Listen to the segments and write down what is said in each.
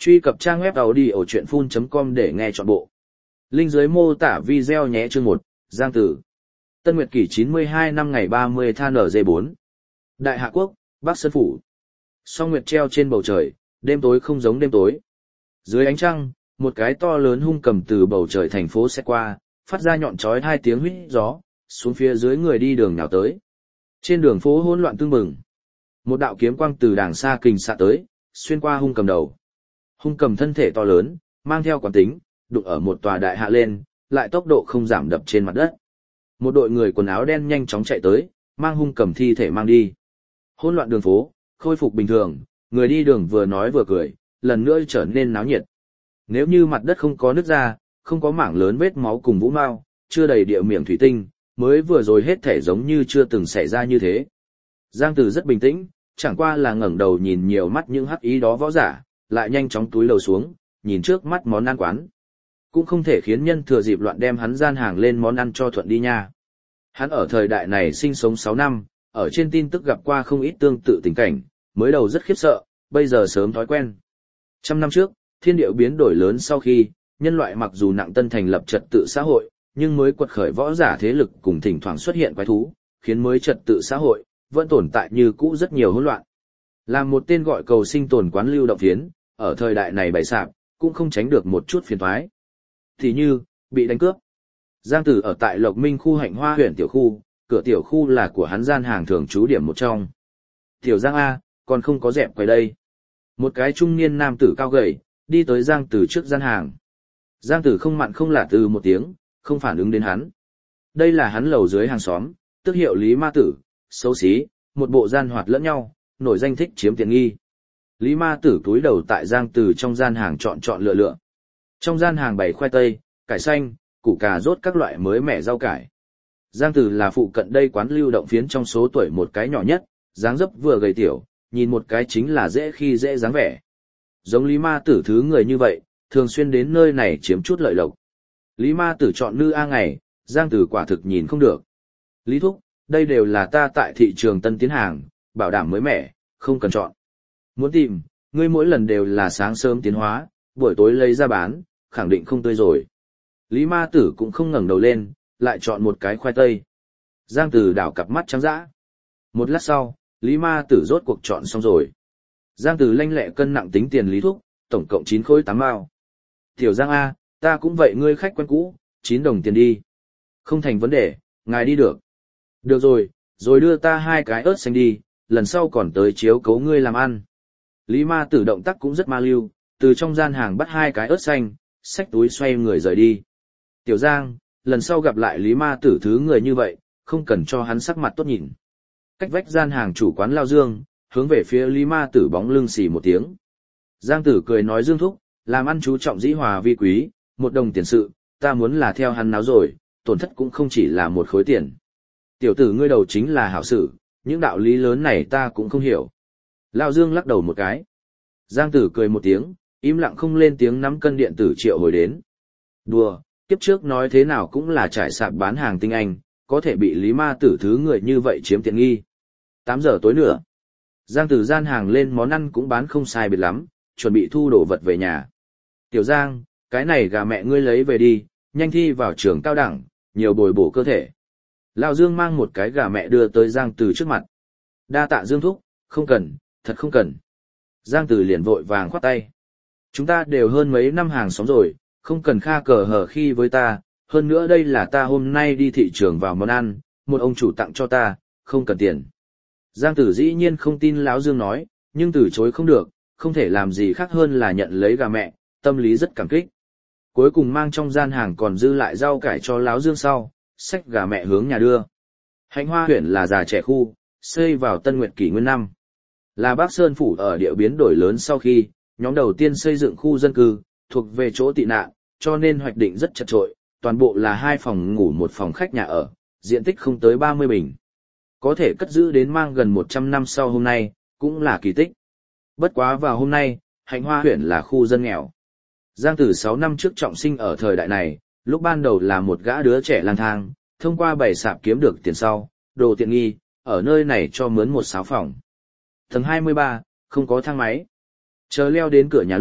Truy cập trang web audiochuyenphun.com để nghe trọn bộ. Link dưới mô tả video nhé. Chương 1, Giang Tử. Tân Nguyệt kỷ 92 năm ngày 30 tháng NG4. Đại Hạ Quốc, Bắc Sơn Phủ. Song nguyệt treo trên bầu trời, đêm tối không giống đêm tối. Dưới ánh trăng, một cái to lớn hung cầm từ bầu trời thành phố sẽ qua, phát ra nhọn chói hai tiếng huýt gió, xuống phía dưới người đi đường nhào tới. Trên đường phố hỗn loạn tương bừng. Một đạo kiếm quang từ đàng xa kình xạ tới, xuyên qua hung cầm đầu. Hung cầm thân thể to lớn, mang theo quán tính, đụng ở một tòa đại hạ lên, lại tốc độ không giảm đập trên mặt đất. Một đội người quần áo đen nhanh chóng chạy tới, mang hung cầm thi thể mang đi. Hỗn loạn đường phố, khôi phục bình thường, người đi đường vừa nói vừa cười, lần nữa trở nên náo nhiệt. Nếu như mặt đất không có nứt ra, không có mảng lớn vết máu cùng vũ mao, chưa đầy địa miệng thủy tinh, mới vừa rồi hết thể giống như chưa từng xảy ra như thế. Giang Tử rất bình tĩnh, chẳng qua là ngẩng đầu nhìn nhiều mắt những hắc ý đó võ giả, lại nhanh chóng túi lầu xuống, nhìn trước mắt món ăn quán. Cũng không thể khiến nhân thừa dịp loạn đem hắn gian hàng lên món ăn cho thuận đi nha. Hắn ở thời đại này sinh sống 6 năm, ở trên tin tức gặp qua không ít tương tự tình cảnh, mới đầu rất khiếp sợ, bây giờ sớm thói quen. 100 năm trước, thiên địa biến đổi lớn sau khi, nhân loại mặc dù nặng tân thành lập trật tự xã hội, nhưng mới quật khởi võ giả thế lực cùng thỉnh thoảng xuất hiện quái thú, khiến mới trật tự xã hội vẫn tồn tại như cũ rất nhiều hỗn loạn. Làm một tên gọi cầu sinh tồn quán lưu động phiến, ở thời đại này bày sạp, cũng không tránh được một chút phiền toái. Thì như, bị đánh cướp. Giang Tử ở tại Lộc Minh khu Hạnh Hoa huyện tiểu khu, cửa tiểu khu là của hắn gian hàng thường trú điểm một trong. Tiểu Giang A, còn không có dẹp quầy đây. Một cái trung niên nam tử cao gầy, đi tới Giang Tử trước gian hàng. Giang Tử không mặn không lả từ một tiếng, không phản ứng đến hắn. Đây là hắn lầu dưới hàng xóm, tước hiệu Lý Ma Tử, xấu xí, một bộ gian hoạt lẫn nhau, nổi danh thích chiếm tiện nghi. Lý Ma Tử cúi đầu tại Giang Tử trong gian hàng chọn lựa lựa. Trong gian hàng bày khoai tây, cải xanh, củ cà rốt các loại mới mẻ rau cải. Giang Tử là phụ cận đây quán lưu động phiến trong số tuổi một cái nhỏ nhất, dáng dấp vừa gầy tiểu, nhìn một cái chính là dễ khi dễ dáng vẻ. Giống Lý Ma Tử thứ người như vậy, thường xuyên đến nơi này chiếm chút lợi lộc. Lý Ma Tử chọn nư a ngày, Giang Tử quả thực nhìn không được. Lý Thúc, đây đều là ta tại thị trường Tân tiến hàng, bảo đảm mới mẻ, không cần chọn. Muốn tìm, ngươi mỗi lần đều là sáng sớm tiến hóa, buổi tối lấy ra bán, khẳng định không tươi rồi. Lý Ma Tử cũng không ngẩng đầu lên, lại chọn một cái khoai tây. Giang Tử đảo cặp mắt trắng dã. Một lát sau, Lý Ma Tử rốt cuộc chọn xong rồi. Giang Tử lanh lẹ cân nặng tính tiền Lý Thúc, tổng cộng 9 khối 8 mao. Tiểu Giang A, ta cũng vậy ngươi khách quen cũ, 9 đồng tiền đi. Không thành vấn đề, ngài đi được. Được rồi, rồi đưa ta 2 cái ớt xanh đi, lần sau còn tới chiếu cấu ngươi làm ăn. Lý Ma Tử động tác cũng rất ma lưu, từ trong gian hàng bắt 2 cái ớt xanh, xách túi xoay người rời đi. Tiểu Giang, lần sau gặp lại Lý Ma Tử thứ người như vậy, không cần cho hắn sắc mặt tốt nhìn. Cách vách gian hàng chủ quán Lao Dương, hướng về phía Lý Ma Tử bóng lưng xì một tiếng. Giang Tử cười nói Dương Thúc, làm ăn chú trọng dĩ hòa vi quý, 1 đồng tiền sự, ta muốn là theo hắn náo rồi, tổn thất cũng không chỉ là 1 khối tiền. Tiểu tử ngươi đầu chính là hảo sự, những đạo lý lớn này ta cũng không hiểu. Lao Dương lắc đầu một cái. Giang Tử cười một tiếng, im lặng không lên tiếng nắm cân điện tử triệu hồi đến. Đùa, kiếp trước nói thế nào cũng là trải sạp bán hàng tinh anh, có thể bị Lý Ma Tử thứ người như vậy chiếm tiện nghi. 8 giờ tối nữa. Giang Tử gian hàng lên món ăn cũng bán không sai biệt lắm, chuẩn bị thu đồ vật về nhà. Tiểu Giang, cái này gà mẹ ngươi lấy về đi, nhanh thi vào trường cao đẳng, nhiều bồi bổ cơ thể. Lão Dương mang một cái gà mẹ đưa tới Giang Tử trước mặt. Đa tạ Dương Thúc, không cần, thật không cần. Giang Tử liền vội vàng khoát tay. Chúng ta đều hơn mấy năm hàng xóm rồi, không cần kha cờ hở khi với ta, hơn nữa đây là ta hôm nay đi thị trường vào món ăn, một ông chủ tặng cho ta, không cần tiền. Giang Tử dĩ nhiên không tin Lão Dương nói, nhưng từ chối không được, không thể làm gì khác hơn là nhận lấy gà mẹ, tâm lý rất cảm kích. Cuối cùng mang trong gian hàng còn dư lại rau cải cho Lão Dương sau, xách gà mẹ hướng nhà đưa. Hạnh Hoa huyện là già trẻ khu, xây vào Tân Nguyệt kỷ nguyên năm. Là Bắc Sơn Phủ ở địa biến đổi lớn sau khi, nhóm đầu tiên xây dựng khu dân cư, thuộc về chỗ tị nạn, cho nên hoạch định rất chật chội, toàn bộ là 2 phòng ngủ 1 phòng khách nhà ở, diện tích không tới 30 bình. Có thể cất giữ đến mang gần 100 năm sau hôm nay, cũng là kỳ tích. Bất quá vào hôm nay, Hạnh Hoa huyện là khu dân nghèo. Giang Tử 6 năm trước trọng sinh ở thời đại này, lúc ban đầu là một gã đứa trẻ lang thang, thông qua bày sạp kiếm được tiền sau, đồ tiện nghi, ở nơi này cho mướn một 6 phòng. Tầng 23, không có thang máy. Chờ leo đến cửa nhà lúc,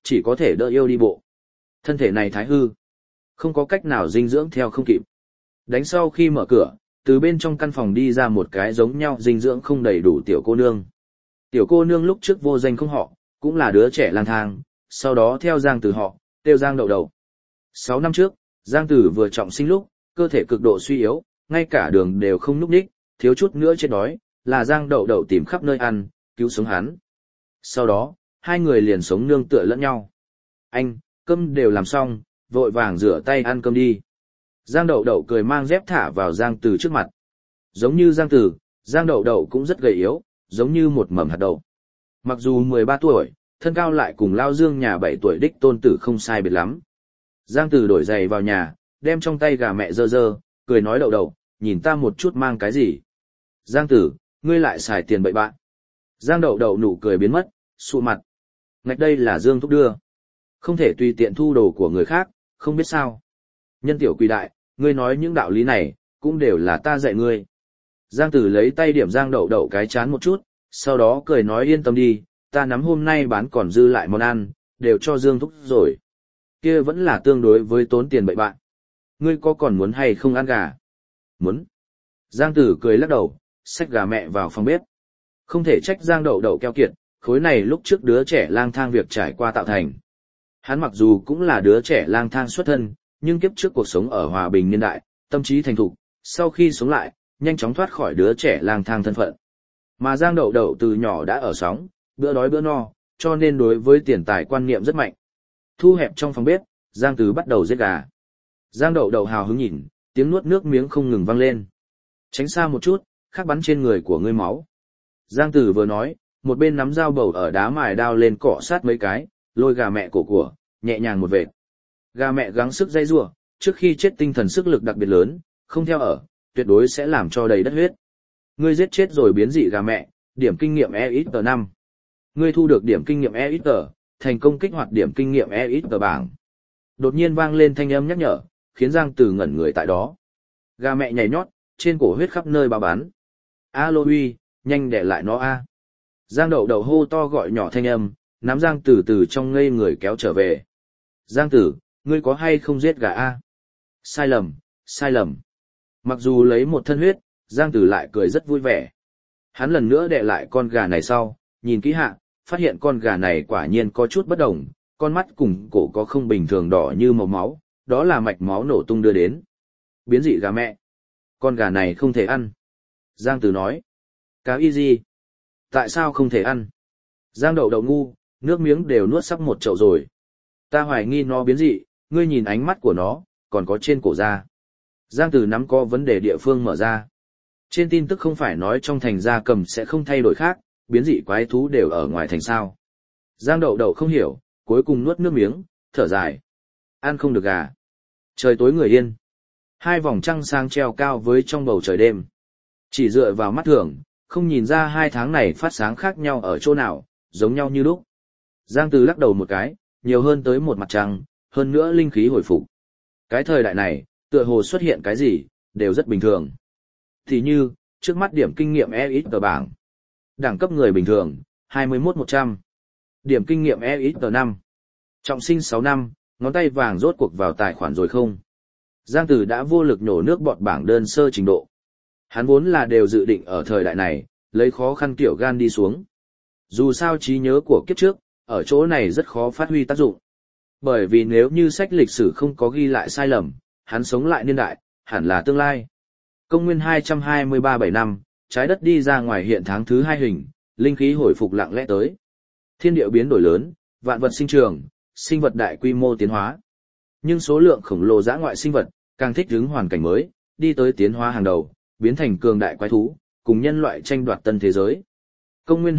chỉ có thể đỡ yêu đi bộ. Thân thể này thái hư, không có cách nào dinh dưỡng theo không kịp. Đánh sau khi mở cửa, từ bên trong căn phòng đi ra một cái giống nhau dinh dưỡng không đầy đủ tiểu cô nương. Tiểu cô nương lúc trước vô danh không họ, cũng là đứa trẻ lang thang, sau đó theo Giang Tử họ, tiêu Giang Đậu Đậu. 6 năm trước, Giang Tử vừa trọng sinh lúc, cơ thể cực độ suy yếu, ngay cả đường đều không nhúc nhích, thiếu chút nữa chết đói, là Giang Đậu Đậu tìm khắp nơi ăn, cứu sống hắn. Sau đó, hai người liền sống nương tựa lẫn nhau. Anh, cơm đều làm xong, vội vàng rửa tay ăn cơm đi. Giang Đậu Đậu cười mang dép thả vào Giang Tử trước mặt. Giống như Giang Tử, Giang Đậu Đậu cũng rất gầy yếu, giống như một mầm hạt đậu. Mặc dù 13 tuổi, thân cao lại cùng Lao Dương nhà 7 tuổi đích tôn tử không sai biệt lắm. Giang Tử đổi giày vào nhà, đem trong tay gà mẹ dơ dơ, cười nói Đậu Đậu, nhìn ta một chút mang cái gì. Giang Tử, ngươi lại xài tiền bậy bạn. Giang Đậu Đậu nụ cười biến mất, sụ mặt. Ngạch đây là Dương thúc đưa. Không thể tùy tiện thu đồ của người khác, không biết sao. Nhân tiểu quỳ đại, ngươi nói những đạo lý này, cũng đều là ta dạy ngươi. Giang Tử lấy tay điểm Giang Đậu Đậu cái chán một chút, sau đó cười nói yên tâm đi, ta nắm hôm nay bán còn dư lại món ăn, đều cho Dương thúc rồi. Kia vẫn là tương đối với tốn tiền bậy bạn. Ngươi có còn muốn hay không ăn gà? Muốn. Giang Tử cười lắc đầu, xách gà mẹ vào phòng bếp. Không thể trách Giang Đậu Đậu keo kiệt, khối này lúc trước đứa trẻ lang thang việc trải qua tạo thành. Hắn mặc dù cũng là đứa trẻ lang thang xuất thân, nhưng kiếp trước cuộc sống ở hòa bình niên đại, tâm trí thành thục, sau khi sống lại, nhanh chóng thoát khỏi đứa trẻ lang thang thân phận. Mà Giang Đậu Đậu từ nhỏ đã ở sóng, bữa đói bữa no, cho nên đối với tiền tài quan niệm rất mạnh. Thu hẹp trong phòng bếp, Giang Tử bắt đầu giết gà. Giang Đậu Đậu hào hứng nhìn, tiếng nuốt nước miếng không ngừng vang lên. Tránh xa một chút, khắc bắn trên người của ngươi máu. Giang Tử vừa nói, một bên nắm dao bầu ở đá mài đao lên cọ sát mấy cái, lôi gà mẹ cổ của, nhẹ nhàng một vệt. Gà mẹ gắng sức dây rủa, trước khi chết tinh thần sức lực đặc biệt lớn, không theo ở, tuyệt đối sẽ làm cho đầy đất huyết. Ngươi giết chết rồi biến dị gà mẹ, điểm kinh nghiệm EXP5. Ngươi thu được điểm kinh nghiệm EXP, thành công kích hoạt điểm kinh nghiệm EXP bảng. Đột nhiên vang lên thanh âm nhắc nhở, khiến Giang Tử ngẩn người tại đó. Gà mẹ nhảy nhót, trên cổ huyết khắp nơi bao bắn. Alo uy, nhanh để lại nó a. Giang Đậu Đậu hô to gọi nhỏ thanh âm, nắm Giang Tử từ trong ngây người kéo trở về. Giang Tử, ngươi có hay không giết gà a? Sai lầm, sai lầm. Mặc dù lấy một thân huyết, Giang Tử lại cười rất vui vẻ. Hắn lần nữa đè lại con gà này sau, nhìn kỹ hạ, phát hiện con gà này quả nhiên có chút bất đồng, con mắt cùng cổ có không bình thường đỏ như màu máu, đó là mạch máu nổ tung đưa đến. Biến dị gà mẹ. Con gà này không thể ăn. Giang Tử nói. Cá y gì? Tại sao không thể ăn? Giang Đậu Đậu ngu, nước miếng đều nuốt sắp một chậu rồi. Ta hoài nghi nó biến dị, ngươi nhìn ánh mắt của nó, còn có trên cổ da. Giang Tử nắm có vấn đề địa phương mở ra. Trên tin tức không phải nói trong thành gia cầm sẽ không thay đổi khác, biến dị quái thú đều ở ngoài thành sao. Giang Đậu Đậu không hiểu, cuối cùng nuốt nước miếng, thở dài. Ăn không được gà. Trời tối người yên. Hai vòng trăng sáng treo cao với trong bầu trời đêm. Chỉ dựa vào mắt thường, không nhìn ra 2 tháng này phát sáng khác nhau ở chỗ nào, giống nhau như lúc. Giang Tử lắc đầu một cái, nhiều hơn tới một mặt trăng, hơn nữa linh khí hồi phục. Cái thời đại này, tựa hồ xuất hiện cái gì, đều rất bình thường. Thì như, trước mắt điểm kinh nghiệm EXP bảng. Đẳng cấp người bình thường, 21-100. Điểm kinh nghiệm EXP5. Trọng sinh 6 năm, ngón tay vàng rốt cuộc vào tài khoản rồi không? Giang Tử đã vô lực nhổ nước bọt bảng đơn sơ trình độ. Hắn vốn là đều dự định ở thời đại này, lấy khó khăn kiểu gan đi xuống. Dù sao trí nhớ của kiếp trước, ở chỗ này rất khó phát huy tác dụng. Bởi vì nếu như sách lịch sử không có ghi lại sai lầm, hắn sống lại niên đại, hẳn là tương lai. Công nguyên 223 năm, trái đất đi ra ngoài hiện tháng thứ 2 hình, linh khí hồi phục lặng lẽ tới. Thiên địa biến đổi lớn, vạn vật sinh trường, sinh vật đại quy mô tiến hóa. Nhưng số lượng khổng lồ dã ngoại sinh vật, càng thích ứng hoàn cảnh mới, đi tới tiến hóa hàng đầu, biến thành cường đại quái thú, cùng nhân loại tranh đoạt tân thế giới. Công nguyên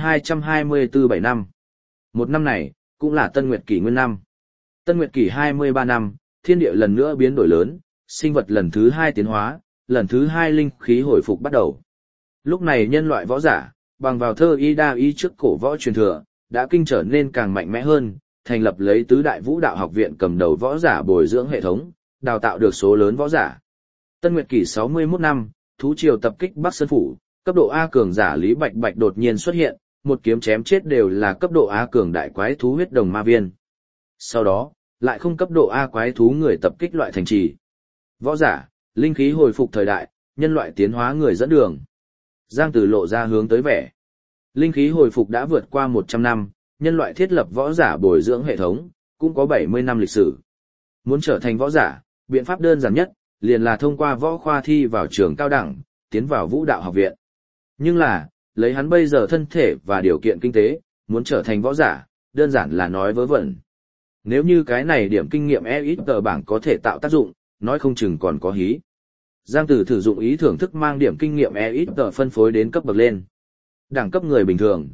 224 năm. Một năm này, cũng là Tân Nguyệt Kỷ nguyên năm. Tân Nguyệt Kỷ 23 năm, thiên địa lần nữa biến đổi lớn, sinh vật lần thứ 2 tiến hóa, lần thứ 2 linh khí hồi phục bắt đầu. Lúc này nhân loại võ giả, bằng vào thơ y đa y trước cổ võ truyền thừa, đã kinh trở nên càng mạnh mẽ hơn, thành lập lấy tứ đại vũ đạo học viện cầm đầu võ giả bồi dưỡng hệ thống, đào tạo được số lớn võ giả. Tân Nguyệt Kỷ 61 năm, thú triều tập kích Bắc Sơn Phủ, cấp độ A cường giả Lý Bạch Bạch đột nhiên xuất hiện, một kiếm chém chết đều là cấp độ A cường đại quái thú huyết đồng ma viên. Sau đó, lại không cấp độ A quái thú người tập kích loại thành trì. Võ giả, linh khí hồi phục thời đại, nhân loại tiến hóa người dẫn đường. Giang Tử lộ ra hướng tới vẻ. Linh khí hồi phục đã vượt qua 100 năm, nhân loại thiết lập võ giả bồi dưỡng hệ thống, cũng có 70 năm lịch sử. Muốn trở thành võ giả, biện pháp đơn giản nhất, liền là thông qua võ khoa thi vào trường cao đẳng, tiến vào vũ đạo học viện. Nhưng là, lấy hắn bây giờ thân thể và điều kiện kinh tế, muốn trở thành võ giả, đơn giản là nói vớ vẩn. Nếu như cái này điểm kinh nghiệm ít tờ bảng có thể tạo tác dụng, nói không chừng còn có hí. Giang Tử thử dụng ý thưởng thức mang điểm kinh nghiệm ít tờ phân phối đến cấp bậc lên. Đẳng cấp người bình thường,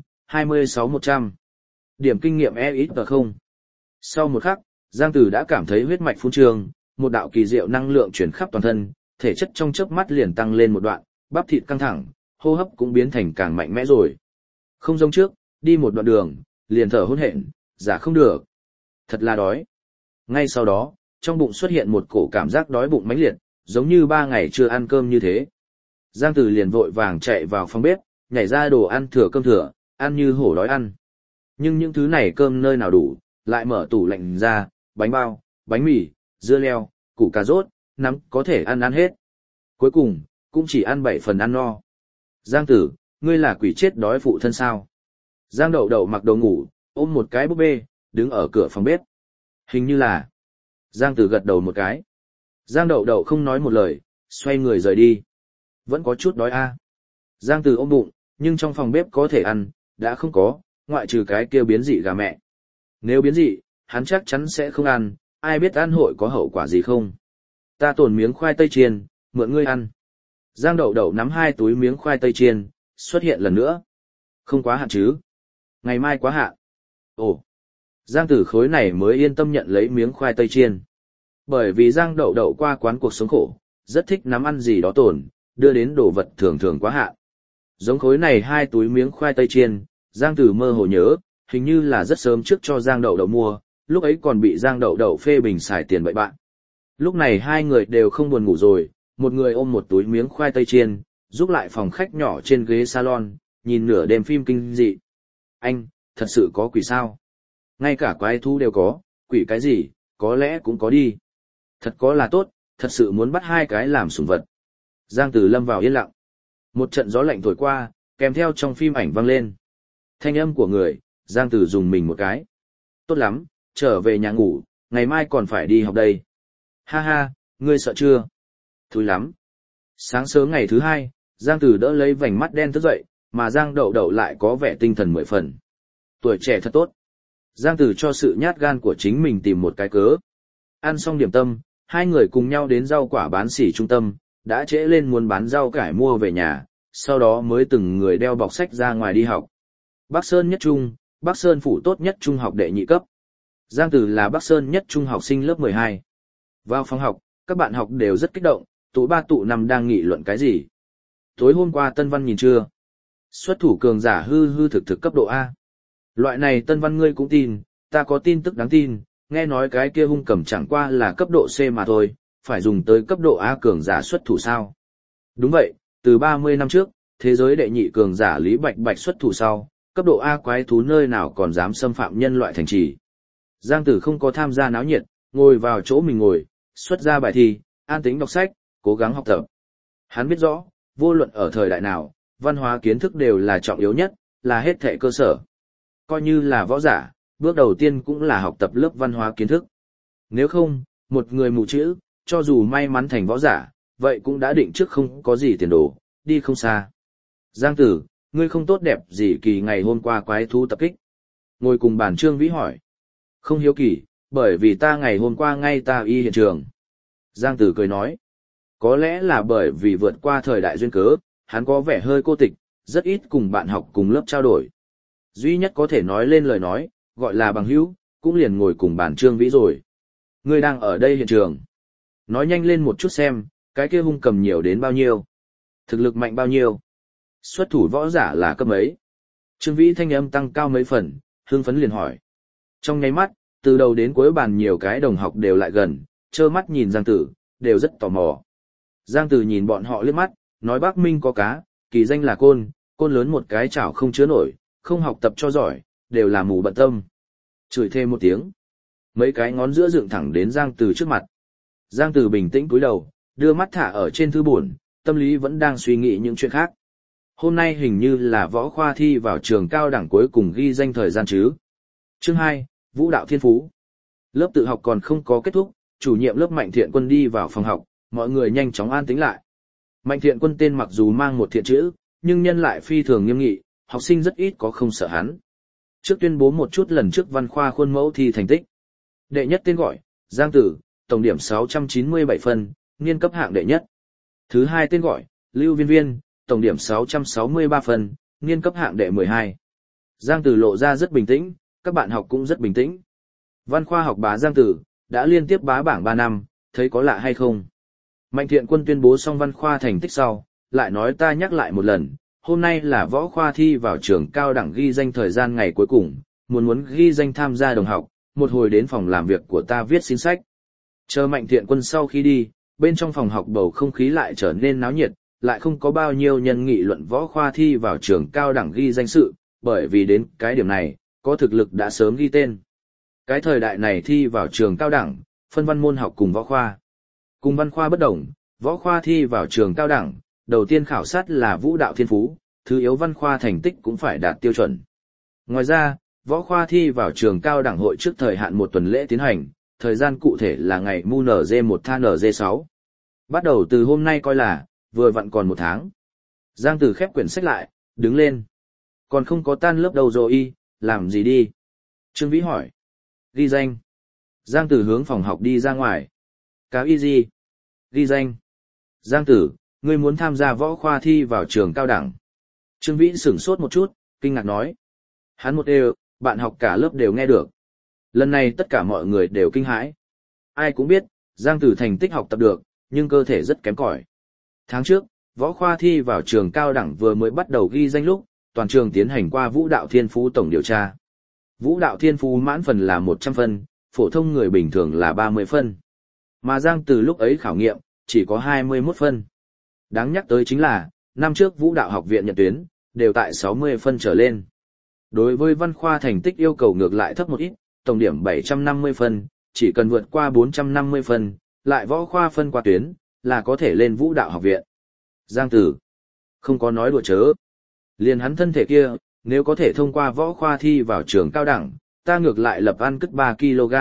26-100. Điểm kinh nghiệm ít tờ không. Sau một khắc, Giang Tử đã cảm thấy huyết mạch phun trương, một đạo kỳ diệu năng lượng chuyển khắp toàn thân, thể chất trong chớp mắt liền tăng lên một đoạn, bắp thịt căng thẳng, hô hấp cũng biến thành càng mạnh mẽ rồi. Không giống trước, đi một đoạn đường, liền thở hổn hển, giả không được. Thật là đói. Ngay sau đó, trong bụng xuất hiện một cổ cảm giác đói bụng mãnh liệt, giống như 3 ngày chưa ăn cơm như thế. Giang Tử liền vội vàng chạy vào phòng bếp, nhảy ra đồ ăn thừa cơm thừa, ăn như hổ đói ăn. Nhưng những thứ này cơm nơi nào đủ, lại mở tủ lạnh ra, bánh bao, bánh mì, dưa leo, củ cà rốt, nắm có thể ăn hết. Cuối cùng, cũng chỉ ăn 7 phần ăn no. Giang Tử, ngươi là quỷ chết đói phụ thân sao? Giang Đậu Đậu mặc đồ ngủ, ôm một cái búp bê, đứng ở cửa phòng bếp. Hình như là. Giang Tử gật đầu một cái. Giang Đậu Đậu không nói một lời, xoay người rời đi. Vẫn có chút đói a. Giang Tử ôm bụng, nhưng trong phòng bếp có thể ăn, đã không có, ngoại trừ cái kia biến dị gà mẹ. Nếu biến dị, hắn chắc chắn sẽ không ăn, ai biết ăn hội có hậu quả gì không. Ta tồn miếng khoai tây chiên, mượn ngươi ăn. Giang Đậu Đậu nắm 2 túi miếng khoai tây chiên, xuất hiện lần nữa. Không quá hạn chứ? Ngày mai quá hạn. Ồ. Giang Tử khối này mới yên tâm nhận lấy miếng khoai tây chiên. Bởi vì Giang Đậu Đậu qua quán cuộc sống khổ, rất thích nắm ăn gì đó tồn, đưa đến đồ vật thường thường quá hạn. Giống khối này 2 túi miếng khoai tây chiên, Giang Tử mơ hồ nhớ, hình như là rất sớm trước cho Giang Đậu Đậu mua, lúc ấy còn bị Giang Đậu Đậu phê bình xài tiền bậy bạn. Lúc này hai người đều không buồn ngủ rồi, một người ôm một túi miếng khoai tây chiên, giúp lại phòng khách nhỏ trên ghế salon, nhìn nửa đêm phim kinh dị. Anh, thật sự có quỷ sao? Ngay cả quái thú đều có, quỷ cái gì, có lẽ cũng có đi. Thật có là tốt, thật sự muốn bắt 2 cái làm sủng vật. Giang Tử lâm vào yên lặng. Một trận gió lạnh thổi qua, kèm theo trong phim ảnh vang lên. Thanh âm của người, Giang Tử dùng mình một cái. Tốt lắm, trở về nhà ngủ, ngày mai còn phải đi học đây. Ha ha, ngươi sợ chưa? Thúi lắm. Sáng sớm ngày thứ 2, Giang Tử đỡ lấy vành mắt đen thức dậy, mà Giang Đậu Đậu lại có vẻ tinh thần 10 phần. Tuổi trẻ thật tốt. Giang Tử cho sự nhát gan của chính mình tìm một cái cớ. Ăn xong điểm tâm, hai người cùng nhau đến rau quả bán sỉ trung tâm, đã trễ lên muốn bán rau cải mua về nhà, sau đó mới từng người đeo bọc sách ra ngoài đi học. Bắc Sơn nhất trung, Bắc Sơn phủ tốt nhất trung học đệ nhị cấp. Giang Tử là Bắc Sơn nhất trung học sinh lớp 12. Vào phòng học, các bạn học đều rất kích động, tụ 3 tụ 5 đang nghị luận cái gì. Tối hôm qua Tân Văn nhìn chưa? Xuất thủ cường giả hư thực thực cấp độ A. Loại này Tân Văn ngươi cũng tin, ta có tin tức đáng tin, nghe nói cái kia hung cầm chẳng qua là cấp độ C mà thôi, phải dùng tới cấp độ A cường giả xuất thủ sao? Đúng vậy, từ 30 năm trước, thế giới đệ nhị cường giả Lý Bạch Bạch xuất thủ sau, cấp độ A quái thú nơi nào còn dám xâm phạm nhân loại thành trì. Giang Tử không có tham gia náo nhiệt, ngồi vào chỗ mình ngồi, xuất ra bài thi, an tĩnh đọc sách, cố gắng học tập. Hắn biết rõ, vô luận ở thời đại nào, văn hóa kiến thức đều là trọng yếu nhất, là hết thệ cơ sở. Coi như là võ giả, bước đầu tiên cũng là học tập lớp văn hóa kiến thức. Nếu không, một người mù chữ, cho dù may mắn thành võ giả, vậy cũng đã định trước không có gì tiền đồ, đi không xa. Giang Tử, ngươi không tốt đẹp gì kỳ ngày hôm qua quái thú tập kích. Ngồi cùng bàn Trương Vĩ hỏi. Không hiếu kỳ, bởi vì ta ngày hôm qua ngay ta y hiện trường. Giang Tử cười nói. Có lẽ là bởi vì vượt qua thời đại duyên cớ, hắn có vẻ hơi cô tịch, rất ít cùng bạn học cùng lớp trao đổi. Duy nhất có thể nói lên lời nói, gọi là bằng hữu, cũng liền ngồi cùng bàn Trương Vĩ rồi. Ngươi đang ở đây hiện trường. Nói nhanh lên một chút xem, cái kia hung cầm nhiều đến bao nhiêu? Thực lực mạnh bao nhiêu? Xuất thủ võ giả là cấp mấy? Trương Vĩ thanh âm tăng cao mấy phần, hưng phấn liền hỏi. Trong nháy mắt, từ đầu đến cuối bàn nhiều cái đồng học đều lại gần, trơ mắt nhìn Giang Tử, đều rất tò mò. Giang Tử nhìn bọn họ liếc mắt, nói Bắc Minh có cá, kỳ danh là côn, côn lớn một cái chảo không chứa nổi, không học tập cho giỏi, đều là mù bận tâm. Chửi thêm một tiếng. Mấy cái ngón giữa dựng thẳng đến Giang Từ trước mặt. Giang Từ bình tĩnh cúi đầu, đưa mắt thả ở trên thư buồn, tâm lý vẫn đang suy nghĩ những chuyện khác. Hôm nay hình như là võ khoa thi vào trường cao đẳng cuối cùng ghi danh thời gian chứ. Chương 2, Vũ đạo thiên phú. Lớp tự học còn không có kết thúc, chủ nhiệm lớp Mạnh Thiện Quân đi vào phòng học, mọi người nhanh chóng an tĩnh lại. Mạnh Thiện Quân tên mặc dù mang một thiện chữ, nhưng nhân lại phi thường nghiêm nghị, học sinh rất ít có không sợ hắn. Trước tuyên bố một chút lần trước văn khoa khuôn mẫu thi thành tích. Đệ nhất tên gọi, Giang Tử, tổng điểm 697 phân, niên cấp hạng đệ nhất. Thứ hai tên gọi, Lưu Viên Viên, tổng điểm 663 phân, niên cấp hạng đệ 12. Giang Tử lộ ra rất bình tĩnh, các bạn học cũng rất bình tĩnh. Văn khoa học bá Giang Tử, đã liên tiếp bá bảng 3 năm, thấy có lạ hay không? Mạnh Thiện Quân tuyên bố xong văn khoa thành tích sau, lại nói ta nhắc lại một lần, hôm nay là võ khoa thi vào trường cao đẳng ghi danh thời gian ngày cuối cùng, muốn ghi danh tham gia đồng học, một hồi đến phòng làm việc của ta viết xin sách. Chờ Mạnh Thiện Quân sau khi đi, bên trong phòng học bầu không khí lại trở nên náo nhiệt, lại không có bao nhiêu nhân nghị luận võ khoa thi vào trường cao đẳng ghi danh sự, bởi vì đến cái điểm này, có thực lực đã sớm ghi tên. Cái thời đại này thi vào trường cao đẳng, phân văn môn học cùng võ khoa. Cùng văn khoa bất đồng, võ khoa thi vào trường cao đẳng, đầu tiên khảo sát là vũ đạo thiên phú, thứ yếu văn khoa thành tích cũng phải đạt tiêu chuẩn. Ngoài ra, võ khoa thi vào trường cao đẳng hội trước thời hạn một tuần lễ tiến hành, thời gian cụ thể là ngày mu NG1 tha NG6. Bắt đầu từ hôm nay coi là, vừa vặn còn một tháng. Giang Tử khép quyển sách lại, đứng lên. Còn không có tan lớp đầu rồi y, làm gì đi? Trương Vĩ hỏi. Ghi danh. Giang Tử hướng phòng học đi ra ngoài. Cáo y gì? Ghi danh. Giang Tử, ngươi muốn tham gia võ khoa thi vào trường cao đẳng. Trương Vĩ sửng sốt một chút, kinh ngạc nói. Hắn một đều, bạn học cả lớp đều nghe được. Lần này tất cả mọi người đều kinh hãi. Ai cũng biết, Giang Tử thành tích học tập được, nhưng cơ thể rất kém cỏi. Tháng trước, võ khoa thi vào trường cao đẳng vừa mới bắt đầu ghi danh lúc, toàn trường tiến hành qua vũ đạo thiên phú tổng điều tra. Vũ đạo thiên phú mãn phần là 100 phân, phổ thông người bình thường là 30 phân. Mà Giang Từ lúc ấy khảo nghiệm, chỉ có 21 phân. Đáng nhắc tới chính là, năm trước vũ đạo học viện nhận tuyến, đều tại 60 phân trở lên. Đối với văn khoa thành tích yêu cầu ngược lại thấp một ít, tổng điểm 750 phân, chỉ cần vượt qua 450 phân, lại võ khoa phân qua tuyến, là có thể lên vũ đạo học viện. Giang Tử, không có nói đùa chớ. Liền hắn thân thể kia, nếu có thể thông qua võ khoa thi vào trường cao đẳng, ta ngược lại lập ăn cất 3 kg.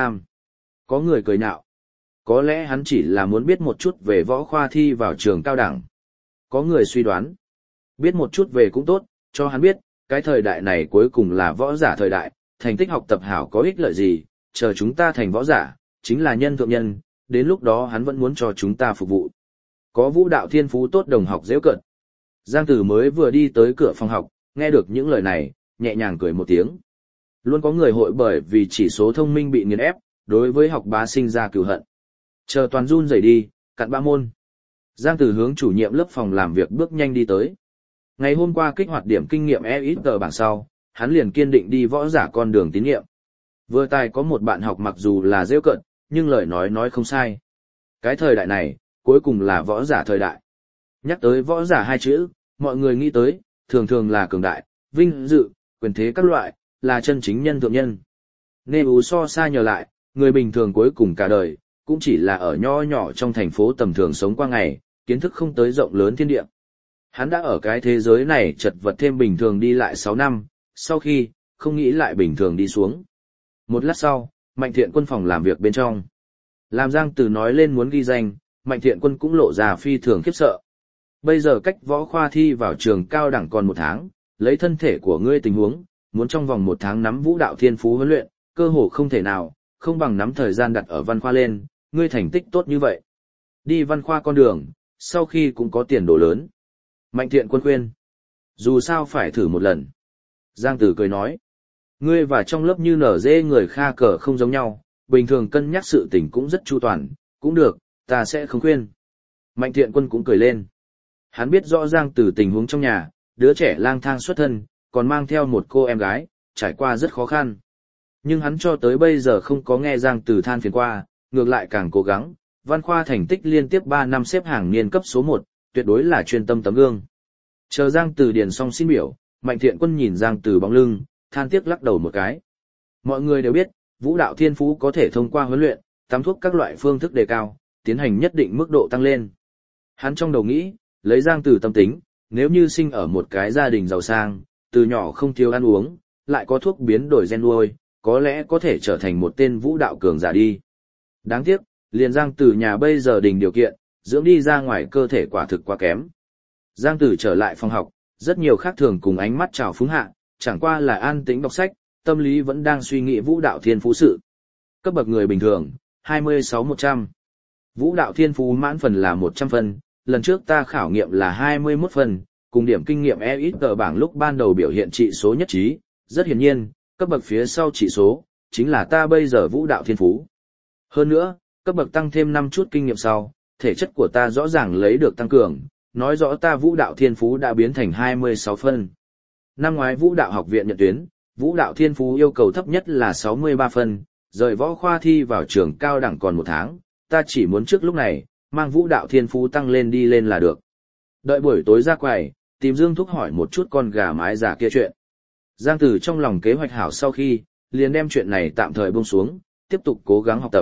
Có người cười nhạo. Có lẽ hắn chỉ là muốn biết một chút về võ khoa thi vào trường cao đẳng. Có người suy đoán. Biết một chút về cũng tốt, cho hắn biết, cái thời đại này cuối cùng là võ giả thời đại, thành tích học tập hảo có ích lợi gì, chờ chúng ta thành võ giả, chính là nhân thượng nhân, đến lúc đó hắn vẫn muốn cho chúng ta phục vụ. Có vũ đạo thiên phú tốt đồng học giễu cợt. Giang Tử mới vừa đi tới cửa phòng học, nghe được những lời này, nhẹ nhàng cười một tiếng. Luôn có người hội bởi vì chỉ số thông minh bị nghiền ép, đối với học bá sinh ra cừu hận. Chờ toàn run rẩy đi, cặn bã môn. Giang Tử hướng chủ nhiệm lớp phòng làm việc bước nhanh đi tới. Ngày hôm qua kích hoạt điểm kinh nghiệm EXG bảng sau, hắn liền kiên định đi võ giả con đường tín nhiệm. Vừa tài có một bạn học mặc dù là giễu cợt, nhưng lời nói không sai. Cái thời đại này, cuối cùng là võ giả thời đại. Nhắc tới võ giả hai chữ, mọi người nghĩ tới, thường thường là cường đại, vinh dự, quyền thế các loại, là chân chính nhân thượng nhân. Nếu so xa nhờ lại, người bình thường cuối cùng cả đời, cũng chỉ là ở nho nhỏ trong thành phố tầm thường sống qua ngày, kiến thức không tới rộng lớn thiên địa. Hắn đã ở cái thế giới này chật vật thêm bình thường đi lại 6 năm, sau khi, không nghĩ lại bình thường đi xuống. Một lát sau, Mạnh Thiện Quân phòng làm việc bên trong. Làm Giang Tử nói lên muốn ghi danh, Mạnh Thiện Quân cũng lộ ra phi thường khiếp sợ. Bây giờ cách võ khoa thi vào trường cao đẳng còn 1 tháng, lấy thân thể của ngươi tình huống, muốn trong vòng 1 tháng nắm vũ đạo thiên phú huấn luyện, cơ hồ không thể nào, không bằng nắm thời gian đặt ở văn khoa lên, ngươi thành tích tốt như vậy. Đi văn khoa con đường, sau khi cũng có tiền đồ lớn. Mạnh Thiện Quân khuyên. Dù sao phải thử một lần. Giang Tử cười nói. Ngươi và trong lớp như nở dê người kha cờ không giống nhau, bình thường cân nhắc sự tình cũng rất chu toàn, cũng được, ta sẽ không khuyên. Mạnh Thiện Quân cũng cười lên. Hắn biết rõ Giang Tử tình huống trong nhà, đứa trẻ lang thang xuất thân, còn mang theo một cô em gái, trải qua rất khó khăn. Nhưng hắn cho tới bây giờ không có nghe Giang Tử than phiền qua, ngược lại càng cố gắng, văn khoa thành tích liên tiếp 3 năm xếp hàng niên cấp số 1, tuyệt đối là chuyên tâm tấm gương. Chờ Giang Tử điền xong xin biểu, Mạnh Thiện Quân nhìn Giang Tử bóng lưng, than tiếc lắc đầu một cái. Mọi người đều biết, vũ đạo thiên phú có thể thông qua huấn luyện, tắm thuốc các loại phương thức đề cao, tiến hành nhất định mức độ tăng lên. Hắn trong đầu nghĩ, lấy Giang Tử tâm tính, nếu như sinh ở một cái gia đình giàu sang, từ nhỏ không thiếu ăn uống, lại có thuốc biến đổi gen nuôi, có lẽ có thể trở thành một tên vũ đạo cường giả đi. Đáng tiếc, liền Giang Tử nhà bây giờ đình điều kiện, dưỡng đi ra ngoài cơ thể quả thực quá kém. Giang Tử trở lại phòng học, rất nhiều khác thường cùng ánh mắt chào phúng hạ, chẳng qua là an tĩnh đọc sách, tâm lý vẫn đang suy nghĩ vũ đạo thiên phú sự. Cấp bậc người bình thường, 26-100. Vũ đạo thiên phú mãn phần là 100 phần, lần trước ta khảo nghiệm là 21 phần, cùng điểm kinh nghiệm ít tờ bảng lúc ban đầu biểu hiện trị số nhất trí, rất hiển nhiên, cấp bậc phía sau trị số, chính là ta bây giờ vũ đạo thiên phú. Hơn nữa, cấp bậc tăng thêm 5 chút kinh nghiệm sau, thể chất của ta rõ ràng lấy được tăng cường, nói rõ ta vũ đạo thiên phú đã biến thành 26 phân. Năm ngoái vũ đạo học viện nhận tuyến, vũ đạo thiên phú yêu cầu thấp nhất là 63 phân, rời võ khoa thi vào trường cao đẳng còn 1 tháng, ta chỉ muốn trước lúc này, mang vũ đạo thiên phú tăng lên đi lên là được. Đợi buổi tối ra quầy, tìm Dương Thúc hỏi một chút con gà mái già kia chuyện. Giang Tử trong lòng kế hoạch hảo sau khi, liền đem chuyện này tạm thời buông xuống, tiếp tục cố gắng học tập.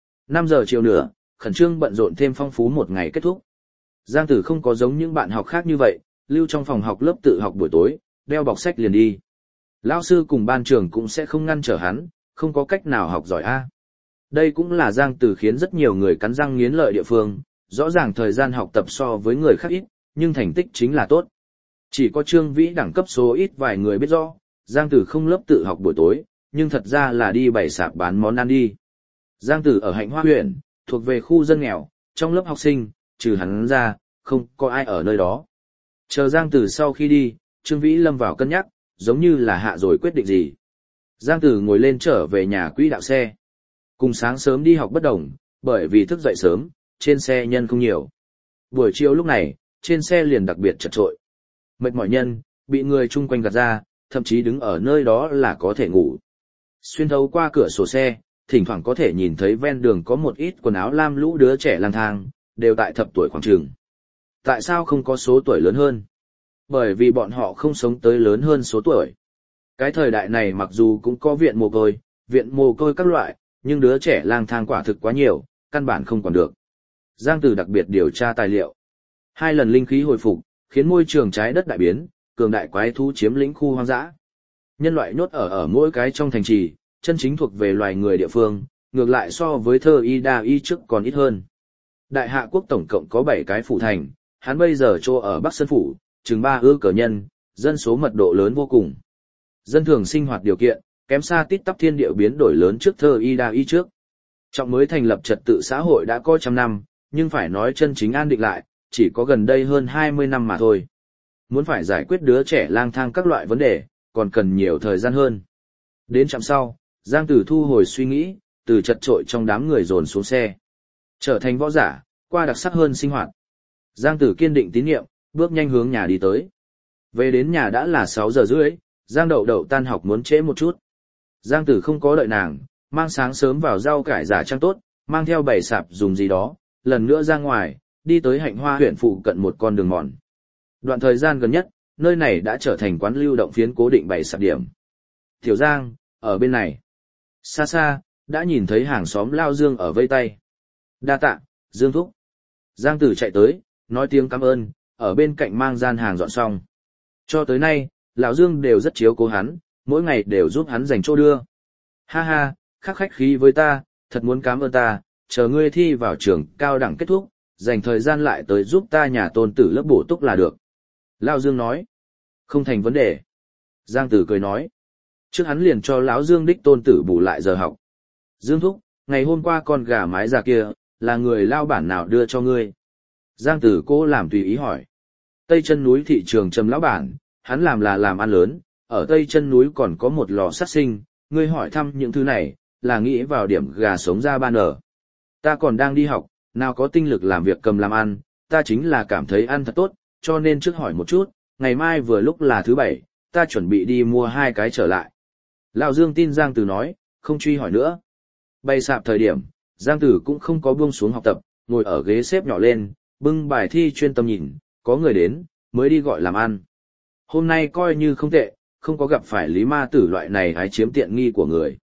5 giờ chiều nữa, khẩn trương bận rộn thêm phong phú một ngày kết thúc. Giang Tử không có giống những bạn học khác như vậy, lưu trong phòng học lớp tự học buổi tối, đeo bọc sách liền đi. Lão sư cùng ban trưởng cũng sẽ không ngăn trở hắn, không có cách nào học giỏi a. Đây cũng là Giang Tử khiến rất nhiều người cắn răng nghiến lợi địa phương, rõ ràng thời gian học tập so với người khác ít, nhưng thành tích chính là tốt. Chỉ có Trương Vĩ đẳng cấp số ít vài người biết rõ, Giang Tử không lớp tự học buổi tối, nhưng thật ra là đi bày sạp bán món ăn đi. Giang Tử ở Hạnh Hoa huyện, thuộc về khu dân nghèo, trong lớp học sinh, trừ hắn ra, không có ai ở nơi đó. Chờ Giang Tử sau khi đi, Trương Vĩ lâm vào cân nhắc, giống như là hạ rồi quyết định gì. Giang Tử ngồi lên trở về nhà quỹ đạo xe. Cùng sáng sớm đi học bất đồng, bởi vì thức dậy sớm, trên xe nhân không nhiều. Buổi chiều lúc này, trên xe liền đặc biệt chật trội. Mệt mỏi nhân, bị người chung quanh gạt ra, thậm chí đứng ở nơi đó là có thể ngủ. Xuyên thấu qua cửa sổ xe, thỉnh thoảng có thể nhìn thấy ven đường có một ít quần áo lam lũ đứa trẻ lang thang, đều tại thập tuổi khoảng trường. Tại sao không có số tuổi lớn hơn? Bởi vì bọn họ không sống tới lớn hơn số tuổi. Cái thời đại này mặc dù cũng có viện mồ côi các loại, nhưng đứa trẻ lang thang quả thực quá nhiều, căn bản không còn được. Giang Tử đặc biệt điều tra tài liệu. 2 lần linh khí hồi phục, khiến môi trường trái đất đại biến, cường đại quái thú chiếm lĩnh khu hoang dã. Nhân loại nhốt ở mỗi cái trong thành trì, chân chính thuộc về loài người địa phương, ngược lại so với thơ y đa y trước còn ít hơn. Đại Hạ quốc tổng cộng có 7 cái phủ thành, hắn bây giờ chỗ ở Bắc Sơn phủ, chừng 3 ư cờ nhân, dân số mật độ lớn vô cùng. Dân thường sinh hoạt điều kiện, kém xa tít tắp thiên địa biến đổi lớn trước thơ y đa y trước. Trọng mới thành lập trật tự xã hội đã có trăm năm, nhưng phải nói chân chính an định lại, chỉ có gần đây hơn 20 năm mà thôi. Muốn phải giải quyết đứa trẻ lang thang các loại vấn đề, còn cần nhiều thời gian hơn. Đến trạm sau, Giang Tử thu hồi suy nghĩ, từ chật trội trong đám người dồn xuống xe. Trở thành võ giả, qua đặc sắc hơn sinh hoạt. Giang Tử kiên định tín nhiệm, bước nhanh hướng nhà đi tới. Về đến nhà đã là 6 giờ rưỡi, Giang Đậu Đậu tan học muốn trễ một chút. Giang Tử không có đợi nàng, mang sáng sớm vào rau cải giả trang tốt, mang theo bày sạp dùng gì đó, lần nữa ra ngoài, đi tới Hạnh Hoa huyện phụ cận một con đường mòn. Đoạn thời gian gần nhất, nơi này đã trở thành quán lưu động phiến cố định bày sạp điểm. Tiểu Giang, ở bên này. Xa xa, đã nhìn thấy hàng xóm Lao Dương ở vây tay. Đa tạ, Dương thúc. Giang Tử chạy tới, nói tiếng cảm ơn, ở bên cạnh mang gian hàng dọn xong. Cho tới nay, lão Dương đều rất chiếu cố hắn, mỗi ngày đều giúp hắn dành chỗ đưa. Ha ha, khách khí với ta, thật muốn cảm ơn ta, chờ ngươi thi vào trường cao đẳng kết thúc, dành thời gian lại tới giúp ta nhà tôn tử lớp bổ túc là được. Lão Dương nói, không thành vấn đề. Giang Tử cười nói, trước hắn liền cho lão Dương đích tôn tử bù lại giờ học. Dương thúc, ngày hôm qua con gà mái già kia, là người lao bản nào đưa cho ngươi? Giang Tử cố làm tùy ý hỏi. Tây chân núi thị trường Trầm lão bản, hắn làm là làm ăn lớn, ở Tây chân núi còn có một lò sát sinh, ngươi hỏi thăm những thứ này, là nghĩ vào điểm gà sống ra ban ở. Ta còn đang đi học, nào có tinh lực làm việc cầm làm ăn, ta chính là cảm thấy ăn thật tốt, cho nên trước hỏi một chút, ngày mai vừa lúc là thứ 7, ta chuẩn bị đi mua 2 cái trở lại. Lão Dương tin Giang Tử nói, không truy hỏi nữa. Bay sạp thời điểm, Giang Tử cũng không có buông xuống học tập, ngồi ở ghế xếp nhỏ lên, bưng bài thi chuyên tâm nhìn, có người đến, mới đi gọi làm ăn. Hôm nay coi như không tệ, không có gặp phải Lý Ma Tử loại này hái chiếm tiện nghi của người.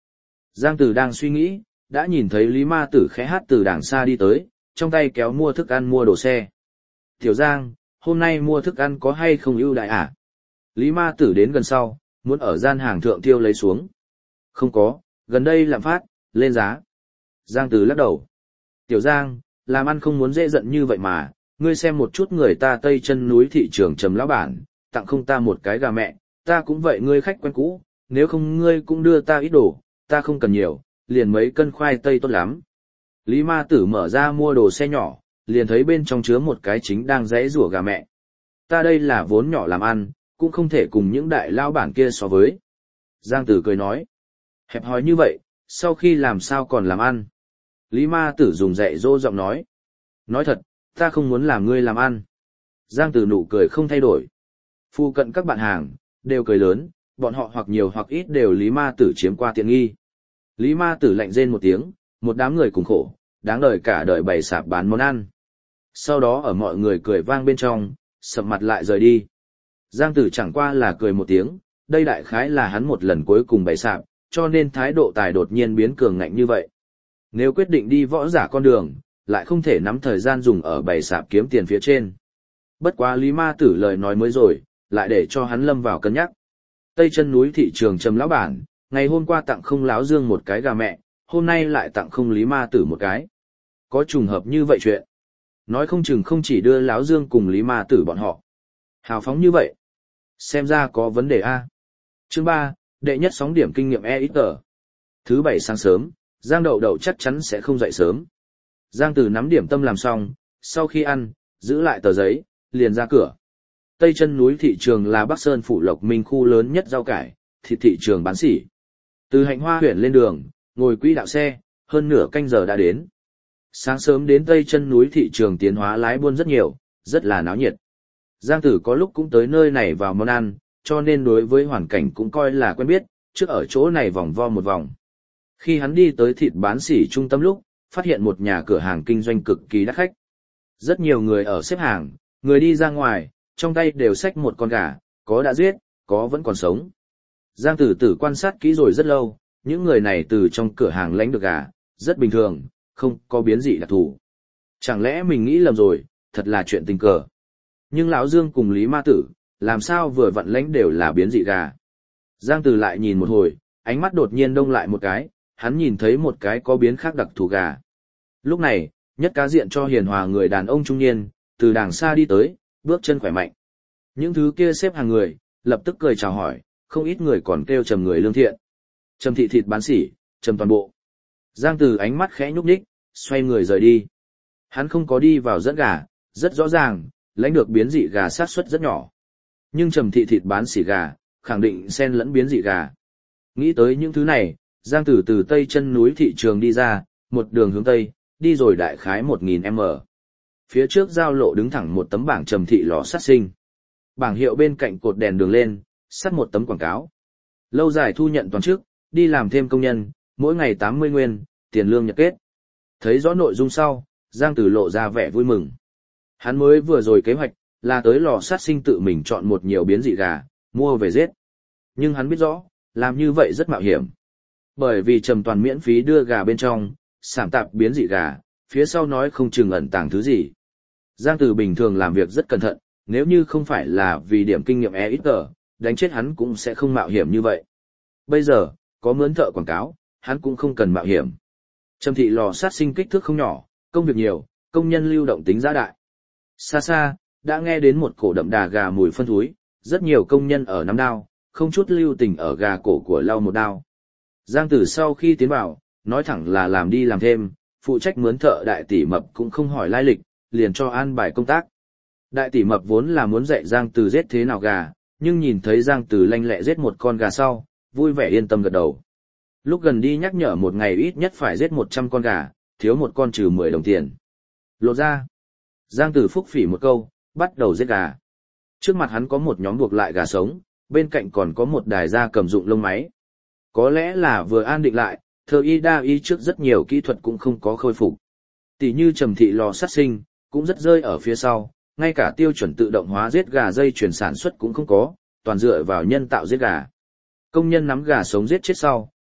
Giang Tử đang suy nghĩ, đã nhìn thấy Lý Ma Tử khẽ hát từ đàng xa đi tới, trong tay kéo mua thức ăn mua đồ xe. Tiểu Giang, hôm nay mua thức ăn có hay không ưu đại à? Lý Ma Tử đến gần sau, muốn ở gian hàng thượng tiêu lấy xuống. Không có, gần đây lạm phát, lên giá. Giang Tử lắc đầu. Tiểu Giang, làm ăn không muốn dễ giận như vậy mà, ngươi xem một chút người ta tây chân núi thị trường Trầm lão bản, tặng không ta một cái gà mẹ, ta cũng vậy ngươi khách quen cũ, nếu không ngươi cũng đưa ta ít đồ, ta không cần nhiều, liền mấy cân khoai tây tốt lắm. Lý Ma Tử mở ra mua đồ xe nhỏ, liền thấy bên trong chứa một cái chính đang giãy giụa gà mẹ. Ta đây là vốn nhỏ làm ăn, cũng không thể cùng những đại lao bản kia so với. Giang Tử cười nói, hẹp hòi như vậy, sau khi làm sao còn làm ăn? Lý Ma Tử dùng dạy dỗ giọng nói. Nói thật, ta không muốn làm ngươi làm ăn. Giang Tử nụ cười không thay đổi. Phu cận các bạn hàng, đều cười lớn, bọn họ hoặc nhiều hoặc ít đều Lý Ma Tử chiếm qua tiện nghi. Lý Ma Tử lạnh rên một tiếng, một đám người cùng khổ, đáng đời cả đời bày sạp bán món ăn. Sau đó ở mọi người cười vang bên trong, sầm mặt lại rời đi. Giang Tử chẳng qua là cười một tiếng, đây đại khái là hắn một lần cuối cùng bày sạp, cho nên thái độ tài đột nhiên biến cường ngạnh như vậy. Nếu quyết định đi võ giả con đường, lại không thể nắm thời gian dùng ở bày sạp kiếm tiền phía trên. Bất quá Lý Ma Tử lời nói mới rồi, lại để cho hắn lâm vào cân nhắc. Tây chân núi thị trường Trầm lão bản, ngày hôm qua tặng không Láo Dương một cái gà mẹ, hôm nay lại tặng không Lý Ma Tử một cái. Có trùng hợp như vậy chuyện. Nói không chừng không chỉ đưa Láo Dương cùng Lý Ma Tử bọn họ. Hào phóng như vậy. Xem ra có vấn đề A. Chương 3, đệ nhất sóng điểm kinh nghiệm EXG. Thứ bảy sáng sớm, Giang Đậu Đậu chắc chắn sẽ không dậy sớm. Giang Tử nắm điểm tâm làm xong, sau khi ăn, giữ lại tờ giấy, liền ra cửa. Tây chân núi thị trường là Bắc Sơn phủ Lộc Minh khu lớn nhất rau cải, thịt thị trường bán sỉ. Từ Hạnh Hoa huyện lên đường, ngồi quỹ đạo xe, hơn nửa canh giờ đã đến. Sáng sớm đến Tây chân núi thị trường tiến hóa lái buôn rất nhiều, rất là náo nhiệt. Giang Tử có lúc cũng tới nơi này vào món ăn, cho nên đối với hoàn cảnh cũng coi là quen biết, trước ở chỗ này vòng vo một vòng. Khi hắn đi tới thịt bán sỉ trung tâm lúc, phát hiện một nhà cửa hàng kinh doanh cực kỳ đắt khách. Rất nhiều người ở xếp hàng, người đi ra ngoài, trong tay đều xách một con gà, có đã giết, có vẫn còn sống. Giang Tử Tử quan sát kỹ rồi rất lâu, những người này từ trong cửa hàng lãnh được gà, rất bình thường, không có biến dị đặc thù. Chẳng lẽ mình nghĩ lầm rồi, thật là chuyện tình cờ. Nhưng Lão Dương cùng Lý Ma Tử, làm sao vừa vặn lãnh đều là biến dị gà. Giang Tử lại nhìn một hồi, ánh mắt đột nhiên đông lại một cái, hắn nhìn thấy một cái có biến khác đặc thù gà. Lúc này, nhất cá diện cho hiền hòa người đàn ông trung niên, từ đàng xa đi tới, bước chân khỏe mạnh. Những thứ kia xếp hàng người, lập tức cười chào hỏi, không ít người còn kêu Trầm người lương thiện. Trầm thị thịt bán sỉ, Trầm toàn bộ. Giang Tử ánh mắt khẽ nhúc nhích, xoay người rời đi. Hắn không có đi vào dẫn gà, rất rõ ràng, lãnh được biến dị gà sát suất rất nhỏ. Nhưng Trầm thị thịt bán sỉ gà, khẳng định xen lẫn biến dị gà. Nghĩ tới những thứ này, Giang Tử từ Tây chân núi thị trường đi ra, một đường hướng Tây, đi rồi đại khái 1000m. Phía trước giao lộ đứng thẳng một tấm bảng Trầm thị lò sát sinh. Bảng hiệu bên cạnh cột đèn đường lên, sắt một tấm quảng cáo. Lâu dài thu nhận toàn chức, đi làm thêm công nhân, mỗi ngày 80 nguyên, tiền lương nhật kết. Thấy rõ nội dung sau, Giang Tử lộ ra vẻ vui mừng. Hắn mới vừa rồi kế hoạch, là tới lò sát sinh tự mình chọn một nhiều biến dị gà, mua về giết. Nhưng hắn biết rõ, làm như vậy rất mạo hiểm. Bởi vì Trầm toàn miễn phí đưa gà bên trong, sảm tạp biến dị gà, phía sau nói không chừng ẩn tàng thứ gì. Giang Tử bình thường làm việc rất cẩn thận, nếu như không phải là vì điểm kinh nghiệm EXG, đánh chết hắn cũng sẽ không mạo hiểm như vậy. Bây giờ, có mướn thợ quảng cáo, hắn cũng không cần mạo hiểm. Trầm thị lò sát sinh kích thước không nhỏ, công việc nhiều, công nhân lưu động tính giá đại. Xa xa, đã nghe đến một cổ đậm đà gà mùi phân thúi, rất nhiều công nhân ở nắm đao, không chút lưu tình ở gà cổ của lau một đao. Giang Tử sau khi tiến vào, nói thẳng là làm đi làm thêm, phụ trách mướn thợ đại tỷ mập cũng không hỏi lai lịch, liền cho an bài công tác. Đại tỷ mập vốn là muốn dạy Giang Tử giết thế nào gà, nhưng nhìn thấy Giang Tử lanh lẹ giết một con gà sau, vui vẻ yên tâm gật đầu. Lúc gần đi nhắc nhở một ngày ít nhất phải giết 100 con gà, thiếu một con trừ 10 đồng tiền. Lột ra. Giang Tử phúc phỉ một câu, bắt đầu giết gà. Trước mặt hắn có một nhóm buộc lại gà sống, bên cạnh còn có một đài gia cầm dụng lông máy. Có lẽ là vừa an định lại, thợ y đa y trước rất nhiều kỹ thuật cũng không có khôi phục. Tỷ như Trầm thị lò sát sinh, cũng rất rơi ở phía sau, ngay cả tiêu chuẩn tự động hóa giết gà dây chuyển sản xuất cũng không có, toàn dựa vào nhân tạo giết gà. Công nhân nắm gà sống giết chết sau,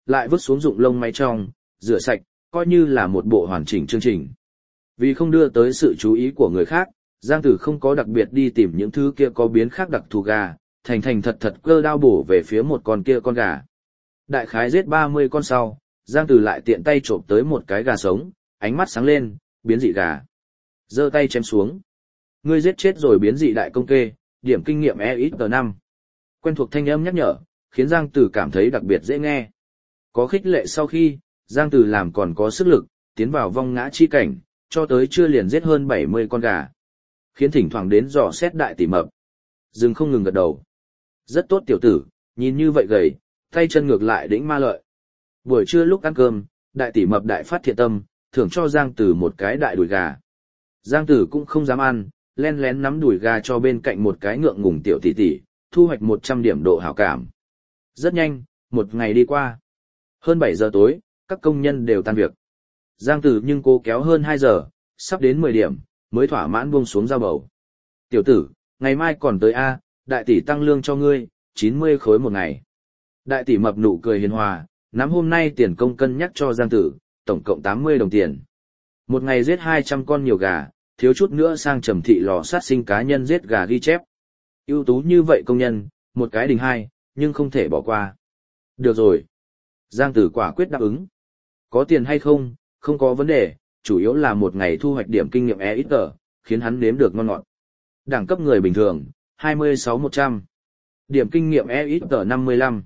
lại vứt xuống dụng lông máy trong, rửa sạch, coi như là một bộ hoàn chỉnh chương trình. Vì không đưa tới sự chú ý của người khác, Giang Tử không có đặc biệt đi tìm những thứ kia có biến khác đặc thù gà, thành thành thật thật cơ đao bổ về phía một con kia con gà. Đại khái giết 30 con sau, Giang Tử lại tiện tay trộm tới một cái gà sống, ánh mắt sáng lên, biến dị gà. Giơ tay chém xuống. Ngươi giết chết rồi biến dị đại công kê, điểm kinh nghiệm EXP5. Quen thuộc thanh âm nhắc nhở, khiến Giang Tử cảm thấy đặc biệt dễ nghe. Có khích lệ sau khi, Giang Tử làm còn có sức lực, tiến vào vong ngã chi cảnh, cho tới chưa liền giết hơn 70 con gà. Khiến thỉnh thoảng đến dò xét đại tỷ mập. Dừng không ngừng gật đầu. Rất tốt tiểu tử, nhìn như vậy gầy, tay chân ngược lại đĩnh ma lợi. Buổi trưa lúc ăn cơm, đại tỷ mập đại phát thiện tâm, thưởng cho Giang Tử một cái đại đùi gà. Giang Tử cũng không dám ăn, len lén nắm đùi gà cho bên cạnh một cái ngượng ngùng tiểu tỷ tỷ, thu hoạch 100 điểm độ hảo cảm. Rất nhanh, một ngày đi qua. Hơn 7 giờ tối, các công nhân đều tan việc. Giang Tử nhưng cố kéo hơn 2 giờ, sắp đến 10 điểm, mới thỏa mãn buông xuống dao bầu. Tiểu tử, ngày mai còn tới A, đại tỷ tăng lương cho ngươi, 90 khối một ngày. Đại tỷ mập nụ cười hiền hòa, nắm hôm nay tiền công cân nhắc cho Giang Tử, tổng cộng 80 đồng tiền. Một ngày giết 200 con nhiều gà, thiếu chút nữa sang Trầm thị lò sát sinh cá nhân giết gà ghi chép. Ưu tú như vậy công nhân, một cái đình hai, nhưng không thể bỏ qua. Được rồi. Giang Tử quả quyết đáp ứng. Có tiền hay không, không có vấn đề, chủ yếu là một ngày thu hoạch điểm kinh nghiệm EXP, khiến hắn nếm được ngon ngọt. Đẳng cấp người bình thường, 26-100. Điểm kinh nghiệm EXP 55.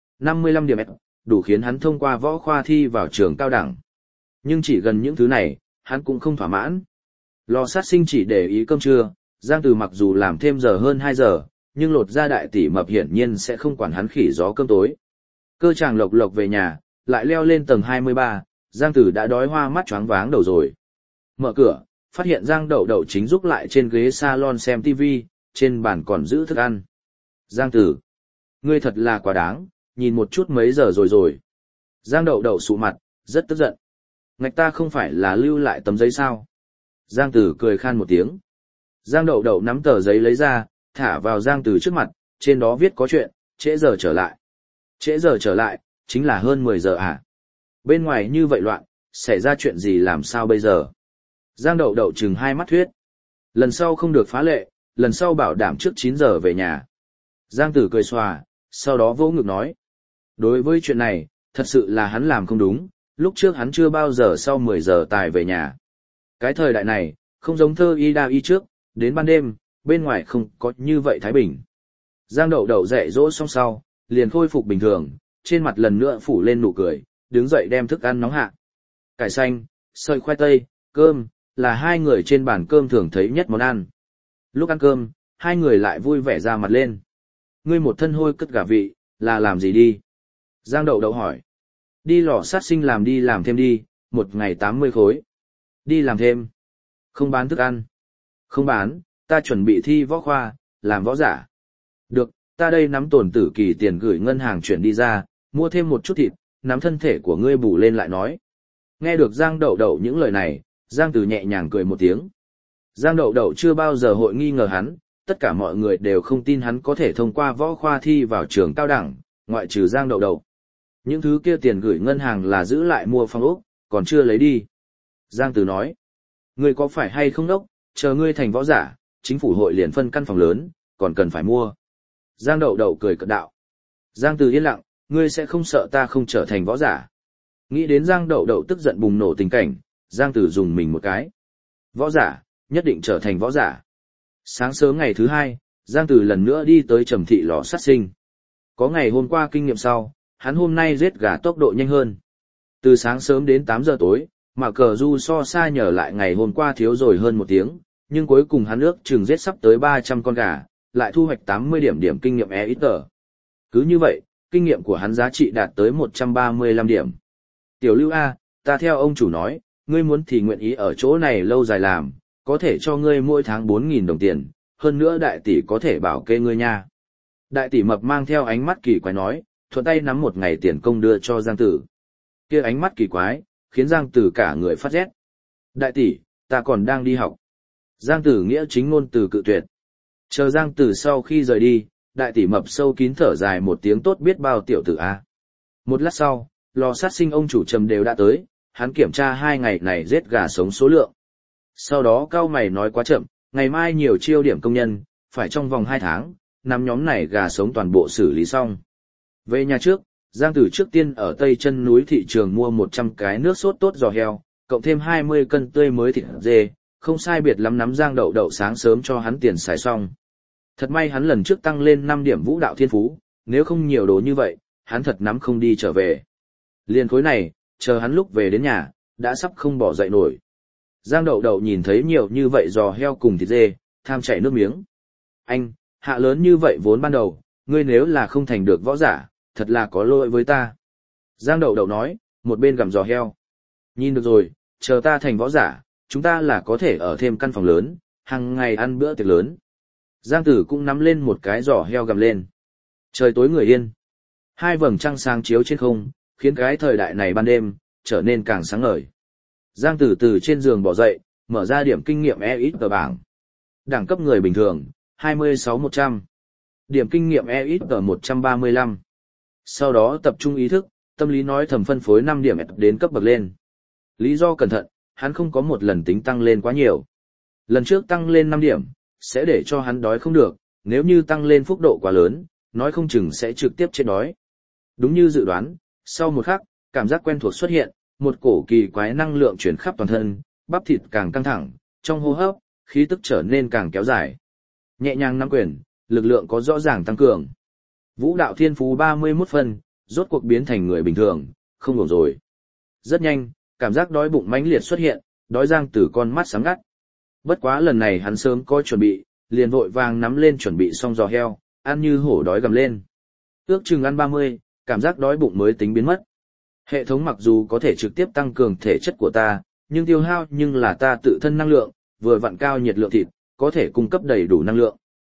55 điểm EXP, đủ khiến hắn thông qua võ khoa thi vào trường cao đẳng. Nhưng chỉ gần những thứ này, hắn cũng không thỏa mãn. Lò sát sinh chỉ để ý cơm trưa, Giang Tử mặc dù làm thêm giờ hơn 2 giờ, nhưng lột ra đại tỷ mập hiển nhiên sẽ không quản hắn khỉ gió cơm tối. Cơ chàng lộc lộc về nhà, lại leo lên tầng 23, Giang Tử đã đói hoa mắt choáng váng đầu rồi. Mở cửa, phát hiện Giang Đậu Đậu chính rúc lại trên ghế salon xem TV, trên bàn còn giữ thức ăn. Giang Tử, ngươi thật là quá đáng, nhìn một chút mấy giờ rồi. Giang Đậu Đậu sụ mặt, rất tức giận. Ngạch ta không phải là lưu lại tấm giấy sao? Giang Tử cười khan một tiếng. Giang Đậu Đậu nắm tờ giấy lấy ra, thả vào Giang Tử trước mặt, trên đó viết có chuyện, trễ giờ trở lại. Trễ giờ trở lại, chính là hơn 10 giờ à? Bên ngoài như vậy loạn, xảy ra chuyện gì làm sao bây giờ? Giang Đậu Đậu chừng hai mắt thuyết. Lần sau không được phá lệ, lần sau bảo đảm trước 9 giờ về nhà. Giang Tử cười xòa, sau đó vỗ ngực nói. Đối với chuyện này, thật sự là hắn làm không đúng, lúc trước hắn chưa bao giờ sau 10 giờ tài về nhà. Cái thời đại này, không giống thơ y đa y trước, đến ban đêm, bên ngoài không có như vậy thái bình. Giang Đậu Đậu dạy dỗ xong sau, liền khôi phục bình thường, trên mặt lần nữa phủ lên nụ cười, đứng dậy đem thức ăn nóng hạ. Cải xanh, sợi khoai tây, cơm, là hai người trên bàn cơm thường thấy nhất món ăn. Lúc ăn cơm, hai người lại vui vẻ ra mặt lên. Ngươi một thân hôi cất gà vị, là làm gì đi? Giang Đậu Đậu hỏi. Đi lò sát sinh làm đi làm thêm đi, một ngày 80 khối. Đi làm thêm. Không bán thức ăn. Không bán, ta chuẩn bị thi võ khoa, làm võ giả. Được, ta đây nắm tổn tử kỳ tiền gửi ngân hàng chuyển đi ra, mua thêm một chút thịt, nắm thân thể của ngươi bù lên lại nói. Nghe được Giang Đậu Đậu những lời này, Giang Tử nhẹ nhàng cười một tiếng. Giang Đậu Đậu chưa bao giờ hội nghi ngờ hắn, tất cả mọi người đều không tin hắn có thể thông qua võ khoa thi vào trường cao đẳng, ngoại trừ Giang Đậu Đậu. Những thứ kia tiền gửi ngân hàng là giữ lại mua phòng ốc, còn chưa lấy đi. Giang Tử nói, ngươi có phải hay không đốc, chờ ngươi thành võ giả, chính phủ hội liền phân căn phòng lớn, còn cần phải mua. Giang Đậu Đậu cười cợt đạo. Giang Tử yên lặng, ngươi sẽ không sợ ta không trở thành võ giả. Nghĩ đến Giang Đậu Đậu tức giận bùng nổ tình cảnh, Giang Tử dùng mình một cái. Võ giả, nhất định trở thành võ giả. Sáng sớm ngày thứ hai, Giang Tử lần nữa đi tới Trầm thị lò sát sinh. Có ngày hôm qua kinh nghiệm sau, hắn hôm nay giết gà tốc độ nhanh hơn. Từ sáng sớm đến 8 giờ tối, mà cờ du so xa nhờ lại ngày hôm qua thiếu rồi hơn 1 tiếng, nhưng cuối cùng hắn ước chừng giết sắp tới 300 con gà, lại thu hoạch 80 điểm kinh nghiệm EXP. Cứ như vậy, kinh nghiệm của hắn giá trị đạt tới 135 điểm. Tiểu Lưu A, ta theo ông chủ nói, ngươi muốn thì nguyện ý ở chỗ này lâu dài làm, có thể cho ngươi mỗi tháng 4.000 đồng tiền, hơn nữa đại tỷ có thể bảo kê ngươi nha. Đại tỷ mập mang theo ánh mắt kỳ quái nói, thuận tay nắm một ngày tiền công đưa cho Giang Tử. Kia ánh mắt kỳ quái, khiến Giang Tử cả người phát rét. Đại tỷ, ta còn đang đi học. Giang Tử nghĩa chính ngôn từ cự tuyệt. Chờ Giang Tử sau khi rời đi, đại tỷ mập sâu kín thở dài một tiếng tốt biết bao tiểu tử A. Một lát sau, Lò sát sinh ông chủ Trầm đều đã tới, hắn kiểm tra 2 ngày này giết gà sống số lượng. Sau đó cao mày nói quá chậm, ngày mai nhiều chiêu điểm công nhân, phải trong vòng 2 tháng, nắm nhóm này gà sống toàn bộ xử lý xong. Về nhà trước, Giang Tử trước tiên ở Tây Chân núi thị trường mua 100 cái nước sốt tốt giò heo, cộng thêm 20 cân tươi mới thịt dê, không sai biệt lắm nắm Giang Đậu Đậu sáng sớm cho hắn tiền xài xong. Thật may hắn lần trước tăng lên 5 điểm vũ đạo thiên phú, nếu không nhiều đồ như vậy, hắn thật nắm không đi trở về. Liên khối này, chờ hắn lúc về đến nhà, đã sắp không bỏ dậy nổi. Giang Đậu Đậu nhìn thấy nhiều như vậy giò heo cùng thịt dê, tham chảy nước miếng. Anh, hạ lớn như vậy vốn ban đầu, ngươi nếu là không thành được võ giả, thật là có lỗi với ta. Giang Đậu Đậu nói, một bên gặm giò heo. Nhìn được rồi, chờ ta thành võ giả, chúng ta là có thể ở thêm căn phòng lớn, hàng ngày ăn bữa tiệc lớn. Giang Tử cũng nắm lên một cái giò heo gặm lên. Trời tối người yên. 2 vầng trăng sáng chiếu trên không, khiến cái thời đại này ban đêm, trở nên càng sáng ngời. Giang Tử từ trên giường bỏ dậy, mở ra điểm kinh nghiệm EXP bảng. Đẳng cấp người bình thường, 26-100. Điểm kinh nghiệm EXP 135. Sau đó tập trung ý thức, tâm lý nói thầm phân phối 5 điểm đến cấp bậc lên. Lý do cẩn thận, hắn không có một lần tính tăng lên quá nhiều. Lần trước tăng lên 5 điểm, sẽ để cho hắn đói không được, nếu như tăng lên phúc độ quá lớn, nói không chừng sẽ trực tiếp chết đói. Đúng như dự đoán, sau một khắc, cảm giác quen thuộc xuất hiện, một cổ kỳ quái năng lượng chuyển khắp toàn thân, bắp thịt càng căng thẳng, trong hô hấp, khí tức trở nên càng kéo dài. Nhẹ nhàng nắm quyền, lực lượng có rõ ràng tăng cường. Vũ đạo thiên phú 31 phân, rốt cuộc biến thành người bình thường, không ổn rồi. Rất nhanh, cảm giác đói bụng mãnh liệt xuất hiện, đói Giang Tử con mắt sáng ngắt. Bất quá lần này hắn sớm có chuẩn bị, liền vội vàng nắm lên chuẩn bị xong giò heo, ăn như hổ đói gầm lên. Ước chừng ăn 30, cảm giác đói bụng mới tính biến mất. Hệ thống mặc dù có thể trực tiếp tăng cường thể chất của ta, nhưng tiêu hao nhưng là ta tự thân năng lượng, vừa vặn cao nhiệt lượng thịt, có thể cung cấp đầy đủ năng lượng.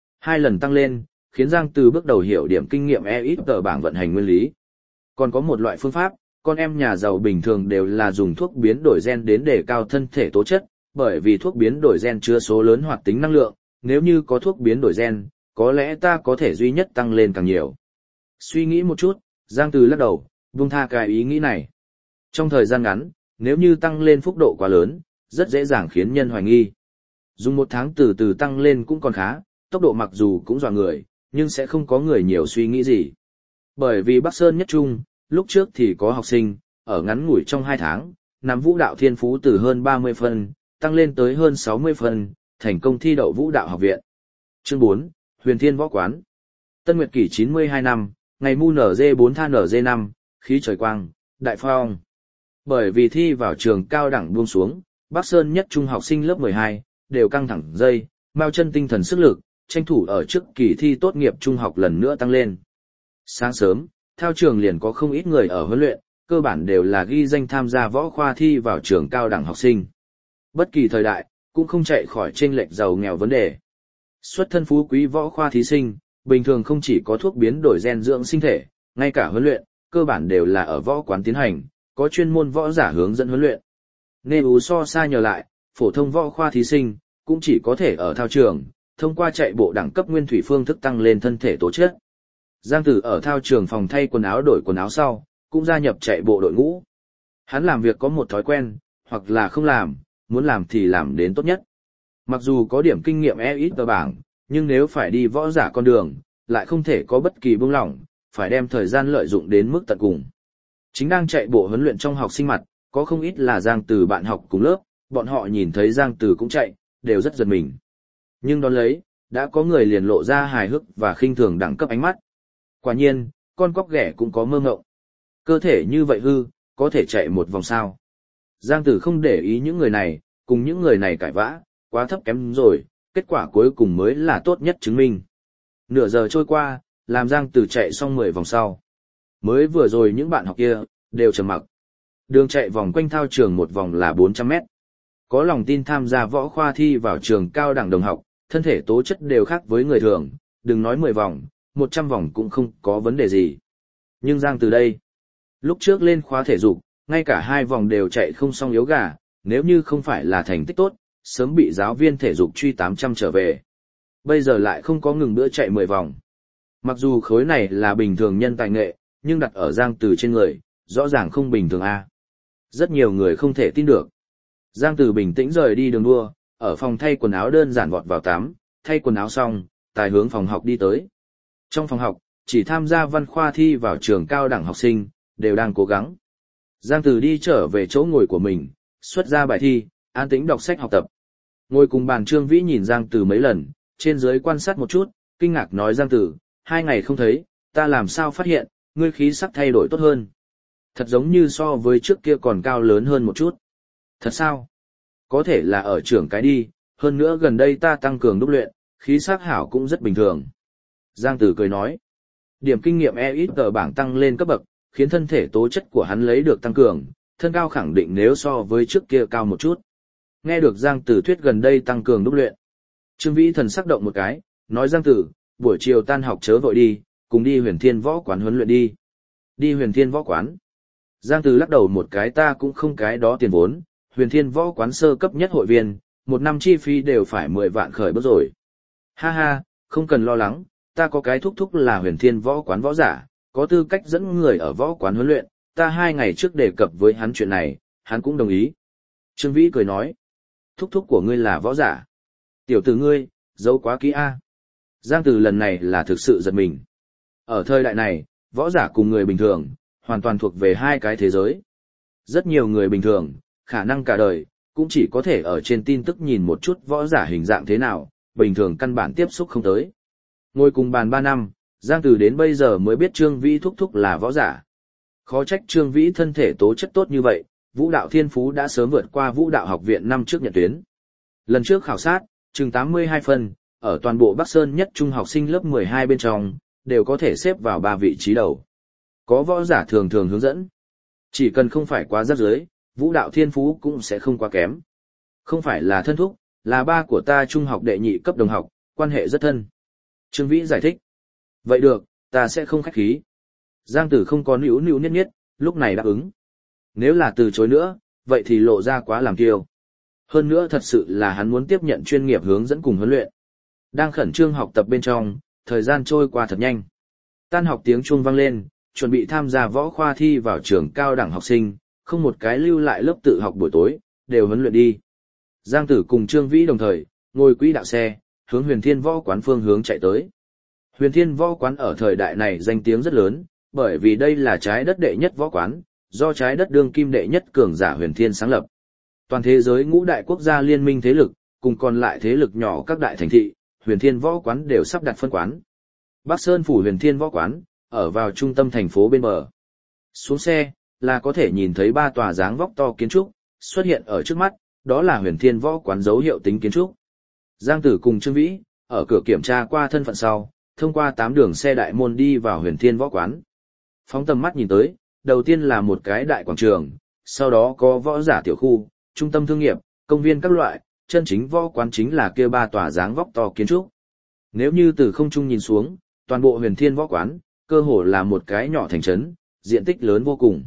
2 lần tăng lên, khiến Giang Từ bước đầu hiểu điểm kinh nghiệm EXP bảng vận hành nguyên lý. Còn có một loại phương pháp, con em nhà giàu bình thường đều là dùng thuốc biến đổi gen đến đề cao thân thể tố chất, bởi vì thuốc biến đổi gen chứa số lớn hoạt tính năng lượng, nếu như có thuốc biến đổi gen, có lẽ ta có thể duy nhất tăng lên càng nhiều. Suy nghĩ một chút, Giang Từ lắc đầu, buông tha cái ý nghĩ này. Trong thời gian ngắn, nếu như tăng lên phúc độ quá lớn, rất dễ dàng khiến nhân hoài nghi. Dùng 1 tháng từ từ tăng lên cũng còn khá, tốc độ mặc dù cũng dọa người, nhưng sẽ không có người nhiều suy nghĩ gì. Bởi vì Bắc Sơn nhất trung, lúc trước thì có học sinh, ở ngắn ngủi trong 2 tháng, nắm vũ đạo thiên phú từ hơn 30 phân, tăng lên tới hơn 60 phân, thành công thi đậu vũ đạo học viện. Chương 4, Huyền Thiên Võ Quán. Tân Nguyệt Kỷ 92 năm, ngày mu NG4 tha NG5, khí trời quang, đại phong. Bởi vì thi vào trường cao đẳng buông xuống, Bắc Sơn nhất trung học sinh lớp 12, đều căng thẳng dây, mao chân tinh thần sức lực, tranh thủ ở trước kỳ thi tốt nghiệp trung học lần nữa tăng lên. Sáng sớm, thao trường liền có không ít người ở huấn luyện, cơ bản đều là ghi danh tham gia võ khoa thi vào trường cao đẳng học sinh. Bất kỳ thời đại, cũng không chạy khỏi chênh lệch giàu nghèo vấn đề. Xuất thân phú quý võ khoa thí sinh, bình thường không chỉ có thuốc biến đổi gen dưỡng sinh thể, ngay cả huấn luyện, cơ bản đều là ở võ quán tiến hành, có chuyên môn võ giả hướng dẫn huấn luyện. Nên so xa nhờ lại, phổ thông võ khoa thí sinh, cũng chỉ có thể ở thao trường, thông qua chạy bộ đẳng cấp nguyên thủy phương thức tăng lên thân thể tố chất. Giang Tử ở thao trường phòng thay quần áo đổi quần áo sau, cũng gia nhập chạy bộ đội ngũ. Hắn làm việc có một thói quen, hoặc là không làm, muốn làm thì làm đến tốt nhất. Mặc dù có điểm kinh nghiệm EXP bảng, nhưng nếu phải đi võ giả con đường, lại không thể có bất kỳ buông lỏng, phải đem thời gian lợi dụng đến mức tận cùng. Chính đang chạy bộ huấn luyện trong học sinh mặt, có không ít là Giang Tử bạn học cùng lớp, bọn họ nhìn thấy Giang Tử cũng chạy, đều rất giật mình. Nhưng đón lấy, đã có người liền lộ ra hài hước và khinh thường đẳng cấp ánh mắt. Quả nhiên, con cóc ghẻ cũng có mơ ngộng. Cơ thể như vậy hư, có thể chạy một vòng sao. Giang Tử không để ý những người này, cùng những người này cãi vã, quá thấp kém rồi, kết quả cuối cùng mới là tốt nhất chứng minh. Nửa giờ trôi qua, làm Giang Tử chạy xong 10 vòng sau. Mới vừa rồi những bạn học kia, đều trầm mặc. Đường chạy vòng quanh thao trường một vòng là 400 mét. Có lòng tin tham gia võ khoa thi vào trường cao đẳng đồng học, thân thể tố chất đều khác với người thường, đừng nói 10 vòng, 100 vòng cũng không có vấn đề gì. Nhưng Giang Từ đây, lúc trước lên khóa thể dục, ngay cả 2 vòng đều chạy không xong yếu gà, nếu như không phải là thành tích tốt, sớm bị giáo viên thể dục truy 800 trở về. Bây giờ lại không có ngừng bữa chạy 10 vòng. Mặc dù khối này là bình thường nhân tài nghệ, nhưng đặt ở Giang Từ trên người, rõ ràng không bình thường a. Rất nhiều người không thể tin được. Giang Tử bình tĩnh rời đi đường đua, ở phòng thay quần áo đơn giản vọt vào tắm, thay quần áo xong, tài hướng phòng học đi tới. Trong phòng học, chỉ tham gia văn khoa thi vào trường cao đẳng học sinh, đều đang cố gắng. Giang Tử đi trở về chỗ ngồi của mình, xuất ra bài thi, an tĩnh đọc sách học tập. Ngồi cùng bàn Trương Vĩ nhìn Giang Tử mấy lần, trên dưới quan sát một chút, kinh ngạc nói Giang Tử, 2 ngày không thấy, ta làm sao phát hiện, ngươi khí sắc thay đổi tốt hơn. Thật giống như so với trước kia còn cao lớn hơn một chút. Thật sao? Có thể là ở trưởng cái đi, hơn nữa gần đây ta tăng cường đúc luyện, khí sắc hảo cũng rất bình thường. Giang Tử cười nói, điểm kinh nghiệm EXP bảng tăng lên cấp bậc, khiến thân thể tố chất của hắn lấy được tăng cường, thân cao khẳng định nếu so với trước kia cao một chút. Nghe được Giang Tử thuyết gần đây tăng cường đúc luyện. Trương Vĩ thần sắc động một cái, nói Giang Tử, buổi chiều tan học chớ vội đi, cùng đi Huyền Thiên Võ Quán huấn luyện đi. Đi Huyền Thiên Võ Quán. Giang Tử lắc đầu một cái, ta cũng không cái đó tiền vốn, Huyền Thiên Võ Quán sơ cấp nhất hội viên, 1 năm chi phí đều phải 10 vạn khởi bước rồi. Ha ha, không cần lo lắng, ta có cái thúc thúc là Huyền Thiên Võ Quán võ giả, có tư cách dẫn người ở võ quán huấn luyện, ta 2 ngày trước đề cập với hắn chuyện này, hắn cũng đồng ý. Trương Vĩ cười nói, thúc thúc của ngươi là võ giả. Tiểu tử ngươi, giấu quá kỹ a. Giang Tử lần này là thực sự giật mình. Ở thời đại này, võ giả cùng người bình thường, hoàn toàn thuộc về 2 cái thế giới. Rất nhiều người bình thường, khả năng cả đời, cũng chỉ có thể ở trên tin tức nhìn một chút võ giả hình dạng thế nào, bình thường căn bản tiếp xúc không tới. Ngồi cùng bàn 3 năm, Giang Tử đến bây giờ mới biết Trương Vĩ thúc thúc là võ giả. Khó trách Trương Vĩ thân thể tố chất tốt như vậy, vũ đạo thiên phú đã sớm vượt qua vũ đạo học viện năm trước nhận tuyến. Lần trước khảo sát, chừng 82 phân, ở toàn bộ Bắc Sơn nhất trung học sinh lớp 12 bên trong, đều có thể xếp vào 3 vị trí đầu. Có võ giả thường thường hướng dẫn. Chỉ cần không phải quá rắc rưới, vũ đạo thiên phú cũng sẽ không quá kém. Không phải là thân thúc, là ba của ta trung học đệ nhị cấp đồng học, quan hệ rất thân. Trương Vĩ giải thích. Vậy được, ta sẽ không khách khí. Giang Tử không có níu níu niết niết, lúc này đáp ứng. Nếu là từ chối nữa, vậy thì lộ ra quá làm kiêu. Hơn nữa thật sự là hắn muốn tiếp nhận chuyên nghiệp hướng dẫn cùng huấn luyện. Đang khẩn trương học tập bên trong, thời gian trôi qua thật nhanh. Tan học tiếng chuông vang lên, chuẩn bị tham gia võ khoa thi vào trường cao đẳng học sinh, không một cái lưu lại lớp tự học buổi tối, đều huấn luyện đi. Giang Tử cùng Trương Vĩ đồng thời, ngồi quỹ đạo xe, hướng Huyền Thiên Võ Quán phương hướng chạy tới. Huyền Thiên Võ Quán ở thời đại này danh tiếng rất lớn, bởi vì đây là trái đất đệ nhất võ quán, do trái đất đương kim đệ nhất cường giả Huyền Thiên sáng lập. Toàn thế giới ngũ đại quốc gia liên minh thế lực, cùng còn lại thế lực nhỏ các đại thành thị, Huyền Thiên Võ Quán đều sắp đặt phân quán. Bắc Sơn phủ Huyền Thiên Võ Quán, ở vào trung tâm thành phố bên bờ. Xuống xe, là có thể nhìn thấy 3 tòa dáng vóc to kiến trúc, xuất hiện ở trước mắt, đó là Huyền Thiên Võ Quán dấu hiệu tính kiến trúc. Giang Tử cùng Trương Vĩ, ở cửa kiểm tra qua thân phận sau, thông qua 8 đường xe đại môn đi vào Huyền Thiên Võ Quán. Phóng tầm mắt nhìn tới, đầu tiên là một cái đại quảng trường, sau đó có võ giả tiểu khu, trung tâm thương nghiệp, công viên các loại, chân chính võ quán chính là kia 3 tòa dáng vóc to kiến trúc. Nếu như từ không trung nhìn xuống, toàn bộ Huyền Thiên Võ Quán, cơ hồ là một cái nhỏ thành trấn, diện tích lớn vô cùng.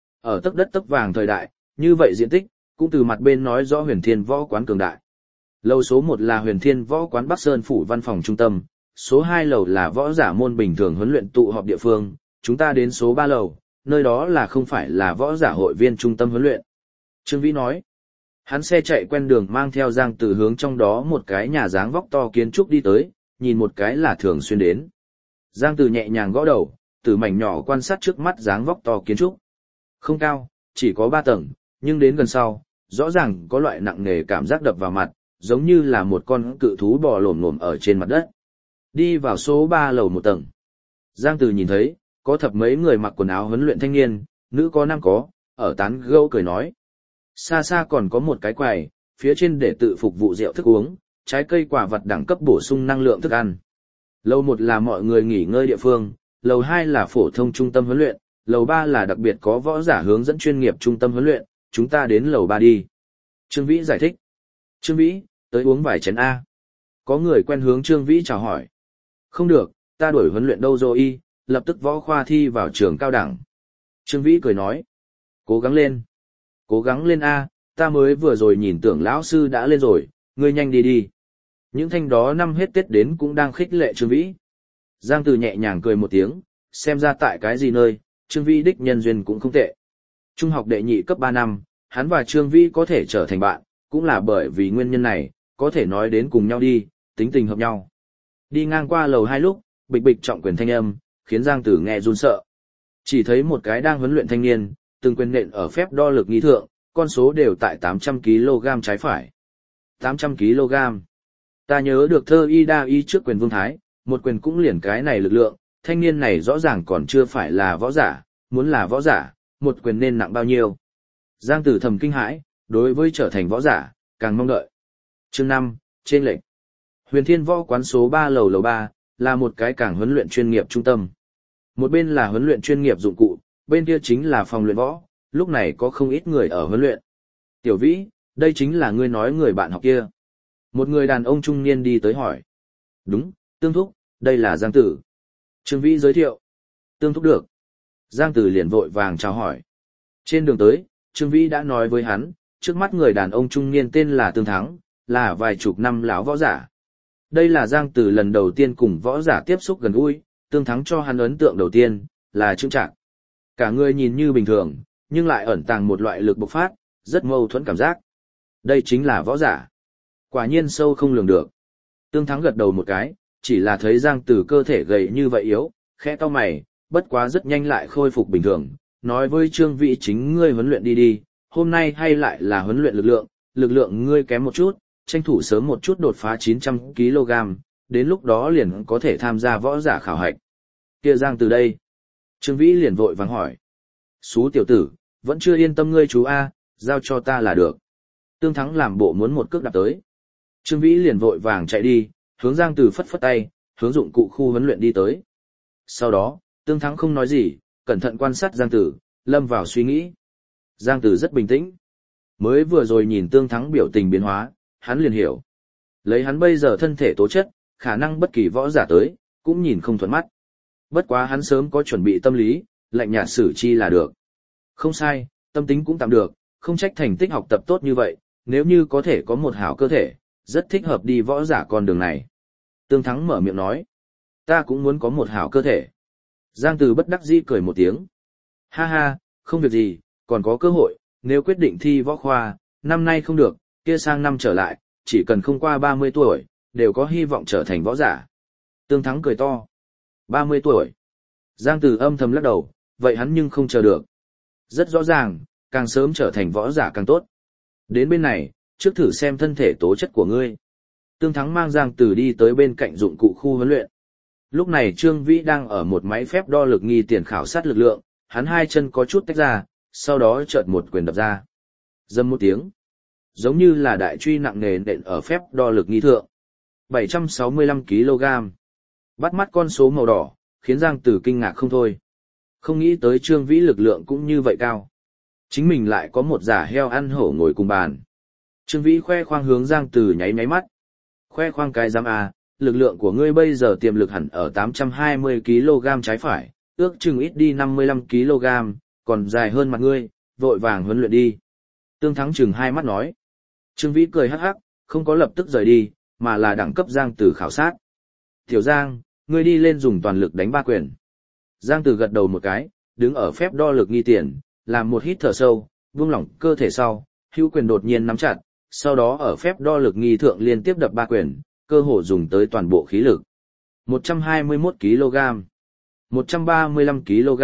Ở tấc đất tấc vàng thời đại, như vậy diện tích, cũng từ mặt bên nói rõ Huyền Thiên Võ Quán cường đại. Lầu số 1 là Huyền Thiên Võ Quán Bắc Sơn phủ văn phòng trung tâm, số 2 lầu là võ giả môn bình thường huấn luyện tụ họp địa phương, chúng ta đến số 3 lầu, nơi đó là không phải là võ giả hội viên trung tâm huấn luyện. Trương Vĩ nói, hắn xe chạy quen đường mang theo Giang Tử hướng trong đó một cái nhà dáng vóc to kiến trúc đi tới, nhìn một cái là thường xuyên đến. Giang Tử nhẹ nhàng gõ đầu, từ mảnh nhỏ quan sát trước mắt dáng vóc to kiến trúc. Không cao, chỉ có 3 tầng, nhưng đến gần sau, rõ ràng có loại nặng nề cảm giác đập vào mặt, giống như là một con cự thú bò lổm lổm ở trên mặt đất. Đi vào số 3 lầu 1 tầng. Giang Tử nhìn thấy, có thập mấy người mặc quần áo huấn luyện thanh niên, nữ có nam có, ở tán gẫu cười nói. Xa xa còn có một cái quầy, phía trên để tự phục vụ rượu thức uống, trái cây quả vật đẳng cấp bổ sung năng lượng thức ăn. Lầu 1 là mọi người nghỉ ngơi địa phương, lầu 2 là phổ thông trung tâm huấn luyện, lầu 3 là đặc biệt có võ giả hướng dẫn chuyên nghiệp trung tâm huấn luyện, chúng ta đến lầu 3 đi. Trương Vĩ giải thích. Trương Vĩ, tới uống vài chén A. Có người quen hướng Trương Vĩ chào hỏi. Không được, ta đổi huấn luyện đâu rồi, lập tức võ khoa thi vào trường cao đẳng. Trương Vĩ cười nói. Cố gắng lên. Cố gắng lên A, ta mới vừa rồi nhìn tưởng lão sư đã lên rồi, ngươi nhanh đi đi. Những thanh đó năm hết Tết đến cũng đang khích lệ Trương Vĩ. Giang Tử nhẹ nhàng cười một tiếng, xem ra tại cái gì nơi, Trương Vĩ đích nhân duyên cũng không tệ. Trung học đệ nhị cấp 3 năm, hắn và Trương Vĩ có thể trở thành bạn, cũng là bởi vì nguyên nhân này, có thể nói đến cùng nhau đi, tính tình hợp nhau. Đi ngang qua lầu 2 lúc, bịch bịch trọng quyền thanh âm, khiến Giang Tử nghe run sợ. Chỉ thấy một cái đang huấn luyện thanh niên, từng quyền nện ở phép đo lực nghi thượng, con số đều tại 800 kg trái phải. 800 kg. Ta nhớ được thơ y đa y trước quyền Vương Thái, một quyền cũng liền cái này lực lượng, thanh niên này rõ ràng còn chưa phải là võ giả, muốn là võ giả, một quyền nên nặng bao nhiêu. Giang Tử thầm kinh hãi, đối với trở thành võ giả, càng mong đợi. Chương 5, trên lệnh. Huyền Thiên Võ quán số 3 lầu 3, là một cái cảng huấn luyện chuyên nghiệp trung tâm. Một bên là huấn luyện chuyên nghiệp dụng cụ, bên kia chính là phòng luyện võ, lúc này có không ít người ở huấn luyện. Tiểu Vĩ, đây chính là ngươi nói người bạn học kia. Một người đàn ông trung niên đi tới hỏi. Đúng, Tương Thúc, đây là Giang Tử. Trương Vĩ giới thiệu. Tương Thúc được. Giang Tử liền vội vàng chào hỏi. Trên đường tới, Trương Vĩ đã nói với hắn, trước mắt người đàn ông trung niên tên là Tương Thắng, là vài chục năm lão võ giả. Đây là Giang Tử lần đầu tiên cùng võ giả tiếp xúc gần gũi, Tương Thắng cho hắn ấn tượng đầu tiên, là trưng trạng. Cả người nhìn như bình thường, nhưng lại ẩn tàng một loại lực bộc phát, rất mâu thuẫn cảm giác. Đây chính là võ giả. Quả nhiên sâu không lường được. Tương Thắng gật đầu một cái, chỉ là thấy Giang Tử cơ thể gầy như vậy yếu, khẽ cau mày, bất quá rất nhanh lại khôi phục bình thường, nói với Trương Vĩ chính ngươi huấn luyện đi đi, hôm nay hay lại là huấn luyện lực lượng ngươi kém một chút, tranh thủ sớm một chút đột phá 900 kg, đến lúc đó liền có thể tham gia võ giả khảo hạch. Kia Giang Tử đây. Trương Vĩ liền vội vàng hỏi. Xú tiểu tử, vẫn chưa yên tâm ngươi chú A, giao cho ta là được. Tương Thắng làm bộ muốn một cước đạp tới. Trương Vĩ liền vội vàng chạy đi, hướng Giang Tử phất phất tay, hướng dụng cụ khu huấn luyện đi tới. Sau đó, Tương Thắng không nói gì, cẩn thận quan sát Giang Tử, lâm vào suy nghĩ. Giang Tử rất bình tĩnh. Mới vừa rồi nhìn Tương Thắng biểu tình biến hóa, hắn liền hiểu. Lấy hắn bây giờ thân thể tố chất, khả năng bất kỳ võ giả tới, cũng nhìn không thuận mắt. Bất quá hắn sớm có chuẩn bị tâm lý, lạnh nhạt xử chi là được. Không sai, tâm tính cũng tạm được, không trách thành tích học tập tốt như vậy, nếu như có thể có một hảo cơ thể, rất thích hợp đi võ giả con đường này. Tương Thắng mở miệng nói, ta cũng muốn có một hảo cơ thể. Giang Từ bất đắc dĩ cười một tiếng. Ha ha, không việc gì, còn có cơ hội, nếu quyết định thi võ khoa, năm nay không được, kia sang năm trở lại, chỉ cần không qua 30 tuổi, đều có hy vọng trở thành võ giả. Tương Thắng cười to. 30 tuổi. Giang Từ âm thầm lắc đầu, vậy hắn nhưng không chờ được. Rất rõ ràng, càng sớm trở thành võ giả càng tốt. Đến bên này, trước thử xem thân thể tố chất của ngươi. Tương Thắng mang Giang Từ đi tới bên cạnh dụng cụ khu huấn luyện. Lúc này Trương Vĩ đang ở một máy phép đo lực nghi tiền khảo sát lực lượng, hắn hai chân có chút tách ra, sau đó chợt một quyền đập ra. Dầm một tiếng. Giống như là đại truy nặng nề nện ở phép đo lực nghi thượng. 765 kg. Bắt mắt con số màu đỏ, khiến Giang Tử kinh ngạc không thôi. Không nghĩ tới Trương Vĩ lực lượng cũng như vậy cao. Chính mình lại có một giả heo ăn hổ ngồi cùng bàn. Trương Vĩ khoe khoang hướng Giang Tử nháy nháy mắt. Khoe khoang cái giám à, lực lượng của ngươi bây giờ tiềm lực hẳn ở 820 kg trái phải, ước chừng ít đi 55 kg, còn dài hơn mặt ngươi, vội vàng huấn luyện đi. Tương Thắng chừng hai mắt nói. Trương Vĩ cười hắc hắc, không có lập tức rời đi, mà là đẳng cấp Giang Tử khảo sát. Tiểu Giang, ngươi đi lên dùng toàn lực đánh 3 quyền. Giang Tử gật đầu một cái, đứng ở phép đo lực nghi tiền, làm một hít thở sâu, buông lỏng cơ thể sau, hữu quyền đột nhiên nắm chặt, sau đó ở phép đo lực nghi thượng liên tiếp đập 3 quyền, cơ hồ dùng tới toàn bộ khí lực. 121 kg, 135 kg,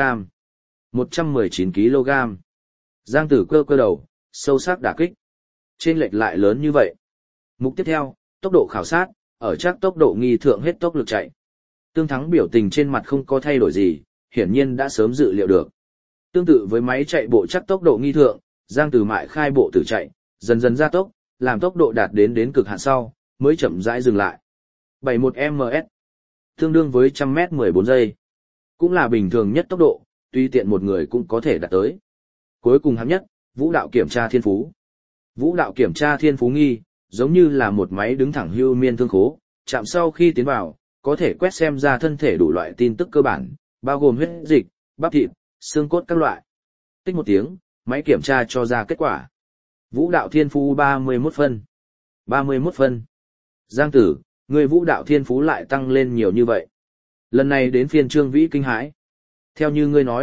119 kg. Giang Tử cơ đầu, sâu sắc đả kích. Trên lệch lại lớn như vậy. Mục tiếp theo, tốc độ khảo sát, ở chắc tốc độ nghi thượng hết tốc lực chạy. Tương Thắng biểu tình trên mặt không có thay đổi gì, hiển nhiên đã sớm dự liệu được. Tương tự với máy chạy bộ chắc tốc độ nghi thượng, Giang Tử mại khai bộ tử chạy, dần dần gia tốc, làm tốc độ đạt đến cực hạn sau, mới chậm rãi dừng lại. 71ms, tương đương với 100m 14 giây. Cũng là bình thường nhất tốc độ, tuy tiện một người cũng có thể đạt tới. Cuối cùng hạng nhất, vũ đạo kiểm tra thiên phú. Vũ đạo kiểm tra thiên phú nghi, giống như là một máy đứng thẳng hưu miên thương khố, chạm sau khi tiến vào, có thể quét xem ra thân thể đủ loại tin tức cơ bản, bao gồm huyết dịch, bắp thịt, xương cốt các loại. Tích một tiếng, máy kiểm tra cho ra kết quả. Vũ đạo thiên phú 31 phân. 31 phân. Giang Tử, người vũ đạo thiên phú lại tăng lên nhiều như vậy. Lần này đến phiên Trương Vĩ kinh hãi. Theo như ngươi nói,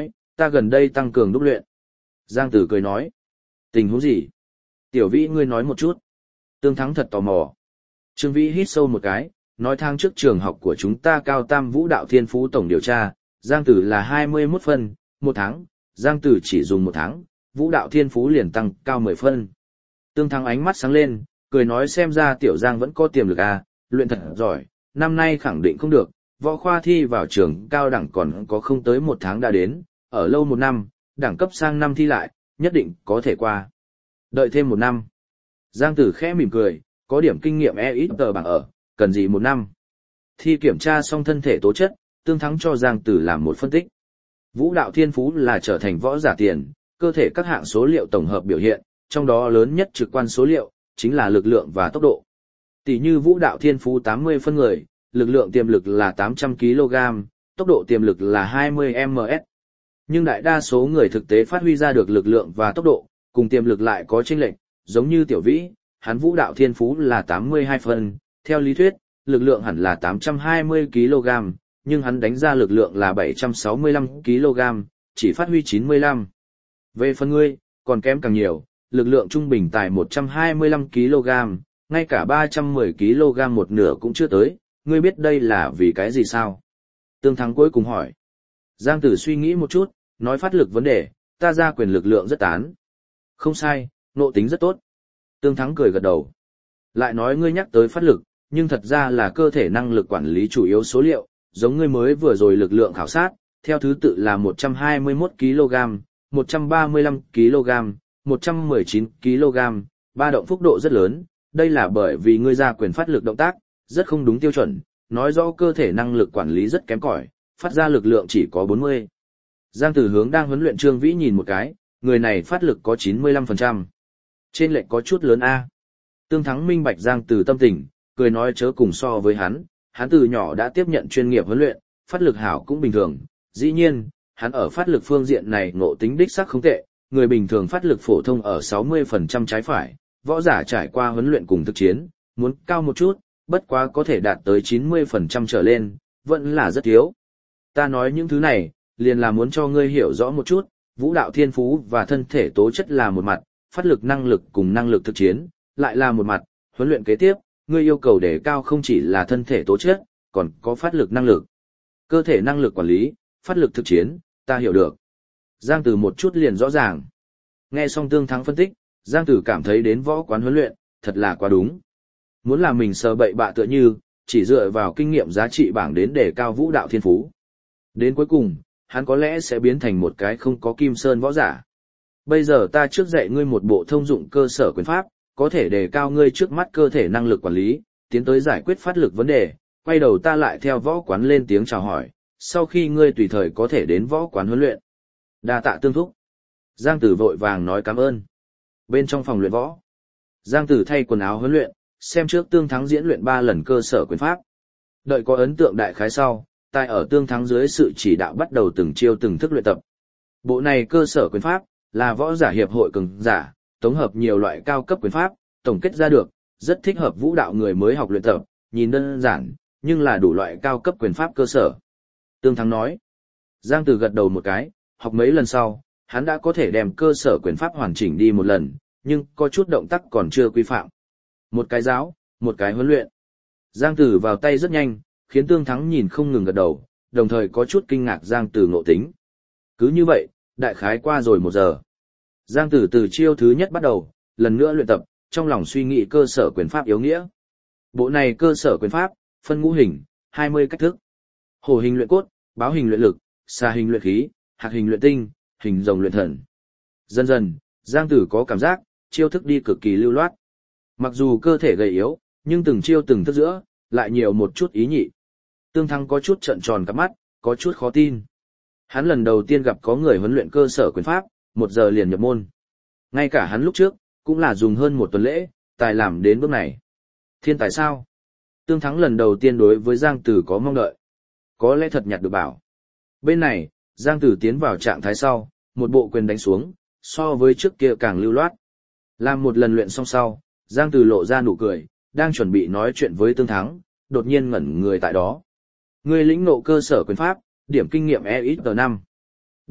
ta gần đây tăng cường đúc luyện. Giang Tử cười nói. Tình huống gì? Tiểu Vĩ ngươi nói một chút. Tương Thắng thật tò mò. Trương Vĩ hít sâu một cái, nói tháng trước trường học của chúng ta cao tam vũ đạo thiên phú tổng điều tra, Giang Tử là 21 phân, một tháng, Giang Tử chỉ dùng một tháng, vũ đạo thiên phú liền tăng cao 10 phân. Tương Thắng ánh mắt sáng lên, cười nói xem ra tiểu Giang vẫn có tiềm lực à, luyện thật giỏi, năm nay khẳng định không được, võ khoa thi vào trường cao đẳng còn có không tới một tháng đã đến, ở lâu một năm, đẳng cấp sang năm thi lại, nhất định có thể qua. Đợi thêm một năm. Giang Tử khẽ mỉm cười, có điểm kinh nghiệm ít tờ bảng ở, cần gì một năm. Thi kiểm tra xong thân thể tố chất, Tương Thắng cho Giang Tử làm một phân tích. Vũ đạo thiên phú là trở thành võ giả tiền, cơ thể các hạng số liệu tổng hợp biểu hiện, trong đó lớn nhất trực quan số liệu, chính là lực lượng và tốc độ. Tỷ như vũ đạo thiên phú 80 phân người, lực lượng tiềm lực là 800 kg, tốc độ tiềm lực là 20 ms. Nhưng đại đa số người thực tế phát huy ra được lực lượng và tốc độ, cùng tiềm lực lại có chênh lệch, giống như Tiểu Vĩ, hắn vũ đạo thiên phú là 82 phân, theo lý thuyết, lực lượng hẳn là 820 kg, nhưng hắn đánh ra lực lượng là 765 kg, chỉ phát huy 95. Về phần ngươi, còn kém càng nhiều, lực lượng trung bình tại 125 kg, ngay cả 310 kg một nửa cũng chưa tới, ngươi biết đây là vì cái gì sao? Tương Thắng cuối cùng hỏi. Giang Tử suy nghĩ một chút, nói phát lực vấn đề, ta ra quyền lực lượng rất tán. Không sai, nộ tính rất tốt. Tương Thắng cười gật đầu. Lại nói ngươi nhắc tới phát lực, nhưng thật ra là cơ thể năng lực quản lý chủ yếu số liệu, giống ngươi mới vừa rồi lực lượng khảo sát, theo thứ tự là 121 kg, 135 kg, 119 kg, ba động phúc độ rất lớn, đây là bởi vì ngươi ra quyền phát lực động tác, rất không đúng tiêu chuẩn, nói rõ cơ thể năng lực quản lý rất kém cỏi, phát ra lực lượng chỉ có 40. Giang Tử hướng đang huấn luyện Trương Vĩ nhìn một cái, người này phát lực có 95%. Trên lệch có chút lớn A. Tương Thắng minh bạch Giang Tử tâm tình, cười nói chớ cùng so với hắn từ nhỏ đã tiếp nhận chuyên nghiệp huấn luyện, phát lực hảo cũng bình thường. Dĩ nhiên, hắn ở phát lực phương diện này ngộ tính đích sắc không tệ, người bình thường phát lực phổ thông ở 60% trái phải, võ giả trải qua huấn luyện cùng thực chiến, muốn cao một chút, bất quá có thể đạt tới 90% trở lên, vẫn là rất thiếu. Ta nói những thứ này, liền là muốn cho ngươi hiểu rõ một chút, vũ đạo thiên phú và thân thể tố chất là một mặt, phát lực năng lực cùng năng lực thực chiến, lại là một mặt, huấn luyện kế tiếp, ngươi yêu cầu đề cao không chỉ là thân thể tố chất, còn có phát lực năng lực. Cơ thể năng lực quản lý, phát lực thực chiến, ta hiểu được. Giang Tử một chút liền rõ ràng. Nghe xong Tương Thắng phân tích, Giang Tử cảm thấy đến võ quán huấn luyện, thật là quá đúng. Muốn làm mình sờ bậy bạ tựa như, chỉ dựa vào kinh nghiệm giá trị bảng đến đề cao vũ đạo thiên phú. Đến cuối cùng, hắn có lẽ sẽ biến thành một cái không có kim sơn võ giả. Bây giờ ta trước dạy ngươi một bộ thông dụng cơ sở quyền pháp, có thể đề cao ngươi trước mắt cơ thể năng lực quản lý, tiến tới giải quyết phát lực vấn đề, quay đầu ta lại theo võ quán lên tiếng chào hỏi, sau khi ngươi tùy thời có thể đến võ quán huấn luyện. Đa tạ Tương thúc. Giang Tử vội vàng nói cảm ơn. Bên trong phòng luyện võ, Giang Tử thay quần áo huấn luyện, xem trước Tương Thắng diễn luyện 3 lần cơ sở quyền pháp. Đợi có ấn tượng đại khái sau, tại ở Tương Thắng dưới sự chỉ đạo bắt đầu từng chiêu từng thức luyện tập. Bộ này cơ sở quyền pháp là võ giả hiệp hội cường giả, tổng hợp nhiều loại cao cấp quyền pháp, tổng kết ra được, rất thích hợp vũ đạo người mới học luyện tập, nhìn đơn giản, nhưng là đủ loại cao cấp quyền pháp cơ sở. Tương Thắng nói. Giang Tử gật đầu một cái, học mấy lần sau, hắn đã có thể đem cơ sở quyền pháp hoàn chỉnh đi một lần, nhưng có chút động tác còn chưa quy phạm. Một cái giáo, một cái huấn luyện. Giang Tử vào tay rất nhanh, khiến Tương Thắng nhìn không ngừng gật đầu, đồng thời có chút kinh ngạc Giang Tử ngộ tính. Cứ như vậy, đại khái qua rồi 1 giờ. Giang Tử từ chiêu thứ nhất bắt đầu, lần nữa luyện tập, trong lòng suy nghĩ cơ sở quyền pháp yếu nghĩa. Bộ này cơ sở quyền pháp, phân ngũ hình, 20 cách thức. Hổ hình luyện cốt, báo hình luyện lực, xà hình luyện khí, hạc hình luyện tinh, hình rồng luyện thần. Dần dần, Giang Tử có cảm giác, chiêu thức đi cực kỳ lưu loát. Mặc dù cơ thể gầy yếu, nhưng từng chiêu từng thức giữa, lại nhiều một chút ý nhị. Tương Thắng có chút trợn tròn cặp mắt, có chút khó tin. Hắn lần đầu tiên gặp có người huấn luyện cơ sở quyền pháp, 1 giờ liền nhập môn. Ngay cả hắn lúc trước, cũng là dùng hơn 1 tuần lễ, tài làm đến bước này. Thiên tài sao? Tương Thắng lần đầu tiên đối với Giang Tử có mong đợi. Có lẽ thật nhặt được bảo. Bên này, Giang Tử tiến vào trạng thái sau, một bộ quyền đánh xuống, so với trước kia càng lưu loát. Làm một lần luyện xong sau, Giang Tử lộ ra nụ cười, đang chuẩn bị nói chuyện với Tương Thắng, đột nhiên ngẩn người tại đó. Người lĩnh ngộ cơ sở quyền pháp, điểm kinh nghiệm EXP5.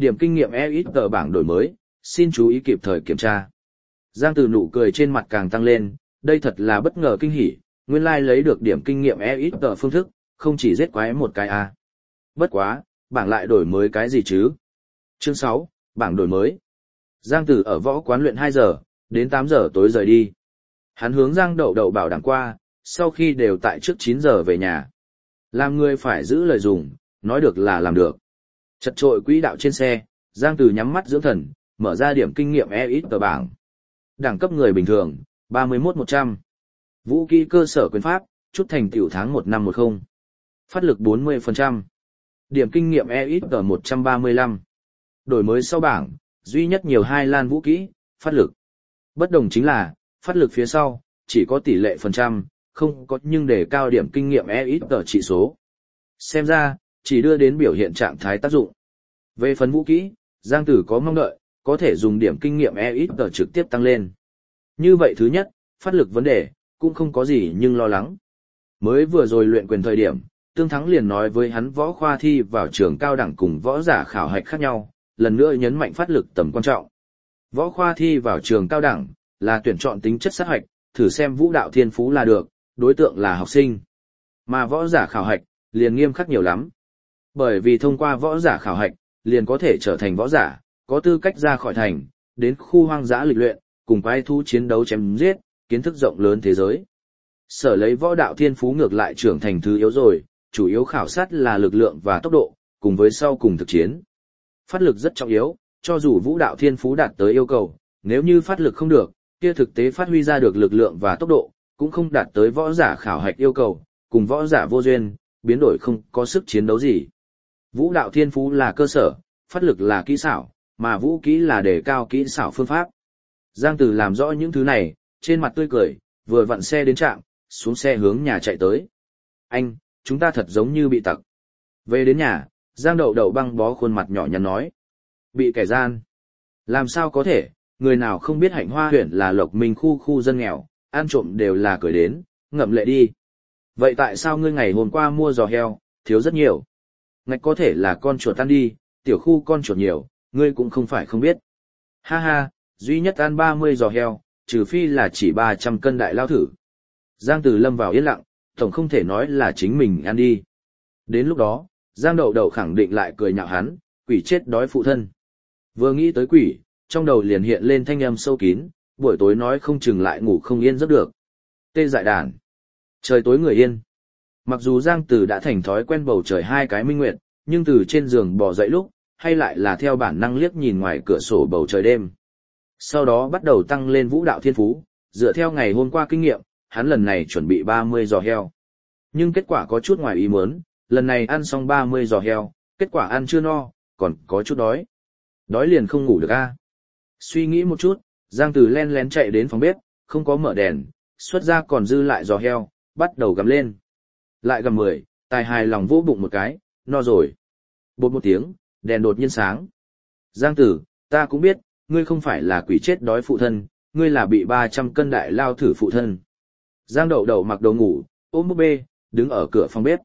Điểm kinh nghiệm EXP bảng đổi mới, xin chú ý kịp thời kiểm tra. Giang Tử nụ cười trên mặt càng tăng lên, đây thật là bất ngờ kinh hỉ, nguyên lai lấy được điểm kinh nghiệm EXP phương thức, không chỉ giết quái một cái a. Bất quá, bảng lại đổi mới cái gì chứ? Chương 6, bảng đổi mới. Giang Tử ở võ quán luyện 2 giờ, đến 8 giờ tối rời đi. Hắn hướng Giang Đậu Đậu bảo đảm qua, sau khi đều tại trước 9 giờ về nhà. Làm người phải giữ lời dùng, nói được là làm được. Chật trội quỹ đạo trên xe, Giang Tử nhắm mắt dưỡng thần, mở ra điểm kinh nghiệm EXP bảng. Đẳng cấp người bình thường, 31-100. Vũ kỹ cơ sở quyền pháp, chút thành tiểu tháng 1 năm 10. Phát lực 40%. Điểm kinh nghiệm EXP 135. Đổi mới sau bảng, duy nhất nhiều 2 lan vũ kỹ, phát lực. Bất đồng chính là, phát lực phía sau, chỉ có tỷ lệ phần trăm, không có nhưng để cao điểm kinh nghiệm EXP trị số. Xem ra, chỉ đưa đến biểu hiện trạng thái tác dụng. Về phần vũ kỹ, Giang Tử có mong đợi, có thể dùng điểm kinh nghiệm EXP trực tiếp tăng lên. Như vậy thứ nhất, phát lực vấn đề, cũng không có gì nhưng lo lắng. Mới vừa rồi luyện quyền thời điểm, Tương Thắng liền nói với hắn võ khoa thi vào trường cao đẳng cùng võ giả khảo hạch khác nhau, lần nữa nhấn mạnh phát lực tầm quan trọng. Võ khoa thi vào trường cao đẳng, là tuyển chọn tính chất sát hạch, thử xem vũ đạo thiên phú là được, đối tượng là học sinh. Mà võ giả khảo hạch, liền nghiêm khắc nhiều lắm. Bởi vì thông qua võ giả khảo hạch, liền có thể trở thành võ giả, có tư cách ra khỏi thành, đến khu hoang dã lịch luyện, cùng quái thú chiến đấu chém giết, kiến thức rộng lớn thế giới. Sở lấy võ đạo thiên phú ngược lại trưởng thành thứ yếu rồi, chủ yếu khảo sát là lực lượng và tốc độ, cùng với sau cùng thực chiến. Phát lực rất trọng yếu, cho dù vũ đạo thiên phú đạt tới yêu cầu, nếu như phát lực không được, kia thực tế phát huy ra được lực lượng và tốc độ, cũng không đạt tới võ giả khảo hạch yêu cầu, cùng võ giả vô duyên, biến đổi không có sức chiến đấu gì. Vũ đạo thiên phú là cơ sở, phát lực là kỹ xảo, mà vũ kỹ là đề cao kỹ xảo phương pháp. Giang Tử làm rõ những thứ này, trên mặt tươi cười, vừa vặn xe đến trạm, xuống xe hướng nhà chạy tới. Anh, chúng ta thật giống như bị tặc. Về đến nhà, Giang Đậu Đậu băng bó khuôn mặt nhỏ nhắn nói. Bị kẻ gian. Làm sao có thể, người nào không biết Hạnh Hoa huyện là Lộc Minh khu dân nghèo, ăn trộm đều là cười đến, ngậm lệ đi. Vậy tại sao ngươi ngày hôm qua mua giò heo, thiếu rất nhiều? Ngạch có thể là con chuột ăn đi, tiểu khu con chuột nhiều, ngươi cũng không phải không biết. Ha ha, duy nhất ăn 30 giò heo, trừ phi là chỉ 300 cân đại lao thử. Giang Tử lâm vào yên lặng, tổng không thể nói là chính mình ăn đi. Đến lúc đó, Giang Đậu Đậu khẳng định lại cười nhạo hắn, quỷ chết đói phụ thân. Vừa nghĩ tới quỷ, trong đầu liền hiện lên thanh âm sâu kín, buổi tối nói không chừng lại ngủ không yên giấc được. Tê dại đàn. Trời tối người yên. Mặc dù Giang Tử đã thành thói quen bầu trời hai cái minh nguyệt, nhưng từ trên giường bò dậy lúc, hay lại là theo bản năng liếc nhìn ngoài cửa sổ bầu trời đêm. Sau đó bắt đầu tăng lên vũ đạo thiên phú, dựa theo ngày hôm qua kinh nghiệm, hắn lần này chuẩn bị 30 giò heo. Nhưng kết quả có chút ngoài ý muốn, lần này ăn xong 30 giò heo, kết quả ăn chưa no, còn có chút đói. Đói liền không ngủ được a. Suy nghĩ một chút, Giang Tử len lén chạy đến phòng bếp, không có mở đèn, xuất ra còn dư lại giò heo, bắt đầu gặm lên. Lại gặm 10, tài hài lòng vỗ bụng một cái, no rồi. Bột một tiếng, đèn đột nhiên sáng. Giang Tử, ta cũng biết, ngươi không phải là quỷ chết đói phụ thân, ngươi là bị 300 cân đại lao thử phụ thân. Giang Đậu Đậu mặc đồ ngủ, ôm búp bê, đứng ở cửa phòng bếp.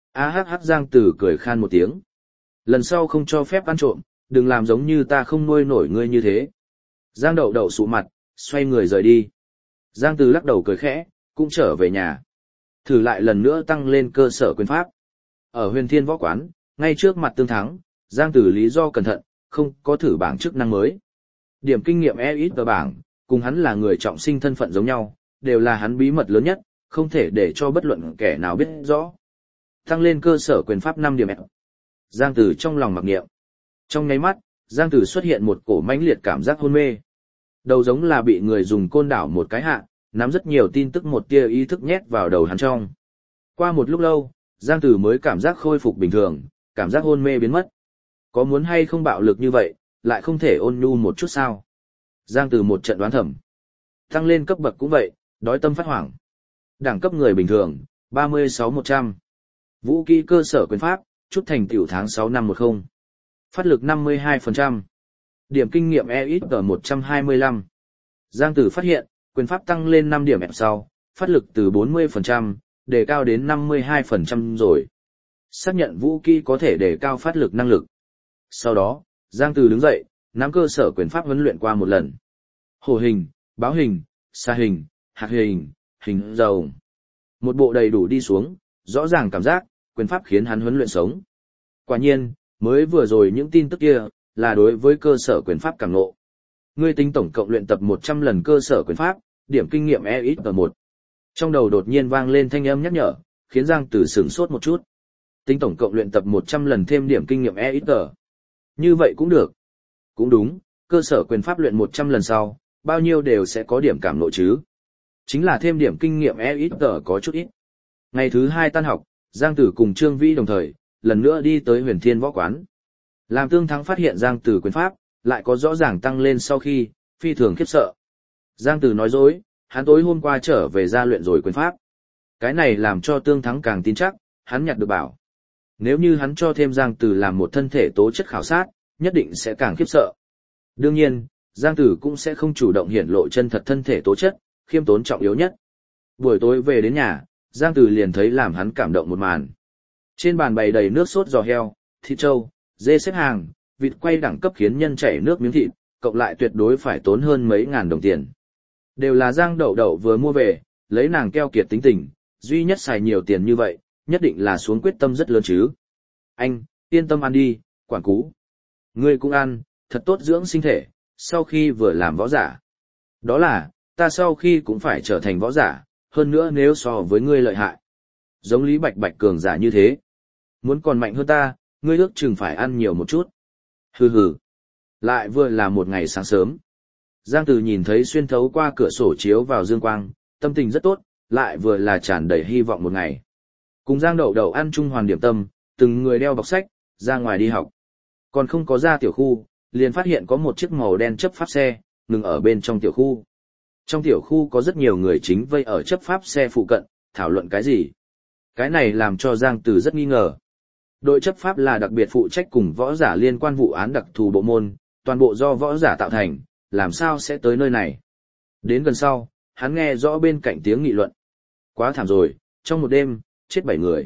Giang Tử cười khan một tiếng. Lần sau không cho phép ăn trộm, đừng làm giống như ta không nuôi nổi ngươi như thế. Giang Đậu Đậu sụ mặt, xoay người rời đi. Giang Tử lắc đầu cười khẽ, cũng trở về nhà. Thử lại lần nữa tăng lên cơ sở quyền pháp. Ở Huyền Thiên Võ Quán, ngay trước mặt Tương Thắng, Giang Tử lý do cẩn thận, không có thử bảng chức năng mới. Điểm kinh nghiệm EXP bảng, cùng hắn là người trọng sinh thân phận giống nhau, đều là hắn bí mật lớn nhất, không thể để cho bất luận kẻ nào biết rõ. Tăng lên cơ sở quyền pháp 5 điểm. Giang Tử trong lòng mặc niệm. Trong nháy mắt, Giang Tử xuất hiện một cổ mãnh liệt cảm giác hôn mê. Đầu giống là bị người dùng côn đảo một cái hạ, nắm rất nhiều tin tức một tia ý thức nhét vào đầu hắn trong. Qua một lúc lâu, Giang Tử mới cảm giác khôi phục bình thường, cảm giác hôn mê biến mất. Có muốn hay không bạo lực như vậy, lại không thể ôn nhu một chút sao? Giang Tử một trận đoán thầm. Tăng lên cấp bậc cũng vậy, đói tâm phát hoảng. Đẳng cấp người bình thường, 36-100. Vũ kỹ cơ sở quyền pháp, chút thành tiểu tháng 6 năm 10. Phát lực 52%. Điểm kinh nghiệm EXP 125. Giang Tử phát hiện, quyền pháp tăng lên 5 điểm sau, phát lực từ 40%, đề cao đến 52% rồi. Xác nhận vũ kỹ có thể đề cao phát lực năng lực. Sau đó, Giang Từ đứng dậy, nắm cơ sở quyền pháp huấn luyện qua một lần. Hổ hình, báo hình, xa hình, hạt hình, hình rồng. Một bộ đầy đủ đi xuống, rõ ràng cảm giác, quyền pháp khiến hắn huấn luyện sống. Quả nhiên, mới vừa rồi những tin tức kia, là đối với cơ sở quyền pháp càng ngộ. Ngươi tính tổng cộng luyện tập 100 lần cơ sở quyền pháp, điểm kinh nghiệm EXP1. Trong đầu đột nhiên vang lên thanh âm nhắc nhở, khiến Giang Tử sửng sốt một chút. Tính tổng cộng luyện tập 100 lần thêm điểm kinh nghiệm EXP. Như vậy cũng được. Cũng đúng, cơ sở quyền pháp luyện 100 lần sau, bao nhiêu đều sẽ có điểm cảm ngộ chứ. Chính là thêm điểm kinh nghiệm EXP có chút ít. Ngày thứ 2 tan học, Giang Tử cùng Trương Vĩ đồng thời, lần nữa đi tới Huyền Thiên Võ Quán. Làm Tương Thắng phát hiện Giang Tử quyền pháp, lại có rõ ràng tăng lên sau khi, phi thường khiếp sợ. Giang Tử nói dối, hắn tối hôm qua trở về gia luyện rồi quyền pháp. Cái này làm cho Tương Thắng càng tin chắc, hắn nhặt được bảo. Nếu như hắn cho thêm Giang Tử làm một thân thể tố chất khảo sát, nhất định sẽ càng khiếp sợ. Đương nhiên, Giang Tử cũng sẽ không chủ động hiển lộ chân thật thân thể tố chất, khiêm tốn trọng yếu nhất. Buổi tối về đến nhà, Giang Tử liền thấy làm hắn cảm động một màn. Trên bàn bày đầy nước sốt giò heo, thịt trâu, dê xếp hàng, vịt quay đẳng cấp khiến nhân chảy nước miếng thịt, cộng lại tuyệt đối phải tốn hơn mấy ngàn đồng tiền. Đều là Giang Đậu Đậu vừa mua về, lấy nàng keo kiệt tính tình, duy nhất xài nhiều tiền như vậy, nhất định là xuống quyết tâm rất lớn chứ. Anh, yên tâm ăn đi, quản cú. Ngươi cũng ăn, thật tốt dưỡng sinh thể, sau khi vừa làm võ giả. Đó là, ta sau khi cũng phải trở thành võ giả, hơn nữa nếu so với ngươi lợi hại. Giống Lý Bạch Bạch cường giả như thế. Muốn còn mạnh hơn ta, ngươi ước chừng phải ăn nhiều một chút. Hừ hừ. Lại vừa là một ngày sáng sớm. Giang Từ nhìn thấy xuyên thấu qua cửa sổ chiếu vào dương quang, tâm tình rất tốt, lại vừa là tràn đầy hy vọng một ngày. Cùng Giang Đậu Đậu ăn chung hoàn điểm tâm, từng người đeo bọc sách, ra ngoài đi học. Còn không có ra tiểu khu, liền phát hiện có một chiếc màu đen chấp pháp xe, ngừng ở bên trong tiểu khu. Trong tiểu khu có rất nhiều người chính vây ở chấp pháp xe phụ cận, thảo luận cái gì. Cái này làm cho Giang Từ rất nghi ngờ. Đội chấp pháp là đặc biệt phụ trách cùng võ giả liên quan vụ án đặc thù bộ môn, toàn bộ do võ giả tạo thành, làm sao sẽ tới nơi này. Đến gần sau, hắn nghe rõ bên cạnh tiếng nghị luận. Quá thảm rồi, trong một đêm, chết 7 người.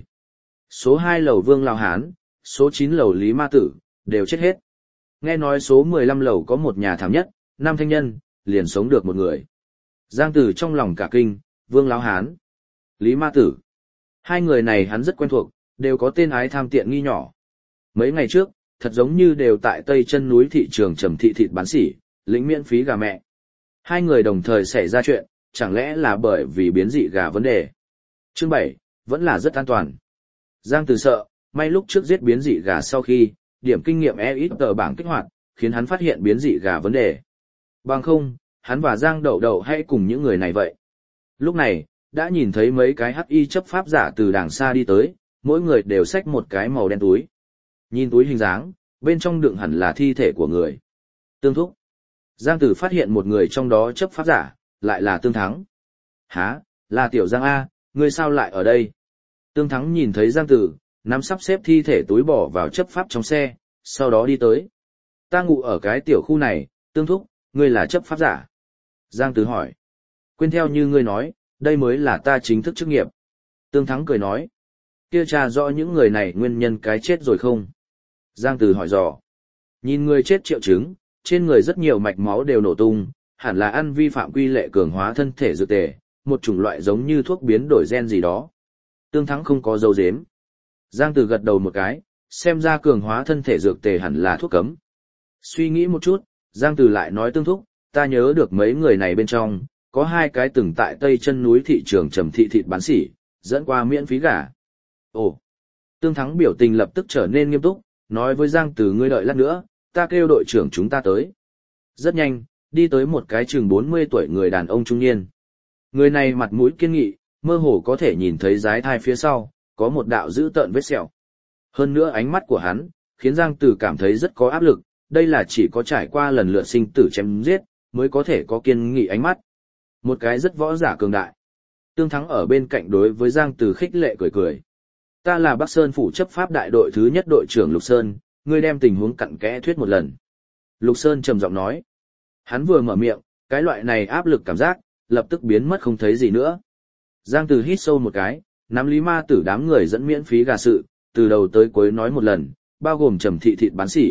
Số 2 lầu Vương Lao Hán, số 9 lầu Lý Ma Tử, đều chết hết. Nghe nói số 15 lầu có một nhà thảm nhất, 5 thanh nhân, liền sống được một người. Giang Tử trong lòng cả kinh, Vương Lao Hán, Lý Ma Tử. Hai người này hắn rất quen thuộc, đều có tên ái tham tiện nghi nhỏ. Mấy ngày trước, thật giống như đều tại Tây Chân núi thị trường Trầm Thị thịt bán sỉ, lĩnh miễn phí gà mẹ. Hai người đồng thời xảy ra chuyện, chẳng lẽ là bởi vì biến dị gà vấn đề. Chương 7, vẫn là rất an toàn. Giang Từ sợ, may lúc trước giết biến dị gà sau khi, điểm kinh nghiệm EXP bảng kích hoạt, khiến hắn phát hiện biến dị gà vấn đề. Bằng không, hắn và Giang Đậu Đậu hay cùng những người này vậy. Lúc này, đã nhìn thấy mấy cái hắc y chấp pháp giả từ đàng xa đi tới, mỗi người đều xách một cái màu đen túi. Nhìn túi hình dáng, bên trong đựng hẳn là thi thể của người. Tương Thúc. Giang Tử phát hiện một người trong đó chấp pháp giả, lại là Tương Thắng. Hả, là Tiểu Giang A, ngươi sao lại ở đây? Tương Thắng nhìn thấy Giang Tử, nắm sắp xếp thi thể túi bỏ vào chấp pháp trong xe, sau đó đi tới. Ta ngủ ở cái tiểu khu này, Tương Thúc, ngươi là chấp pháp giả. Giang Tử hỏi. Quên theo như ngươi nói, đây mới là ta chính thức chức nghiệp. Tương Thắng cười nói. Kia tra rõ những người này nguyên nhân cái chết rồi không? Giang Tử hỏi dò. Nhìn người chết triệu chứng, trên người rất nhiều mạch máu đều nổ tung, hẳn là ăn vi phạm quy lệ cường hóa thân thể dược tề, một chủng loại giống như thuốc biến đổi gen gì đó. Tương Thắng không có dấu dếm. Giang Tử gật đầu một cái, xem ra cường hóa thân thể dược tề hẳn là thuốc cấm. Suy nghĩ một chút, Giang Tử lại nói Tương Thúc, ta nhớ được mấy người này bên trong, có 2 cái từng tại Tây Chân núi thị trường Trầm Thị thịt bán sỉ, dẫn qua miễn phí gà. Ồ! Tương Thắng biểu tình lập tức trở nên nghiêm túc, nói với Giang Tử ngươi đợi lát nữa, ta kêu đội trưởng chúng ta tới. Rất nhanh, đi tới một cái chừng 40 tuổi người đàn ông trung niên. Người này mặt mũi kiên nghị, mơ hồ có thể nhìn thấy dái thai phía sau, có một đạo dữ tợn vết sẹo. Hơn nữa ánh mắt của hắn, khiến Giang Tử cảm thấy rất có áp lực, đây là chỉ có trải qua lần lượt sinh tử chém giết, mới có thể có kiên nghị ánh mắt. Một cái rất võ giả cường đại. Tương Thắng ở bên cạnh đối với Giang Tử khích lệ cười cười. Ta là Bắc Sơn phủ chấp pháp đại đội thứ nhất đội trưởng Lục Sơn, ngươi đem tình huống cặn kẽ thuyết một lần. Lục Sơn trầm giọng nói. Hắn vừa mở miệng, cái loại này áp lực cảm giác, lập tức biến mất không thấy gì nữa. Giang Tử hít sâu một cái, nắm Lý Ma Tử đám người dẫn miễn phí gà sự, từ đầu tới cuối nói một lần, bao gồm Trầm Thị thịt bán sỉ,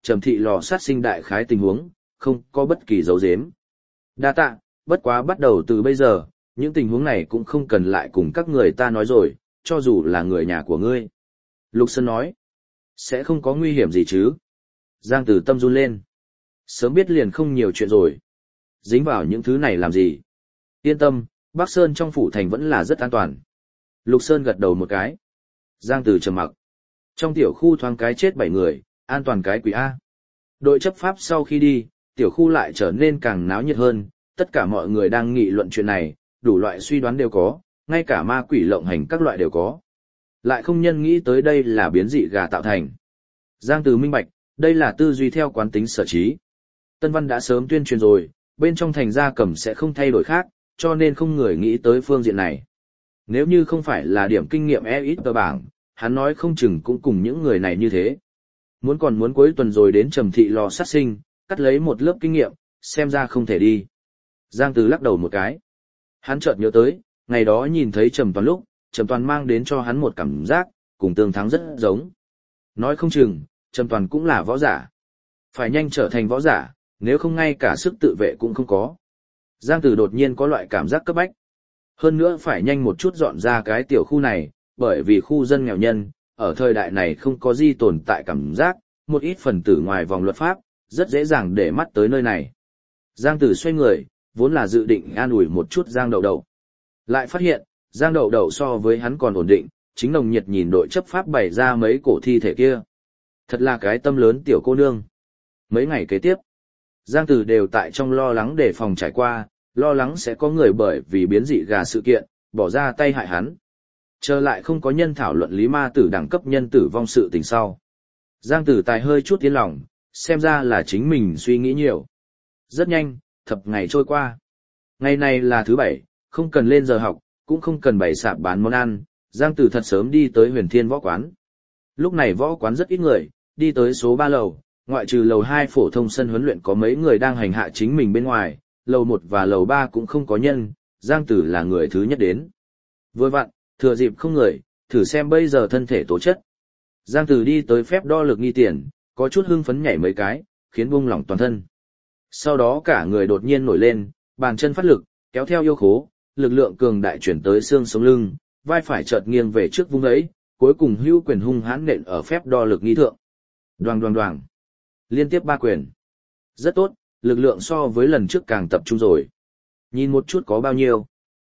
Trầm thị lò sát sinh đại khái tình huống, không có bất kỳ dấu dếm. Đa tạ, bất quá bắt đầu từ bây giờ, những tình huống này cũng không cần lại cùng các người ta nói rồi, cho dù là người nhà của ngươi. Lục Sơn nói, sẽ không có nguy hiểm gì chứ. Giang Tử tâm run lên. Sớm biết liền không nhiều chuyện rồi. Dính vào những thứ này làm gì? Yên tâm, Bắc Sơn trong phủ thành vẫn là rất an toàn. Lục Sơn gật đầu một cái. Giang Tử trầm mặc. Trong tiểu khu thoáng cái chết 7 người, an toàn cái quỷ A. Đội chấp pháp sau khi đi, tiểu khu lại trở nên càng náo nhiệt hơn, tất cả mọi người đang nghị luận chuyện này, đủ loại suy đoán đều có, ngay cả ma quỷ lộng hành các loại đều có. Lại không nhân nghĩ tới đây là biến dị gà tạo thành. Giang Từ minh bạch, đây là tư duy theo quán tính sở trí. Tân Văn đã sớm tuyên truyền rồi, bên trong thành gia cầm sẽ không thay đổi khác, cho nên không người nghĩ tới phương diện này. Nếu như không phải là điểm kinh nghiệm ít tờ bảng, hắn nói không chừng cũng cùng những người này như thế. Muốn cuối tuần rồi đến Trầm thị lò sát sinh, cắt lấy một lớp kinh nghiệm, xem ra không thể đi. Giang Từ lắc đầu một cái. Hắn chợt nhớ tới, ngày đó nhìn thấy Trầm Toàn lúc, Trầm Toàn mang đến cho hắn một cảm giác, cùng Tương Thắng rất giống. Nói không chừng, Trầm Toàn cũng là võ giả. Phải nhanh trở thành võ giả, nếu không ngay cả sức tự vệ cũng không có. Giang Từ đột nhiên có loại cảm giác cấp bách. Hơn nữa phải nhanh một chút dọn ra cái tiểu khu này, bởi vì khu dân nghèo nhân, ở thời đại này không có gì tồn tại cảm giác, một ít phần tử ngoài vòng luật pháp, rất dễ dàng để mắt tới nơi này. Giang Tử xoay người, vốn là dự định an ủi một chút Giang Đậu Đậu. Lại phát hiện, Giang Đậu Đậu so với hắn còn ổn định, chính nồng nhiệt nhìn đội chấp pháp bày ra mấy cổ thi thể kia. Thật là cái tâm lớn tiểu cô nương. Mấy ngày kế tiếp, Giang Tử đều tại trong lo lắng đề phòng trải qua, lo lắng sẽ có người bởi vì biến dị gà sự kiện, bỏ ra tay hại hắn. Trở lại không có nhân thảo luận lý ma tử đẳng cấp nhân tử vong sự tình sau. Giang Tử Tài hơi chút tiến lòng, xem ra là chính mình suy nghĩ nhiều. Rất nhanh, thập ngày trôi qua. Ngày này là thứ 7, không cần lên giờ học, cũng không cần bày sạp bán món ăn, Giang Tử thật sớm đi tới Huyền Thiên võ quán. Lúc này võ quán rất ít người, đi tới số 3 lầu, ngoại trừ lầu 2 phổ thông sân huấn luyện có mấy người đang hành hạ chính mình bên ngoài, lầu 1 và lầu 3 cũng không có nhân, Giang Tử là người thứ nhất đến. Vừa vặn, thừa dịp không người, thử xem bây giờ thân thể tố chất. Giang Tử đi tới phép đo lực nghi tiền, có chút hưng phấn nhảy mấy cái, khiến buông lỏng toàn thân. Sau đó cả người đột nhiên nổi lên, bàn chân phát lực, kéo theo yêu khố, lực lượng cường đại chuyển tới xương sống lưng, vai phải chợt nghiêng về trước vung ấy, cuối cùng hữu quyền hung hãn nện ở phép đo lực nghi thượng. Đoàng đoàng đoàng. Liên tiếp 3 quyền. Rất tốt, lực lượng so với lần trước càng tập trung rồi. Nhìn một chút có bao nhiêu?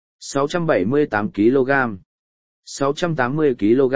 678 kg. 680 kg.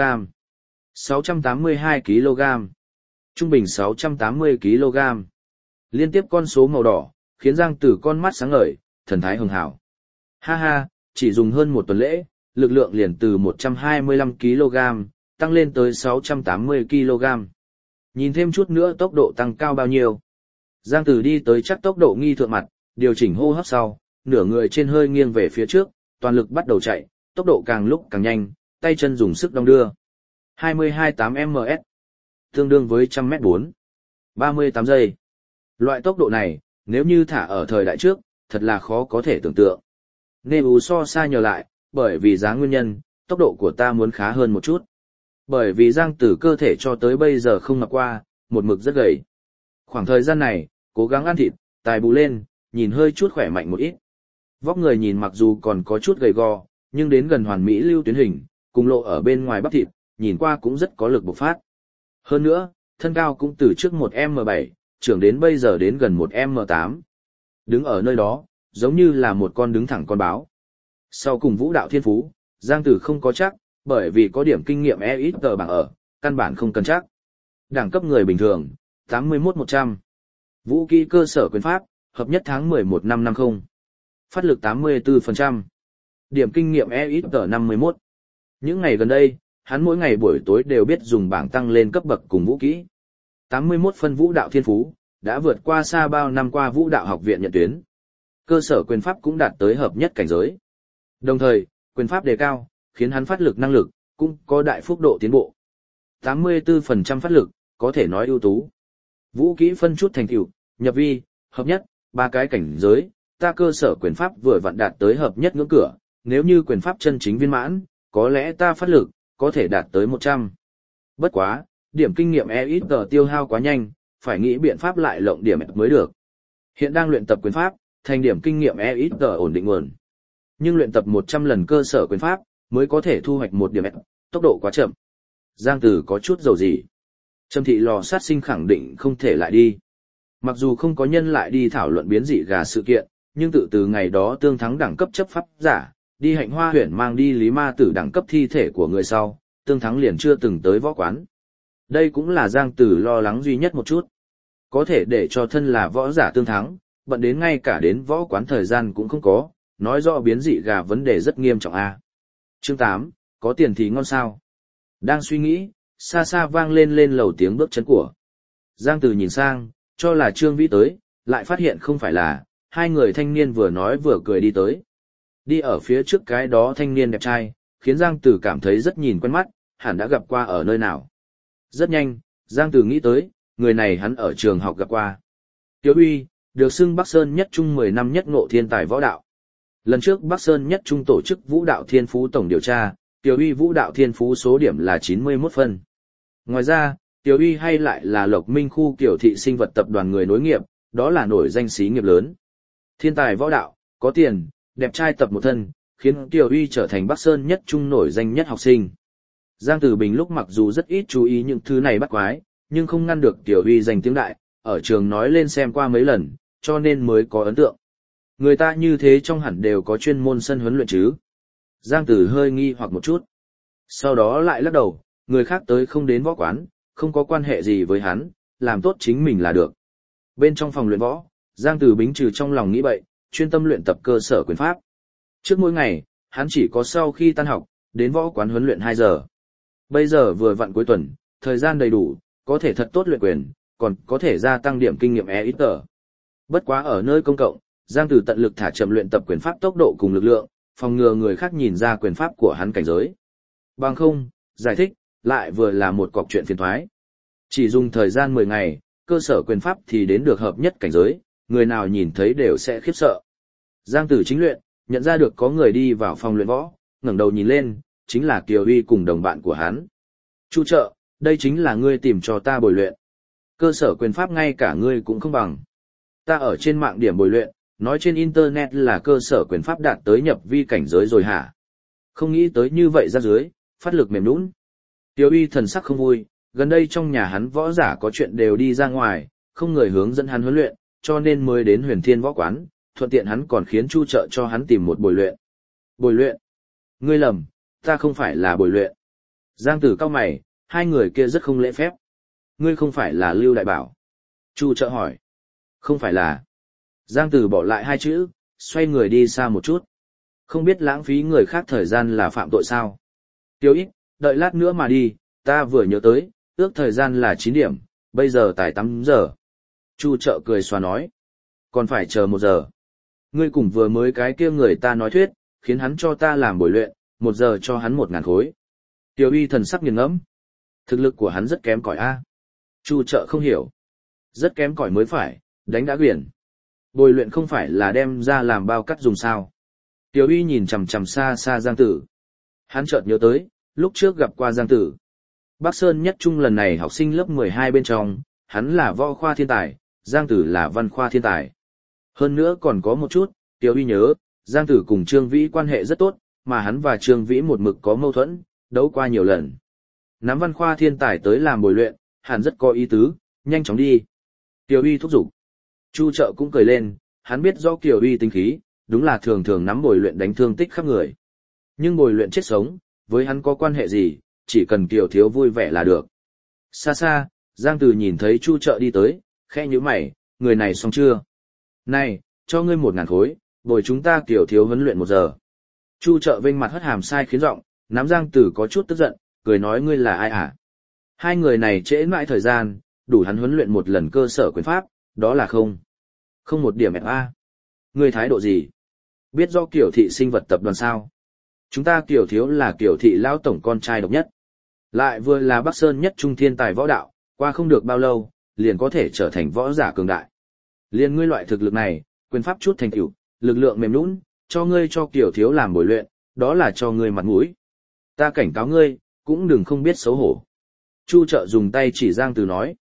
682 kg. Trung bình 680 kg. Liên tiếp con số màu đỏ, khiến Giang Tử con mắt sáng ngời, thần thái hưng hào. Ha ha, chỉ dùng hơn một tuần lễ, lực lượng liền từ 125 kg, tăng lên tới 680 kg. Nhìn thêm chút nữa tốc độ tăng cao bao nhiêu. Giang Tử đi tới chắc tốc độ nghi thượng mặt, điều chỉnh hô hấp sau, nửa người trên hơi nghiêng về phía trước, toàn lực bắt đầu chạy, tốc độ càng lúc càng nhanh, tay chân dùng sức đong đưa. 20-28 ms, tương đương với 100m4. 38 giây. Loại tốc độ này, nếu như thả ở thời đại trước, thật là khó có thể tưởng tượng. Nếu so xa nhờ lại, bởi vì giá nguyên nhân, tốc độ của ta muốn khá hơn một chút. Bởi vì Giang Tử cơ thể cho tới bây giờ không ngập qua, một mực rất gầy. Khoảng thời gian này, cố gắng ăn thịt, tài bù lên, nhìn hơi chút khỏe mạnh một ít. Vóc người nhìn mặc dù còn có chút gầy gò, nhưng đến gần hoàn mỹ lưu tuyến hình, cùng lộ ở bên ngoài bắp thịt, nhìn qua cũng rất có lực bộc phát. Hơn nữa, thân cao cũng từ trước 1m7, trưởng đến bây giờ đến gần 1m8. Đứng ở nơi đó, giống như là một con đứng thẳng con báo. Sau cùng vũ đạo thiên phú, Giang Tử không có chắc, bởi vì có điểm kinh nghiệm ít tờ bảng ở, căn bản không cần chắc. Đẳng cấp người bình thường, 81-100. Vũ kỹ cơ sở quyền pháp, hợp nhất tháng 11 năm 50. Phát lực 84%. Điểm kinh nghiệm ít tờ 51. Những ngày gần đây, hắn mỗi ngày buổi tối đều biết dùng bảng tăng lên cấp bậc cùng vũ kỹ. 81 phân vũ đạo thiên phú, đã vượt qua xa bao năm qua vũ đạo học viện nhận tuyến. Cơ sở quyền pháp cũng đạt tới hợp nhất cảnh giới. Đồng thời, quyền pháp đề cao, khiến hắn phát lực năng lực, cũng có đại phúc độ tiến bộ. 84% phát lực, có thể nói ưu tú. Vũ kỹ phân chút thành tựu, nhập vi, hợp nhất, 3 cái cảnh giới, ta cơ sở quyền pháp vừa vặn đạt tới hợp nhất ngưỡng cửa, nếu như quyền pháp chân chính viên mãn, có lẽ ta phát lực, có thể đạt tới 100. Bất quá, điểm kinh nghiệm ít tờ tiêu hao quá nhanh, phải nghĩ biện pháp lại lộng điểm mới được. Hiện đang luyện tập quyền pháp, thành điểm kinh nghiệm ít ổn định nguồn. Nhưng luyện tập 100 lần cơ sở quyền pháp, mới có thể thu hoạch một điểm tốc độ quá chậm. Giang Tử có chút dầu gì. Trầm thị lò sát sinh khẳng định không thể lại đi. Mặc dù không có nhân lại đi thảo luận biến dị gà sự kiện, nhưng tự từ ngày đó Tương Thắng đẳng cấp chấp pháp giả, đi Hạnh Hoa huyện mang đi Lý Ma Tử đẳng cấp thi thể của người sau, Tương Thắng liền chưa từng tới võ quán. Đây cũng là Giang Tử lo lắng duy nhất một chút. Có thể để cho thân là võ giả Tương Thắng, bận đến ngay cả đến võ quán thời gian cũng không có, nói rõ biến dị gà vấn đề rất nghiêm trọng a. Chương 8, có tiền thì ngon sao? Đang suy nghĩ, xa xa vang lên lầu tiếng bước chân của. Giang Tử nhìn sang, cho là Trương Vĩ tới, lại phát hiện không phải là, hai người thanh niên vừa nói vừa cười đi tới. Đi ở phía trước cái đó thanh niên đẹp trai, khiến Giang Tử cảm thấy rất nhìn quen mắt, hẳn đã gặp qua ở nơi nào. Rất nhanh, Giang Tử nghĩ tới, người này hắn ở trường học gặp qua. Tiếu Uy, được xưng Bắc Sơn nhất trung 10 năm nhất ngộ thiên tài võ đạo. Lần trước Bắc Sơn nhất trung tổ chức vũ đạo thiên phú tổng điều tra, Tiếu Uy vũ đạo thiên phú số điểm là 91 phân. Ngoài ra, Tiếu Uy hay lại là Lộc Minh khu kiểu thị sinh vật tập đoàn người nối nghiệp, đó là nổi danh xí nghiệp lớn. Thiên tài võ đạo, có tiền, đẹp trai tập một thân, khiến Tiếu Uy trở thành Bắc Sơn nhất trung nổi danh nhất học sinh. Giang Tử Bình lúc mặc dù rất ít chú ý những thứ này bắt quái, nhưng không ngăn được Tiếu Uy danh tiếng đại, ở trường nói lên xem qua mấy lần, cho nên mới có ấn tượng. Người ta như thế trong hẳn đều có chuyên môn sân huấn luyện chứ. Giang Tử hơi nghi hoặc một chút. Sau đó lại lắc đầu, người khác tới không đến võ quán, không có quan hệ gì với hắn, làm tốt chính mình là được. Bên trong phòng luyện võ, Giang Tử Bính trừ trong lòng nghĩ bậy, chuyên tâm luyện tập cơ sở quyền pháp. Trước mỗi ngày, hắn chỉ có sau khi tan học, đến võ quán huấn luyện 2 giờ. Bây giờ vừa vặn cuối tuần, thời gian đầy đủ, có thể thật tốt luyện quyền, còn có thể gia tăng điểm kinh nghiệm ít tờ. Bất quá ở nơi công cộng, Giang Tử tận lực thả chậm luyện tập quyền pháp tốc độ cùng lực lượng, phòng ngừa người khác nhìn ra quyền pháp của hắn cảnh giới. Bằng không, giải thích, lại vừa là một cọc chuyện phiền toái. Chỉ dùng thời gian 10 ngày, cơ sở quyền pháp thì đến được hợp nhất cảnh giới, người nào nhìn thấy đều sẽ khiếp sợ. Giang Tử chính luyện, nhận ra được có người đi vào phòng luyện võ, ngẩng đầu nhìn lên, chính là Kiều Uy cùng đồng bạn của hắn. Chu Trợ, đây chính là ngươi tìm cho ta bồi luyện. Cơ sở quyền pháp ngay cả ngươi cũng không bằng. Ta ở trên mạng điểm bồi luyện, nói trên internet là cơ sở quyền pháp đạt tới nhập vi cảnh giới rồi hả? Không nghĩ tới như vậy ra dưới, phát lực mềm nhũn. Tiêu Uy thần sắc không vui, gần đây trong nhà hắn võ giả có chuyện đều đi ra ngoài, không người hướng dẫn hắn huấn luyện, cho nên mới đến Huyền Thiên võ quán, thuận tiện hắn còn khiến Chu Trợ cho hắn tìm một bồi luyện. Bồi luyện? Ngươi lầm, ta không phải là bồi luyện. Giang Tử cau mày, hai người kia rất không lễ phép. Ngươi không phải là Lưu Đại Bảo? Chu Trợ hỏi. Không phải là. Giang Tử bỏ lại hai chữ, xoay người đi xa một chút. Không biết lãng phí người khác thời gian là phạm tội sao? Tiêu ít, đợi lát nữa mà đi, ta vừa nhớ tới, ước thời gian là 9 điểm, bây giờ tài 8 giờ. Chu Trợ cười xòa nói. Còn phải chờ 1 giờ. Ngươi cùng vừa mới cái kia người ta nói thuyết, khiến hắn cho ta làm buổi luyện, 1 giờ cho hắn 1.000 khối. Tiêu Uy thần sắc nghiền ngẫm. Thực lực của hắn rất kém cỏi a. Chu Trợ không hiểu. Rất kém cỏi mới phải, đánh đã quyển. Bồi luyện không phải là đem ra làm bao cắt dùng sao. Tiêu Uy nhìn chằm chằm xa xa Giang Tử. Hắn chợt nhớ tới, lúc trước gặp qua Giang Tử. Bắc Sơn nhất trung lần này học sinh lớp 12 bên trong, hắn là võ khoa thiên tài, Giang Tử là văn khoa thiên tài. Hơn nữa còn có một chút, Tiêu Uy nhớ, Giang Tử cùng Trương Vĩ quan hệ rất tốt, mà hắn và Trương Vĩ một mực có mâu thuẫn, đấu qua nhiều lần. Nắm văn khoa thiên tài tới làm bồi luyện, hẳn rất có ý tứ, nhanh chóng đi. Tiêu Uy thúc giục. Chu Trợ cũng cười lên, hắn biết rõ Kiều Uy tính khí, đúng là thường thường nắm bồi luyện đánh thương tích khắp người. Nhưng bồi luyện chết sống, với hắn có quan hệ gì, chỉ cần Kiều thiếu vui vẻ là được. Xa xa, Giang Tử nhìn thấy Chu Trợ đi tới, khẽ nhíu mày, người này xong chưa? Này, cho ngươi 1.000 khối, bồi chúng ta Kiều thiếu huấn luyện 1 giờ. Chu Trợ vênh mặt hất hàm sai khiến giọng, nắm Giang Tử có chút tức giận, cười nói ngươi là ai hả? Hai người này trễ mãi thời gian, đủ hắn huấn luyện một lần cơ sở quyền pháp, đó là không một điểm FA. Ngươi thái độ gì? Biết do Kiều thị sinh vật tập đoàn sao? Chúng ta Kiều thiếu là Kiều thị lão tổng con trai độc nhất. Lại vừa là Bắc Sơn nhất trung thiên tài võ đạo, qua không được bao lâu, liền có thể trở thành võ giả cường đại. Liên ngươi loại thực lực này, quyền pháp chút thành tựu, lực lượng mềm nhũn, cho ngươi cho Kiều thiếu làm bồi luyện, đó là cho ngươi mặt mũi. Ta cảnh cáo ngươi, cũng đừng không biết xấu hổ. Chu Trợ dùng tay chỉ Giang Tử nói.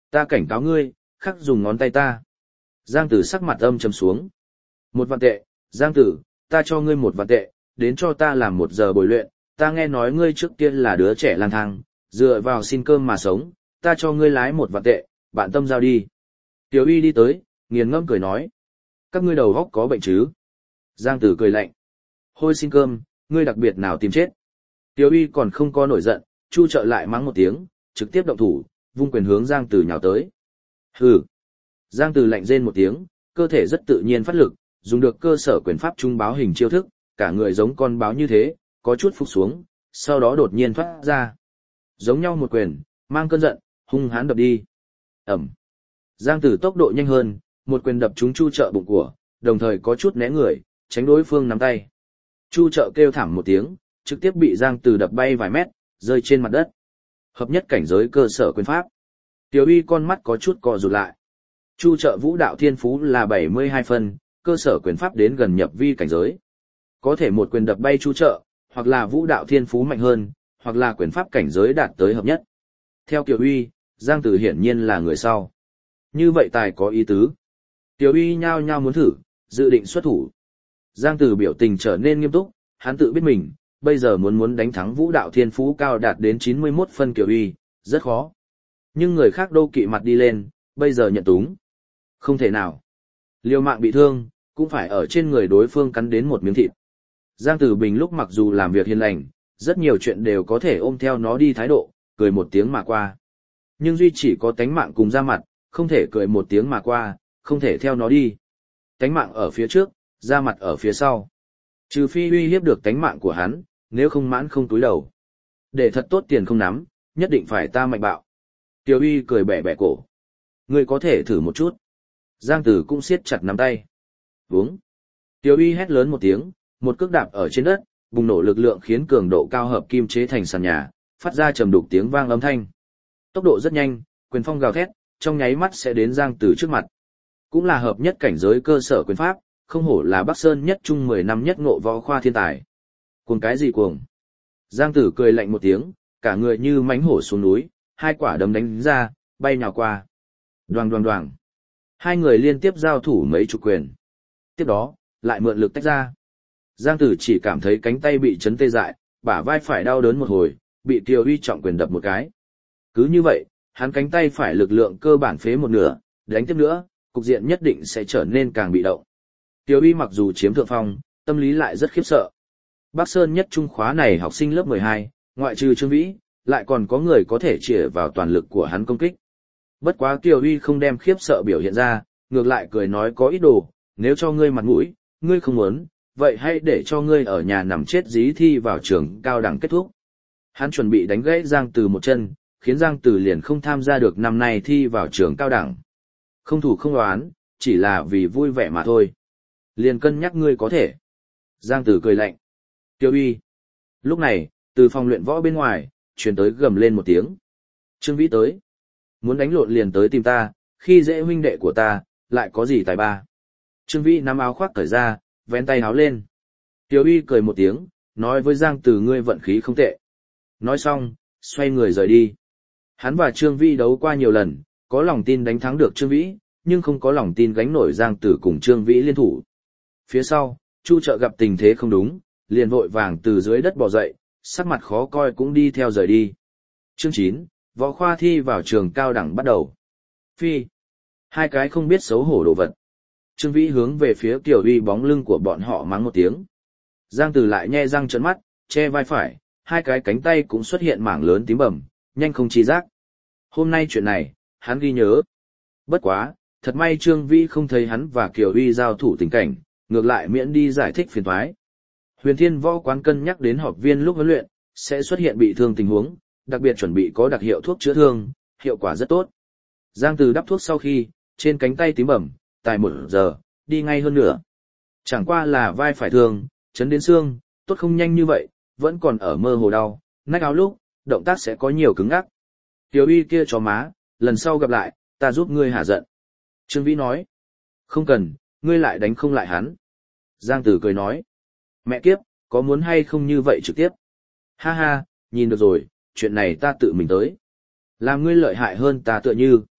Ta cảnh cáo ngươi, khắc dùng ngón tay ta. Giang Tử sắc mặt âm trầm xuống. 1 vạn tệ, Giang Tử, ta cho ngươi 1 vạn tệ, đến cho ta làm 1 giờ bồi luyện, ta nghe nói ngươi trước kia là đứa trẻ lang thang, dựa vào xin cơm mà sống, ta cho ngươi lái 1 vạn tệ, bạn tâm giao đi. Tiểu Uy đi tới, nghiền ngẫm cười nói. Các ngươi đầu óc có bệnh chứ? Giang Tử cười lạnh. Hôi xin cơm, ngươi đặc biệt nào tìm chết? Tiểu Uy còn không có nổi giận, Chu Trợ lại mắng một tiếng, trực tiếp động thủ, vung quyền hướng Giang Tử nhào tới. Hừ. Giang Tử lạnh rên một tiếng, cơ thể rất tự nhiên phát lực, dùng được cơ sở quyền pháp trung báo hình chiêu thức, cả người giống con báo như thế, có chút phục xuống, sau đó đột nhiên thoát ra. Giống nhau một quyền, mang cơn giận, hung hãn đập đi. Ẩm. Giang Tử tốc độ nhanh hơn, một quyền đập trúng Chu Trợ bụng của, đồng thời có chút né người, tránh đối phương nắm tay. Chu Trợ kêu thảm một tiếng, trực tiếp bị Giang Tử đập bay vài mét, rơi trên mặt đất. Hợp nhất cảnh giới cơ sở quyền pháp. Tiểu Uy con mắt có chút co rụt lại. Chu Trợ vũ đạo thiên phú là 72 phân, cơ sở quyền pháp đến gần nhập vi cảnh giới. Có thể một quyền đập bay Chu Trợ, hoặc là vũ đạo thiên phú mạnh hơn, hoặc là quyền pháp cảnh giới đạt tới hợp nhất. Theo Tiểu Uy, Giang Tử hiển nhiên là người sau. Như vậy tài có ý tứ. Tiểu Uy nhao nhao muốn thử, dự định xuất thủ. Giang Tử biểu tình trở nên nghiêm túc, hắn tự biết mình, bây giờ muốn đánh thắng vũ đạo thiên phú cao đạt đến 91 phân Tiểu Uy, rất khó. Nhưng người khác đâu kỵ mặt đi lên, bây giờ nhận túng. Không thể nào. Liều mạng bị thương, cũng phải ở trên người đối phương cắn đến một miếng thịt. Giang Tử Bình lúc mặc dù làm việc hiền lành, rất nhiều chuyện đều có thể ôm theo nó đi thái độ, cười một tiếng mà qua. Nhưng duy chỉ có tánh mạng cùng ra mặt, không thể cười một tiếng mà qua, không thể theo nó đi. Tánh mạng ở phía trước, ra mặt ở phía sau. Trừ phi uy hiếp được tánh mạng của hắn, nếu không mãn không túi đầu. Để thật tốt tiền không nắm, nhất định phải ta mạnh bạo. Tiểu Uy cười bẻ bẻ cổ. Ngươi có thể thử một chút. Giang Tử cũng siết chặt nắm tay. Vúng. Tiểu Uy hét lớn một tiếng, một cước đạp ở trên đất, bùng nổ lực lượng khiến cường độ cao hợp kim chế thành sàn nhà, phát ra trầm đục tiếng vang âm thanh. Tốc độ rất nhanh, quyền phong gào thét, trong nháy mắt sẽ đến Giang Tử trước mặt. Cũng là hợp nhất cảnh giới cơ sở quyền pháp, không hổ là Bắc Sơn nhất trung 10 năm nhất ngộ võ khoa thiên tài. Cuồng cái gì cuồng? Giang Tử cười lạnh một tiếng, cả người như mãnh hổ xuống núi, hai quả đấm đánh ra, bay nhào qua. Đoàng đoàng đoàng. Hai người liên tiếp giao thủ mấy chục quyền. Tiếp đó, lại mượn lực tách ra. Giang Tử chỉ cảm thấy cánh tay bị chấn tê dại, bả vai phải đau đớn một hồi, bị Tiểu Uy trọng quyền đập một cái. Cứ như vậy, hắn cánh tay phải lực lượng cơ bản phế một nửa, đánh tiếp nữa, cục diện nhất định sẽ trở nên càng bị động. Tiểu Uy mặc dù chiếm thượng phong, tâm lý lại rất khiếp sợ. Bắc Sơn nhất trung khóa này học sinh lớp 12, ngoại trừ Trương Vĩ, lại còn có người có thể chĩa vào toàn lực của hắn công kích. Bất quá Tiểu Uy không đem khiếp sợ biểu hiện ra, ngược lại cười nói có ý đồ, nếu cho ngươi mặt mũi, ngươi không muốn, vậy hãy để cho ngươi ở nhà nằm chết dí thi vào trường cao đẳng kết thúc. Hắn chuẩn bị đánh gãy Giang Từ một chân, khiến Giang Từ liền không tham gia được năm nay thi vào trường cao đẳng. Không thủ không đoán, chỉ là vì vui vẻ mà thôi. Liền cân nhắc ngươi có thể. Giang Từ cười lạnh. Tiểu Uy. Lúc này, từ phòng luyện võ bên ngoài, truyền tới gầm lên một tiếng. Trương Vĩ tới. Muốn đánh lộn liền tới tìm ta, khi dễ huynh đệ của ta, lại có gì tài ba. Trương Vĩ nắm áo khoác cởi ra, vén tay áo lên. Tiểu Uy cười một tiếng, nói với Giang Từ ngươi vận khí không tệ. Nói xong, xoay người rời đi. Hắn và Trương Vĩ đấu qua nhiều lần, có lòng tin đánh thắng được Trương Vĩ, nhưng không có lòng tin gánh nổi Giang Tử cùng Trương Vĩ liên thủ. Phía sau, Chu Trợ gặp tình thế không đúng, liền vội vàng từ dưới đất bò dậy, sắc mặt khó coi cũng đi theo rời đi. Chương 9, võ khoa thi vào trường cao đẳng bắt đầu. Phi. Hai cái không biết xấu hổ đồ vật. Trương Vĩ hướng về phía Tiểu Uy bóng lưng của bọn họ mắng một tiếng. Giang Tử lại nhe răng trợn mắt, che vai phải, hai cái cánh tay cũng xuất hiện mảng lớn tím bầm, nhanh không chi giác. Hôm nay chuyện này, hắn ghi nhớ. Bất quá, thật may Trương Vĩ không thấy hắn và Kiều Uy giao thủ tình cảnh, ngược lại miễn đi giải thích phiền toái. Huyền Thiên Võ Quán cân nhắc đến học viên lúc huấn luyện, sẽ xuất hiện bị thương tình huống, đặc biệt chuẩn bị có đặc hiệu thuốc chữa thương, hiệu quả rất tốt. Giang Từ đắp thuốc sau khi, trên cánh tay tím bầm, tài 1 giờ, đi ngay hơn nữa. Chẳng qua là vai phải thương, chấn đến xương, tốt không nhanh như vậy, vẫn còn ở mơ hồ đau, nách áo lúc, động tác sẽ có nhiều cứng ngắc. Tiểu Uy kia chó má, lần sau gặp lại, ta giúp ngươi hả giận. Trương Vĩ nói, không cần, ngươi lại đánh không lại hắn. Giang Tử cười nói, mẹ kiếp, có muốn hay không như vậy trực tiếp. Ha ha, nhìn được rồi, chuyện này ta tự mình tới. Làm ngươi lợi hại hơn ta tựa như.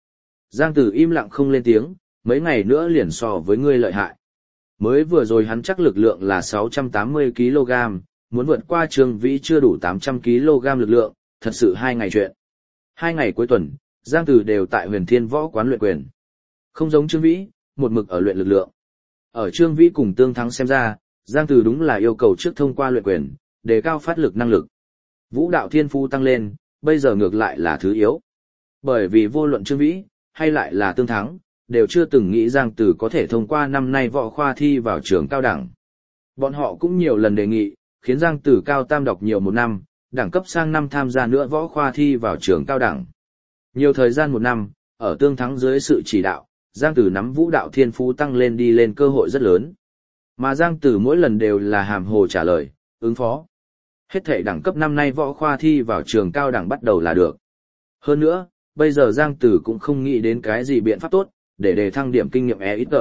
Giang Tử im lặng không lên tiếng, mấy ngày nữa liền so với ngươi lợi hại. Mới vừa rồi hắn chắc lực lượng là 680 kg, muốn vượt qua Trương Vĩ chưa đủ 800 kg lực lượng, thật sự 2 ngày chuyện. 2 ngày cuối tuần, Giang Tử đều tại Huyền Thiên Võ quán luyện quyền. Không giống Trương Vĩ, một mực ở luyện lực lượng. Ở Trương Vĩ cùng Tương Thắng xem ra, Giang Tử đúng là yêu cầu trước thông qua luyện quyền, đề cao phát lực năng lực. Vũ đạo thiên phú tăng lên, bây giờ ngược lại là thứ yếu. Bởi vì vô luận Trương Vĩ, hay lại là Tương Thắng, đều chưa từng nghĩ Giang Tử có thể thông qua năm nay võ khoa thi vào trường cao đẳng. Bọn họ cũng nhiều lần đề nghị, khiến Giang Tử cao tam đọc nhiều một năm, đẳng cấp sang năm tham gia nữa võ khoa thi vào trường cao đẳng. Nhiều thời gian một năm, ở Tương Thắng dưới sự chỉ đạo, Giang Tử nắm vũ đạo thiên phú tăng lên đi lên cơ hội rất lớn. Mà Giang Tử mỗi lần đều là hàm hồ trả lời, ứng phó. Hết thể đẳng cấp năm nay võ khoa thi vào trường cao đẳng bắt đầu là được. Hơn nữa, bây giờ Giang Tử cũng không nghĩ đến cái gì biện pháp tốt, để đề thăng điểm kinh nghiệm ít.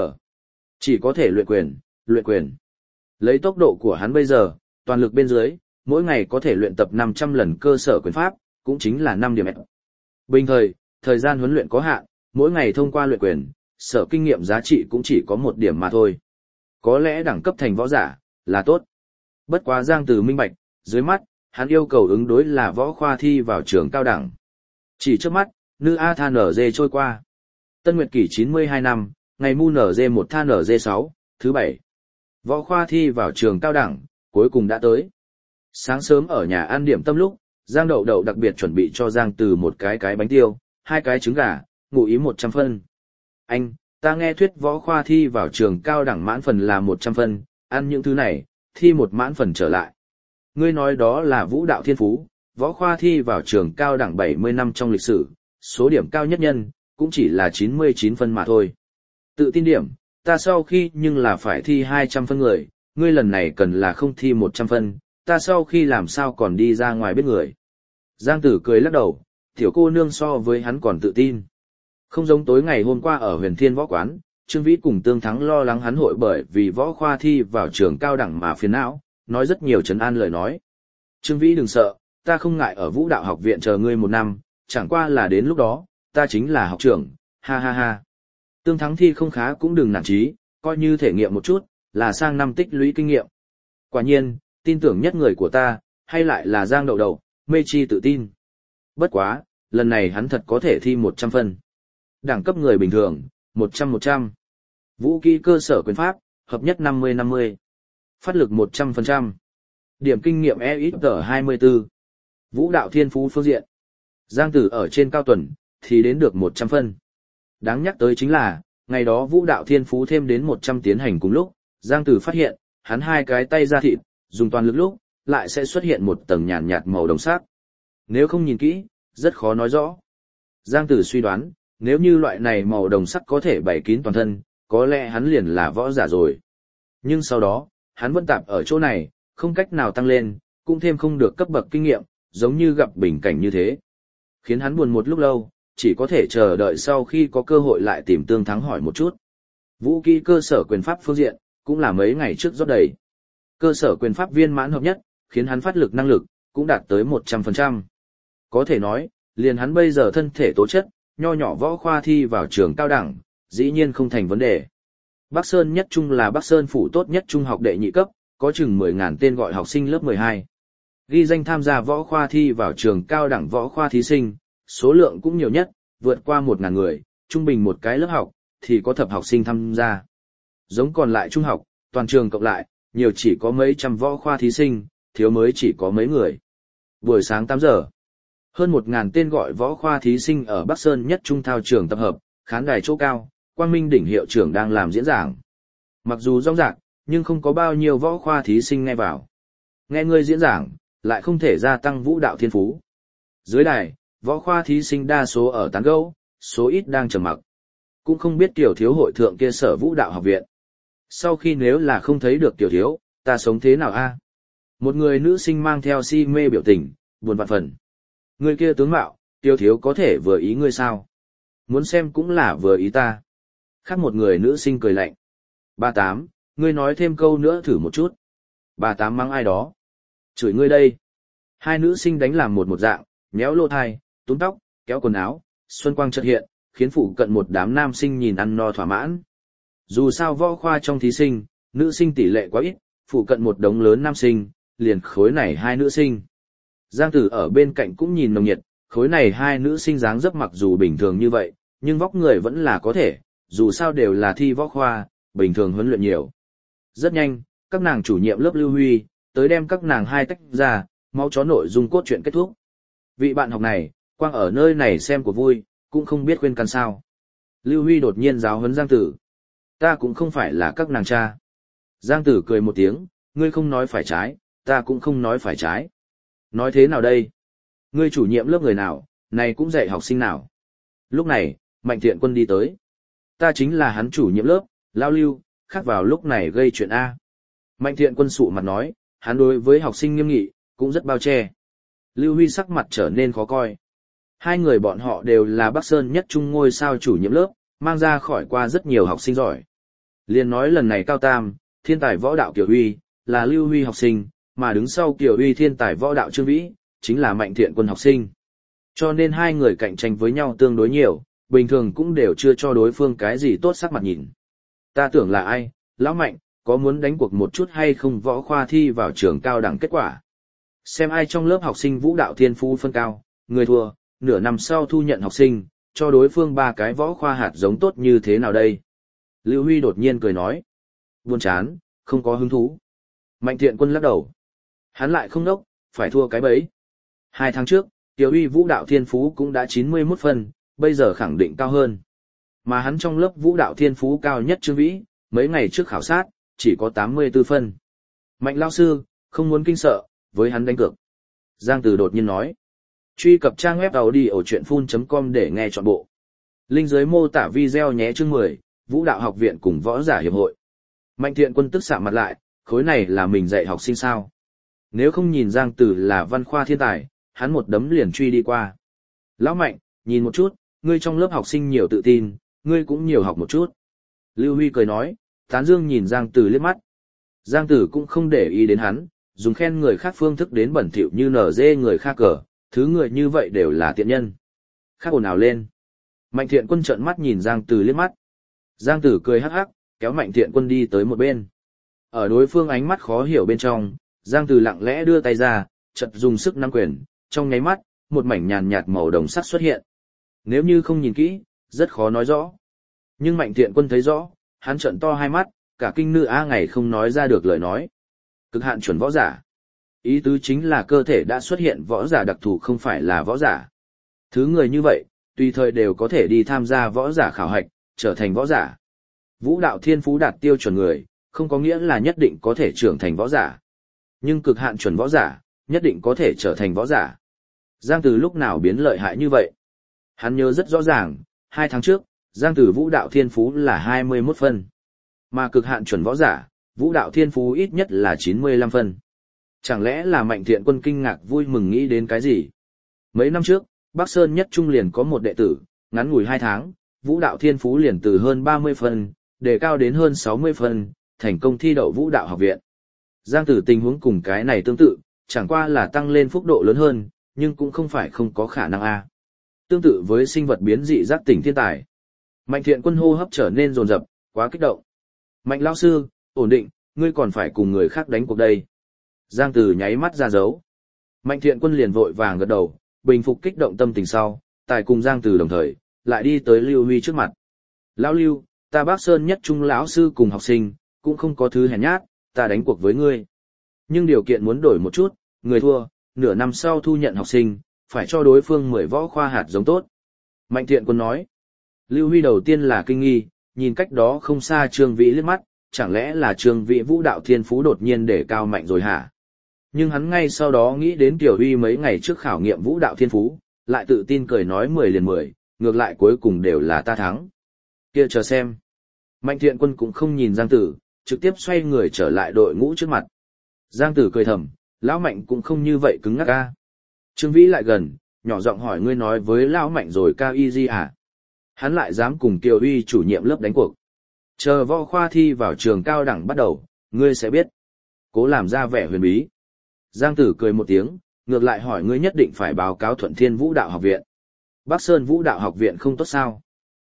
Chỉ có thể luyện quyền. Lấy tốc độ của hắn bây giờ, toàn lực bên dưới, mỗi ngày có thể luyện tập 500 lần cơ sở quyền pháp, cũng chính là 5 điểm. Bình thời gian huấn luyện có hạn, mỗi ngày thông qua luyện quyền, sở kinh nghiệm giá trị cũng chỉ có 1 điểm mà thôi. Có lẽ đẳng cấp thành võ giả, là tốt. Bất quá Giang Tử minh bạch, dưới mắt, hắn yêu cầu ứng đối là võ khoa thi vào trường cao đẳng. Chỉ trước mắt, nữ A tha NG trôi qua. Tân Nguyệt kỷ 92 năm, ngày mu NG 1 tha NG 6, thứ 7. Võ khoa thi vào trường cao đẳng, cuối cùng đã tới. Sáng sớm ở nhà ăn điểm tâm lúc, Giang Đậu Đậu đặc biệt chuẩn bị cho Giang Từ một cái bánh tiêu, 2 cái trứng gà, ngụ ý 100 phân. Anh, ta nghe thuyết võ khoa thi vào trường cao đẳng mãn phần là 100 phân, ăn những thứ này, thi một mãn phần trở lại. Ngươi nói đó là vũ đạo thiên phú, võ khoa thi vào trường cao đẳng 70 năm trong lịch sử, số điểm cao nhất nhân, cũng chỉ là 99 phân mà thôi. Tự tin điểm, ta sau khi nhưng là phải thi 200 phân người, ngươi lần này cần là không thi 100 phân, ta sau khi làm sao còn đi ra ngoài biết người. Giang Tử cười lắc đầu, tiểu cô nương so với hắn còn tự tin. Không giống tối ngày hôm qua ở Huyền Thiên Võ quán, Trương Vĩ cùng Tương Thắng lo lắng hắn hội bởi vì võ khoa thi vào trường cao đẳng mà phiền não, nói rất nhiều trấn an lời nói. Trương Vĩ đừng sợ, ta không ngại ở vũ đạo học viện chờ ngươi 1 năm, chẳng qua là đến lúc đó, ta chính là học trưởng, ha ha ha. Tương Thắng thi không khá cũng đừng nản chí, coi như thể nghiệm một chút, là sang năm tích lũy kinh nghiệm. Quả nhiên, tin tưởng nhất người của ta, hay lại là Giang Đậu Đậu, mê chi tự tin. Bất quá, lần này hắn thật có thể thi 100 phân. Đẳng cấp người bình thường, 100-100. Vũ kỹ cơ sở quyền pháp, hợp nhất 50-50. Phát lực 100%. Điểm kinh nghiệm ít 24. Vũ đạo thiên phú phương diện. Giang Tử ở trên cao tuần, thì đến được 100 phân. Đáng nhắc tới chính là, ngày đó vũ đạo thiên phú thêm đến 100 tiến hành cùng lúc, Giang Tử phát hiện, hắn 2 cái tay ra thịt, dùng toàn lực lúc, lại sẽ xuất hiện một tầng nhàn nhạt màu đồng sắc. Nếu không nhìn kỹ, rất khó nói rõ. Giang Tử suy đoán, nếu như loại này màu đồng sắc có thể bày kín toàn thân, có lẽ hắn liền là võ giả rồi. Nhưng sau đó, hắn vẫn tạp ở chỗ này, không cách nào tăng lên, cũng thêm không được cấp bậc kinh nghiệm, giống như gặp bình cảnh như thế. Khiến hắn buồn một lúc lâu, chỉ có thể chờ đợi sau khi có cơ hội lại tìm Tương Thắng hỏi một chút. Vũ kỹ cơ sở quyền pháp phương diện, cũng là mấy ngày trước rót đầy. Cơ sở quyền pháp viên mãn hợp nhất, khiến hắn phát lực năng lực, cũng đạt tới 100%. Có thể nói, liền hắn bây giờ thân thể tố chất, nho nhỏ võ khoa thi vào trường cao đẳng, dĩ nhiên không thành vấn đề. Bắc Sơn Nhất Trung là Bắc Sơn phủ tốt nhất trung học đệ nhị cấp, có chừng 10.000 tên gọi học sinh lớp 12. Ghi danh tham gia võ khoa thi vào trường cao đẳng võ khoa thí sinh, số lượng cũng nhiều nhất, vượt qua 1.000 người, trung bình một cái lớp học, thì có thập học sinh tham gia. Giống còn lại trung học, toàn trường cộng lại, nhiều chỉ có mấy trăm võ khoa thí sinh, thiếu mới chỉ có mấy người. Buổi sáng 8 giờ, hơn 1.000 tên gọi võ khoa thí sinh ở Bắc Sơn Nhất Trung thao trường tập hợp, khán đài chỗ cao, Quang Minh đỉnh hiệu trưởng đang làm diễn giảng. Mặc dù rong rạc, nhưng không có bao nhiêu võ khoa thí sinh nghe vào. Nghe người diễn giảng, lại không thể gia tăng vũ đạo thiên phú. Dưới đài, võ khoa thí sinh đa số ở tán gẫu, số ít đang trầm mặc. Cũng không biết tiểu thiếu hội thượng kia sở vũ đạo học viện. Sau khi nếu là không thấy được tiểu thiếu, ta sống thế nào a? Một người nữ sinh mang theo si mê biểu tình, buồn vạn phần. Người kia tướng mạo, tiểu thiếu có thể vừa ý ngươi sao? Muốn xem cũng là vừa ý ta. Khác một người nữ sinh cười lạnh. 38, ngươi nói thêm câu nữa thử một chút. 38 mắng ai đó. Chửi ngươi đây. Hai nữ sinh đánh làm một dạng, méo lô thai, túm tóc, kéo quần áo, xuân quang chợt hiện, khiến phụ cận một đám nam sinh nhìn ăn no thỏa mãn. Dù sao võ khoa trong thí sinh, nữ sinh tỷ lệ quá ít, phụ cận một đống lớn nam sinh, liền khối này hai nữ sinh. Giang Tử ở bên cạnh cũng nhìn nồng nhiệt, khối này hai nữ sinh dáng dấp mặc dù bình thường như vậy, nhưng vóc người vẫn là có thể, dù sao đều là thi võ khoa, bình thường huấn luyện nhiều. Rất nhanh, các nàng chủ nhiệm lớp Lưu Huy, tới đem các nàng hai tách ra, mau chó nội dung cốt truyện kết thúc. Vị bạn học này, quang ở nơi này xem của vui, cũng không biết khuyên can sao. Lưu Huy đột nhiên giáo huấn Giang Tử. Ta cũng không phải là các nàng cha. Giang Tử cười một tiếng, ngươi không nói phải trái, ta cũng không nói phải trái. Nói thế nào đây? Ngươi chủ nhiệm lớp người nào, này cũng dạy học sinh nào. Lúc này, Mạnh Thiện Quân đi tới. Ta chính là hắn chủ nhiệm lớp, Lao Lưu, khác vào lúc này gây chuyện A. Mạnh Thiện Quân sụ mặt nói, hắn đối với học sinh nghiêm nghị, cũng rất bao che. Lưu Huy sắc mặt trở nên khó coi. Hai người bọn họ đều là Bắc Sơn nhất trung ngôi sao chủ nhiệm lớp, mang ra khỏi qua rất nhiều học sinh giỏi. Liên nói lần này Cao Tam, thiên tài võ đạo Kiều Huy, là Lưu Huy học sinh, mà đứng sau Kiều Huy thiên tài võ đạo Trương Vĩ, chính là Mạnh Thiện Quân học sinh. Cho nên hai người cạnh tranh với nhau tương đối nhiều, bình thường cũng đều chưa cho đối phương cái gì tốt sắc mặt nhìn. Ta tưởng là ai, Lão Mạnh, có muốn đánh cuộc một chút hay không võ khoa thi vào trường cao đẳng kết quả. Xem ai trong lớp học sinh vũ đạo thiên phú phân cao, người thua, nửa năm sau thu nhận học sinh, cho đối phương 3 cái võ khoa hạt giống tốt như thế nào đây? Lưu Huy đột nhiên cười nói. Buồn chán, không có hứng thú. Mạnh Thiện Quân lắc đầu. Hắn lại không đốc, phải thua cái bấy. 2 tháng trước, Tiểu Huy vũ đạo thiên phú cũng đã 91 phân, bây giờ khẳng định cao hơn. Mà hắn trong lớp vũ đạo thiên phú cao nhất Trương Vĩ, mấy ngày trước khảo sát, chỉ có 84 phân. Mạnh lao sư, không muốn kinh sợ, với hắn đánh cược. Giang Từ đột nhiên nói. Truy cập trang web audiochuyenphun.com để nghe trọn bộ. Link dưới mô tả video nhé. Chương 10, Vũ đạo học viện cùng võ giả hiệp hội. Mạnh Thiện Quân tức sạm mặt lại, khối này là mình dạy học sinh sao. Nếu không nhìn Giang Từ là văn khoa thiên tài, hắn một đấm liền truy đi qua. Lão Mạnh, nhìn một chút, ngươi trong lớp học sinh nhiều tự tin, ngươi cũng nhiều học một chút. Lưu Huy cười nói, tán dương nhìn Giang Từ liếc mắt. Giang Tử cũng không để ý đến hắn, dùng khen người khác phương thức đến bẩn thỉu như nở dê người khác cờ, thứ người như vậy đều là tiện nhân. Khác ồn ào lên. Mạnh Thiện Quân trợn mắt nhìn Giang Tử liếc mắt. Giang Tử cười hắc hắc, kéo Mạnh Thiện Quân đi tới một bên. Ở đối phương ánh mắt khó hiểu bên trong, Giang Tử lặng lẽ đưa tay ra, chợt dùng sức nắm quyền, trong nháy mắt, một mảnh nhàn nhạt màu đồng sắt xuất hiện. Nếu như không nhìn kỹ, rất khó nói rõ. Nhưng Mạnh Thiện Quân thấy rõ, hắn trợn to hai mắt, cả kinh nữ a ngày không nói ra được lời nói. Cực hạn chuẩn võ giả. Ý tứ chính là cơ thể đã xuất hiện võ giả đặc thù không phải là võ giả. Thứ người như vậy, tùy thời đều có thể đi tham gia võ giả khảo hạch, trở thành võ giả. Vũ đạo thiên phú đạt tiêu chuẩn người, không có nghĩa là nhất định có thể trưởng thành võ giả. Nhưng cực hạn chuẩn võ giả, nhất định có thể trở thành võ giả. Giang Từ lúc nào biến lợi hại như vậy? Hắn nhớ rất rõ ràng, 2 tháng trước, Giang Từ vũ đạo thiên phú là 21 phân. Mà cực hạn chuẩn võ giả, vũ đạo thiên phú ít nhất là 95 phân. Chẳng lẽ là Mạnh Thiện Quân kinh ngạc vui mừng nghĩ đến cái gì? Mấy năm trước, Bắc Sơn nhất trung liền có một đệ tử, ngắn ngủi 2 tháng, vũ đạo thiên phú liền từ hơn 30 phân, đề cao đến hơn 60 phân, thành công thi đậu vũ đạo học viện. Giang Tử tình huống cùng cái này tương tự, chẳng qua là tăng lên phúc độ lớn hơn, nhưng cũng không phải không có khả năng a. Tương tự với sinh vật biến dị giác tỉnh thiên tài. Mạnh Thiện Quân hô hấp trở nên dồn dập, quá kích động. Mạnh lão sư, ổn định, ngươi còn phải cùng người khác đánh cuộc đây. Giang Tử nháy mắt ra dấu. Mạnh Thiện Quân liền vội vàng gật đầu, bình phục kích động tâm tình sau, tài cùng Giang Tử đồng thời, lại đi tới Lưu Huy trước mặt. Lão Lưu, ta Bắc Sơn nhất trung lão sư cùng học sinh, cũng không có thứ hèn nhát, ta đánh cuộc với ngươi. Nhưng điều kiện muốn đổi một chút, người thua, nửa năm sau thu nhận học sinh, phải cho đối phương 10 võ khoa hạt giống tốt. Mạnh Thiện Quân nói. Lưu Huy đầu tiên là kinh nghi, nhìn cách đó không xa Trương Vĩ liếc mắt, chẳng lẽ là Trương Vĩ vũ đạo thiên phú đột nhiên để cao mạnh rồi hả? Nhưng hắn ngay sau đó nghĩ đến Tiểu Huy mấy ngày trước khảo nghiệm vũ đạo thiên phú, lại tự tin cười nói 10 liền 10, ngược lại cuối cùng đều là ta thắng. Kia chờ xem. Mạnh Thiện Quân cũng không nhìn Giang Tử, trực tiếp xoay người trở lại đội ngũ trước mặt. Giang Tử cười thầm, lão Mạnh cũng không như vậy cứng ngắc ca. Trương Vĩ lại gần, nhỏ giọng hỏi ngươi nói với lão Mạnh rồi cao y gì hả? Hắn lại dám cùng Kiều Huy chủ nhiệm lớp đánh cuộc. Chờ võ khoa thi vào trường cao đẳng bắt đầu, ngươi sẽ biết. Cố làm ra vẻ huyền bí. Giang Tử cười một tiếng, ngược lại hỏi ngươi nhất định phải báo cáo Thuận Thiên Vũ đạo học viện. Bắc Sơn Vũ đạo học viện không tốt sao?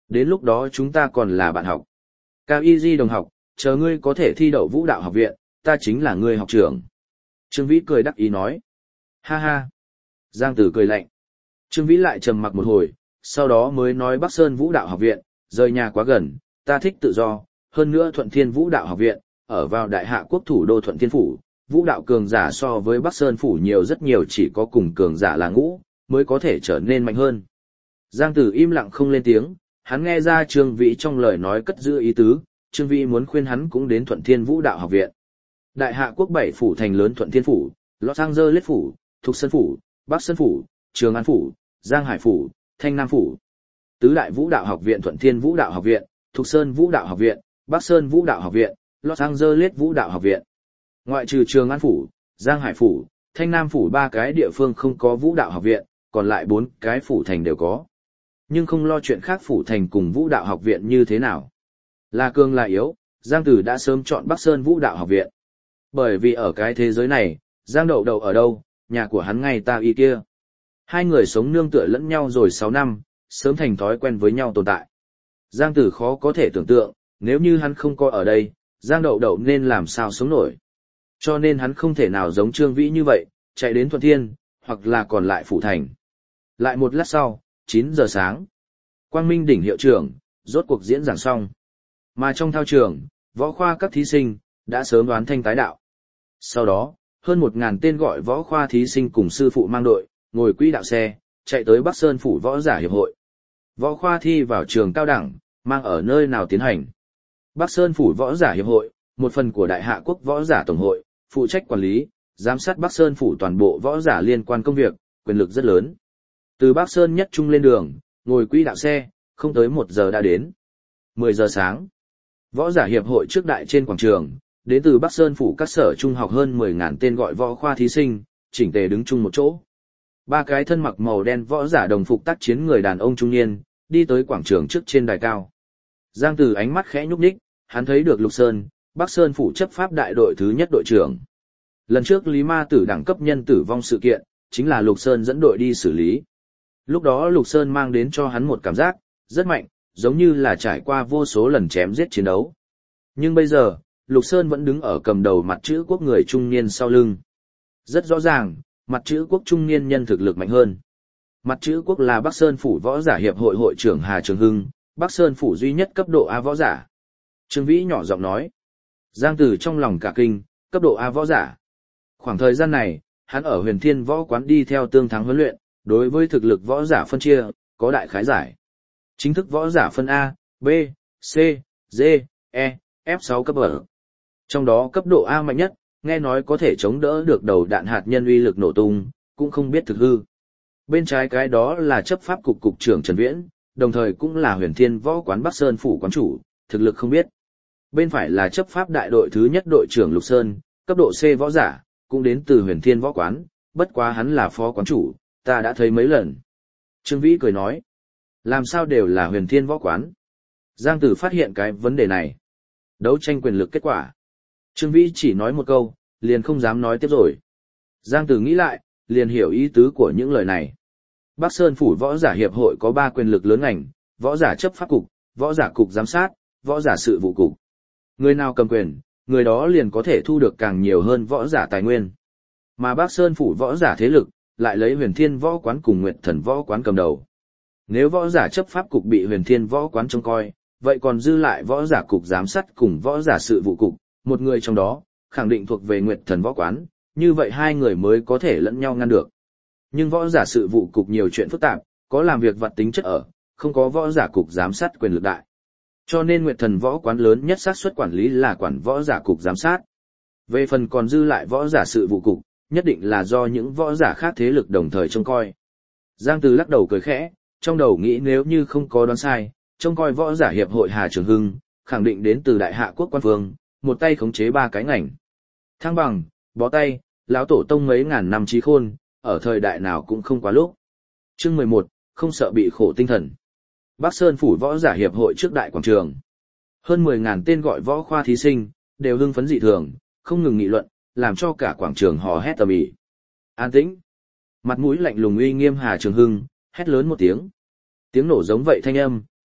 Đến lúc đó chúng ta còn là bạn học. Cao Y Di đồng học, chờ ngươi có thể thi đậu vũ đạo học viện, ta chính là ngươi học trưởng. Trương Vĩ cười đắc ý nói. Ha ha. Giang Tử cười lạnh. Trương Vĩ lại trầm mặc một hồi, sau đó mới nói Bắc Sơn Vũ đạo học viện, rời nhà quá gần, ta thích tự do, hơn nữa Thuận Thiên Vũ đạo học viện, ở vào đại hạ quốc thủ đô Thuận Thiên Phủ, vũ đạo cường giả so với Bắc Sơn Phủ nhiều rất nhiều, chỉ có cùng cường giả là ngũ, mới có thể trở nên mạnh hơn. Giang Tử im lặng không lên tiếng, hắn nghe ra Trương Vĩ trong lời nói cất giữ ý tứ, Trương Vĩ muốn khuyên hắn cũng đến Thuận Thiên Vũ đạo học viện. Đại hạ quốc 7 phủ thành lớn Thuận Thiên Phủ, Los Angeles Phủ, Thục Sơn Phủ, Bắc Sơn Phủ, Trường An Phủ, Giang Hải Phủ, Thanh Nam Phủ. Tứ đại vũ đạo học viện Thuận Thiên Vũ đạo học viện, Thục Sơn Vũ đạo học viện, Bắc Sơn Vũ đạo học viện, Los Angeles Vũ đạo học viện. Ngoại trừ Trường An Phủ, Giang Hải Phủ, Thanh Nam Phủ 3 cái địa phương không có vũ đạo học viện, còn lại 4 cái phủ thành đều có. Nhưng không lo chuyện khác phủ thành cùng vũ đạo học viện như thế nào. Là cường là yếu, Giang Tử đã sớm chọn Bắc Sơn Vũ đạo học viện. Bởi vì ở cái thế giới này, Giang Đậu Đậu ở đâu, nhà của hắn ngay ta y kia. Hai người sống nương tựa lẫn nhau rồi 6 năm, sớm thành thói quen với nhau tồn tại. Giang Tử khó có thể tưởng tượng, nếu như hắn không có ở đây, Giang Đậu Đậu nên làm sao sống nổi. Cho nên hắn không thể nào giống Trương Vĩ như vậy, chạy đến Thuận Thiên, hoặc là còn lại phủ thành. Lại một lát sau, 9 giờ sáng. Quang Minh đỉnh hiệu trưởng, rốt cuộc diễn giảng xong. Mà trong thao trường, võ khoa các thí sinh, đã sớm đoán thanh tái đạo. Sau đó, hơn 1.000 tên gọi võ khoa thí sinh cùng sư phụ mang đội, ngồi quỹ đạo xe, chạy tới Bắc Sơn Phủ Võ Giả Hiệp hội. Võ khoa thi vào trường cao đẳng, mang ở nơi nào tiến hành. Bắc Sơn Phủ Võ Giả Hiệp hội, một phần của Đại Hạ Quốc Võ Giả Tổng hội, phụ trách quản lý, giám sát Bắc Sơn Phủ toàn bộ võ giả liên quan công việc, quyền lực rất lớn. Từ Bắc Sơn nhất trung lên đường, ngồi quỹ đạo xe, không tới 1 giờ đã đến. 10 giờ sáng, Võ Giả Hiệp hội trước đại trên quảng trường, đến từ Bắc Sơn Phủ các sở trung học hơn 10.000 tên gọi võ khoa thí sinh, chỉnh tề đứng chung một chỗ. 3 cái thân mặc màu đen võ giả đồng phục tác chiến người đàn ông trung niên, đi tới quảng trường trước trên đài cao. Giang Tử ánh mắt khẽ nhúc nhích, hắn thấy được Lục Sơn, Bắc Sơn Phủ chấp pháp đại đội thứ nhất đội trưởng. Lần trước Lý Ma Tử đẳng cấp nhân tử vong sự kiện, chính là Lục Sơn dẫn đội đi xử lý. Lúc đó Lục Sơn mang đến cho hắn một cảm giác, rất mạnh, giống như là trải qua vô số lần chém giết chiến đấu. Nhưng bây giờ, Lục Sơn vẫn đứng ở cầm đầu mặt chữ quốc người trung niên sau lưng. Rất rõ ràng, mặt chữ quốc trung niên nhân thực lực mạnh hơn. Mặt chữ quốc là Bắc Sơn Phủ Võ Giả Hiệp hội hội trưởng Hà Trường Hưng, Bắc Sơn Phủ duy nhất cấp độ A võ giả. Trương Vĩ nhỏ giọng nói. Giang Tử trong lòng cả kinh, cấp độ A võ giả. Khoảng thời gian này, hắn ở Huyền Thiên Võ quán đi theo tương thắng huấn luyện, đối với thực lực võ giả phân chia, có đại khái giải. Chính thức võ giả phân A, B, C, D, E, F6 cấp ở. Trong đó cấp độ A mạnh nhất, nghe nói có thể chống đỡ được đầu đạn hạt nhân uy lực nổ tung, cũng không biết thực hư. Bên trái cái đó là chấp pháp cục cục trưởng Trần Viễn, đồng thời cũng là Huyền Thiên Võ quán Bắc Sơn Phủ quán chủ, thực lực không biết. Bên phải là chấp pháp đại đội thứ nhất đội trưởng Lục Sơn, cấp độ C võ giả, cũng đến từ Huyền Thiên Võ quán, bất quá hắn là phó quán chủ, ta đã thấy mấy lần. Trương Vĩ cười nói, làm sao đều là Huyền Thiên Võ quán? Giang Tử phát hiện cái vấn đề này. Đấu tranh quyền lực kết quả. Trương Vĩ chỉ nói một câu, liền không dám nói tiếp rồi. Giang Tử nghĩ lại, liền hiểu ý tứ của những lời này. Bắc Sơn Phủ Võ Giả Hiệp hội có 3 quyền lực lớn ngành, võ giả chấp pháp cục, võ giả cục giám sát, võ giả sự vụ cục. Người nào cầm quyền, người đó liền có thể thu được càng nhiều hơn võ giả tài nguyên. Mà Bắc Sơn Phủ Võ Giả thế lực, lại lấy Huyền Thiên Võ quán cùng Nguyệt Thần Võ quán cầm đầu. Nếu võ giả chấp pháp cục bị Huyền Thiên Võ quán trông coi, vậy còn dư lại võ giả cục giám sát cùng võ giả sự vụ cục, một người trong đó, khẳng định thuộc về Nguyệt Thần Võ quán, như vậy hai người mới có thể lẫn nhau ngăn được. Nhưng võ giả sự vụ cục nhiều chuyện phức tạp, có làm việc vặt tính chất ở, không có võ giả cục giám sát quyền lực đại. Cho nên Nguyệt Thần Võ quán lớn nhất xác suất quản lý là quản võ giả cục giám sát. Về phần còn dư lại võ giả sự vụ cục, nhất định là do những võ giả khác thế lực đồng thời trông coi. Giang Từ lắc đầu cười khẽ, trong đầu nghĩ nếu như không có đoán sai, trông coi võ giả hiệp hội Hà Trường Hưng, khẳng định đến từ Đại Hạ quốc quan phương, một tay khống chế 3 cái ngành. Thăng bằng, bó tay, lão tổ tông mấy ngàn năm trí khôn, ở thời đại nào cũng không quá lúc. Chương 11, không sợ bị khổ tinh thần. Bắc Sơn Phủ Võ Giả Hiệp hội trước đại quảng trường. Hơn 10.000 tên gọi võ khoa thí sinh, đều hưng phấn dị thường, không ngừng nghị luận, làm cho cả quảng trường hò hét ầm ĩ. An tĩnh. Mặt mũi lạnh lùng uy nghiêm Hà Trường Hưng, hét lớn một tiếng. Tiếng nổ giống vậy thanh âm,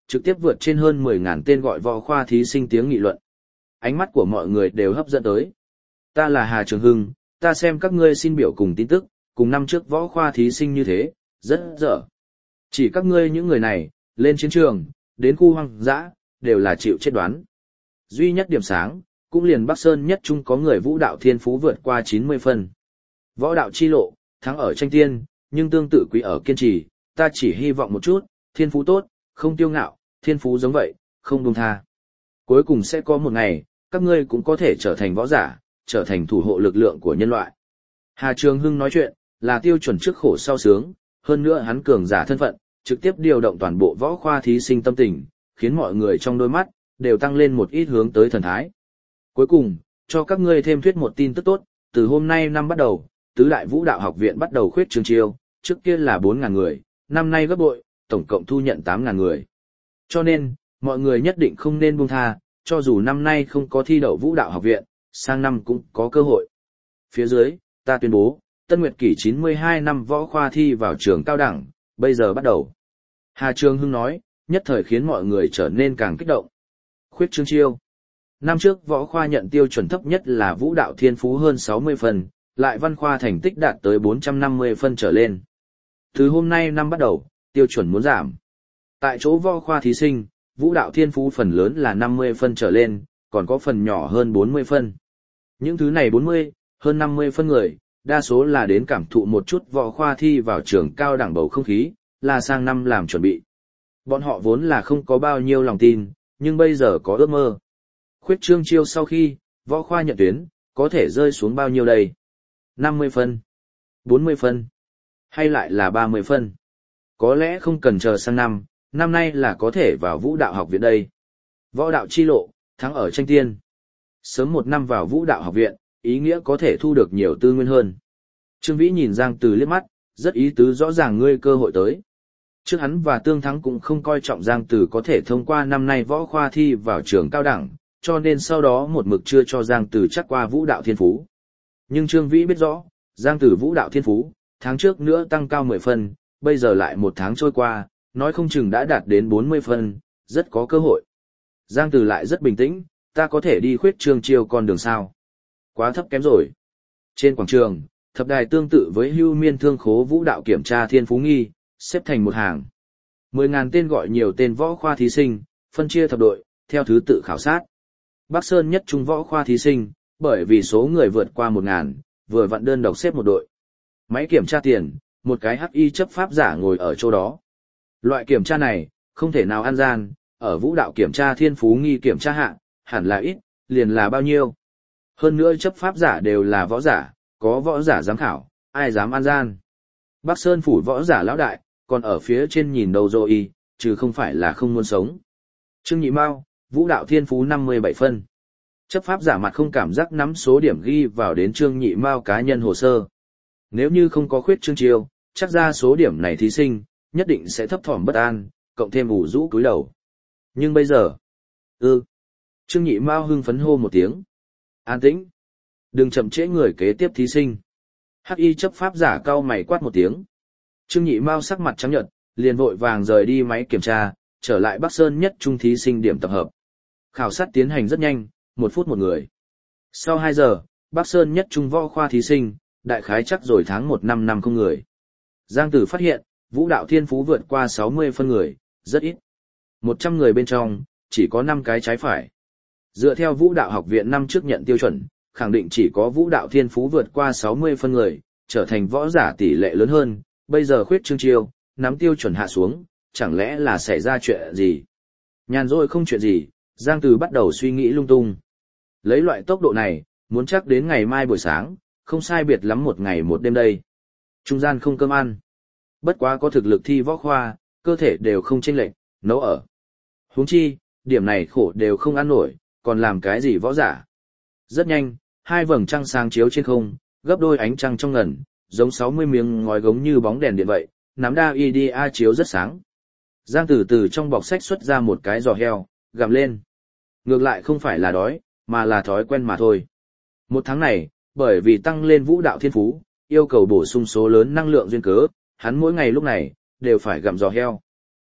trực tiếp vượt trên hơn 10.000 tên gọi võ khoa thí sinh tiếng nghị luận. Ánh mắt của mọi người đều hấp dẫn tới. Ta là Hà Trường Hưng, ta xem các ngươi xin biểu cùng tin tức, cùng năm trước võ khoa thí sinh như thế, rất dở. Chỉ các ngươi những người này, lên chiến trường, đến khu hoang dã, đều là chịu chết đoán. Duy nhất điểm sáng, cũng liền Bắc Sơn nhất trung có người vũ đạo thiên phú vượt qua 90 phân. Võ đạo chi lộ, thắng ở tranh tiên, nhưng tương tự quý ở kiên trì, ta chỉ hy vọng một chút, thiên phú tốt, không tiêu ngạo, thiên phú giống vậy, không buông tha. Cuối cùng sẽ có một ngày, các ngươi cũng có thể trở thành võ giả, trở thành thủ hộ lực lượng của nhân loại. Hà Trường Hưng nói chuyện, là tiêu chuẩn trước khổ sau sướng, hơn nữa hắn cường giả thân phận, trực tiếp điều động toàn bộ võ khoa thí sinh tâm tình, khiến mọi người trong đôi mắt, đều tăng lên một ít hướng tới thần thái. Cuối cùng, cho các ngươi thêm thuyết một tin tức tốt, từ hôm nay năm bắt đầu, tứ đại vũ đạo học viện bắt đầu khuyết trường chiêu, trước kia là 4.000 người, năm nay gấp bội, tổng cộng thu nhận 8.000 người. Cho nên, mọi người nhất định không nên buông tha, cho dù năm nay không có thi đậu vũ đạo học viện, sang năm cũng có cơ hội. Phía dưới, ta tuyên bố, Tân Nguyệt kỷ 92 năm võ khoa thi vào trường cao đẳng, bây giờ bắt đầu. Hà Trường Hưng nói, nhất thời khiến mọi người trở nên càng kích động. Khuyết trương chiêu. Năm trước võ khoa nhận tiêu chuẩn thấp nhất là vũ đạo thiên phú hơn 60 phần, lại văn khoa thành tích đạt tới 450 phân trở lên. Từ hôm nay năm bắt đầu, tiêu chuẩn muốn giảm. Tại chỗ võ khoa thí sinh, vũ đạo thiên phú phần lớn là 50 phân trở lên, còn có phần nhỏ hơn 40 phân. Những thứ này 40, hơn 50 phân người, đa số là đến cảm thụ một chút võ khoa thi vào trường cao đẳng bầu không khí, là sang năm làm chuẩn bị. Bọn họ vốn là không có bao nhiêu lòng tin, nhưng bây giờ có ước mơ. Khuyết trương chiêu sau khi, võ khoa nhận tuyến, có thể rơi xuống bao nhiêu đây? 50 phân, 40 phân, hay lại là 30 phân? Có lẽ không cần chờ sang năm, năm nay là có thể vào vũ đạo học viện đây. Võ đạo chi lộ, thắng ở tranh tiên. Sớm một năm vào vũ đạo học viện, ý nghĩa có thể thu được nhiều tư nguyên hơn. Trương Vĩ nhìn Giang Từ liếc mắt, rất ý tứ rõ ràng ngươi cơ hội tới. Trước hắn và Tương Thắng cũng không coi trọng Giang Từ có thể thông qua năm nay võ khoa thi vào trường cao đẳng, cho nên sau đó một mực chưa cho Giang Từ chắc qua vũ đạo thiên phú. Nhưng Trương Vĩ biết rõ, Giang Từ vũ đạo thiên phú, tháng trước nữa tăng cao 10 phân, bây giờ lại một tháng trôi qua, nói không chừng đã đạt đến 40 phân, rất có cơ hội. Giang Từ lại rất bình tĩnh, ta có thể đi khuyết trương chiêu con đường sao? Quá thấp kém rồi. Trên quảng trường, thập đài tương tự với Hưu Miên Thương Khố vũ đạo kiểm tra thiên phú nghi, xếp thành một hàng. 10.000 tên gọi nhiều tên võ khoa thí sinh, phân chia thập đội, theo thứ tự khảo sát. Bắc Sơn nhất trung võ khoa thí sinh, bởi vì số người vượt qua 1.000, vừa vặn đơn độc xếp một đội. Máy kiểm tra tiền, một cái hắc y chấp pháp giả ngồi ở chỗ đó. Loại kiểm tra này, không thể nào ăn gian, ở vũ đạo kiểm tra thiên phú nghi kiểm tra hạng, hẳn là ít, liền là bao nhiêu. Hơn nữa chấp pháp giả đều là võ giả, có võ giả giám khảo, ai dám ăn gian. Bắc Sơn phủ võ giả lão đại, còn ở phía trên nhìn đầu rồi, chứ không phải là không muốn sống. Trương Nhị Mao, vũ đạo thiên phú 57 phân. Chấp pháp giả mặt không cảm giác nắm số điểm ghi vào đến Trương Nhị Mao cá nhân hồ sơ. Nếu như không có khuyết trương chiêu, chắc ra số điểm này thí sinh, nhất định sẽ thấp thỏm bất an, cộng thêm ủ rũ cúi đầu. Nhưng bây giờ, Trương Nhị Mao hưng phấn hô một tiếng. An tĩnh. Đừng chậm trễ người kế tiếp thí sinh. Hắc y chấp pháp giả cau mày quát một tiếng. Trương Nhị Mao sắc mặt trắng nhợt, liền vội vàng rời đi máy kiểm tra, trở lại Bắc Sơn nhất trung thí sinh điểm tập hợp. Khảo sát tiến hành rất nhanh, 1 phút một người. Sau 2 giờ, Bắc Sơn nhất trung võ khoa thí sinh, đại khái chắc rồi tháng 1 năm năm không người. Giang Tử phát hiện, vũ đạo thiên phú vượt qua 60 phân người, rất ít. 100 người bên trong, chỉ có 5 cái trái phải. Dựa theo vũ đạo học viện năm trước nhận tiêu chuẩn, khẳng định chỉ có vũ đạo thiên phú vượt qua 60 phân người, trở thành võ giả tỷ lệ lớn hơn, bây giờ khuyết trương chiêu, nắm tiêu chuẩn hạ xuống, chẳng lẽ là xảy ra chuyện gì? Nhàn rỗi không chuyện gì, Giang Từ bắt đầu suy nghĩ lung tung. Lấy loại tốc độ này, muốn chắc đến ngày mai buổi sáng, không sai biệt lắm một ngày một đêm đây. Trung gian không cơm ăn. Bất quá có thực lực thi võ khoa, cơ thể đều không chênh lệch, nấu ở. Huống chi, điểm này khổ đều không ăn nổi, còn làm cái gì võ giả. Rất nhanh, 2 vầng trăng sáng chiếu trên không, gấp đôi ánh trăng trong ngần, giống 60 miếng ngói gống như bóng đèn điện vậy, nắm đa IDA chiếu rất sáng. Giang Tử từ trong bọc sách xuất ra một cái giò heo, gặm lên. Ngược lại không phải là đói, mà là thói quen mà thôi. Một tháng này, bởi vì tăng lên vũ đạo thiên phú, yêu cầu bổ sung số lớn năng lượng duyên cớ, hắn mỗi ngày lúc này, đều phải gặm giò heo.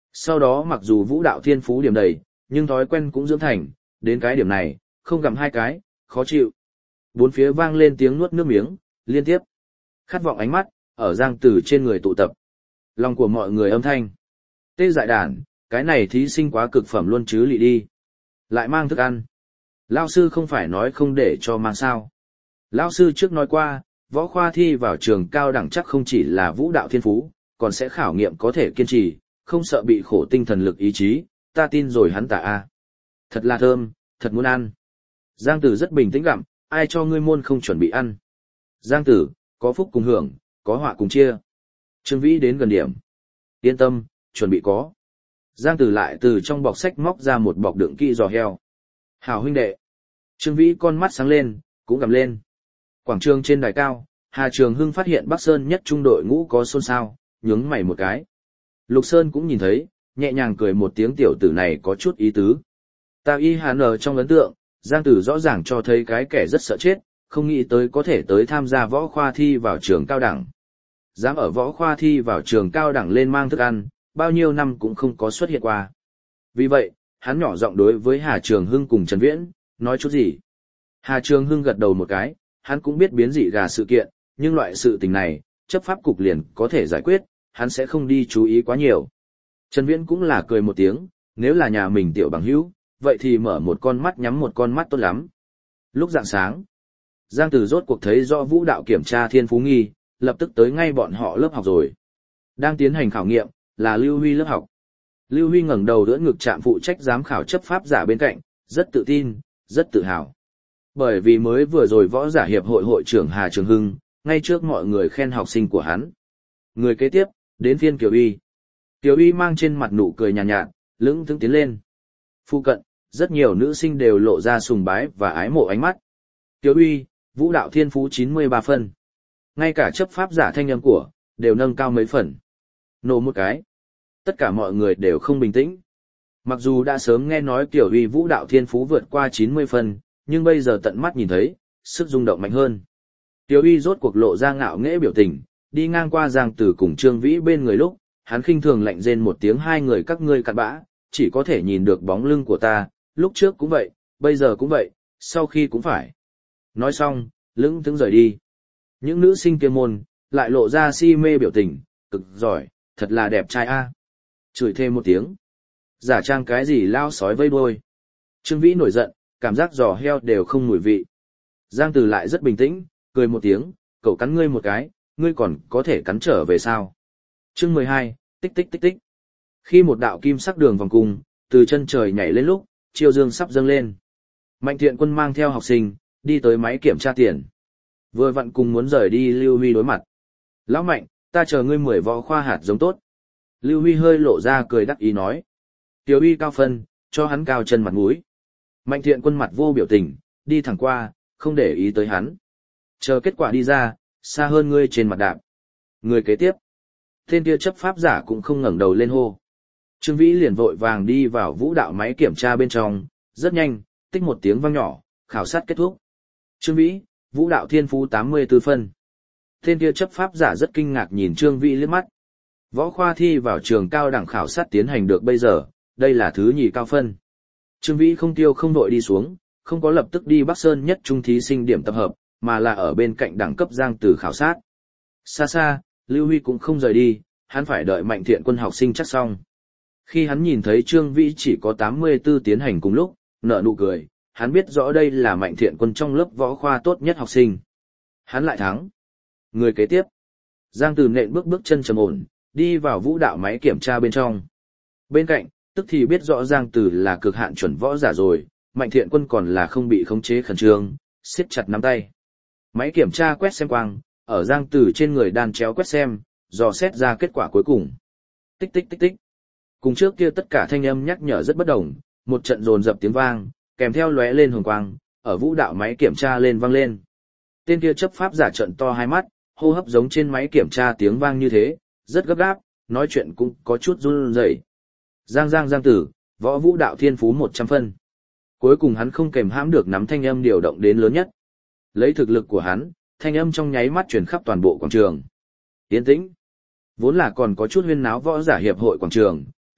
Sau đó mặc dù vũ đạo thiên phú điểm đầy, nhưng thói quen cũng dưỡng thành, đến cái điểm này, không gặm hai cái, khó chịu. Bốn phía vang lên tiếng nuốt nước miếng, liên tiếp. Khát vọng ánh mắt, ở Giang Tử trên người tụ tập. Lòng của mọi người âm thanh. Tê dại đàn, cái này thí sinh quá cực phẩm luôn chứ lị đi. Lại mang thức ăn. Lao sư không phải nói không để cho mang sao. Lao sư trước nói qua, võ khoa thi vào trường cao đẳng chắc không chỉ là vũ đạo thiên phú, còn sẽ khảo nghiệm có thể kiên trì, không sợ bị khổ tinh thần lực ý chí, ta tin rồi hắn tả a. Thật là thơm, thật muốn ăn. Giang Tử rất bình tĩnh gặm, ai cho ngươi môn không chuẩn bị ăn. Giang Tử, có phúc cùng hưởng, có họa cùng chia. Trương Vĩ đến gần điểm. Yên tâm, chuẩn bị có. Giang Tử lại từ trong bọc sách móc ra một bọc đựng kỹ giò heo. Hảo huynh đệ. Trương Vĩ con mắt sáng lên, cũng gầm lên. Quảng trường trên đài cao, Hà Trường Hưng phát hiện Bắc Sơn nhất trung đội ngũ có xôn xao, nhướng mày một cái. Lục Sơn cũng nhìn thấy, nhẹ nhàng cười một tiếng, tiểu tử này có chút ý tứ. Ta y hàn ở trong ấn tượng, Giang Tử rõ ràng cho thấy cái kẻ rất sợ chết, không nghĩ tới có thể tới tham gia võ khoa thi vào trường cao đẳng. Dám ở võ khoa thi vào trường cao đẳng lên mang thức ăn, bao nhiêu năm cũng không có xuất hiện qua. Vì vậy, hắn nhỏ giọng đối với Hà Trường Hưng cùng Trần Viễn, nói chút gì. Hà Trường Hưng gật đầu một cái, hắn cũng biết biến dị gà sự kiện, nhưng loại sự tình này, chấp pháp cục liền có thể giải quyết, hắn sẽ không đi chú ý quá nhiều. Trần Viễn cũng là cười một tiếng, nếu là nhà mình tiểu bằng hữu, vậy thì mở một con mắt nhắm một con mắt tốt lắm. Lúc rạng sáng, Giang Tử rốt cuộc thấy rõ vũ đạo kiểm tra thiên phú nghi, lập tức tới ngay bọn họ lớp học rồi. Đang tiến hành khảo nghiệm, là Lưu Huy lớp học. Lưu Huy ngẩng đầu đỡ ngực trạm phụ trách giám khảo chấp pháp giả bên cạnh, rất tự tin, rất tự hào. Bởi vì mới vừa rồi võ giả hiệp hội hội trưởng Hà Trường Hưng, ngay trước mọi người khen học sinh của hắn. Người kế tiếp, đến phiên Kiều Y. Kiều Y mang trên mặt nụ cười nhàn nhạt, lững thững tiến lên. Phu cận, rất nhiều nữ sinh đều lộ ra sùng bái và ái mộ ánh mắt. Kiều Y, vũ đạo thiên phú 93 phân. Ngay cả chấp pháp giả thanh âm của, đều nâng cao mấy phần. Nổ một cái. Tất cả mọi người đều không bình tĩnh. Mặc dù đã sớm nghe nói Kiều Y vũ đạo thiên phú vượt qua 90 phân, nhưng bây giờ tận mắt nhìn thấy, sức rung động mạnh hơn. Kiều Y rốt cuộc lộ ra ngạo nghễ biểu tình, đi ngang qua Giang Tử cùng Trương Vĩ bên người lúc, hắn khinh thường lạnh rên một tiếng, hai người các ngươi cặn bã, chỉ có thể nhìn được bóng lưng của ta, lúc trước cũng vậy, bây giờ cũng vậy, sau khi cũng phải. Nói xong, lững thững rời đi. Những nữ sinh kia môn, lại lộ ra si mê biểu tình, cực giỏi, thật là đẹp trai a. Chửi thêm một tiếng. Giả trang cái gì lao sói vây đuôi. Trương Vĩ nổi giận, cảm giác giò heo đều không mùi vị. Giang Tử lại rất bình tĩnh, cười một tiếng, cậu cắn ngươi một cái, ngươi còn có thể cắn trở về sao. Chương 12, tích tích tích tích. Khi một đạo kim sắc đường vòng cung, từ chân trời nhảy lên lúc, chiêu dương sắp dâng lên. Mạnh Thiện Quân mang theo học sinh, đi tới máy kiểm tra tiền. Vừa vặn cùng muốn rời đi Lưu Huy đối mặt. Lão Mạnh, ta chờ ngươi 10 võ khoa hạt giống tốt. Lưu Huy hơi lộ ra cười đắc ý nói. Tiểu Huy cao phân, cho hắn cao chân mặt mũi. Mạnh Thiện Quân mặt vô biểu tình, đi thẳng qua, không để ý tới hắn. Chờ kết quả đi ra, xa hơn ngươi trên mặt đạp. Người kế tiếp. Tên kia chấp pháp giả cũng không ngẩng đầu lên hô. Trương Vĩ liền vội vàng đi vào vũ đạo máy kiểm tra bên trong, rất nhanh, tích một tiếng vang nhỏ, khảo sát kết thúc. Trương Vĩ, vũ đạo thiên phú 84 phân. Tên kia chấp pháp giả rất kinh ngạc nhìn Trương Vĩ liếc mắt. Võ khoa thi vào trường cao đẳng khảo sát tiến hành được bây giờ, đây là thứ nhì cao phân. Trương Vĩ không tiêu không đội đi xuống, không có lập tức đi Bắc Sơn nhất trung thí sinh điểm tập hợp, mà là ở bên cạnh đẳng cấp Giang Tử khảo sát. Xa xa, Lưu Huy cũng không rời đi, hắn phải đợi Mạnh Thiện Quân học sinh chắc xong. Khi hắn nhìn thấy Trương Vĩ chỉ có 84 tiến hành cùng lúc, nở nụ cười, hắn biết rõ đây là Mạnh Thiện Quân trong lớp võ khoa tốt nhất học sinh. Hắn lại thắng. Người kế tiếp. Giang Tử nện bước bước chân trầm ổn, đi vào vũ đạo máy kiểm tra bên trong. Bên cạnh, tức thì biết rõ Giang Tử là cực hạn chuẩn võ giả rồi, Mạnh Thiện Quân còn là không bị khống chế khẩn trương, siết chặt nắm tay. Máy kiểm tra quét xem quang, ở Giang Tử trên người đan chéo quét xem, dò xét ra kết quả cuối cùng. Tích tích tích tích. Cùng trước kia tất cả thanh âm nhắc nhở rất bất đồng, một trận dồn dập tiếng vang, kèm theo lóe lên hồng quang, ở vũ đạo máy kiểm tra lên vang lên. Tên kia chấp pháp giả trận to hai mắt, hô hấp giống trên máy kiểm tra tiếng vang như thế, rất gấp gáp, nói chuyện cũng có chút run rẩy. Giang Tử, võ vũ đạo thiên phú 100 phân. Cuối cùng hắn không kềm hãm được nắm thanh âm điều động đến lớn nhất. Lấy thực lực của hắn, thanh âm trong nháy mắt truyền khắp toàn bộ quảng trường. Yên tĩnh. Vốn là còn có chút huyên náo võ giả hiệp hội quảng trường,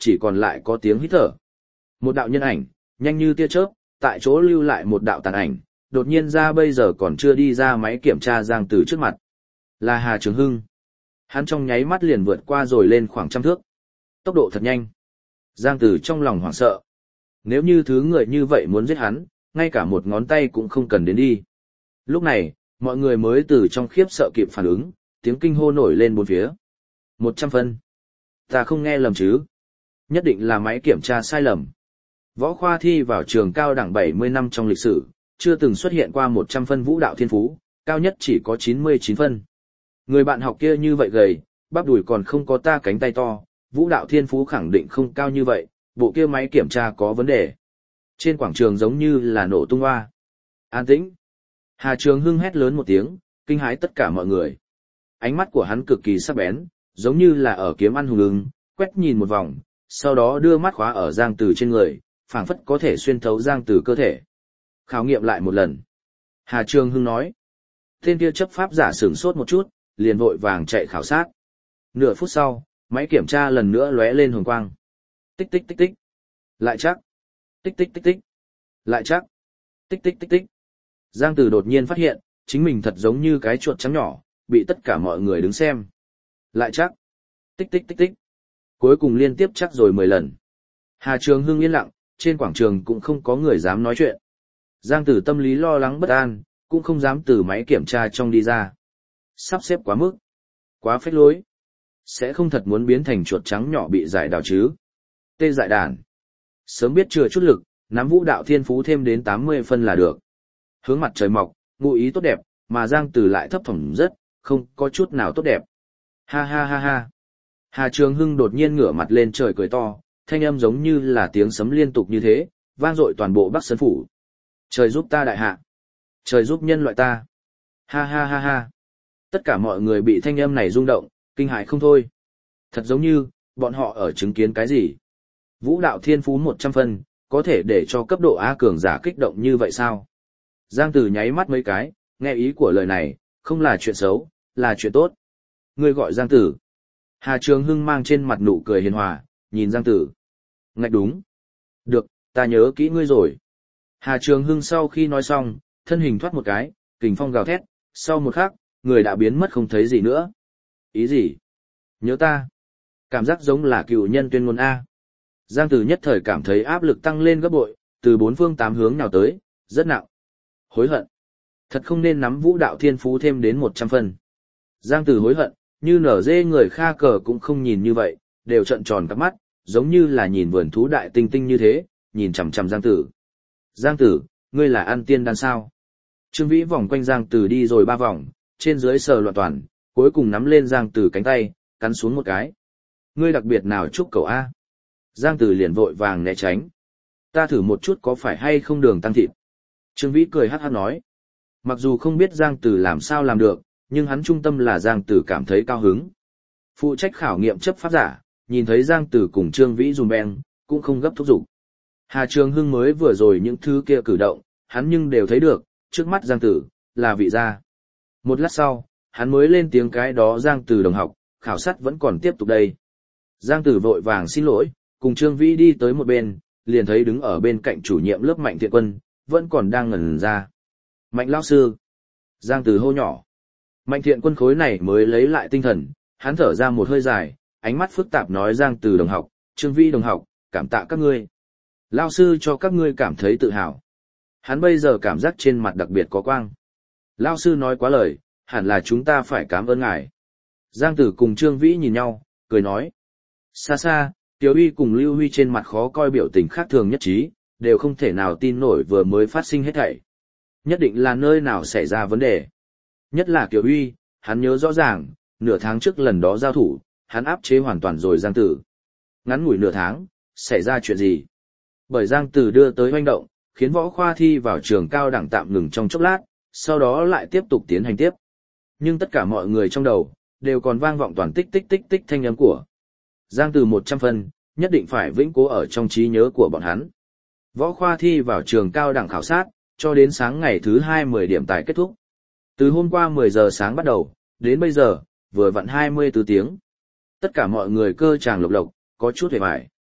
chỉ còn lại có tiếng hít thở. Một đạo nhân ảnh, nhanh như tia chớp, tại chỗ lưu lại một đạo tàn ảnh, đột nhiên ra bây giờ còn chưa đi ra máy kiểm tra Giang Tử trước mặt. Là Hà Trường Hưng. Hắn trong nháy mắt liền vượt qua rồi lên khoảng 100 thước. Tốc độ thật nhanh. Giang Tử trong lòng hoảng sợ. Nếu như thứ người như vậy muốn giết hắn, ngay cả một ngón tay cũng không cần đến đi. Lúc này, mọi người mới từ trong khiếp sợ kịp phản ứng, tiếng kinh hô nổi lên bốn phía. 100 phân. Ta không nghe lầm chứ. Nhất định là máy kiểm tra sai lầm. Võ khoa thi vào trường cao đẳng 70 năm trong lịch sử, chưa từng xuất hiện qua 100 phân vũ đạo thiên phú, cao nhất chỉ có 99 phân. Người bạn học kia như vậy gầy, bắp đùi còn không có ta cánh tay to, vũ đạo thiên phú khẳng định không cao như vậy, bộ kia máy kiểm tra có vấn đề. Trên quảng trường giống như là nổ tung hoa. An tĩnh. Hà Trường Hưng hét lớn một tiếng, kinh hãi tất cả mọi người. Ánh mắt của hắn cực kỳ sắc bén, giống như là ở kiếm ăn hùng ưng, quét nhìn một vòng, sau đó đưa mắt khóa ở Giang Tử trên người, phảng phất có thể xuyên thấu Giang Tử cơ thể. Khảo nghiệm lại một lần. Hà Trường Hưng nói. Tên kia chấp pháp giả sửng sốt một chút, liền vội vàng chạy khảo sát. Nửa phút sau, máy kiểm tra lần nữa lóe lên hồng quang. Tích tích tích tích. Lại chắc. Tích tích tích tích. Lại chắc. Tích tích tích tích. Giang Tử đột nhiên phát hiện, chính mình thật giống như cái chuột trắng nhỏ, bị tất cả mọi người đứng xem. Lại chắc. Tích tích tích tích. Cuối cùng liên tiếp chắc rồi 10 lần. Hà Trường Hưng yên lặng, trên quảng trường cũng không có người dám nói chuyện. Giang Tử tâm lý lo lắng bất an, cũng không dám từ máy kiểm tra trong đi ra. Sắp xếp quá mức. Quá phách lối. Sẽ không thật muốn biến thành chuột trắng nhỏ bị giải đào chứ. Tê dại đàn. Sớm biết chừa chút lực, nắm vũ đạo thiên phú thêm đến 80 phân là được. Hướng mặt trời mọc, ngụ ý tốt đẹp, mà Giang Tử lại thấp thỏm rất, không có chút nào tốt đẹp. Ha ha ha ha. Hà Trường Hưng đột nhiên ngửa mặt lên trời cười to, thanh âm giống như là tiếng sấm liên tục như thế, vang dội toàn bộ Bắc Sơn phủ. Trời giúp ta đại hạ. Trời giúp nhân loại ta. Ha ha ha ha. Tất cả mọi người bị thanh âm này rung động, kinh hãi không thôi. Thật giống như, bọn họ ở chứng kiến cái gì? Vũ đạo thiên phú 100 phân, có thể để cho cấp độ A cường giả kích động như vậy sao? Giang Tử nháy mắt mấy cái, nghe ý của lời này, không là chuyện xấu, là chuyện tốt. Ngươi gọi Giang Tử. Hà Trường Hưng mang trên mặt nụ cười hiền hòa, nhìn Giang Tử. Ngạch đúng. Được, ta nhớ kỹ ngươi rồi. Hà Trường Hưng sau khi nói xong, thân hình thoát một cái, kình phong gào thét, sau một khắc, người đã biến mất không thấy gì nữa. Ý gì? Nhớ ta. Cảm giác giống là cựu nhân tuyên ngôn A. Giang Tử nhất thời cảm thấy áp lực tăng lên gấp bội, từ bốn phương tám hướng nào tới, rất nặng. Hối hận. Thật không nên nắm vũ đạo thiên phú thêm đến 100 phân. Giang Tử hối hận, như nở dê người kha cờ cũng không nhìn như vậy, đều trợn tròn các mắt, giống như là nhìn vườn thú đại tinh tinh như thế, nhìn chằm chằm Giang Tử. Giang Tử, ngươi là ăn tiên đan sao? Trương Vĩ vòng quanh Giang Tử đi rồi 3 vòng, trên dưới sờ loạn toàn, cuối cùng nắm lên Giang Tử cánh tay, cắn xuống một cái. Ngươi đặc biệt nào chúc cậu A? Giang Tử liền vội vàng né tránh. Ta thử một chút có phải hay không đường tăng thịt. Trương Vĩ cười hát hát nói. Mặc dù không biết Giang Tử làm sao làm được, nhưng hắn trung tâm là Giang Tử cảm thấy cao hứng. Phụ trách khảo nghiệm chấp pháp giả, nhìn thấy Giang Tử cùng Trương Vĩ dùm beng, cũng không gấp thúc giục. Hà Trường Hưng mới vừa rồi những thứ kia cử động, hắn nhưng đều thấy được, trước mắt Giang Tử, là vị gia. Một lát sau, hắn mới lên tiếng cái đó Giang Tử đồng học, khảo sát vẫn còn tiếp tục đây. Giang Tử vội vàng xin lỗi, cùng Trương Vĩ đi tới một bên, liền thấy đứng ở bên cạnh chủ nhiệm lớp Mạnh Thiện Quân, vẫn còn đang ngẩn ra. Mạnh lão sư. Giang Tử hô nhỏ. Mạnh Thiện Quân khối này mới lấy lại tinh thần, hắn thở ra một hơi dài, ánh mắt phức tạp nói Giang Tử đồng học, Trương Vĩ đồng học, cảm tạ các ngươi. Lão sư cho các ngươi cảm thấy tự hào. Hắn bây giờ cảm giác trên mặt đặc biệt có quang. Lão sư nói quá lời, hẳn là chúng ta phải cảm ơn ngài. Giang Tử cùng Trương Vĩ nhìn nhau, cười nói. Xa xa, Tiểu Uy cùng Lưu Huy trên mặt khó coi biểu tình khác thường nhất trí, đều không thể nào tin nổi vừa mới phát sinh hết thảy. Nhất định là nơi nào xảy ra vấn đề. Nhất là Tiểu Uy, hắn nhớ rõ ràng, nửa tháng trước lần đó giao thủ, hắn áp chế hoàn toàn rồi Giang Tử. Ngắn ngủi nửa tháng, xảy ra chuyện gì? Bởi Giang Tử đưa tới hoành động, khiến võ khoa thi vào trường cao đẳng tạm ngừng trong chốc lát, sau đó lại tiếp tục tiến hành tiếp. Nhưng tất cả mọi người trong đầu, đều còn vang vọng toàn tích tích tích tích thanh âm của Giang Tử 100 phân, nhất định phải vĩnh cố ở trong trí nhớ của bọn hắn. Võ khoa thi vào trường cao đẳng khảo sát, cho đến sáng ngày thứ 2 10 điểm tài kết thúc. Từ hôm qua 10 giờ sáng bắt đầu, đến bây giờ, vừa vặn 24 tiếng. Tất cả mọi người cơ tràng lộc lộc, có chút hề bại.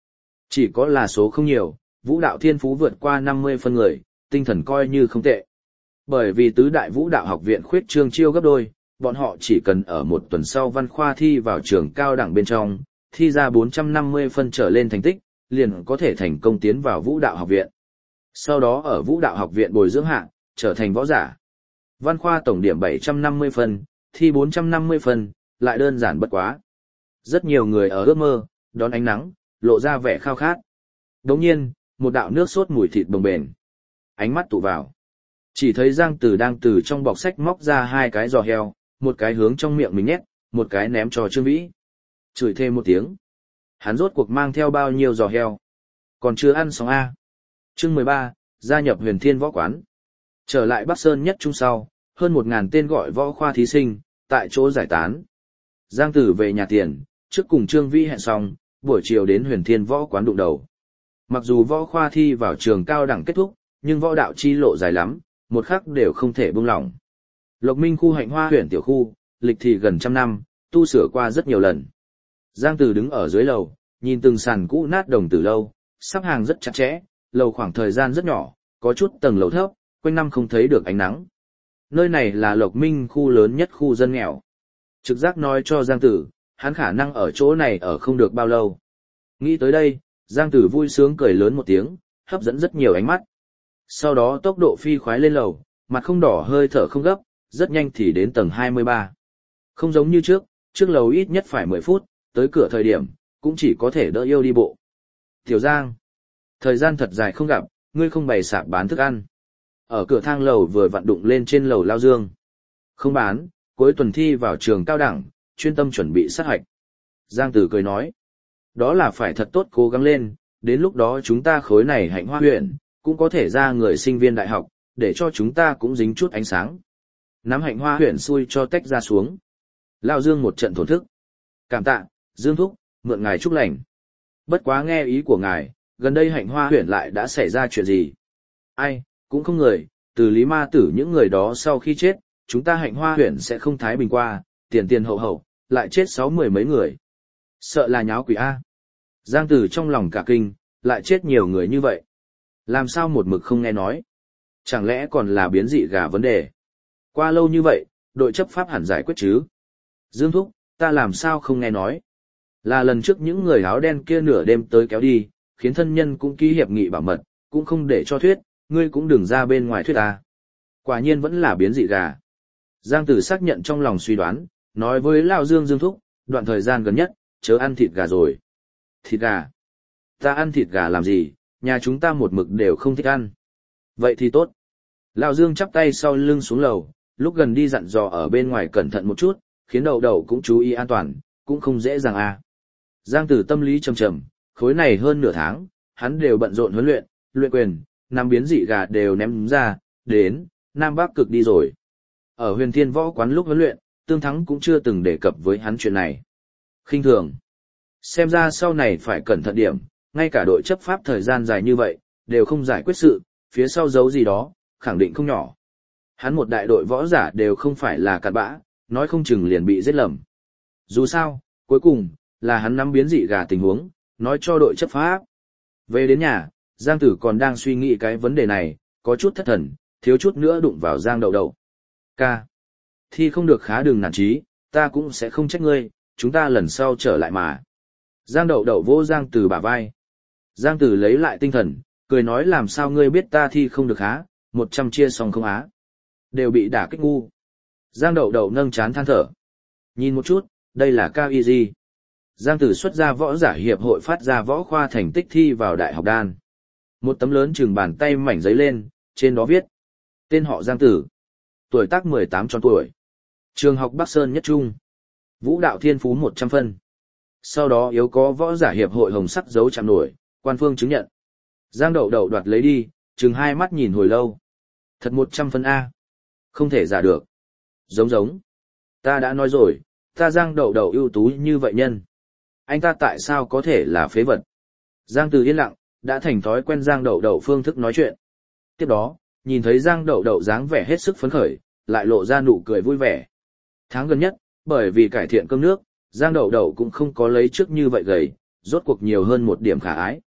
Chỉ có là số không nhiều, vũ đạo thiên phú vượt qua 50 phân người, tinh thần coi như không tệ. Bởi vì tứ đại vũ đạo học viện khuyết trương chiêu gấp đôi, bọn họ chỉ cần ở một tuần sau văn khoa thi vào trường cao đẳng bên trong, thi ra 450 phân trở lên thành tích, liền có thể thành công tiến vào vũ đạo học viện. Sau đó ở vũ đạo học viện bồi dưỡng hạng, trở thành võ giả. Văn khoa tổng điểm 750 phân, thi 450 phân, lại đơn giản bất quá. Rất nhiều người ở ước mơ, đón ánh nắng, lộ ra vẻ khao khát. Đồng nhiên, một đạo nước sốt mùi thịt bồng bềnh. Ánh mắt tụ vào. Chỉ thấy Giang Tử đang từ trong bọc sách móc ra hai cái giò heo, một cái hướng trong miệng mình nhét, một cái ném cho Trương Vĩ. Chửi thêm một tiếng. Hắn rốt cuộc mang theo bao nhiêu giò heo. Còn chưa ăn xong A. Chương 13, gia nhập Huyền Thiên Võ Quán. Trở lại Bắc Sơn nhất trung sau, hơn 1.000 tên gọi võ khoa thí sinh, tại chỗ giải tán. Giang Tử về nhà tiền, trước cùng Trương Vĩ hẹn xong, buổi chiều đến Huyền Thiên Võ Quán đụng đầu. Mặc dù võ khoa thi vào trường cao đẳng kết thúc, nhưng võ đạo chi lộ dài lắm, một khắc đều không thể buông lỏng. Lộc Minh khu Hạnh Hoa huyện tiểu khu, lịch thì gần trăm năm, tu sửa qua rất nhiều lần. Giang Tử đứng ở dưới lầu, nhìn từng sàn cũ nát đồng tử lâu, sắp hàng rất chặt chẽ, lầu khoảng thời gian rất nhỏ, có chút tầng lầu thấp, quanh năm không thấy được ánh nắng. Nơi này là Lộc Minh khu lớn nhất khu dân nghèo. Trực giác nói cho Giang Tử, hắn khả năng ở chỗ này ở không được bao lâu. Nghĩ tới đây, Giang Tử vui sướng cười lớn một tiếng, hấp dẫn rất nhiều ánh mắt. Sau đó tốc độ phi khoái lên lầu, mặt không đỏ hơi thở không gấp, rất nhanh thì đến tầng 23. Không giống như trước lầu ít nhất phải 10 phút, tới cửa thời điểm, cũng chỉ có thể đỡ yêu đi bộ. Tiểu Giang, thời gian thật dài không gặp, ngươi không bày sạp bán thức ăn. Ở cửa thang lầu vừa vặn đụng lên trên lầu Lao Dương. Không bán, cuối tuần thi vào trường cao đẳng, chuyên tâm chuẩn bị sát hạch. Giang Tử cười nói, đó là phải thật tốt cố gắng lên, đến lúc đó chúng ta khối này Hạnh Hoa huyện, cũng có thể ra người sinh viên đại học, để cho chúng ta cũng dính chút ánh sáng. Nắm Hạnh Hoa huyện xui cho tách ra xuống. Lao Dương một trận thổn thức. Cảm tạ, Dương Thúc, mượn ngài chúc lành. Bất quá nghe ý của ngài, gần đây Hạnh Hoa huyện lại đã xảy ra chuyện gì? Ai, cũng không người, từ Lý Ma Tử những người đó sau khi chết, chúng ta Hạnh Hoa huyện sẽ không thái bình qua, tiền hậu hậu, lại chết 60 mấy người. Sợ là nháo quỷ A. Giang Tử trong lòng cả kinh, lại chết nhiều người như vậy. Làm sao một mực không nghe nói? Chẳng lẽ còn là biến dị gà vấn đề? Qua lâu như vậy, đội chấp pháp hẳn giải quyết chứ? Dương Thúc, ta làm sao không nghe nói? Là lần trước những người áo đen kia nửa đêm tới kéo đi, khiến thân nhân cũng ký hiệp nghị bảo mật, cũng không để cho thuyết, ngươi cũng đừng ra bên ngoài thuyết ta. Quả nhiên vẫn là biến dị gà. Giang Tử xác nhận trong lòng suy đoán, nói với Lão Dương Thúc, đoạn thời gian gần nhất, chớ ăn thịt gà rồi. Thịt gà? Ta ăn thịt gà làm gì, nhà chúng ta một mực đều không thích ăn. Vậy thì tốt. Lão Dương chắp tay sau lưng xuống lầu, lúc gần đi dặn dò ở bên ngoài cẩn thận một chút, khiến đầu đầu cũng chú ý an toàn, cũng không dễ dàng à. Giang Tử tâm lý trầm trầm, khối này hơn nửa tháng, hắn đều bận rộn huấn luyện, luyện quyền, năm biến dị gà đều ném ra, đến, Nam Bắc cực đi rồi. Ở Huyền Thiên Võ Quán lúc huấn luyện, Tương Thắng cũng chưa từng đề cập với hắn chuyện này. Khinh thường. Xem ra sau này phải cẩn thận điểm, ngay cả đội chấp pháp thời gian dài như vậy, đều không giải quyết sự, phía sau giấu gì đó, khẳng định không nhỏ. Hắn một đại đội võ giả đều không phải là cặn bã, nói không chừng liền bị giết lầm. Dù sao, cuối cùng, là hắn nắm biến dị gà tình huống, nói cho đội chấp pháp. Về đến nhà, Giang Tử còn đang suy nghĩ cái vấn đề này, có chút thất thần, thiếu chút nữa đụng vào Giang Đậu Đậu. Ca. Thi không được khá đừng nản chí, ta cũng sẽ không trách ngươi, chúng ta lần sau trở lại mà. Giang Đậu Đậu vỗ Giang Tử bả vai. Giang Tử lấy lại tinh thần, cười nói làm sao ngươi biết ta thi không được há, 100 chia xong không á. Đều bị đả kích ngu. Giang Đậu Đậu nâng chán than thở. Nhìn một chút, đây là cao y gì? Giang Tử xuất ra võ giả hiệp hội phát ra võ khoa thành tích thi vào đại học đan. Một tấm lớn chừng bàn tay mảnh giấy lên, trên đó viết. Tên họ Giang Tử. Tuổi tác 18 tròn tuổi. Trường học Bắc Sơn nhất trung. Vũ đạo thiên phú 100 phân. Sau đó yếu có võ giả hiệp hội hồng sắc dấu chạm nổi, quan phương chứng nhận. Giang Đậu Đậu đoạt lấy đi, chừng hai mắt nhìn hồi lâu. Thật 100 phân A. Không thể giả được. Giống. Ta đã nói rồi, ta Giang Đậu Đậu ưu tú như vậy nhân. Anh ta tại sao có thể là phế vật? Giang Từ yên lặng, đã thành thói quen Giang Đậu Đậu phương thức nói chuyện. Tiếp đó, nhìn thấy Giang Đậu Đậu dáng vẻ hết sức phấn khởi, lại lộ ra nụ cười vui vẻ. Tháng gần nhất, bởi vì cải thiện cơm nước, Giang Đậu Đậu cũng không có lấy trước như vậy gầy, rốt cuộc nhiều hơn một điểm khả ái.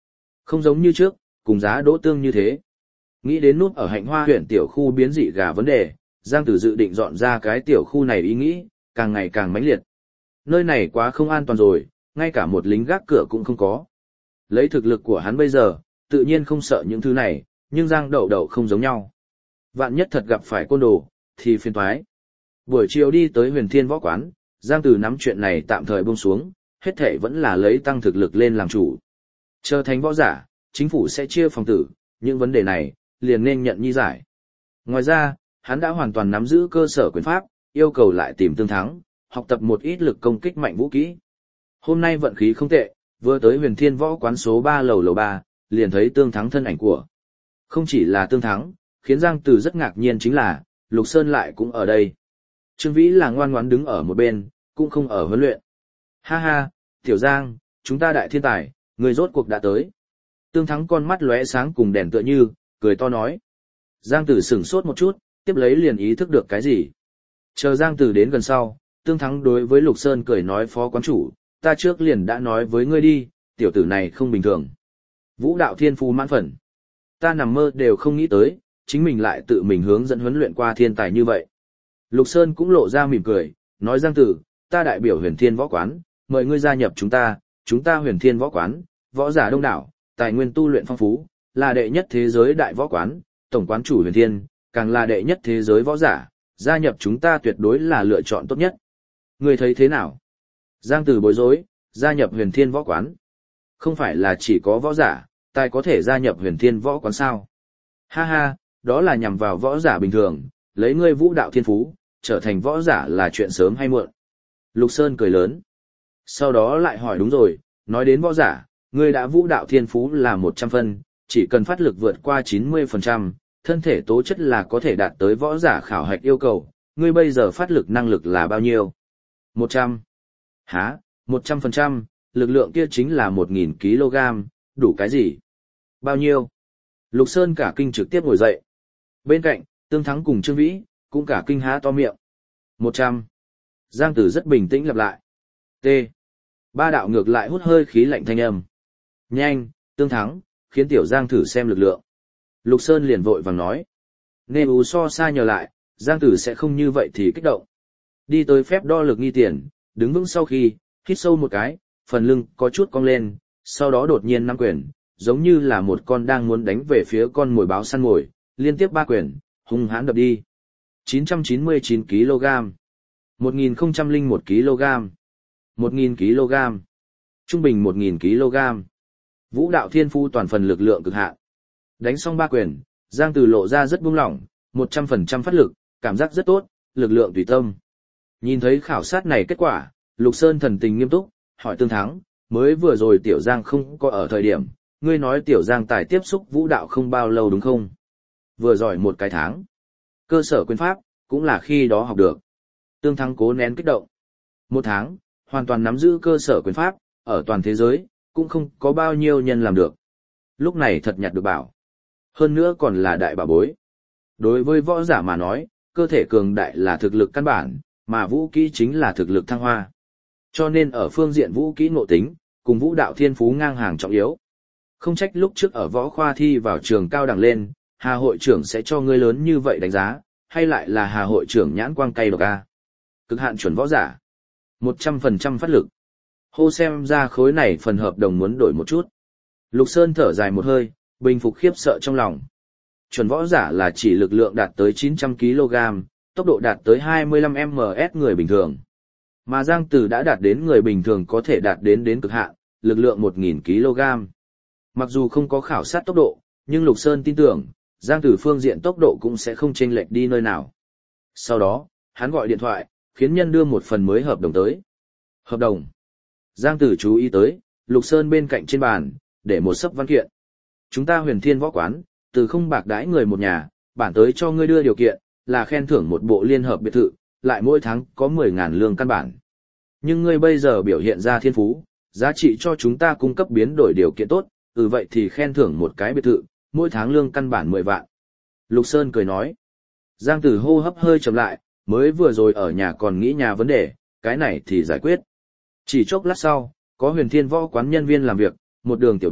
Không giống như trước, cùng giá đỗ tương như thế. Nghĩ đến nút ở Hạnh Hoa huyện tiểu khu biến dị gà vấn đề, Giang Tử dự định dọn ra cái tiểu khu này ý nghĩ, càng ngày càng mãnh liệt. Nơi này quá không an toàn rồi, ngay cả một lính gác cửa cũng không có. Lấy thực lực của hắn bây giờ, tự nhiên không sợ những thứ này, nhưng Giang Đậu Đậu không giống nhau. Vạn nhất thật gặp phải côn đồ, thì phiền toái. Buổi chiều đi tới Huyền Thiên Võ Quán, Giang Tử nắm chuyện này tạm thời buông xuống, hết thể vẫn là lấy tăng thực lực lên làm chủ. Trở thành võ giả, chính phủ sẽ chia phòng tử, những vấn đề này, liền nên nhận nhi giải. Ngoài ra, hắn đã hoàn toàn nắm giữ cơ sở quyền pháp, yêu cầu lại tìm tương thắng, học tập một ít lực công kích mạnh vũ kỹ. Hôm nay vận khí không tệ, vừa tới Huyền Thiên Võ Quán số 3 lầu 3, liền thấy tương thắng thân ảnh của. Không chỉ là tương thắng, khiến Giang Tử rất ngạc nhiên chính là, Lục Sơn lại cũng ở đây. Trương Vĩ là ngoan ngoãn đứng ở một bên, cũng không ở huấn luyện. Ha ha, Tiểu Giang, chúng ta đại thiên tài, người rốt cuộc đã tới. Tương thắng con mắt lóe sáng cùng đèn tựa như, cười to nói. Giang Tử sửng sốt một chút, tiếp lấy liền ý thức được cái gì. Chờ Giang Tử đến gần sau, tương thắng đối với Lục Sơn cười nói phó quán chủ, ta trước liền đã nói với ngươi đi, tiểu tử này không bình thường. Vũ đạo thiên phú mãn phần. Ta nằm mơ đều không nghĩ tới, chính mình lại tự mình hướng dẫn huấn luyện qua thiên tài như vậy. Lục Sơn cũng lộ ra mỉm cười, nói Giang Tử, ta đại biểu Huyền Thiên Võ Quán, mời ngươi gia nhập chúng ta Huyền Thiên Võ Quán, võ giả đông đảo, tài nguyên tu luyện phong phú, là đệ nhất thế giới đại võ quán, tổng quán chủ Huyền Thiên, càng là đệ nhất thế giới võ giả, gia nhập chúng ta tuyệt đối là lựa chọn tốt nhất. Ngươi thấy thế nào? Giang Tử bối rối, gia nhập Huyền Thiên Võ Quán. Không phải là chỉ có võ giả, tài có thể gia nhập Huyền Thiên Võ Quán sao? Ha ha, đó là nhằm vào võ giả bình thường, lấy ngươi vũ đạo thiên phú, trở thành võ giả là chuyện sớm hay muộn. Lục Sơn cười lớn. Sau đó lại hỏi đúng rồi, nói đến võ giả, ngươi đã vũ đạo thiên phú là 100 phân, chỉ cần phát lực vượt qua 90%, thân thể tố chất là có thể đạt tới võ giả khảo hạch yêu cầu, ngươi bây giờ phát lực năng lực là bao nhiêu? 100. Hả, 100%, lực lượng kia chính là 1.000 kg, đủ cái gì? Bao nhiêu? Lục Sơn cả kinh trực tiếp ngồi dậy. Bên cạnh, Tương Thắng cùng Trương Vĩ, cũng cả kinh há to miệng. 100. Giang Tử rất bình tĩnh lặp lại. T. Ba đạo ngược lại hút hơi khí lạnh thanh âm. Nhanh, Tương Thắng, khiến Tiểu Giang thử xem lực lượng. Lục Sơn liền vội vàng nói. Nê ú so xa nhờ lại, Giang Tử sẽ không như vậy thì kích động. Đi tới phép đo lực nghi tiền, đứng vững sau khi, hít sâu một cái, phần lưng có chút cong lên, sau đó đột nhiên nắm quyền, giống như là một con đang muốn đánh về phía con mồi báo săn mồi, liên tiếp 3 quyền, hung hãn đập đi. 999 kg, 1001 kg, 1000 kg, trung bình 1000 kg. Vũ đạo thiên phu toàn phần lực lượng cực hạn. Đánh xong 3 quyền, Giang Tử lộ ra rất buông lỏng, 100% phát lực, cảm giác rất tốt, lực lượng tùy tâm. Nhìn thấy khảo sát này kết quả, Lục Sơn thần tình nghiêm túc, hỏi Tương Thắng, mới vừa rồi Tiểu Giang không có ở thời điểm, ngươi nói Tiểu Giang tài tiếp xúc vũ đạo không bao lâu đúng không? Vừa giỏi 1 cái tháng. Cơ sở quyền pháp, cũng là khi đó học được. Tương Thắng cố nén kích động. 1 tháng, hoàn toàn nắm giữ cơ sở quyền pháp, ở toàn thế giới, cũng không có bao nhiêu nhân làm được. Lúc này thật nhặt được bảo. Hơn nữa còn là đại bảo bối. Đối với võ giả mà nói, cơ thể cường đại là thực lực căn bản, mà vũ kỹ chính là thực lực thăng hoa. Cho nên ở phương diện vũ kỹ ngộ tính, cùng vũ đạo thiên phú ngang hàng trọng yếu. Không trách lúc trước ở võ khoa thi vào trường cao đẳng lên, Hà hội trưởng sẽ cho ngươi lớn như vậy đánh giá, hay lại là Hà hội trưởng nhãn quang cay độc a. Cực hạn chuẩn võ giả. 100% phát lực. Hô xem ra khối này phần hợp đồng muốn đổi một chút. Lục Sơn thở dài một hơi, bình phục khiếp sợ trong lòng. Chuẩn võ giả là chỉ lực lượng đạt tới 900 kg, tốc độ đạt tới 25 ms người bình thường. Mà Giang Tử đã đạt đến người bình thường có thể đạt đến cực hạn, lực lượng 1000 kg. Mặc dù không có khảo sát tốc độ, nhưng Lục Sơn tin tưởng, Giang Tử phương diện tốc độ cũng sẽ không chênh lệch đi nơi nào. Sau đó, hắn gọi điện thoại, khiến nhân đưa một phần mới hợp đồng tới. Hợp đồng. Giang Tử chú ý tới, Lục Sơn bên cạnh trên bàn, để một sấp văn kiện. Chúng ta Huyền Thiên Võ Quán, từ không bạc đãi người một nhà, bản tới cho ngươi đưa điều kiện, là khen thưởng một bộ liên hợp biệt thự, lại mỗi tháng có 10.000 lương căn bản. Nhưng ngươi bây giờ biểu hiện ra thiên phú, giá trị cho chúng ta cung cấp biến đổi điều kiện tốt, vậy thì khen thưởng một cái biệt thự, mỗi tháng lương căn bản 10 vạn. Lục Sơn cười nói. Giang Tử hô hấp hơi chậm lại, mới vừa rồi ở nhà còn nghĩ nhà vấn đề, cái này thì giải quyết. Chỉ chốc lát sau, có Huyền Thiên Võ Quán nhân viên làm việc, một đường tiểu bảo,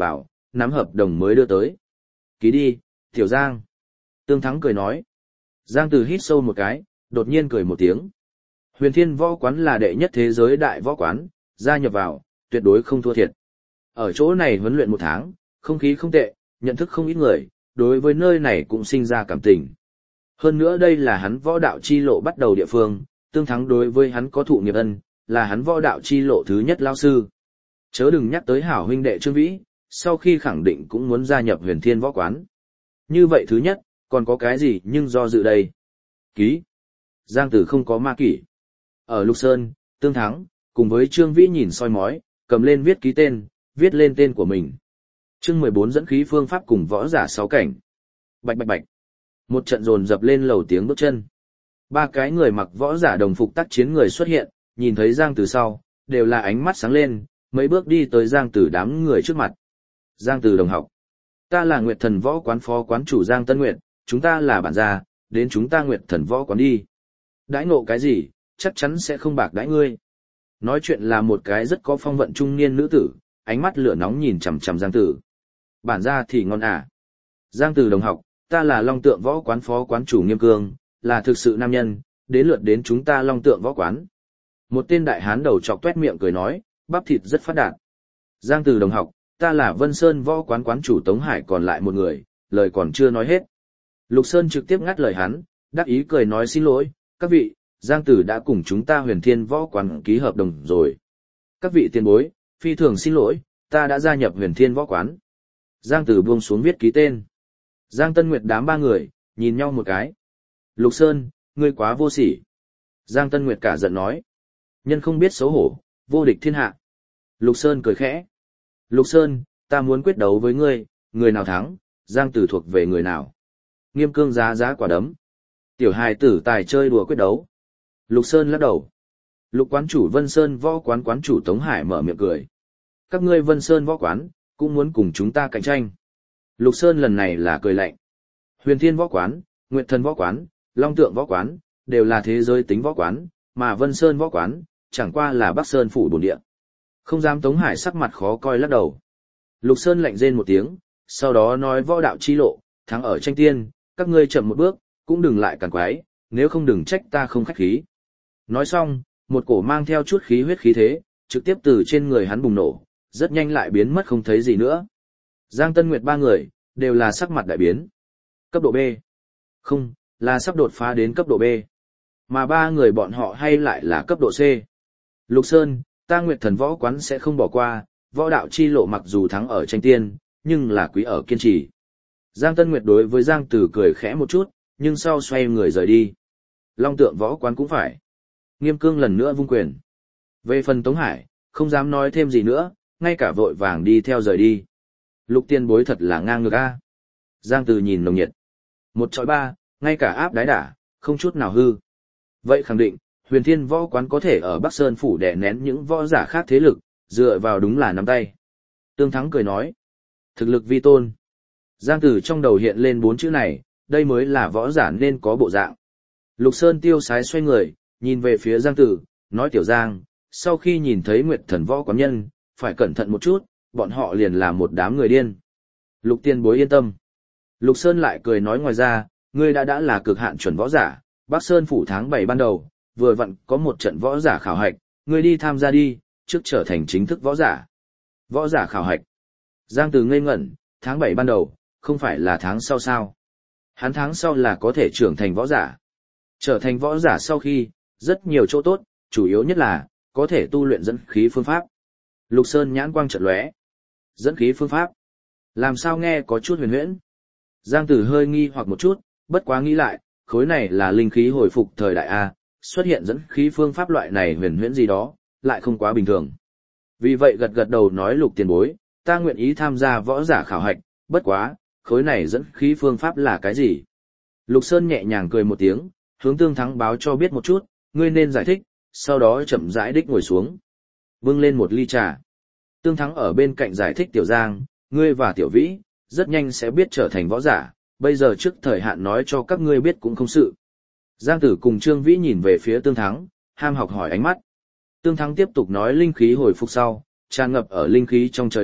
nắm hợp đồng mới đưa tới. Ký đi, Tiểu Giang. Tương Thắng cười nói. Giang Tử hít sâu một cái, đột nhiên cười một tiếng. Huyền Thiên Võ Quán là đệ nhất thế giới đại võ quán, gia nhập vào, tuyệt đối không thua thiệt. Ở chỗ này huấn luyện 1 tháng, không khí không tệ, nhận thức không ít người, đối với nơi này cũng sinh ra cảm tình. Hơn nữa đây là hắn võ đạo chi lộ bắt đầu địa phương, Tương Thắng đối với hắn có thụ nghiệp ân, là hắn võ đạo chi lộ thứ nhất lao sư. Chớ đừng nhắc tới hảo huynh đệ Trương Vĩ, sau khi khẳng định cũng muốn gia nhập Huyền Thiên Võ Quán. Như vậy thứ nhất, còn có cái gì nhưng do dự đây? Ký. Giang Tử không có ma kỷ. Ở Lục Sơn, Tương Thắng, cùng với Trương Vĩ nhìn soi mói, cầm lên viết ký tên, viết lên tên của mình. Chương 14 dẫn khí phương pháp cùng võ giả 6 cảnh. Bạch bạch bạch. Một trận dồn dập lên lầu tiếng bước chân. 3 cái người mặc võ giả đồng phục tác chiến người xuất hiện, nhìn thấy Giang Tử sau, đều là ánh mắt sáng lên, mấy bước đi tới Giang Tử đám người trước mặt. Giang Tử đồng học. Ta là Nguyệt Thần Võ Quán phó quán chủ Giang Tân Nguyệt, chúng ta là bản gia, đến chúng ta Nguyệt Thần Võ Quán đi. Đãi ngộ cái gì, chắc chắn sẽ không bạc đãi ngươi. Nói chuyện là một cái rất có phong vận trung niên nữ tử, ánh mắt lửa nóng nhìn chằm chằm Giang Tử. Bản gia thì ngon à. Giang Tử đồng học, ta là Long Tượng Võ Quán phó quán chủ Nghiêm Cương, là thực sự nam nhân, đến lượt đến chúng ta Long Tượng Võ Quán. Một tên đại hán đầu chọc tuét miệng cười nói, bắp thịt rất phát đạt. Giang Tử đồng học, ta là Vân Sơn Võ Quán quán chủ Tống Hải còn lại một người, lời còn chưa nói hết. Lục Sơn trực tiếp ngắt lời hắn, đắc ý cười nói xin lỗi, các vị, Giang Tử đã cùng chúng ta Huyền Thiên Võ Quán ký hợp đồng rồi. Các vị tiền bối, phi thường xin lỗi, ta đã gia nhập Huyền Thiên Võ Quán. Giang Tử buông xuống viết ký tên. Giang Tân Nguyệt đám 3 người, nhìn nhau một cái. Lục Sơn, ngươi quá vô sỉ. Giang Tân Nguyệt cả giận nói. Nhân không biết xấu hổ, vô địch thiên hạ. Lục Sơn cười khẽ. Lục Sơn, ta muốn quyết đấu với ngươi, người nào thắng, Giang Tử thuộc về người nào. Nghiêm Cương giá quả đấm. Tiểu hài tử tài chơi đùa quyết đấu. Lục Sơn lắc đầu. Lục quán chủ Vân Sơn Võ Quán quán chủ Tống Hải mở miệng cười. Các ngươi Vân Sơn Võ Quán, cũng muốn cùng chúng ta cạnh tranh. Lục Sơn lần này là cười lạnh. Huyền Thiên Võ Quán, Nguyệt Thần Võ Quán, Long Tượng Võ Quán, đều là thế giới tính võ quán, mà Vân Sơn Võ Quán, chẳng qua là Bắc Sơn phủ bổn địa. Không dám Tống Hải sắc mặt khó coi lắc đầu. Lục Sơn lạnh rên một tiếng, sau đó nói võ đạo chi lộ, thắng ở tranh tiên, các ngươi chậm một bước, cũng đừng lại càn quái, nếu không đừng trách ta không khách khí. Nói xong, một cổ mang theo chút khí huyết khí thế, trực tiếp từ trên người hắn bùng nổ, rất nhanh lại biến mất không thấy gì nữa. Giang Tân Nguyệt 3 người, đều là sắc mặt đại biến. Cấp độ B. Không, là sắp đột phá đến cấp độ B. Mà 3 người bọn họ hay lại là cấp độ C. Lục Sơn, ta Nguyệt Thần Võ Quán sẽ không bỏ qua, võ đạo chi lộ mặc dù thắng ở tranh tiên, nhưng là quý ở kiên trì. Giang Tân Nguyệt đối với Giang Tử cười khẽ một chút, nhưng sau xoay người rời đi. Long Tượng Võ Quán cũng phải. Nghiêm Cương lần nữa vung quyền. Về phần Tống Hải, không dám nói thêm gì nữa, ngay cả vội vàng đi theo rời đi. Lục tiên bối thật là ngang ngược a. Giang Tử nhìn nồng nhiệt. 1-3, ngay cả áp đái đả, không chút nào hư. Vậy khẳng định, Huyền Thiên Võ Quán có thể ở Bắc Sơn phủ đè nén những võ giả khác thế lực, dựa vào đúng là nắm tay. Tương Thắng cười nói. Thực lực vi tôn. Giang Tử trong đầu hiện lên 4 chữ này, đây mới là võ giả nên có bộ dạng. Lục Sơn tiêu sái xoay người, nhìn về phía Giang Tử, nói Tiểu Giang, sau khi nhìn thấy Nguyệt Thần Võ Quán nhân, phải cẩn thận một chút, bọn họ liền là một đám người điên. Lục tiên bối yên tâm. Lục Sơn lại cười nói ngoài ra, ngươi đã là cực hạn chuẩn võ giả, Bắc Sơn phủ tháng 7 ban đầu, vừa vặn có một trận võ giả khảo hạch, ngươi đi tham gia đi, trước trở thành chính thức võ giả. Võ giả khảo hạch. Giang Từ ngây ngẩn, tháng 7 ban đầu, không phải là tháng sau sao? Hắn tháng sau là có thể trưởng thành võ giả. Trở thành võ giả sau khi, rất nhiều chỗ tốt, chủ yếu nhất là, có thể tu luyện dẫn khí phương pháp. Lục Sơn nhãn quang chợt lóe. Dẫn khí phương pháp. Làm sao nghe có chút huyền huyễn. Giang Tử hơi nghi hoặc một chút, bất quá nghĩ lại, khối này là linh khí hồi phục thời đại A, xuất hiện dẫn khí phương pháp loại này huyền huyễn gì đó, lại không quá bình thường. Vì vậy gật gật đầu nói Lục tiền bối, ta nguyện ý tham gia võ giả khảo hạch, bất quá, khối này dẫn khí phương pháp là cái gì? Lục Sơn nhẹ nhàng cười một tiếng, hướng Tương Thắng báo cho biết một chút, ngươi nên giải thích, sau đó chậm rãi đích ngồi xuống. Bưng lên một ly trà. Tương Thắng ở bên cạnh giải thích Tiểu Giang, ngươi và Tiểu Vĩ, rất nhanh sẽ biết trở thành võ giả, bây giờ trước thời hạn nói cho các ngươi biết cũng không sự. Giang Tử cùng Trương Vĩ nhìn về phía Tương Thắng, ham học hỏi ánh mắt. Tương Thắng tiếp tục nói linh khí hồi phục sau, tràn ngập ở linh khí trong trời đất,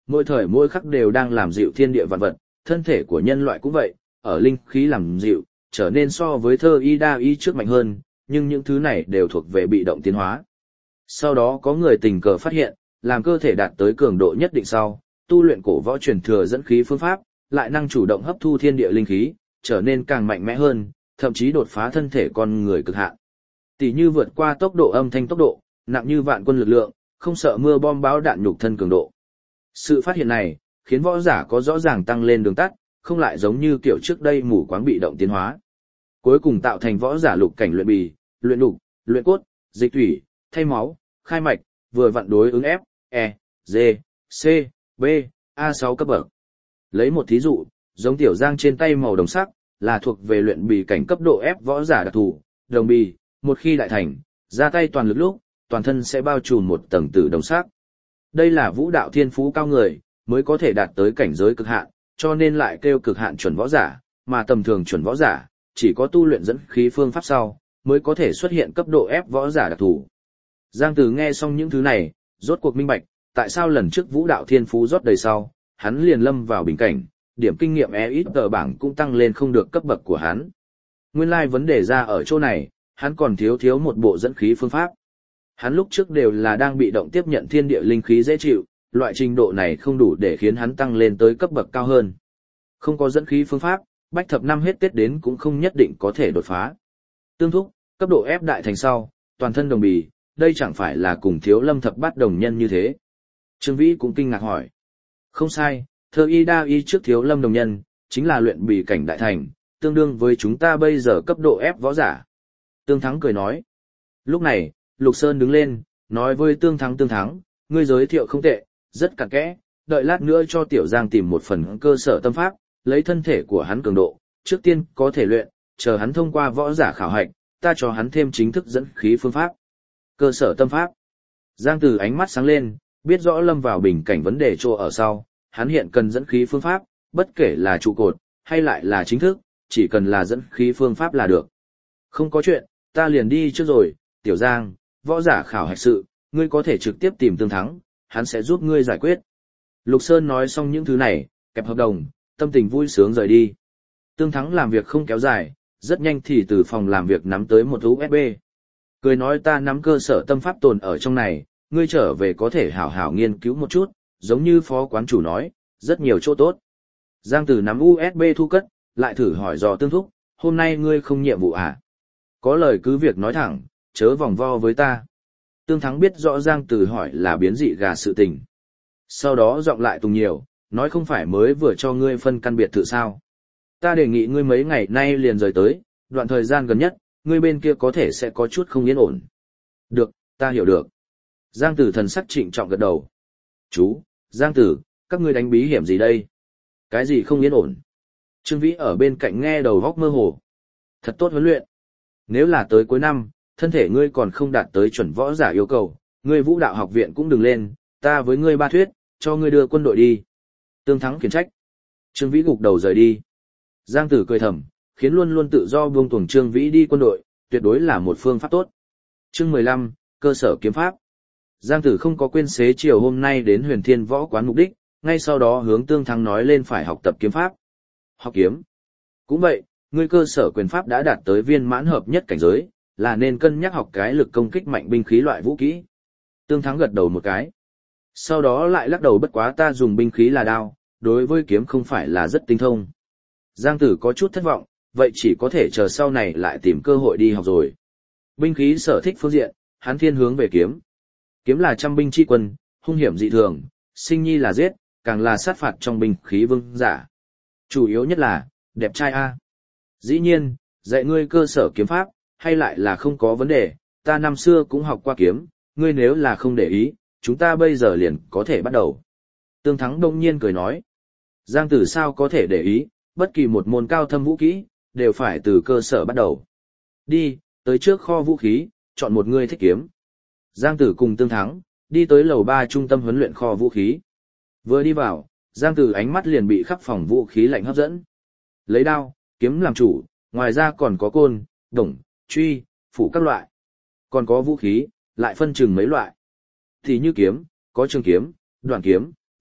mỗi thời mỗi khắc đều đang làm dịu thiên địa vạn vật, thân thể của nhân loại cũng vậy, ở linh khí làm dịu, trở nên so với thơ y đa y trước mạnh hơn, nhưng những thứ này đều thuộc về bị động tiến hóa. Sau đó có người tình cờ phát hiện, làm cơ thể đạt tới cường độ nhất định sau, tu luyện cổ võ truyền thừa dẫn khí phương pháp, lại năng chủ động hấp thu thiên địa linh khí, trở nên càng mạnh mẽ hơn, thậm chí đột phá thân thể con người cực hạn. Tỷ như vượt qua tốc độ âm thanh tốc độ, nặng như vạn quân lực lượng, không sợ mưa bom bão đạn nhục thân cường độ. Sự phát hiện này, khiến võ giả có rõ ràng tăng lên đường tắt, không lại giống như kiểu trước đây mù quáng bị động tiến hóa. Cuối cùng tạo thành võ giả lục cảnh luyện bì, luyện đục, luyện cốt, dịch thủy, thay máu, khai mạch, vừa vặn đối ứng F, E, G, C, B, A6 cấp bậc. Lấy một thí dụ, giống tiểu giang trên tay màu đồng sắc, là thuộc về luyện bì cảnh cấp độ F võ giả đặc thù, đồng bì, một khi đại thành, ra tay toàn lực lúc, toàn thân sẽ bao trùm một tầng tử đồng sắc. Đây là vũ đạo thiên phú cao người, mới có thể đạt tới cảnh giới cực hạn, cho nên lại kêu cực hạn chuẩn võ giả, mà tầm thường chuẩn võ giả, chỉ có tu luyện dẫn khí phương pháp sau, mới có thể xuất hiện cấp độ F võ giả đặc thù. Giang Tử nghe xong những thứ này, rốt cuộc minh bạch, tại sao lần trước vũ đạo thiên phú rót đầy sau, hắn liền lâm vào bình cảnh, điểm kinh nghiệm ít tờ bảng cũng tăng lên không được cấp bậc của hắn. Nguyên lai vấn đề ra ở chỗ này, hắn còn thiếu một bộ dẫn khí phương pháp. Hắn lúc trước đều là đang bị động tiếp nhận thiên địa linh khí dễ chịu, loại trình độ này không đủ để khiến hắn tăng lên tới cấp bậc cao hơn. Không có dẫn khí phương pháp, bách thập năm hết Tết đến cũng không nhất định có thể đột phá. Tương thúc, cấp độ ép đại thành sau, toàn thân đồng bì, đây chẳng phải là cùng Thiếu Lâm thập bát đồng nhân như thế. Trương Vĩ cũng kinh ngạc hỏi. Không sai, thơ y đa y trước Thiếu Lâm đồng nhân, chính là luyện bì cảnh đại thành, tương đương với chúng ta bây giờ cấp độ ép võ giả. Tương Thắng cười nói. Lúc này, Lục Sơn đứng lên, nói với Tương Thắng, ngươi giới thiệu không tệ, rất cặn kẽ, đợi lát nữa cho Tiểu Giang tìm một phần cơ sở tâm pháp, lấy thân thể của hắn cường độ, trước tiên có thể luyện, chờ hắn thông qua võ giả khảo hạch, ta cho hắn thêm chính thức dẫn khí phương pháp. Cơ sở tâm pháp. Giang Từ ánh mắt sáng lên, biết rõ lâm vào bình cảnh vấn đề chỗ ở sau, hắn hiện cần dẫn khí phương pháp, bất kể là trụ cột, hay lại là chính thức, chỉ cần là dẫn khí phương pháp là được. Không có chuyện, ta liền đi trước rồi, Tiểu Giang, võ giả khảo hạch sự, ngươi có thể trực tiếp tìm Tương Thắng, hắn sẽ giúp ngươi giải quyết. Lục Sơn nói xong những thứ này, kẹp hợp đồng, tâm tình vui sướng rời đi. Tương Thắng làm việc không kéo dài, rất nhanh thì từ phòng làm việc nắm tới một USB. Cười nói ta nắm cơ sở tâm pháp tồn ở trong này, ngươi trở về có thể hảo hảo nghiên cứu một chút, giống như phó quán chủ nói, rất nhiều chỗ tốt. Giang Tử nắm USB thu cất, lại thử hỏi dò Tương Thúc, hôm nay ngươi không nhiệm vụ à? Có lời cứ việc nói thẳng, chớ vòng vo với ta. Tương Thắng biết rõ Giang Tử hỏi là biến dị gà sự tình. Sau đó giọng lại tùng nhiều, nói không phải mới vừa cho ngươi phân căn biệt thự sao. Ta đề nghị ngươi mấy ngày nay liền rời tới, đoạn thời gian gần nhất, ngươi bên kia có thể sẽ có chút không yên ổn. Được, ta hiểu được. Giang Tử thần sắc trịnh trọng gật đầu. Chú, Giang Tử, các ngươi đánh bí hiểm gì đây? Cái gì không yên ổn? Trương Vĩ ở bên cạnh nghe đầu góc mơ hồ. Thật tốt huấn luyện. Nếu là tới cuối năm, thân thể ngươi còn không đạt tới chuẩn võ giả yêu cầu, ngươi vũ đạo học viện cũng đừng lên, ta với ngươi ba thuyết, cho ngươi đưa quân đội đi. Tương Thắng khiển trách. Trương Vĩ gục đầu rời đi. Giang Tử cười thầm, khiến luôn luôn tự do buông tuồng Trương Vĩ đi quân đội, tuyệt đối là một phương pháp tốt. Chương 15, cơ sở kiếm pháp. Giang Tử không có quên xế chiều hôm nay đến Huyền Thiên Võ quán mục đích, ngay sau đó hướng Tương Thắng nói lên phải học tập kiếm pháp. Học kiếm. Cũng vậy, ngươi cơ sở quyền pháp đã đạt tới viên mãn hợp nhất cảnh giới, là nên cân nhắc học cái lực công kích mạnh binh khí loại vũ kỹ. Tương Thắng gật đầu một cái. Sau đó lại lắc đầu bất quá ta dùng binh khí là đao, đối với kiếm không phải là rất tinh thông. Giang Tử có chút thất vọng, vậy chỉ có thể chờ sau này lại tìm cơ hội đi học rồi. Binh khí sở thích phương diện, hắn thiên hướng về kiếm. Kiếm là trăm binh chi quân, hung hiểm dị thường, sinh nhi là giết, càng là sát phạt trong binh khí vương giả. Chủ yếu nhất là, đẹp trai a. Dĩ nhiên, dạy ngươi cơ sở kiếm pháp, hay lại là không có vấn đề, ta năm xưa cũng học qua kiếm, ngươi nếu là không để ý, chúng ta bây giờ liền có thể bắt đầu. Tương Thắng đông nhiên cười nói. Giang Tử sao có thể để ý, bất kỳ một môn cao thâm vũ kỹ, đều phải từ cơ sở bắt đầu. Đi, tới trước kho vũ khí, chọn một người thích kiếm. Giang Tử cùng Tương Thắng, đi tới lầu 3 trung tâm huấn luyện kho vũ khí. Vừa đi vào, Giang Tử ánh mắt liền bị khắp phòng vũ khí lạnh hấp dẫn. Lấy đao, kiếm làm chủ, ngoài ra còn có côn, đồng, truy, phủ các loại. Còn có vũ khí, lại phân chừng mấy loại. Thì như kiếm, có trường kiếm, đoạn kiếm,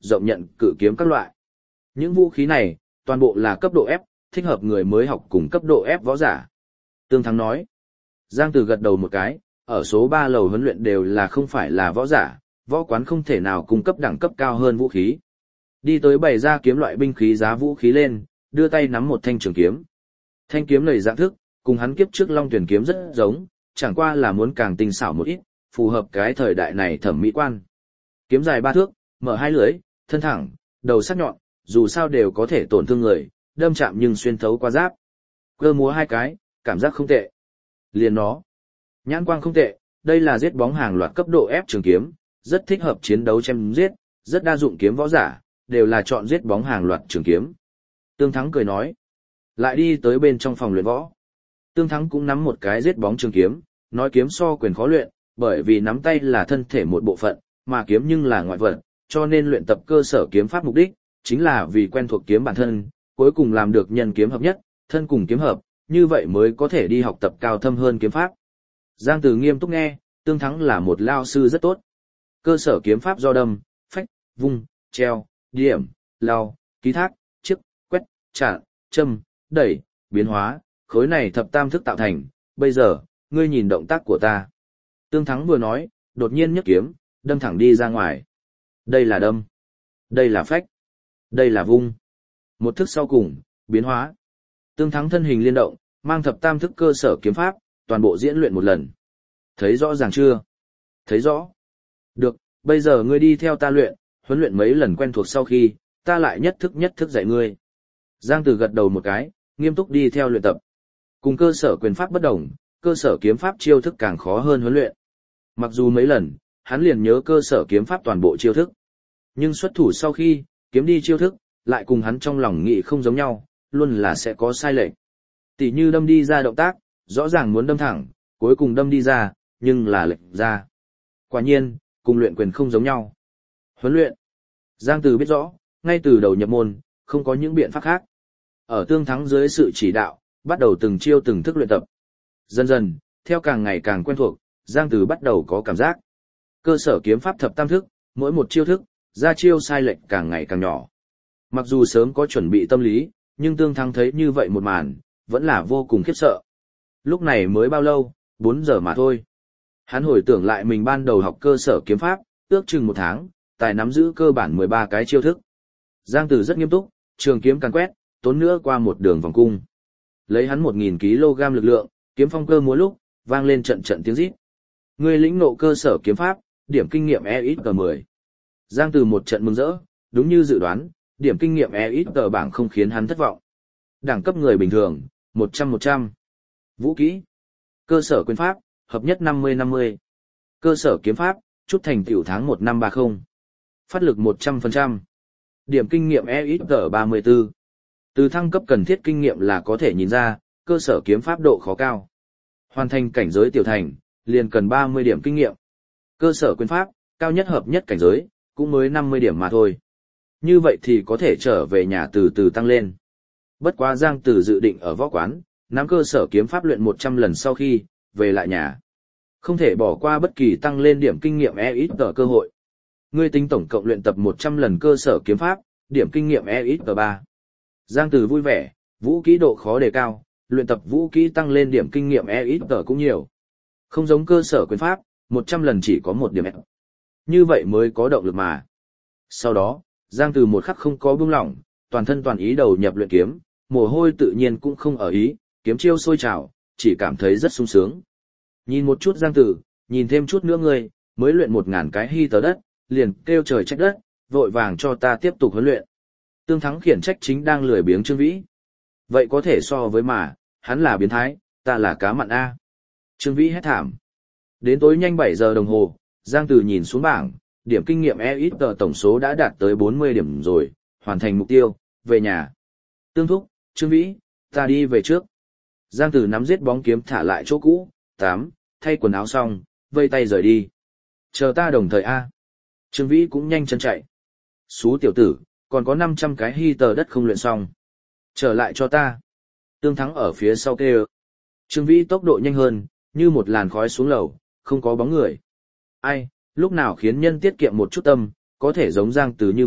rộng nhận, cự kiếm các loại. Những vũ khí này, toàn bộ là cấp độ F, thích hợp người mới học cùng cấp độ F võ giả. Tương Thắng nói. Giang Từ gật đầu một cái, ở số 3 lầu huấn luyện đều là không phải là võ giả, võ quán không thể nào cung cấp đẳng cấp cao hơn vũ khí. Đi tới bày ra kiếm loại binh khí giá vũ khí lên, đưa tay nắm một thanh trường kiếm. Thanh kiếm này dạng thức, cùng hắn kiếp trước Long Tuyển kiếm rất giống, chẳng qua là muốn càng tinh xảo một ít, phù hợp cái thời đại này thẩm mỹ quan. Kiếm dài 3 thước, mở 2 lưỡi, thân thẳng, đầu sắc nhọn, dù sao đều có thể tổn thương người, đâm chạm nhưng xuyên thấu qua giáp. Cơ múa 2 cái, cảm giác không tệ. Liền nó. Nhãn quang không tệ, đây là giết bóng hàng loạt cấp độ F trường kiếm, rất thích hợp chiến đấu chém giết, rất đa dụng kiếm võ giả, đều là chọn giết bóng hàng loạt trường kiếm. Tương Thắng cười nói. Lại đi tới bên trong phòng luyện võ. Tương Thắng cũng nắm một cái giết bóng trường kiếm, nói kiếm so quyền khó luyện, bởi vì nắm tay là thân thể một bộ phận, mà kiếm nhưng là ngoại vật, cho nên luyện tập cơ sở kiếm pháp mục đích, chính là vì quen thuộc kiếm bản thân, cuối cùng làm được nhân kiếm hợp nhất, thân cùng kiếm hợp, như vậy mới có thể đi học tập cao thâm hơn kiếm pháp. Giang Từ nghiêm túc nghe, Tương Thắng là một lao sư rất tốt. Cơ sở kiếm pháp do đâm, phách, vung, treo, điểm, lao, ký thác, chiếc, quét, chặn, châm, đẩy, biến hóa, khối này thập tam thức tạo thành, bây giờ, ngươi nhìn động tác của ta. Tương Thắng vừa nói, đột nhiên nhấc kiếm, đâm thẳng đi ra ngoài. Đây là đâm. Đây là phách. Đây là vung. Một thức sau cùng, biến hóa. Tương Thắng thân hình liên động, mang thập tam thức cơ sở kiếm pháp, toàn bộ diễn luyện một lần. Thấy rõ ràng chưa? Thấy rõ. Được, bây giờ ngươi đi theo ta luyện, huấn luyện mấy lần quen thuộc sau khi, ta lại nhất thức dạy ngươi. Giang Từ gật đầu một cái, nghiêm túc đi theo luyện tập. Cùng cơ sở quyền pháp bất đồng, cơ sở kiếm pháp chiêu thức càng khó hơn huấn luyện. Mặc dù mấy lần, hắn liền nhớ cơ sở kiếm pháp toàn bộ chiêu thức. Nhưng xuất thủ sau khi, kiếm đi chiêu thức, lại cùng hắn trong lòng nghĩ không giống nhau, luôn là sẽ có sai lệch. Tỷ như đâm đi ra động tác, rõ ràng muốn đâm thẳng, cuối cùng đâm đi ra, nhưng là lệch ra. Quả nhiên, cùng luyện quyền không giống nhau. Huấn luyện. Giang Từ biết rõ, ngay từ đầu nhập môn, không có những biện pháp khác. Ở Tương Thắng dưới sự chỉ đạo, bắt đầu từng chiêu từng thức luyện tập. Dần dần, theo càng ngày càng quen thuộc, Giang Từ bắt đầu có cảm giác. Cơ sở kiếm pháp thập tam thức, mỗi một chiêu thức, ra chiêu sai lệch càng ngày càng nhỏ. Mặc dù sớm có chuẩn bị tâm lý, nhưng Tương Thắng thấy như vậy một màn, vẫn là vô cùng khiếp sợ. Lúc này mới bao lâu, 4 giờ mà thôi. Hắn hồi tưởng lại mình ban đầu học cơ sở kiếm pháp, ước chừng 1 tháng, tài nắm giữ cơ bản 13 cái chiêu thức. Giang Từ rất nghiêm túc, trường kiếm càn quét, tốn nữa qua một đường vòng cung. Lấy hắn 1000 kg lực lượng, kiếm phong cơ múa lúc, vang lên trận trận tiếng rít. Người lĩnh ngộ cơ sở kiếm pháp, điểm kinh nghiệm EXG10. Giang Từ một trận mừng rỡ, đúng như dự đoán, điểm kinh nghiệm EXG bảng không khiến hắn thất vọng. Đẳng cấp người bình thường, 100-100. Vũ kỹ. Cơ sở quyền pháp, hợp nhất 50-50. Cơ sở kiếm pháp, chút thành tựu tháng 1 năm 30. Phát lực 100%. Điểm kinh nghiệm EXG34. Từ thăng cấp cần thiết kinh nghiệm là có thể nhìn ra, cơ sở kiếm pháp độ khó cao. Hoàn thành cảnh giới tiểu thành, liền cần 30 điểm kinh nghiệm. Cơ sở quyền pháp, cao nhất hợp nhất cảnh giới, cũng mới 50 điểm mà thôi. Như vậy thì có thể trở về nhà từ từ tăng lên. Bất quá Giang Từ dự định ở võ quán, nắm cơ sở kiếm pháp luyện 100 lần sau khi, về lại nhà. Không thể bỏ qua bất kỳ tăng lên điểm kinh nghiệm EXG cơ hội. Ngươi tính tổng cộng luyện tập 100 lần cơ sở kiếm pháp, điểm kinh nghiệm EXG3. Giang Từ vui vẻ, vũ kỹ độ khó đề cao, luyện tập vũ kỹ tăng lên điểm kinh nghiệm EXG cũng nhiều. Không giống cơ sở quyền pháp, 100 lần chỉ có 1 điểm EXG. Như vậy mới có động lực mà. Sau đó, Giang Từ một khắc không có buông lỏng, toàn thân toàn ý đầu nhập luyện kiếm, mồ hôi tự nhiên cũng không ở ý, kiếm chiêu sôi trào, chỉ cảm thấy rất sung sướng. Nhìn một chút Giang Tử, nhìn thêm chút nữa ngươi, mới luyện 1000 cái hy tờ đất, liền kêu trời trách đất, vội vàng cho ta tiếp tục huấn luyện. Tương Thắng khiển trách chính đang lười biếng Trương Vĩ. Vậy có thể so với mà, hắn là biến thái, ta là cá mặn A. Trương Vĩ hét thảm. Đến tối nhanh 7 giờ đồng hồ, Giang Tử nhìn xuống bảng, điểm kinh nghiệm EXG tổng số đã đạt tới 40 điểm rồi, hoàn thành mục tiêu, về nhà. Tương Thúc, Trương Vĩ, ta đi về trước. Giang Tử nắm giết bóng kiếm thả lại chỗ cũ, thay quần áo xong, vây tay rời đi. Chờ ta đồng thời A. Trương Vĩ cũng nhanh chân chạy. Xú tiểu tử, còn có 500 cái hy tờ đất không luyện xong. Trở lại cho ta. Tương Thắng ở phía sau kêu. Trương Vĩ tốc độ nhanh hơn, như một làn khói xuống lầu, không có bóng người. Ai, lúc nào khiến nhân tiết kiệm một chút tâm, có thể giống Giang Tử như vậy,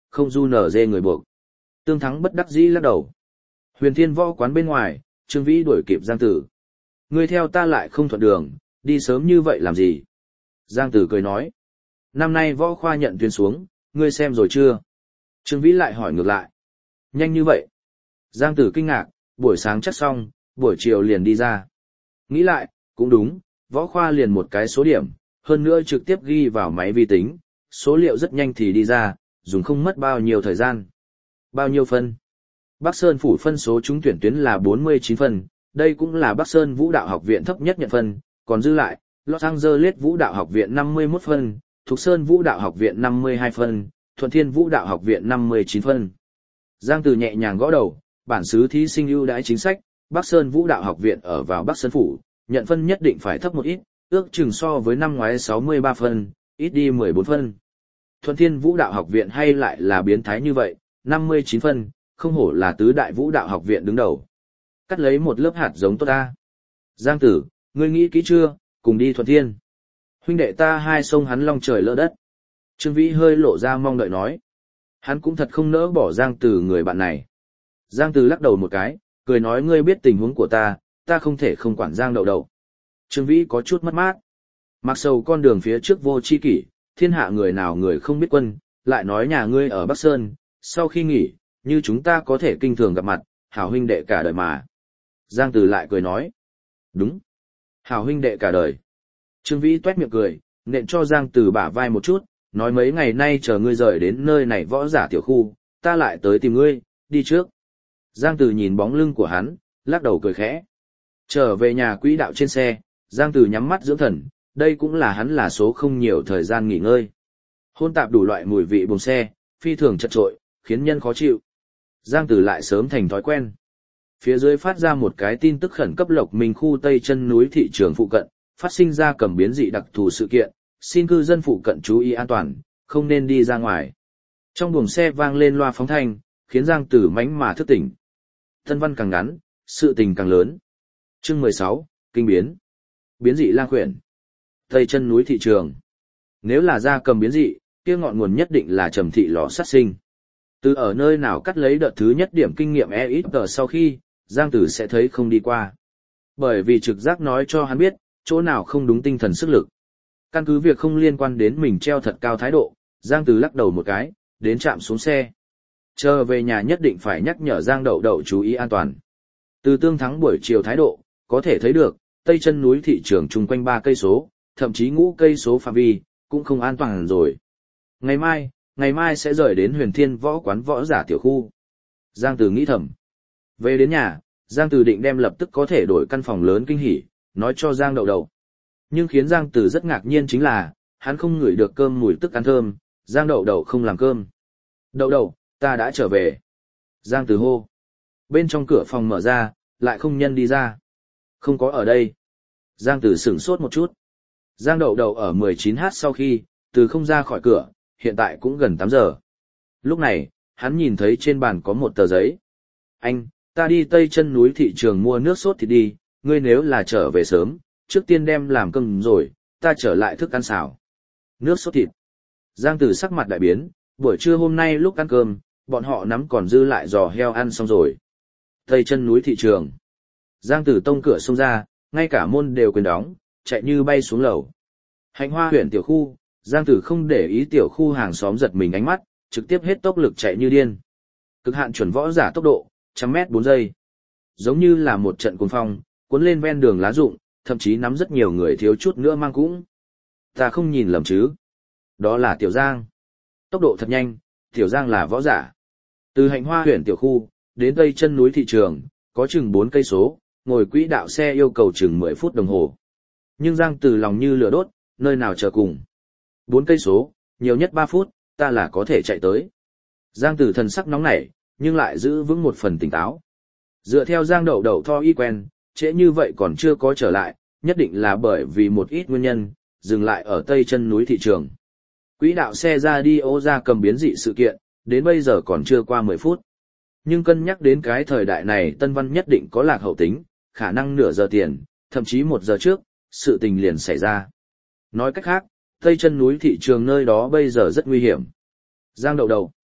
không du nở dê người buộc. Tương Thắng bất đắc dĩ lắc đầu. Huyền Thiên Võ quán bên ngoài, Trương Vĩ đuổi kịp Giang Tử. Ngươi theo ta lại không thuận đường, đi sớm như vậy làm gì? Giang Tử cười nói. Năm nay võ khoa nhận tuyển xuống, ngươi xem rồi chưa? Trương Vĩ lại hỏi ngược lại. Nhanh như vậy. Giang Tử kinh ngạc, buổi sáng chắc xong, buổi chiều liền đi ra. Nghĩ lại, cũng đúng, võ khoa liền một cái số điểm, hơn nữa trực tiếp ghi vào máy vi tính, số liệu rất nhanh thì đi ra, dùng không mất bao nhiêu thời gian. Bao nhiêu phân? Bắc Sơn phủ phân số trúng tuyển tuyến là 49 phân, đây cũng là Bắc Sơn Vũ đạo học viện thấp nhất nhận phân, còn dư lại, Los Angeles Vũ đạo học viện 51 phân, Thục Sơn Vũ đạo học viện 52 phân, Thuận Thiên Vũ đạo học viện 59 phân. Giang Từ nhẹ nhàng gõ đầu, bản xứ thí sinh ưu đãi chính sách, Bắc Sơn Vũ đạo học viện ở vào Bắc Sơn phủ, nhận phân nhất định phải thấp một ít, ước chừng so với năm ngoái 63 phân, ít đi 14 phân. Thuận Thiên Vũ đạo học viện hay lại là biến thái như vậy, 59 phân, không hổ là tứ đại vũ đạo học viện đứng đầu. Cắt lấy một lớp hạt giống tốt ta. Giang Tử, ngươi nghĩ kỹ chưa, cùng đi Thuận Thiên. Huynh đệ ta hai sông hắn long trời lỡ đất. Trương Vĩ hơi lộ ra mong đợi nói. Hắn cũng thật không nỡ bỏ Giang Tử người bạn này. Giang Tử lắc đầu một cái, cười nói ngươi biết tình huống của ta không thể không quản Giang Đậu Đậu. Trương Vĩ có chút mất mát. Mặc sầu con đường phía trước vô chi kỷ, thiên hạ người nào người không biết quân, lại nói nhà ngươi ở Bắc Sơn, sau khi nghỉ, như chúng ta có thể kinh thường gặp mặt, hảo huynh đệ cả đời mà. Giang Tử lại cười nói. Đúng. Hảo huynh đệ cả đời. Trương Vĩ tuét miệng cười, nện cho Giang Tử bả vai một chút, nói mấy ngày nay chờ ngươi rời đến nơi này võ giả tiểu khu, ta lại tới tìm ngươi, đi trước. Giang Tử nhìn bóng lưng của hắn, lắc đầu cười khẽ. Trở về nhà quỹ đạo trên xe, Giang Tử nhắm mắt dưỡng thần, đây cũng là hắn là số không nhiều thời gian nghỉ ngơi. Hôn tạp đủ loại mùi vị buồng xe, phi thường chật trội, khiến nhân khó chịu. Giang Tử lại sớm thành thói quen. Phía dưới phát ra một cái tin tức khẩn cấp Lộc Minh khu Tây chân núi thị trường phụ cận, phát sinh ra cầm biến dị đặc thù sự kiện, xin cư dân phụ cận chú ý an toàn, không nên đi ra ngoài. Trong buồng xe vang lên loa phóng thanh, khiến Giang Tử mánh mà thức tỉnh. Thân văn càng ngắn, sự tình càng lớn. Chương 16, Kinh biến. Biến dị lang khuyển. Tây chân núi thị trường. Nếu là gia cầm biến dị, kia ngọn nguồn nhất định là Trầm thị lò sát sinh. Từ ở nơi nào cắt lấy đợt thứ nhất điểm kinh nghiệm ít sau khi, Giang Tử sẽ thấy không đi qua. Bởi vì trực giác nói cho hắn biết, chỗ nào không đúng tinh thần sức lực. Căn cứ việc không liên quan đến mình treo thật cao thái độ, Giang Tử lắc đầu một cái, đến trạm xuống xe. Chờ về nhà nhất định phải nhắc nhở Giang Đậu Đậu chú ý an toàn. Từ Tương Thắng buổi chiều thái độ, có thể thấy được, Tây chân núi thị trường chung quanh 3 cây số, thậm chí ngũ cây số phạm vi, cũng không an toàn rồi. Ngày mai sẽ rời đến Huyền Thiên Võ quán võ giả tiểu khu. Giang Tử nghĩ thầm. Về đến nhà, Giang Tử định đem lập tức có thể đổi căn phòng lớn kinh hỉ, nói cho Giang Đậu Đậu. Nhưng khiến Giang Tử rất ngạc nhiên chính là, hắn không ngửi được cơm mùi tức ăn thơm, Giang Đậu Đậu không làm cơm. Đậu Đậu, ta đã trở về. Giang Tử hô. Bên trong cửa phòng mở ra, lại không nhân đi ra. Không có ở đây. Giang Tử sửng sốt một chút. Giang Đậu Đậu ở 19h sau khi, từ không ra khỏi cửa, hiện tại cũng gần 8 giờ. Lúc này, hắn nhìn thấy trên bàn có một tờ giấy. Anh, ta đi Tây chân núi thị trường mua nước sốt thịt đi, ngươi nếu là trở về sớm, trước tiên đem làm cơm rồi, ta trở lại thức ăn xào. Nước sốt thịt. Giang Tử sắc mặt đại biến, buổi trưa hôm nay lúc ăn cơm, bọn họ nắm còn dư lại giò heo ăn xong rồi. Tây chân núi thị trường. Giang Tử tông cửa xông ra, ngay cả môn đều quên đóng, chạy như bay xuống lầu. Hạnh Hoa huyện tiểu khu, Giang Tử không để ý tiểu khu hàng xóm giật mình ánh mắt, trực tiếp hết tốc lực chạy như điên. Cực hạn chuẩn võ giả tốc độ, 100m 4 giây. Giống như là một trận cuồng phong, cuốn lên ven đường lá rụng, thậm chí nắm rất nhiều người thiếu chút nữa mang cũng. Ta không nhìn lầm chứ. Đó là Tiểu Giang. Tốc độ thật nhanh, Tiểu Giang là võ giả. Từ Hạnh Hoa huyện tiểu khu, đến Tây chân núi thị trường, có chừng 4 cây số, ngồi quỹ đạo xe yêu cầu chừng 10 phút đồng hồ. Nhưng Giang Tử lòng như lửa đốt, nơi nào chờ cùng. 4 cây số, nhiều nhất 3 phút, ta là có thể chạy tới. Giang Tử thần sắc nóng nảy, nhưng lại giữ vững một phần tỉnh táo. Dựa theo Giang Đậu Đậu tho y quen, trễ như vậy còn chưa có trở lại, nhất định là bởi vì một ít nguyên nhân, dừng lại ở Tây chân núi thị trường. Quỹ đạo xe ra đi ô ra cầm biến dị sự kiện, đến bây giờ còn chưa qua 10 phút. Nhưng cân nhắc đến cái thời đại này Tân Văn nhất định có lạc hậu tính, khả năng nửa giờ tiền, thậm chí 1 giờ trước, sự tình liền xảy ra. Nói cách khác, Tây chân núi thị trường nơi đó bây giờ rất nguy hiểm. Giang Đậu Đậu.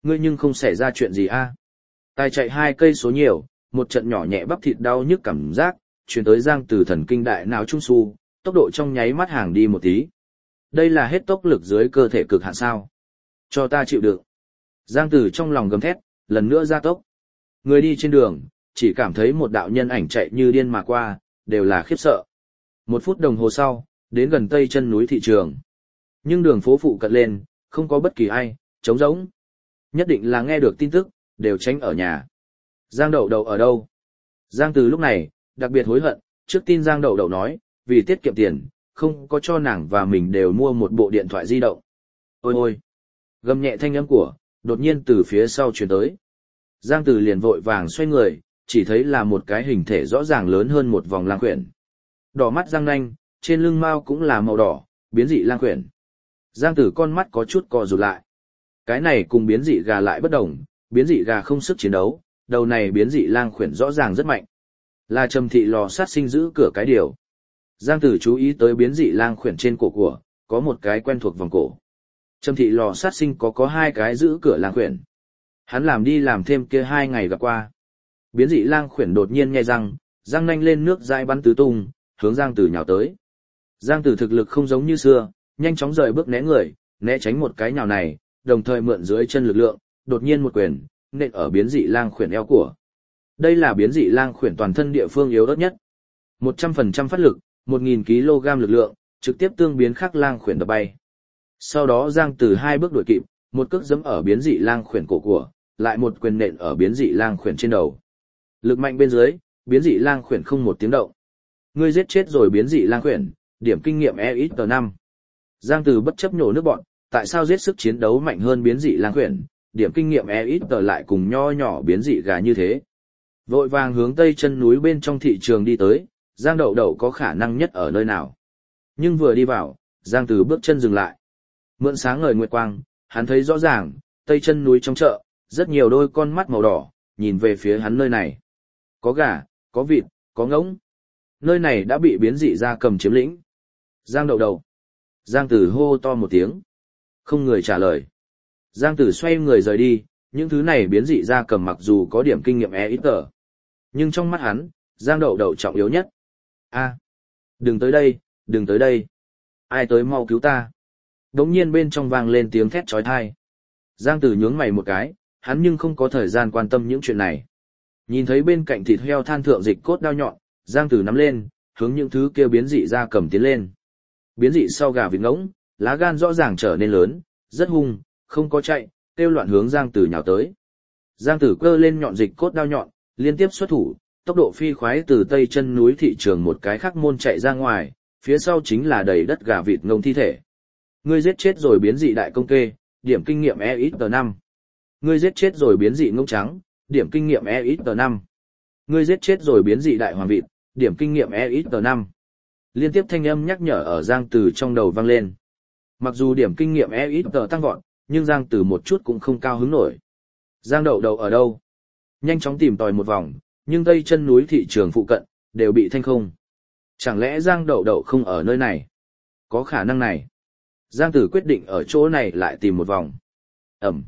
Ngươi nhưng không xảy ra chuyện gì a? Tài chạy 2 cây số nhiều, một trận nhỏ nhẹ bắp thịt đau nhức cảm giác, chuyển tới Giang Tử thần kinh đại não trung su, tốc độ trong nháy mắt hàng đi một tí. Đây là hết tốc lực dưới cơ thể cực hạn sao? Cho ta chịu đựng. Giang Tử trong lòng gầm thét, lần nữa gia tốc. Người đi trên đường, chỉ cảm thấy một đạo nhân ảnh chạy như điên mà qua, đều là khiếp sợ. 1 phút đồng hồ sau, đến gần tây chân núi thị trường. Nhưng đường phố phụ cận lên, không có bất kỳ ai, trống rỗng. Nhất định là nghe được tin tức, đều tránh ở nhà. Giang Đậu Đậu ở đâu? Giang Từ lúc này, đặc biệt hối hận, trước tin Giang Đậu Đậu nói, vì tiết kiệm tiền, không có cho nàng và mình đều mua một bộ điện thoại di động. Ôi ôi! Gầm nhẹ thanh âm của, đột nhiên từ phía sau truyền tới. Giang Từ liền vội vàng xoay người, chỉ thấy là một cái hình thể rõ ràng lớn hơn một vòng lang quyển. Đỏ mắt răng nanh, trên lưng mao cũng là màu đỏ, biến dị lang quyển. Giang Tử con mắt có chút co rụt lại. Cái này cùng biến dị gà lại bất đồng, biến dị gà không sức chiến đấu, đầu này biến dị lang khuyển rõ ràng rất mạnh. Là Trầm Thị lò sát sinh giữ cửa cái điều. Giang Tử chú ý tới biến dị lang khuyển trên cổ của, có một cái quen thuộc vòng cổ. Trầm Thị lò sát sinh có 2 cái giữ cửa lang khuyển. Hắn làm đi làm thêm kia 2 ngày gặp qua. Biến dị lang khuyển đột nhiên nhai răng, răng nanh lên nước dãi bắn tứ tung, hướng Giang Tử nhào tới. Giang Tử thực lực không giống như xưa, nhanh chóng rời bước né người, né tránh một cái nhào này, đồng thời mượn dưới chân lực lượng, đột nhiên một quyền, nện ở biến dị lang khuyển eo của. Đây là biến dị lang khuyển toàn thân địa phương yếu ớt nhất. 100% phát lực, 1000 kg lực lượng, trực tiếp tương biến khắc lang khuyển đập bay. Sau đó Giang Tử 2 bước đuổi kịp, một cước giẫm ở biến dị lang khuyển cổ của, lại một quyền nện ở biến dị lang khuyển trên đầu. Lực mạnh bên dưới, biến dị lang khuyển không một tiếng động. Ngươi giết chết rồi biến dị lang khuyển, điểm kinh nghiệm EXP5. Giang Tử bất chấp nhổ nước bọn, tại sao giết sức chiến đấu mạnh hơn biến dị lang khuyển, điểm kinh nghiệm EXP lại cùng nho nhỏ biến dị gà như thế. Vội vàng hướng tây chân núi bên trong thị trường đi tới, Giang Đậu Đậu có khả năng nhất ở nơi nào. Nhưng vừa đi vào, Giang Tử bước chân dừng lại. Mượn sáng ngời nguyệt quang, hắn thấy rõ ràng, tây chân núi trong chợ, rất nhiều đôi con mắt màu đỏ, nhìn về phía hắn nơi này. Có gà, có vịt, có ngỗng. Nơi này đã bị biến dị gia cầm chiếm lĩnh. Giang Đậu Đậu. Giang Tử hô to một tiếng. Không người trả lời. Giang Tử xoay người rời đi, những thứ này biến dị gia cầm mặc dù có điểm kinh nghiệm ít tờ. Nhưng trong mắt hắn, Giang Đậu Đậu trọng yếu nhất. A, đừng tới đây, đừng tới đây. Ai tới mau cứu ta. Đống nhiên bên trong vang lên tiếng thét chói tai. Giang Tử nhướng mày một cái, hắn nhưng không có thời gian quan tâm những chuyện này. Nhìn thấy bên cạnh thịt heo than thượng dịch cốt đao nhọn, Giang Tử nắm lên, hướng những thứ kia biến dị gia cầm tiến lên. Biến dị sau gà vịt ngỗng, lá gan rõ ràng trở nên lớn, rất hung, không có chạy, kêu loạn hướng Giang Tử nhào tới. Giang Tử cơ lên nhọn dịch cốt đao nhọn, liên tiếp xuất thủ, tốc độ phi khoái từ tây chân núi thị trường một cái khác môn chạy ra ngoài, phía sau chính là đầy đất gà vịt ngông thi thể. Ngươi giết chết rồi biến dị đại công kê, điểm kinh nghiệm EXP5. Ngươi giết chết rồi biến dị ngông trắng, điểm kinh nghiệm EXP5. Ngươi giết chết rồi biến dị đại hoàng vịt, điểm kinh nghiệm EXP5. Liên tiếp thanh âm nhắc nhở ở Giang Tử trong đầu vang lên. Mặc dù điểm kinh nghiệm EXP tăng vọt, nhưng Giang Tử một chút cũng không cao hứng nổi. Giang Đậu Đậu ở đâu? Nhanh chóng tìm tòi một vòng, nhưng tây chân núi thị trường phụ cận, đều bị thanh không. Chẳng lẽ Giang Đậu Đậu không ở nơi này? Có khả năng này. Giang Tử quyết định ở chỗ này lại tìm một vòng. Ẩm.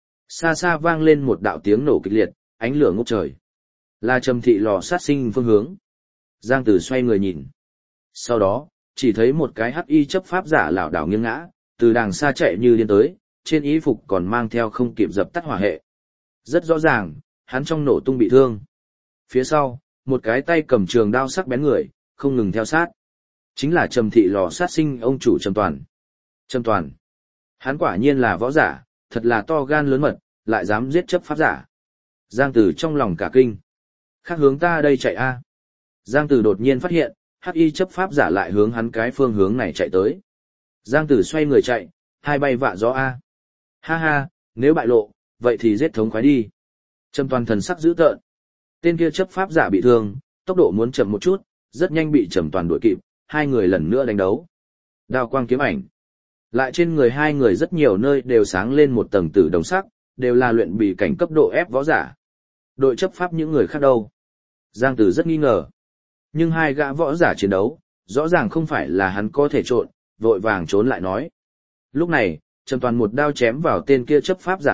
Xa xa vang lên một đạo tiếng nổ kịch liệt, ánh lửa ngút trời. Là Trầm Thị lò sát sinh phương hướng. Giang Tử xoay người nhìn. Sau đó, chỉ thấy một cái hắc y chấp pháp giả lảo đảo nghiêng ngã, từ đàng xa chạy như điên tới, trên y phục còn mang theo không kịp dập tắt hỏa hệ. Rất rõ ràng, hắn trong nổ tung bị thương. Phía sau, một cái tay cầm trường đao sắc bén người, không ngừng theo sát. Chính là Trầm Thị lò sát sinh ông chủ Trầm Toàn. Trầm Toàn. Hắn quả nhiên là võ giả, thật là to gan lớn mật, lại dám giết chấp pháp giả. Giang Tử trong lòng cả kinh. Khác hướng ta đây chạy a. Giang Tử đột nhiên phát hiện, hắc y chấp pháp giả lại hướng hắn cái phương hướng này chạy tới. Giang Tử xoay người chạy, hai bay vạ gió a. Ha ha, nếu bại lộ, vậy thì giết thống khoái đi. Trầm Toàn thần sắc dữ tợn. Tên kia chấp pháp giả bị thương, tốc độ muốn chậm một chút, rất nhanh bị Trầm Toàn đuổi kịp, hai người lần nữa đánh đấu. Đao quang kiếm ảnh. Lại trên người hai người rất nhiều nơi đều sáng lên một tầng tử đồng sắc, đều là luyện bị cảnh cấp độ ép võ giả. Đội chấp pháp những người khác đâu? Giang Tử rất nghi ngờ. Nhưng hai gã võ giả chiến đấu, rõ ràng không phải là hắn có thể trộn, vội vàng trốn lại nói. Lúc này, Trầm Toàn một đao chém vào tên kia chấp pháp giả ngực,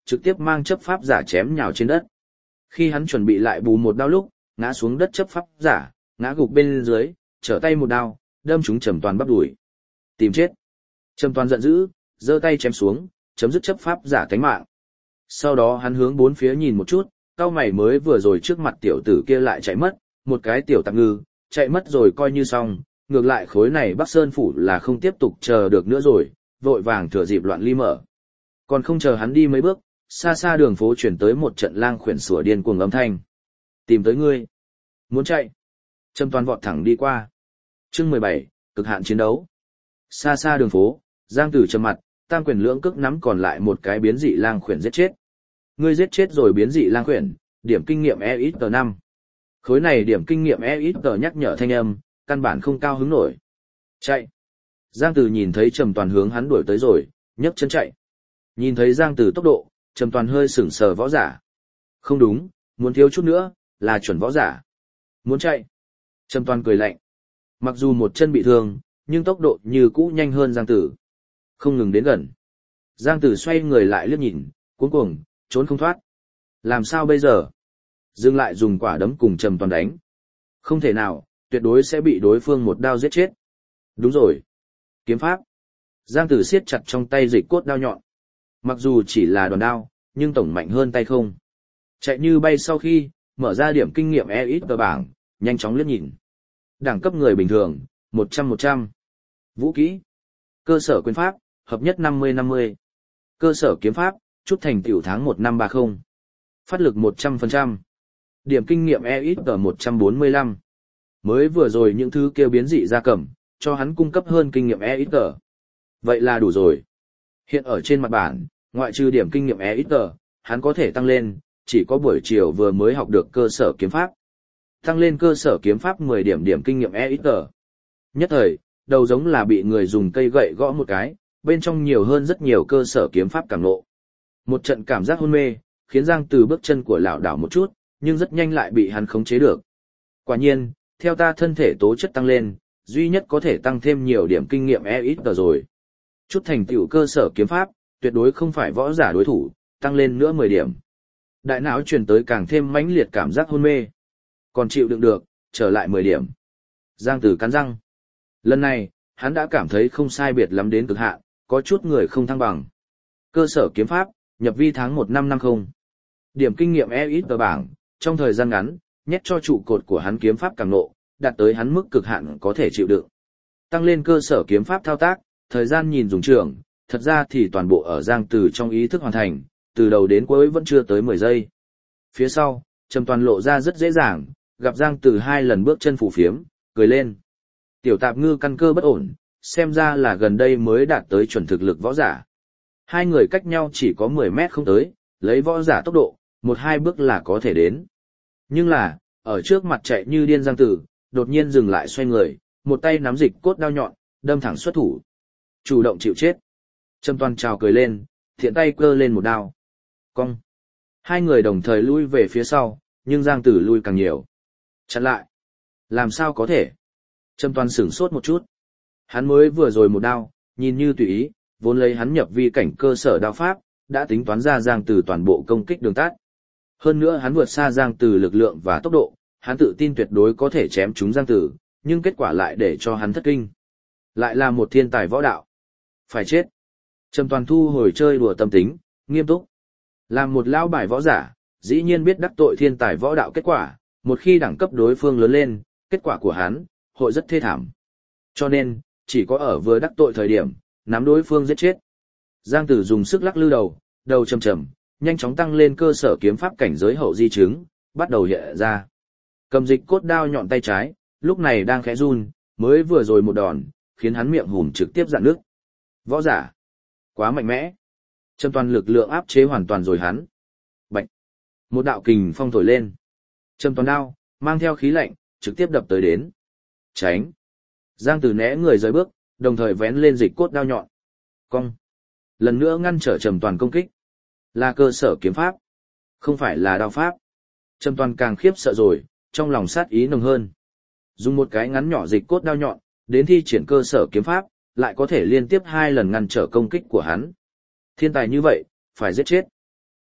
trực tiếp mang chấp pháp giả chém nhào trên đất. Khi hắn chuẩn bị lại bù một đao lúc, ngã xuống đất chấp pháp giả, ngã gục bên dưới, trở tay một đao, đâm trúng Trầm Toàn bắp đùi. Tìm chết. Trầm Toàn giận dữ, giơ tay chém xuống, chấm dứt chấp pháp giả tánh mạng. Sau đó hắn hướng bốn phía nhìn một chút, cau mày mới vừa rồi trước mặt tiểu tử kia lại chạy mất, một cái tiểu tạp ngư, chạy mất rồi coi như xong, ngược lại khối này Bắc Sơn Phủ là không tiếp tục chờ được nữa rồi, vội vàng thừa dịp loạn ly mở. Còn không chờ hắn đi mấy bước, xa xa đường phố chuyển tới một trận lang khuyển sủa điên cuồng âm thanh. Tìm tới ngươi. Muốn chạy. Trầm Toàn vọt thẳng đi qua. Chương 17, cực hạn chiến đấu. Xa xa đường phố, Giang Tử trầm mặt, tam quyền lưỡng cước nắm còn lại một cái biến dị lang khuyển giết chết. Ngươi giết chết rồi biến dị lang khuyển, điểm kinh nghiệm EXP5. Khối này điểm kinh nghiệm EXP nhắc nhở thanh âm, căn bản không cao hứng nổi. Chạy. Giang Tử nhìn thấy Trầm Toàn hướng hắn đuổi tới rồi, nhấc chân chạy. Nhìn thấy Giang Tử tốc độ, Trầm Toàn hơi sững sờ võ giả. Không đúng, muốn thiếu chút nữa, là chuẩn võ giả. Muốn chạy. Trầm Toàn cười lạnh. Mặc dù một chân bị thương, nhưng tốc độ như cũ nhanh hơn Giang Tử. Không ngừng đến gần. Giang Tử xoay người lại liếc nhìn, cuống cuồng, trốn không thoát. Làm sao bây giờ? Dừng lại dùng quả đấm cùng Trầm Toàn đánh. Không thể nào, tuyệt đối sẽ bị đối phương một đao giết chết. Đúng rồi. Kiếm pháp. Giang Tử siết chặt trong tay dịch cốt đao nhọn. Mặc dù chỉ là đòn đao, nhưng tổng mạnh hơn tay không. Chạy như bay sau khi, mở ra điểm kinh nghiệm EXP bảng, nhanh chóng liếc nhìn. Đẳng cấp người bình thường, 100-100. Vũ kỹ. Cơ sở quyền pháp, hợp nhất 50-50. Cơ sở kiếm pháp, chút thành tiểu tháng 1 năm 30. Phát lực 100%. Điểm kinh nghiệm EXP 145. Mới vừa rồi những thứ kêu biến dị ra cầm, cho hắn cung cấp hơn kinh nghiệm EXP. Vậy là đủ rồi. Hiện ở trên mặt bản, ngoại trừ điểm kinh nghiệm EXP, hắn có thể tăng lên, chỉ có buổi chiều vừa mới học được cơ sở kiếm pháp. Tăng lên cơ sở kiếm pháp 10 điểm kinh nghiệm EXP. Nhất thời, đầu giống là bị người dùng cây gậy gõ một cái, bên trong nhiều hơn rất nhiều cơ sở kiếm pháp cảm ngộ. Một trận cảm giác hôn mê, khiến Giang Từ bước chân của lảo đảo một chút, nhưng rất nhanh lại bị hắn khống chế được. Quả nhiên, theo ta thân thể tố chất tăng lên, duy nhất có thể tăng thêm nhiều điểm kinh nghiệm EXP rồi. Chút thành tựu cơ sở kiếm pháp, tuyệt đối không phải võ giả đối thủ, tăng lên nữa 10 điểm. Đại não truyền tới càng thêm mãnh liệt cảm giác hôn mê. Còn chịu đựng được, trở lại 10 điểm. Giang Tử cắn răng. Lần này, hắn đã cảm thấy không sai biệt lắm đến cực hạn, có chút người không thăng bằng. Cơ sở kiếm pháp, nhập vi tháng 1 năm 50. Điểm kinh nghiệm EXP bảng, trong thời gian ngắn, nhét cho trụ cột của hắn kiếm pháp càng nộ, đạt tới hắn mức cực hạn có thể chịu đựng. Tăng lên cơ sở kiếm pháp thao tác, thời gian nhìn dùng trường, thật ra thì toàn bộ ở Giang Tử trong ý thức hoàn thành, từ đầu đến cuối vẫn chưa tới 10 giây. Phía sau, Trầm Toàn lộ ra rất dễ dàng, gặp Giang Tử 2 lần bước chân phủ phiếm, cười lên. Tiểu tạp ngư căn cơ bất ổn, xem ra là gần đây mới đạt tới chuẩn thực lực võ giả. Hai người cách nhau chỉ có 10 mét không tới, lấy võ giả tốc độ, 1-2 bước là có thể đến. Nhưng là, ở trước mặt chạy như điên Giang Tử, đột nhiên dừng lại xoay người, một tay nắm dịch cốt đao nhọn, đâm thẳng xuất thủ. Chủ động chịu chết. Trầm Toàn trào cười lên, thiện tay cơ lên một đao. Cong. Hai người đồng thời lui về phía sau, nhưng Giang Tử lui càng nhiều. Chặn lại. Làm sao có thể? Trầm Toàn sửng sốt một chút. Hắn mới vừa rồi một đao, nhìn như tùy ý, vốn lấy hắn nhập vi cảnh cơ sở đao pháp, đã tính toán ra Giang Tử toàn bộ công kích đường tắt. Hơn nữa hắn vượt xa Giang Tử lực lượng và tốc độ, hắn tự tin tuyệt đối có thể chém trúng Giang Tử, nhưng kết quả lại để cho hắn thất kinh. Lại là một thiên tài võ đạo. Phải chết. Trầm Toàn thu hồi chơi đùa tâm tính, nghiêm túc. Làm một lão bài võ giả, dĩ nhiên biết đắc tội thiên tài võ đạo kết quả, một khi đẳng cấp đối phương lớn lên, kết quả của hắn, hội rất thê thảm. Cho nên, chỉ có ở vừa đắc tội thời điểm, nắm đối phương giết chết. Giang Tử dùng sức lắc lư đầu trầm trầm, nhanh chóng tăng lên cơ sở kiếm pháp cảnh giới hậu di chứng, bắt đầu hiện ra. Cầm dịch cốt đao nhọn tay trái, lúc này đang khẽ run, mới vừa rồi một đòn, khiến hắn miệng hùm trực tiếp dạn nước. Võ giả, quá mạnh mẽ. Trầm Toàn lực lượng áp chế hoàn toàn rồi hắn. Bạch. Một đạo kình phong thổi lên. Trầm Toàn đao, mang theo khí lạnh, trực tiếp đập tới đến. Tránh. Giang Tử né người rời bước, đồng thời vén lên dịch cốt đao nhọn. Cong. Lần nữa ngăn trở Trầm Toàn công kích. Là cơ sở kiếm pháp, không phải là đao pháp. Trầm Toàn càng khiếp sợ rồi, trong lòng sát ý nồng hơn. Dùng một cái ngắn nhỏ dịch cốt đao nhọn, đến thi triển cơ sở kiếm pháp, lại có thể liên tiếp 2 lần ngăn trở công kích của hắn. Thiên tài như vậy, phải giết chết.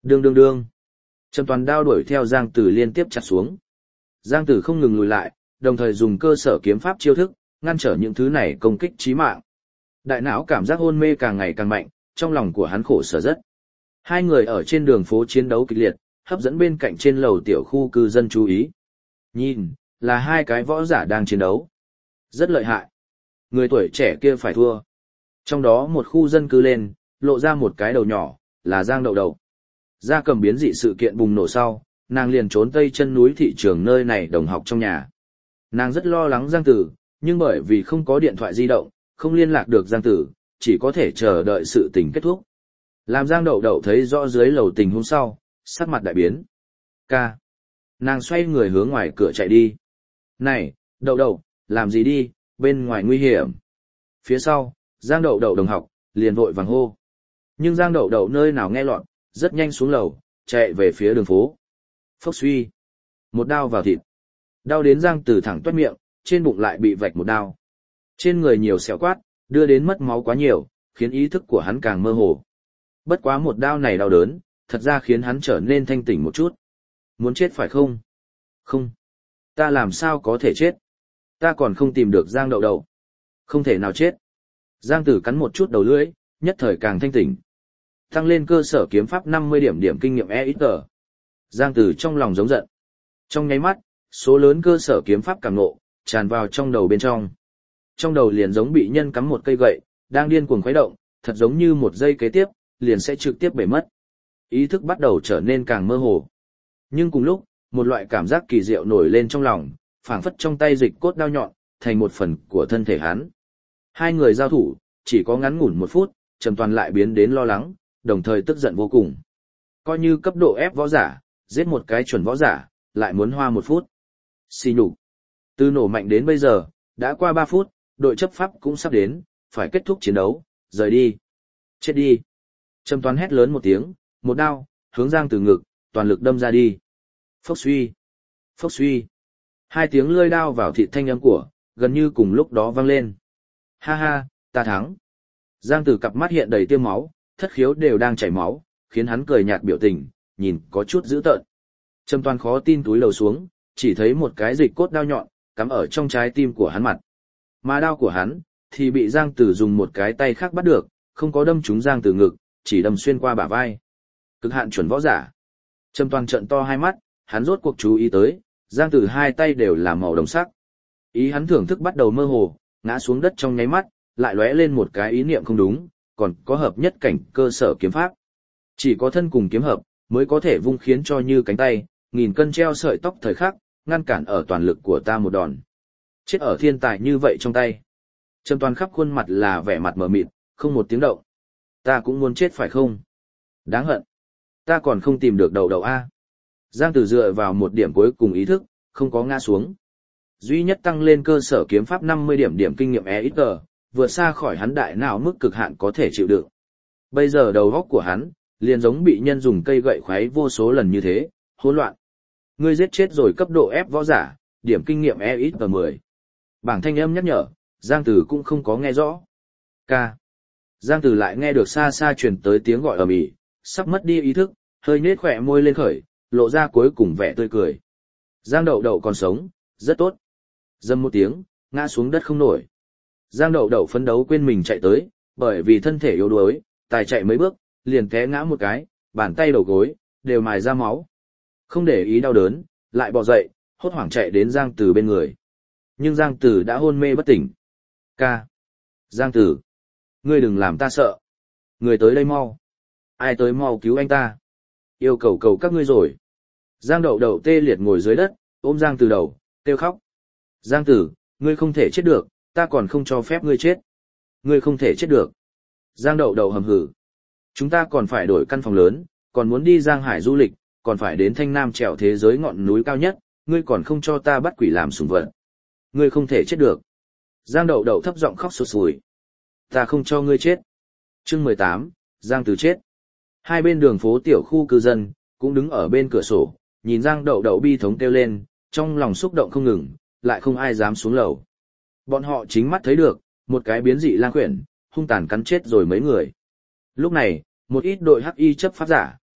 Đương đương đương. Trầm Toàn đao đuổi theo Giang Tử liên tiếp chặt xuống. Giang Tử không ngừng lùi lại, đồng thời dùng cơ sở kiếm pháp chiêu thức, ngăn trở những thứ này công kích chí mạng. Đại não cảm giác hôn mê càng ngày càng mạnh, trong lòng của hắn khổ sở rất. Hai người ở trên đường phố chiến đấu kịch liệt, hấp dẫn bên cạnh trên lầu tiểu khu cư dân chú ý. Nhìn, là hai cái võ giả đang chiến đấu. Rất lợi hại. Người tuổi trẻ kia phải thua. Trong đó một khu dân cư lên, lộ ra một cái đầu nhỏ, là Giang Đậu Đậu. Gia Cầm biến dị sự kiện bùng nổ sau, nàng liền trốn tây chân núi thị trường nơi này đồng học trong nhà. Nàng rất lo lắng Giang Tử, nhưng bởi vì không có điện thoại di động, không liên lạc được Giang Tử, chỉ có thể chờ đợi sự tình kết thúc. Làm Giang Đậu Đậu thấy rõ dưới lầu tình huống sau, sắc mặt đại biến. Ca. Nàng xoay người hướng ngoài cửa chạy đi. Này, Đậu Đậu, làm gì đi, bên ngoài nguy hiểm. Phía sau, Giang Đậu Đậu đồng học, liền vội vàng hô. Nhưng Giang Đậu Đậu nơi nào nghe lọt, rất nhanh xuống lầu, chạy về phía đường phố. Phốc suy. Một đao vào thịt. Đau đến Giang Tử thẳng toét miệng, trên bụng lại bị vạch một đao. Trên người nhiều sẹo quát, đưa đến mất máu quá nhiều, khiến ý thức của hắn càng mơ hồ. Bất quá một đao này đau đớn, thật ra khiến hắn trở nên thanh tỉnh một chút. Muốn chết phải không? Không. Ta làm sao có thể chết? Ta còn không tìm được Giang Đậu Đậu. Không thể nào chết. Giang Tử cắn một chút đầu lưỡi, nhất thời càng thanh tỉnh. Tăng lên cơ sở kiếm pháp 50 điểm kinh nghiệm EXP. Giang Tử trong lòng giống giận. Trong nháy mắt, số lớn cơ sở kiếm pháp càng ngộ, tràn vào trong đầu bên trong. Trong đầu liền giống bị nhân cắm một cây gậy, đang điên cuồng khuấy động, thật giống như một giây kế tiếp, liền sẽ trực tiếp bể mất. Ý thức bắt đầu trở nên càng mơ hồ. Nhưng cùng lúc, một loại cảm giác kỳ diệu nổi lên trong lòng, phảng phất trong tay dịch cốt đao nhọn, thành một phần của thân thể hắn. Hai người giao thủ, chỉ có ngắn ngủn 1 phút, Trầm Toàn lại biến đến lo lắng, đồng thời tức giận vô cùng. Coi như cấp độ ép võ giả, giết một cái chuẩn võ giả, lại muốn hoa 1 phút. Xì nhục. Từ nổ mạnh đến bây giờ, đã qua 3 phút, đội chấp pháp cũng sắp đến, phải kết thúc chiến đấu, rời đi. Chết đi. Trầm Toàn hét lớn một tiếng, một đao, hướng Giang Tử ngực, toàn lực đâm ra đi. Phốc suy. Phốc suy. Hai tiếng lưỡi đao vào thịt thanh âm của, gần như cùng lúc đó vang lên. Ha ha, ta thắng. Giang Tử cặp mắt hiện đầy tia máu, thất khiếu đều đang chảy máu, khiến hắn cười nhạt biểu tình, nhìn có chút dữ tợn. Trầm Toàn khó tin túi lầu xuống, chỉ thấy một cái dịch cốt đao nhọn, cắm ở trong trái tim của hắn mặt. Mà đao của hắn, thì bị Giang Tử dùng một cái tay khác bắt được, không có đâm trúng Giang Tử ngực, chỉ đâm xuyên qua bả vai. Cực hạn chuẩn võ giả. Trầm Toàn trợn to hai mắt, hắn rốt cuộc chú ý tới, Giang Tử hai tay đều là màu đồng sắc. Ý hắn thưởng thức bắt đầu mơ hồ, ngã xuống đất trong nháy mắt, lại lóe lên một cái ý niệm không đúng, còn có hợp nhất cảnh cơ sở kiếm pháp. Chỉ có thân cùng kiếm hợp, mới có thể vung khiến cho như cánh tay, nghìn cân treo sợi tóc thời khắc, ngăn cản ở toàn lực của ta một đòn. Chết ở thiên tài như vậy trong tay. Trầm Toàn khắp khuôn mặt là vẻ mặt mờ mịt, không một tiếng động. Ta cũng muốn chết phải không? Đáng hận. Ta còn không tìm được Đậu Đậu a. Giang Tử dựa vào một điểm cuối cùng ý thức, không có ngã xuống. Duy nhất tăng lên cơ sở kiếm pháp 50 điểm kinh nghiệm EXP, vượt xa khỏi hắn đại não mức cực hạn có thể chịu đựng. Bây giờ đầu óc của hắn, liền giống bị nhân dùng cây gậy khoáy vô số lần như thế, hỗn loạn. Ngươi giết chết rồi cấp độ ép võ giả, điểm kinh nghiệm EXP 10. Bảng thanh âm nhắc nhở, Giang Tử cũng không có nghe rõ. Ca. Giang Tử lại nghe được xa xa truyền tới tiếng gọi ầm ĩ, sắp mất đi ý thức, hơi nhếch khỏe môi lên khởi, lộ ra cuối cùng vẻ tươi cười. Giang Đậu Đậu còn sống, rất tốt. Dầm một tiếng, ngã xuống đất không nổi. Giang Đậu Đậu phấn đấu quên mình chạy tới, bởi vì thân thể yếu đuối, tài chạy mấy bước, liền té ngã một cái, bàn tay đầu gối, đều mài ra máu. Không để ý đau đớn, lại bò dậy, hốt hoảng chạy đến Giang Tử bên người. Nhưng Giang Tử đã hôn mê bất tỉnh. Ca. Giang Tử. Ngươi đừng làm ta sợ. Người tới đây mau. Ai tới mau cứu anh ta. Yêu cầu các ngươi rồi. Giang Đậu Đậu tê liệt ngồi dưới đất, ôm Giang Tử đầu, kêu khóc. Giang Tử, ngươi không thể chết được, ta còn không cho phép ngươi chết. Ngươi không thể chết được. Giang Đậu Đậu hầm hử. Chúng ta còn phải đổi căn phòng lớn, còn muốn đi Giang Hải du lịch, còn phải đến Thanh Nam trèo thế giới ngọn núi cao nhất, ngươi còn không cho ta bắt quỷ làm sủng vật. Ngươi không thể chết được. Giang Đậu Đậu thấp giọng khóc sụt sùi. Ta không cho ngươi chết. Chương 18, Giang Tử chết. Hai bên đường phố tiểu khu cư dân, cũng đứng ở bên cửa sổ, nhìn Giang Đậu Đậu bi thống kêu lên, trong lòng xúc động không ngừng, lại không ai dám xuống lầu. Bọn họ chính mắt thấy được, một cái biến dị lang quyển, hung tàn cắn chết rồi mấy người. Lúc này, một ít đội hắc y chấp pháp giả,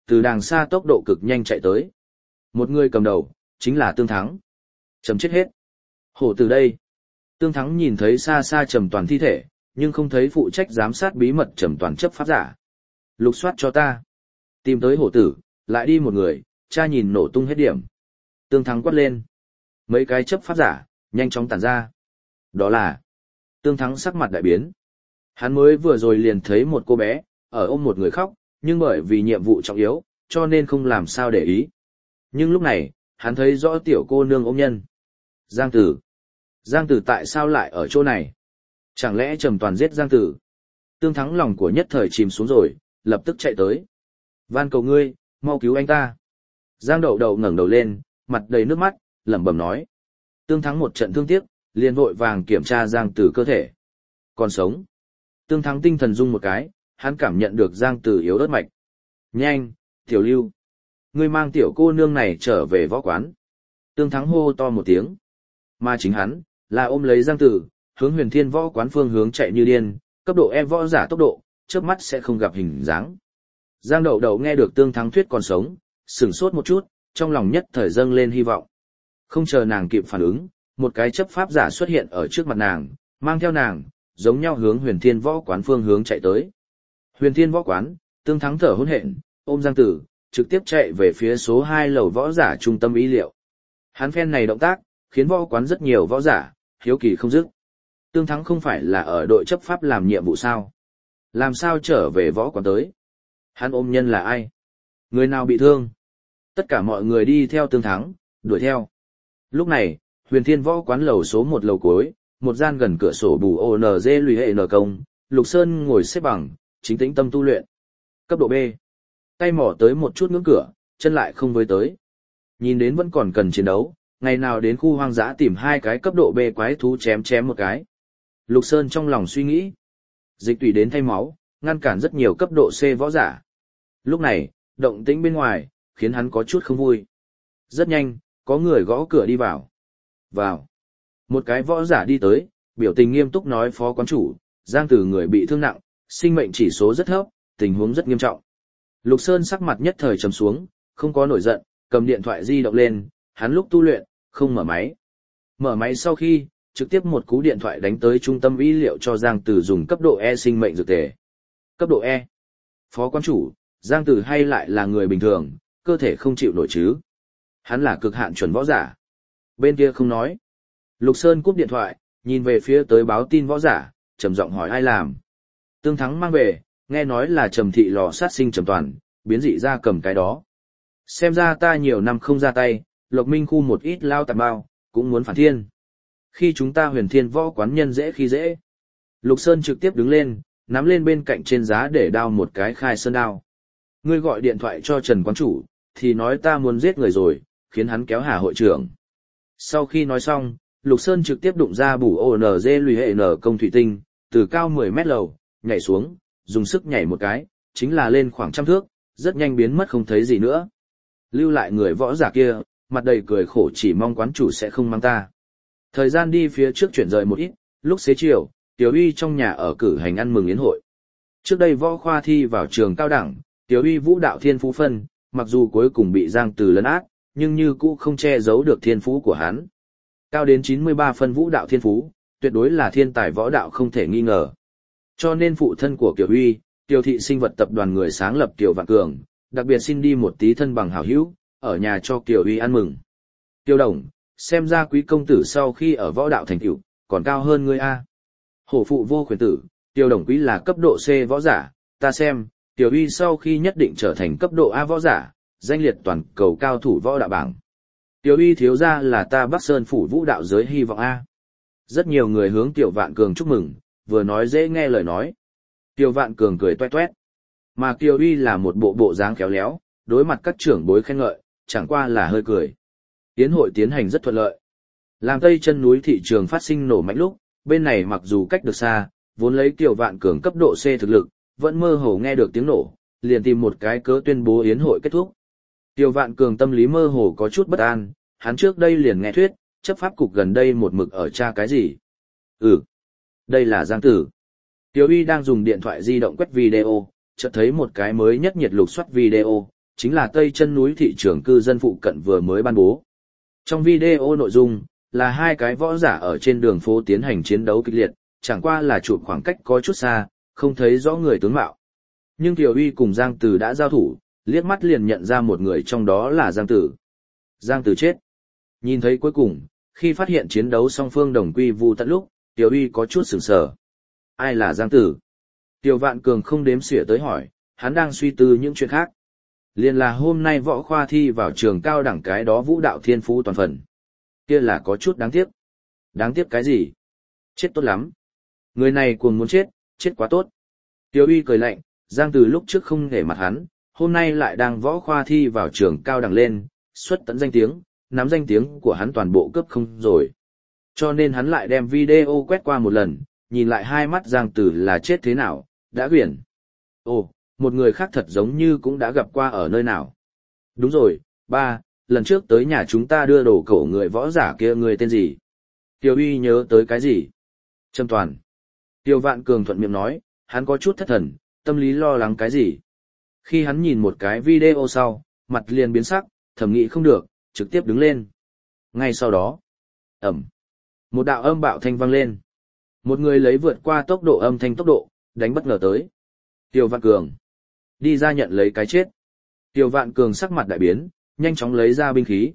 từ đàng xa tốc độ cực nhanh chạy tới. Một người cầm đầu, chính là Tương Thắng. Chấm chết hết. Hổ từ đây. Tương Thắng nhìn thấy xa xa Trầm Toàn thi thể, nhưng không thấy phụ trách giám sát bí mật Trầm Toàn chấp pháp giả. Lục soát cho ta. Tìm tới hổ tử, lại đi một người, cha nhìn nổ tung hết điểm. Tương Thắng quát lên. Mấy cái chấp pháp giả, nhanh chóng tản ra. Đó là... Tương Thắng sắc mặt đại biến. Hắn mới vừa rồi liền thấy một cô bé, ở ôm một người khóc, nhưng bởi vì nhiệm vụ trọng yếu, cho nên không làm sao để ý. Nhưng lúc này, hắn thấy rõ tiểu cô nương ôm nhân. Giang Tử. Giang Tử tại sao lại ở chỗ này? Chẳng lẽ Trầm Toàn giết Giang Tử? Tương Thắng lòng của nhất thời chìm xuống rồi, lập tức chạy tới. Van cầu ngươi, mau cứu anh ta. Giang Đậu Đậu ngẩng đầu lên, mặt đầy nước mắt, lẩm bẩm nói. Tương Thắng một trận thương tiếc, liền vội vàng kiểm tra Giang Tử cơ thể. Còn sống. Tương Thắng tinh thần rung một cái, hắn cảm nhận được Giang Tử yếu ớt mạch. Nhanh, Tiểu Lưu. Ngươi mang tiểu cô nương này trở về võ quán. Tương Thắng hô to một tiếng. Mà chính hắn, là ôm lấy Giang Tử, hướng Huyền Thiên võ quán phương hướng chạy như điên, cấp độ E võ giả tốc độ, chớp mắt sẽ không gặp hình dáng. Giang Đậu Đậu nghe được Tương Thắng thuyết còn sống, sửng sốt một chút, trong lòng nhất thời dâng lên hy vọng. Không chờ nàng kịp phản ứng, một cái chấp pháp giả xuất hiện ở trước mặt nàng, mang theo nàng, giống nhau hướng Huyền Thiên võ quán phương hướng chạy tới. Huyền Thiên võ quán, Tương Thắng thở hổn hển, ôm Giang Tử, trực tiếp chạy về phía số 2 lầu võ giả trung tâm y liệu. Hắn phen này động tác, khiến võ quán rất nhiều võ giả hiếu kỳ không dứt. Tương Thắng không phải là ở đội chấp pháp làm nhiệm vụ sao? Làm sao trở về võ quán tới? Hắn ôm nhân là ai? Người nào bị thương? Tất cả mọi người đi theo Tương Thắng, đuổi theo. Lúc này, Huyền Thiên võ quán lầu số 1 lầu cuối, một gian gần cửa sổ bù ONG lùi hệ nở công, Lục Sơn ngồi xếp bằng, chính tĩnh tâm tu luyện. Cấp độ B. Tay mỏ tới một chút ngưỡng cửa, chân lại không với tới. Nhìn đến vẫn còn cần chiến đấu, ngày nào đến khu hoang dã tìm 2 cái cấp độ B quái thú chém một cái. Lục Sơn trong lòng suy nghĩ. Dịch tùy đến thay máu, ngăn cản rất nhiều cấp độ C võ giả. Lúc này, động tĩnh bên ngoài, khiến hắn có chút không vui. Rất nhanh, có người gõ cửa đi vào. Vào. Một cái võ giả đi tới, biểu tình nghiêm túc nói phó quán chủ, Giang Tử người bị thương nặng, sinh mệnh chỉ số rất thấp, tình huống rất nghiêm trọng. Lục Sơn sắc mặt nhất thời trầm xuống, không có nổi giận, cầm điện thoại di động lên, hắn lúc tu luyện, không mở máy. Mở máy sau khi, trực tiếp một cú điện thoại đánh tới trung tâm y liệu cho Giang Tử dùng cấp độ E sinh mệnh dược tề. Cấp độ E. Phó quán chủ, Giang Tử hay lại là người bình thường, cơ thể không chịu nổi chứ. Hắn là cực hạn chuẩn võ giả. Bên kia không nói. Lục Sơn cúp điện thoại, nhìn về phía tới báo tin võ giả, trầm giọng hỏi ai làm. Tương Thắng mang về, nghe nói là Trầm thị lò sát sinh Trầm Toàn, biến dị ra cầm cái đó. Xem ra ta nhiều năm không ra tay, Lộc Minh khu một ít lao tạp bao, cũng muốn phản thiên. Khi chúng ta Huyền Thiên võ quán nhân dễ khi dễ. Lục Sơn trực tiếp đứng lên, nắm lên bên cạnh trên giá để đao một cái khai sơn đao. Ngươi gọi điện thoại cho Trần quán chủ, thì nói ta muốn giết người rồi, khiến hắn kéo Hà hội trưởng. Sau khi nói xong, Lục Sơn trực tiếp đụng ra bù ONG lùi hệ nở công thủy tinh, từ cao 10 mét lầu, nhảy xuống, dùng sức nhảy một cái, chính là lên khoảng 100 thước, rất nhanh biến mất không thấy gì nữa. Lưu lại người võ giả kia, mặt đầy cười khổ chỉ mong quán chủ sẽ không mang ta. Thời gian đi phía trước chuyển rời một ít, lúc xế chiều, Tiểu Uy trong nhà ở cử hành ăn mừng yến hội. Trước đây võ khoa thi vào trường cao đẳng, Tiểu Uy vũ đạo thiên phú phân, mặc dù cuối cùng bị Giang Từ lấn át, nhưng như cũ không che giấu được thiên phú của hắn. Cao đến 93 phân vũ đạo thiên phú, tuyệt đối là thiên tài võ đạo không thể nghi ngờ. Cho nên phụ thân của Kiều Uy, Tiêu thị sinh vật tập đoàn người sáng lập Kiều Vạn Cường, đặc biệt xin đi một tí thân bằng hảo hữu, ở nhà cho Kiều Uy ăn mừng. Tiêu Đồng, xem ra quý công tử sau khi ở võ đạo thành tựu còn cao hơn ngươi a. Hổ phụ vô khuyến tử, Tiêu Đồng quý là cấp độ C võ giả, ta xem, Kiều Uy sau khi nhất định trở thành cấp độ A võ giả, danh liệt toàn cầu cao thủ võ đạo bảng. Tiêu Uy thiếu gia là ta Bắc Sơn phủ vũ đạo giới hy vọng a. Rất nhiều người hướng Tiêu Vạn Cường chúc mừng, vừa nói dễ nghe lời nói. Tiêu Vạn Cường cười toét toét. Mà Tiêu Uy là một bộ dáng khéo léo, đối mặt các trưởng bối khen ngợi, chẳng qua là hơi cười. Yến hội tiến hành rất thuận lợi. Làm Tây chân núi thị trường phát sinh nổ mạnh lúc, bên này mặc dù cách được xa, vốn lấy Tiêu Vạn Cường cấp độ C thực lực, vẫn mơ hồ nghe được tiếng nổ, liền tìm một cái cớ tuyên bố yến hội kết thúc. Tiêu Vạn Cường tâm lý mơ hồ có chút bất an, hắn trước đây liền nghe thuyết, chấp pháp cục gần đây một mực ở tra cái gì. Đây là Giang Tử. Tiêu Uy đang dùng điện thoại di động quét video, chợt thấy một cái mới nhất nhiệt lục soát video, chính là Tây Chân núi thị trường cư dân phụ cận vừa mới ban bố. Trong video nội dung, là hai cái võ giả ở trên đường phố tiến hành chiến đấu kịch liệt, chẳng qua là chụp khoảng cách có chút xa, không thấy rõ người tướng mạo. Nhưng Tiểu Uy cùng Giang Tử đã giao thủ, liếc mắt liền nhận ra một người trong đó là Giang Tử. Giang Tử chết. Nhìn thấy cuối cùng, khi phát hiện chiến đấu song phương đồng quy vu tận lúc, Tiểu Uy có chút sửng sở. Ai là Giang Tử? Tiểu Vạn Cường không đếm xỉa tới hỏi, hắn đang suy tư những chuyện khác. Liền là hôm nay võ khoa thi vào trường cao đẳng cái đó vũ đạo thiên phú toàn phần. Kia là có chút đáng tiếc. Đáng tiếc cái gì? Chết tốt lắm. Người này cuồng muốn chết, chết quá tốt. Tiểu Uy cười lạnh, Giang Tử lúc trước không để mặt hắn, hôm nay lại đang võ khoa thi vào trường cao đẳng lên, xuất tận danh tiếng, nắm danh tiếng của hắn toàn bộ cấp không rồi. Cho nên hắn lại đem video quét qua một lần, nhìn lại hai mắt Giang Tử là chết thế nào, đã quyển. Ồ, một người khác thật giống như cũng đã gặp qua ở nơi nào. Đúng rồi, ba, lần trước tới nhà chúng ta đưa đồ cổ người võ giả kia người tên gì? Tiêu Uy nhớ tới cái gì? Trâm Toàn. Tiêu Vạn Cường thuận miệng nói, hắn có chút thất thần, tâm lý lo lắng cái gì? Khi hắn nhìn một cái video sau, mặt liền biến sắc, thầm nghĩ không được, trực tiếp đứng lên. Ngay sau đó, một đạo âm bạo thanh vang lên. Một người lấy vượt qua tốc độ âm thanh tốc độ, đánh bất ngờ tới. Tiêu Vạn Cường. Đi ra nhận lấy cái chết. Tiêu Vạn Cường sắc mặt đại biến, nhanh chóng lấy ra binh khí.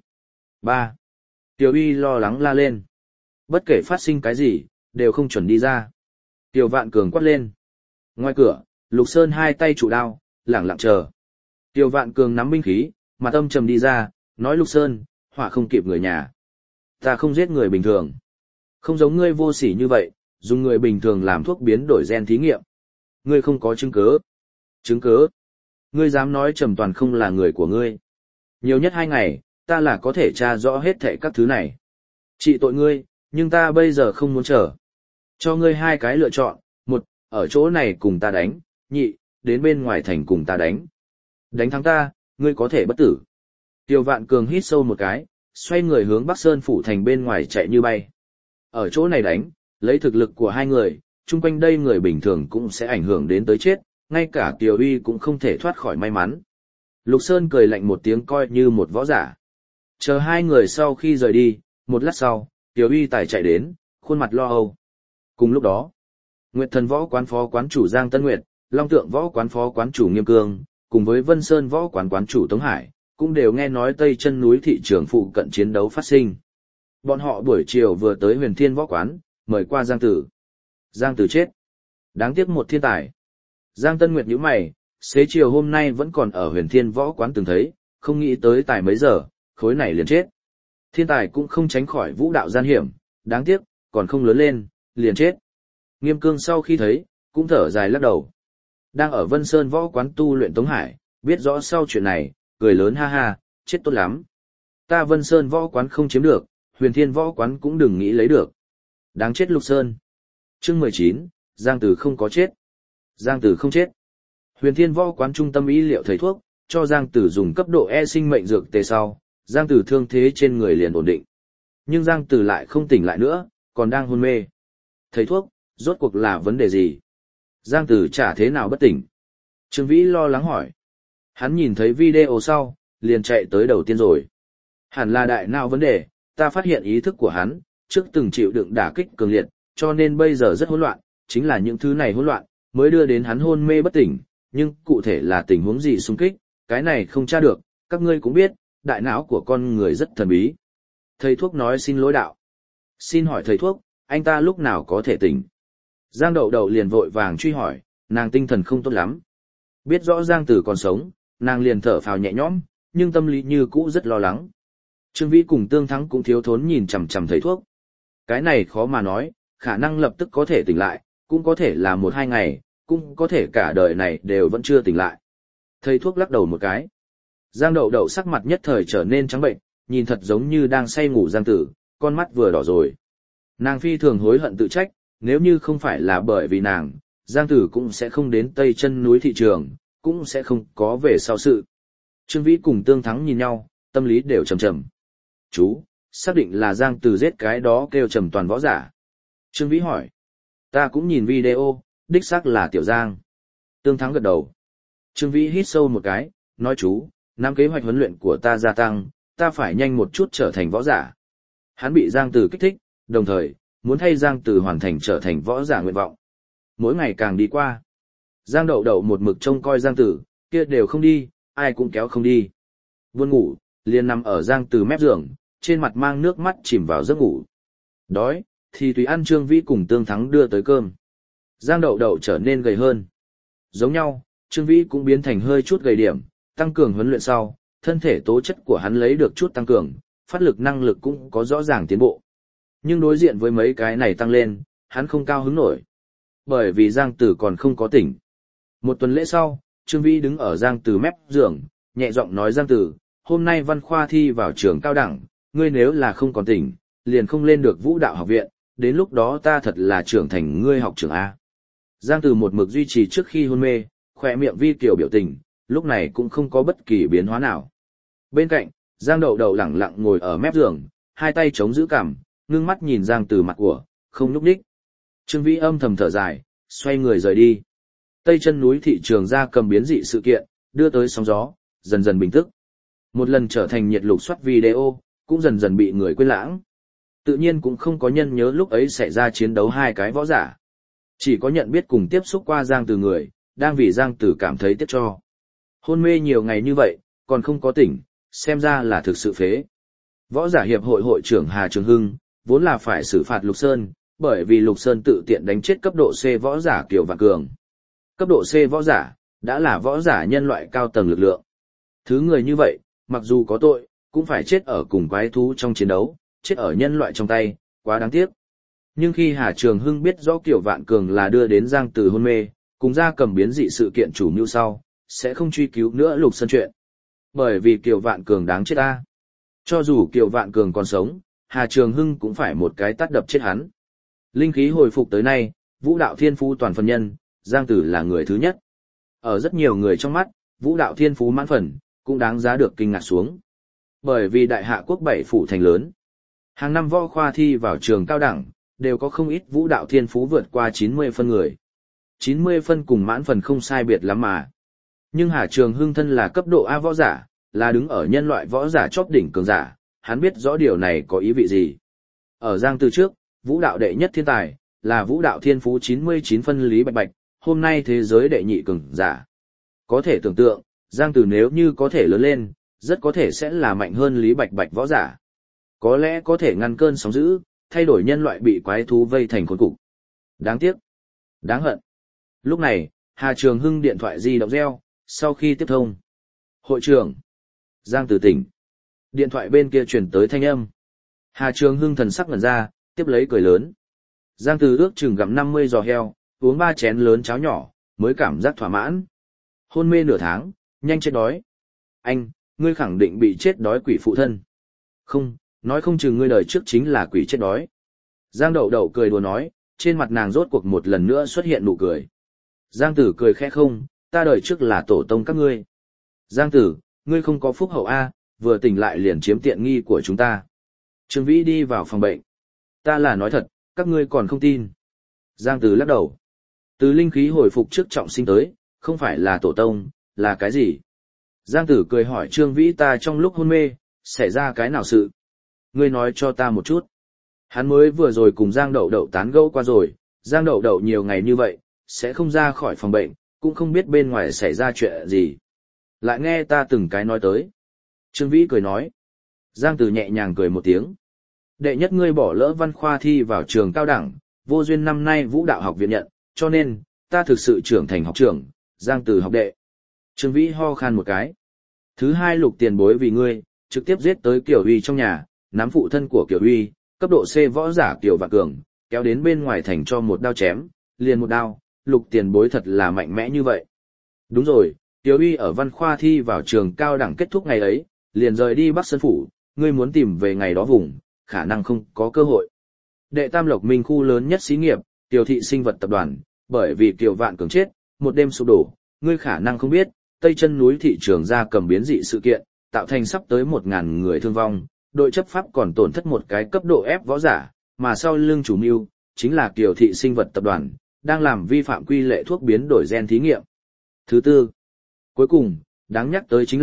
3. Tiêu Uy lo lắng la lên. Bất kể phát sinh cái gì, đều không chuẩn đi ra. Tiêu Vạn Cường quát lên. Ngoài cửa, Lục Sơn hai tay trụ đao, lẳng lặng chờ. Tiêu Vạn Cường nắm binh khí, mặt âm trầm đi ra, nói Lục Sơn, họa không kịp người nhà. Ta không giết người bình thường. Không giống ngươi vô sỉ như vậy, dùng người bình thường làm thuốc biến đổi gen thí nghiệm. Ngươi không có chứng cứ. Chứng cứ? Ngươi dám nói Trầm Toàn không là người của ngươi. Nhiều nhất 2 ngày, ta là có thể tra rõ hết thảy các thứ này. Trị tội ngươi, nhưng ta bây giờ không muốn chờ. Cho ngươi 2 cái lựa chọn, 1, ở chỗ này cùng ta đánh, 2, đến bên ngoài thành cùng ta đánh. Đánh thắng ta, ngươi có thể bất tử. Tiêu Vạn Cường hít sâu một cái, xoay người hướng Bắc Sơn phủ thành bên ngoài chạy như bay. Ở chỗ này đánh, lấy thực lực của 2 người, chung quanh đây người bình thường cũng sẽ ảnh hưởng đến tới chết, ngay cả Tiểu Uy cũng không thể thoát khỏi may mắn. Lục Sơn cười lạnh một tiếng coi như một võ giả. Chờ 2 người sau khi rời đi, một lát sau, Tiểu Uy tài chạy đến, khuôn mặt lo âu. Cùng lúc đó, Nguyệt Thần võ quán phó quán chủ Giang Tân Nguyệt, Long Tượng võ quán phó quán chủ Nghiêm Cương, cùng với Vân Sơn võ quán quán chủ Tống Hải, cũng đều nghe nói Tây Chân núi thị trường phụ cận chiến đấu phát sinh. Bọn họ buổi chiều vừa tới Huyền Thiên võ quán, mời qua Giang Tử. Giang Tử chết. Đáng tiếc một thiên tài. Giang Tân Nguyệt nhíu mày, xế chiều hôm nay vẫn còn ở Huyền Thiên võ quán từng thấy, không nghĩ tới tài mấy giờ, khối này liền chết. Thiên tài cũng không tránh khỏi vũ đạo gian hiểm, đáng tiếc, còn không lớn lên, liền chết. Nghiêm Cương sau khi thấy, cũng thở dài lắc đầu. Đang ở Vân Sơn võ quán tu luyện Tống Hải, biết rõ sau chuyện này, cười lớn ha ha, chết tốt lắm. Ta Vân Sơn võ quán không chiếm được, Huyền Thiên võ quán cũng đừng nghĩ lấy được. Đáng chết Lục Sơn. Chương 19, Giang Tử không có chết. Giang Tử không chết. Huyền Thiên võ quán trung tâm y liệu thầy thuốc, cho Giang Tử dùng cấp độ E sinh mệnh dược tề sau, Giang Tử thương thế trên người liền ổn định. Nhưng Giang Tử lại không tỉnh lại nữa, còn đang hôn mê. Thầy thuốc, rốt cuộc là vấn đề gì? Giang Tử chả thế nào bất tỉnh. Trương Vĩ lo lắng hỏi. Hắn nhìn thấy video sau, liền chạy tới đầu tiên rồi. Hẳn là đại não vấn đề, ta phát hiện ý thức của hắn, trước từng chịu đựng đả kích cường liệt, cho nên bây giờ rất hỗn loạn, chính là những thứ này hỗn loạn, mới đưa đến hắn hôn mê bất tỉnh, nhưng cụ thể là tình huống gì xung kích, cái này không tra được, các ngươi cũng biết, đại não của con người rất thần bí. Thầy thuốc nói xin lỗi đạo. Xin hỏi thầy thuốc, anh ta lúc nào có thể tỉnh? Giang Đậu Đậu liền vội vàng truy hỏi, nàng tinh thần không tốt lắm. Biết rõ Giang Tử còn sống, nàng liền thở phào nhẹ nhõm, nhưng tâm lý như cũ rất lo lắng. Trương Vĩ cùng Tương Thắng cũng thiếu thốn nhìn chằm chằm thầy thuốc. Cái này khó mà nói, khả năng lập tức có thể tỉnh lại, cũng có thể là 1-2 ngày, cũng có thể cả đời này đều vẫn chưa tỉnh lại. Thầy thuốc lắc đầu một cái. Giang Đậu Đậu sắc mặt nhất thời trở nên trắng bệnh, nhìn thật giống như đang say ngủ Giang Tử, con mắt vừa đỏ rồi. Nàng phi thường hối hận tự trách, nếu như không phải là bởi vì nàng, Giang Tử cũng sẽ không đến Tây Chân núi thị trường, cũng sẽ không có về sau sự. Trương Vĩ cùng Tương Thắng nhìn nhau, tâm lý đều trầm trầm. Chú, xác định là Giang Tử giết cái đó kêu Trầm Toàn võ giả. Trương Vĩ hỏi. Ta cũng nhìn video, đích xác là Tiểu Giang. Tương Thắng gật đầu. Trương Vĩ hít sâu một cái, nói chú, năm kế hoạch huấn luyện của ta gia tăng, ta phải nhanh một chút trở thành võ giả. Hắn bị Giang Tử kích thích, đồng thời, muốn thay Giang Tử hoàn thành trở thành võ giả nguyện vọng. Mỗi ngày càng đi qua. Giang Đậu Đậu một mực trông coi Giang Tử, kia đều không đi, ai cũng kéo không đi. Buồn ngủ, liền nằm ở Giang Tử mép giường, trên mặt mang nước mắt chìm vào giấc ngủ. Đói, thì tùy ăn Trương Vĩ cùng Tương Thắng đưa tới cơm. Giang Đậu Đậu trở nên gầy hơn. Giống nhau, Trương Vĩ cũng biến thành hơi chút gầy điểm, tăng cường huấn luyện sau, thân thể tố chất của hắn lấy được chút tăng cường, phát lực năng lực cũng có rõ ràng tiến bộ. Nhưng đối diện với mấy cái này tăng lên, hắn không cao hứng nổi. Bởi vì Giang Tử còn không có tỉnh. Một tuần lễ sau, Trương Vĩ đứng ở Giang Tử mép giường, nhẹ giọng nói Giang Tử, hôm nay văn khoa thi vào trường cao đẳng, ngươi nếu là không còn tỉnh, liền không lên được vũ đạo học viện, đến lúc đó ta thật là trưởng thành ngươi học trưởng A. Giang Tử một mực duy trì trước khi hôn mê, khỏe miệng vi kiểu biểu tình, lúc này cũng không có bất kỳ biến hóa nào. Bên cạnh, Giang Đậu Đậu lẳng lặng ngồi ở mép giường, hai tay chống giữ cằm, ngưng mắt nhìn Giang Tử mặt của, không nhúc nhích. Trương Vĩ âm thầm thở dài, xoay người rời đi. Tây chân núi thị trường gia cầm biến dị sự kiện, đưa tới sóng gió, dần dần bình tức. Một lần trở thành nhiệt lục soát video, cũng dần dần bị người quên lãng. Tự nhiên cũng không có nhân nhớ lúc ấy xảy ra chiến đấu hai cái võ giả. Chỉ có nhận biết cùng tiếp xúc qua Giang Tử người, đang vì Giang Tử cảm thấy tiếc cho. Hôn mê nhiều ngày như vậy, còn không có tỉnh, xem ra là thực sự phế. Võ giả hiệp hội hội trưởng Hà Trường Hưng, vốn là phải xử phạt Lục Sơn, bởi vì Lục Sơn tự tiện đánh chết cấp độ C võ giả Kiều Vạn Cường. Cấp độ C võ giả, đã là võ giả nhân loại cao tầng lực lượng. Thứ người như vậy, mặc dù có tội, cũng phải chết ở cùng quái thú trong chiến đấu, chết ở nhân loại trong tay, quá đáng tiếc. Nhưng khi Hà Trường Hưng biết rõ Kiều Vạn Cường là đưa đến Giang Tử hôn mê, cùng gia cầm biến dị sự kiện chủ mưu sau, sẽ không truy cứu nữa Lục Sơn chuyện. Bởi vì Kiều Vạn Cường đáng chết ta. Cho dù Kiều Vạn Cường còn sống, Hà Trường Hưng cũng phải một cái tát đập chết hắn. Linh khí hồi phục tới nay, vũ đạo thiên phú toàn phần nhân, Giang Tử là người thứ nhất. Ở rất nhiều người trong mắt, vũ đạo thiên phú mãn phần, cũng đáng giá được kinh ngạc xuống. Bởi vì đại hạ quốc 7 phủ thành lớn, hàng năm võ khoa thi vào trường cao đẳng, đều có không ít vũ đạo thiên phú vượt qua 90 phân người. 90 phân cùng mãn phần không sai biệt lắm mà. Nhưng Hà Trường Hưng thân là cấp độ A võ giả, là đứng ở nhân loại võ giả chóp đỉnh cường giả, hắn biết rõ điều này có ý vị gì. Ở Giang Tử trước, vũ đạo đệ nhất thiên tài, là vũ đạo thiên phú 99 phân Lý Bạch Bạch, hôm nay thế giới đệ nhị cường giả. Có thể tưởng tượng, Giang Tử nếu như có thể lớn lên, rất có thể sẽ là mạnh hơn Lý Bạch Bạch võ giả. Có lẽ có thể ngăn cơn sóng dữ, thay đổi nhân loại bị quái thú vây thành khốn cục. Đáng tiếc. Đáng hận. Lúc này, Hà Trường Hưng điện thoại di động reo, sau khi tiếp thông. Hội trưởng. Giang Tử tỉnh. Điện thoại bên kia chuyển tới thanh âm. Hà Trường Hưng thần sắc ngẩn ra, tiếp lấy cười lớn. Giang Tử ước chừng gặm 50 giò heo, uống 3 chén lớn cháo nhỏ, mới cảm giác thỏa mãn. Hôn mê nửa tháng, nhanh chết đói. Anh, ngươi khẳng định bị chết đói quỷ phụ thân. Không, nói không chừng ngươi đời trước chính là quỷ chết đói. Giang Đậu Đậu cười đùa nói, trên mặt nàng rốt cuộc một lần nữa xuất hiện nụ cười. Giang Tử cười khẽ không, ta đời trước là tổ tông các ngươi. Giang Tử, ngươi không có phúc hậu A, vừa tỉnh lại liền chiếm tiện nghi của chúng ta. Trương Vĩ đi vào phòng bệnh. Ta là nói thật, các ngươi còn không tin. Giang Tử lắc đầu. Từ linh khí hồi phục trước trọng sinh tới, không phải là tổ tông, là cái gì? Giang Tử cười hỏi Trương Vĩ ta trong lúc hôn mê, xảy ra cái nào sự? Ngươi nói cho ta một chút. Hắn mới vừa rồi cùng Giang Đậu Đậu tán gẫu qua rồi, Giang Đậu Đậu nhiều ngày như vậy, sẽ không ra khỏi phòng bệnh, cũng không biết bên ngoài xảy ra chuyện gì. Lại nghe ta từng cái nói tới. Trương Vĩ cười nói. Giang Tử nhẹ nhàng cười một tiếng. Đệ nhất ngươi bỏ lỡ văn khoa thi vào trường cao đẳng, vô duyên năm nay vũ đạo học viện nhận, cho nên, ta thực sự trưởng thành học trưởng, Giang Tử học đệ. Trương Vĩ ho khan một cái. Thứ hai Lục tiền bối vì ngươi, trực tiếp giết tới Kiều Huy trong nhà, nắm phụ thân của Kiều Huy, cấp độ C võ giả Kiều Vạn Cường, kéo đến bên ngoài thành cho một đao chém, liền một đao, Lục tiền bối thật là mạnh mẽ như vậy. Đúng rồi, Kiều Huy ở văn khoa thi vào trường cao đẳng kết thúc ngày ấy, liền rời đi Bắc Sơn Phủ, ngươi muốn tìm về ngày đó vùng, khả năng không có cơ hội. Đệ Tam Lộc Minh khu lớn nhất xí nghiệp, Kiều Thị Sinh vật tập đoàn, bởi vì Kiều Vạn Cường chết, một đêm sụp đổ, ngươi khả năng không biết, Tây chân núi thị trường gia cầm biến dị sự kiện, tạo thành sắp tới 1.000 người thương vong, đội chấp pháp còn tổn thất một cái cấp độ F võ giả, mà sau lưng chủ mưu, chính là Kiều Thị Sinh vật tập đoàn, đang làm vi phạm quy lệ thuốc biến đổi gen thí nghiệm. Thứ tư, cuối cùng, đáng nhắc tới chính là,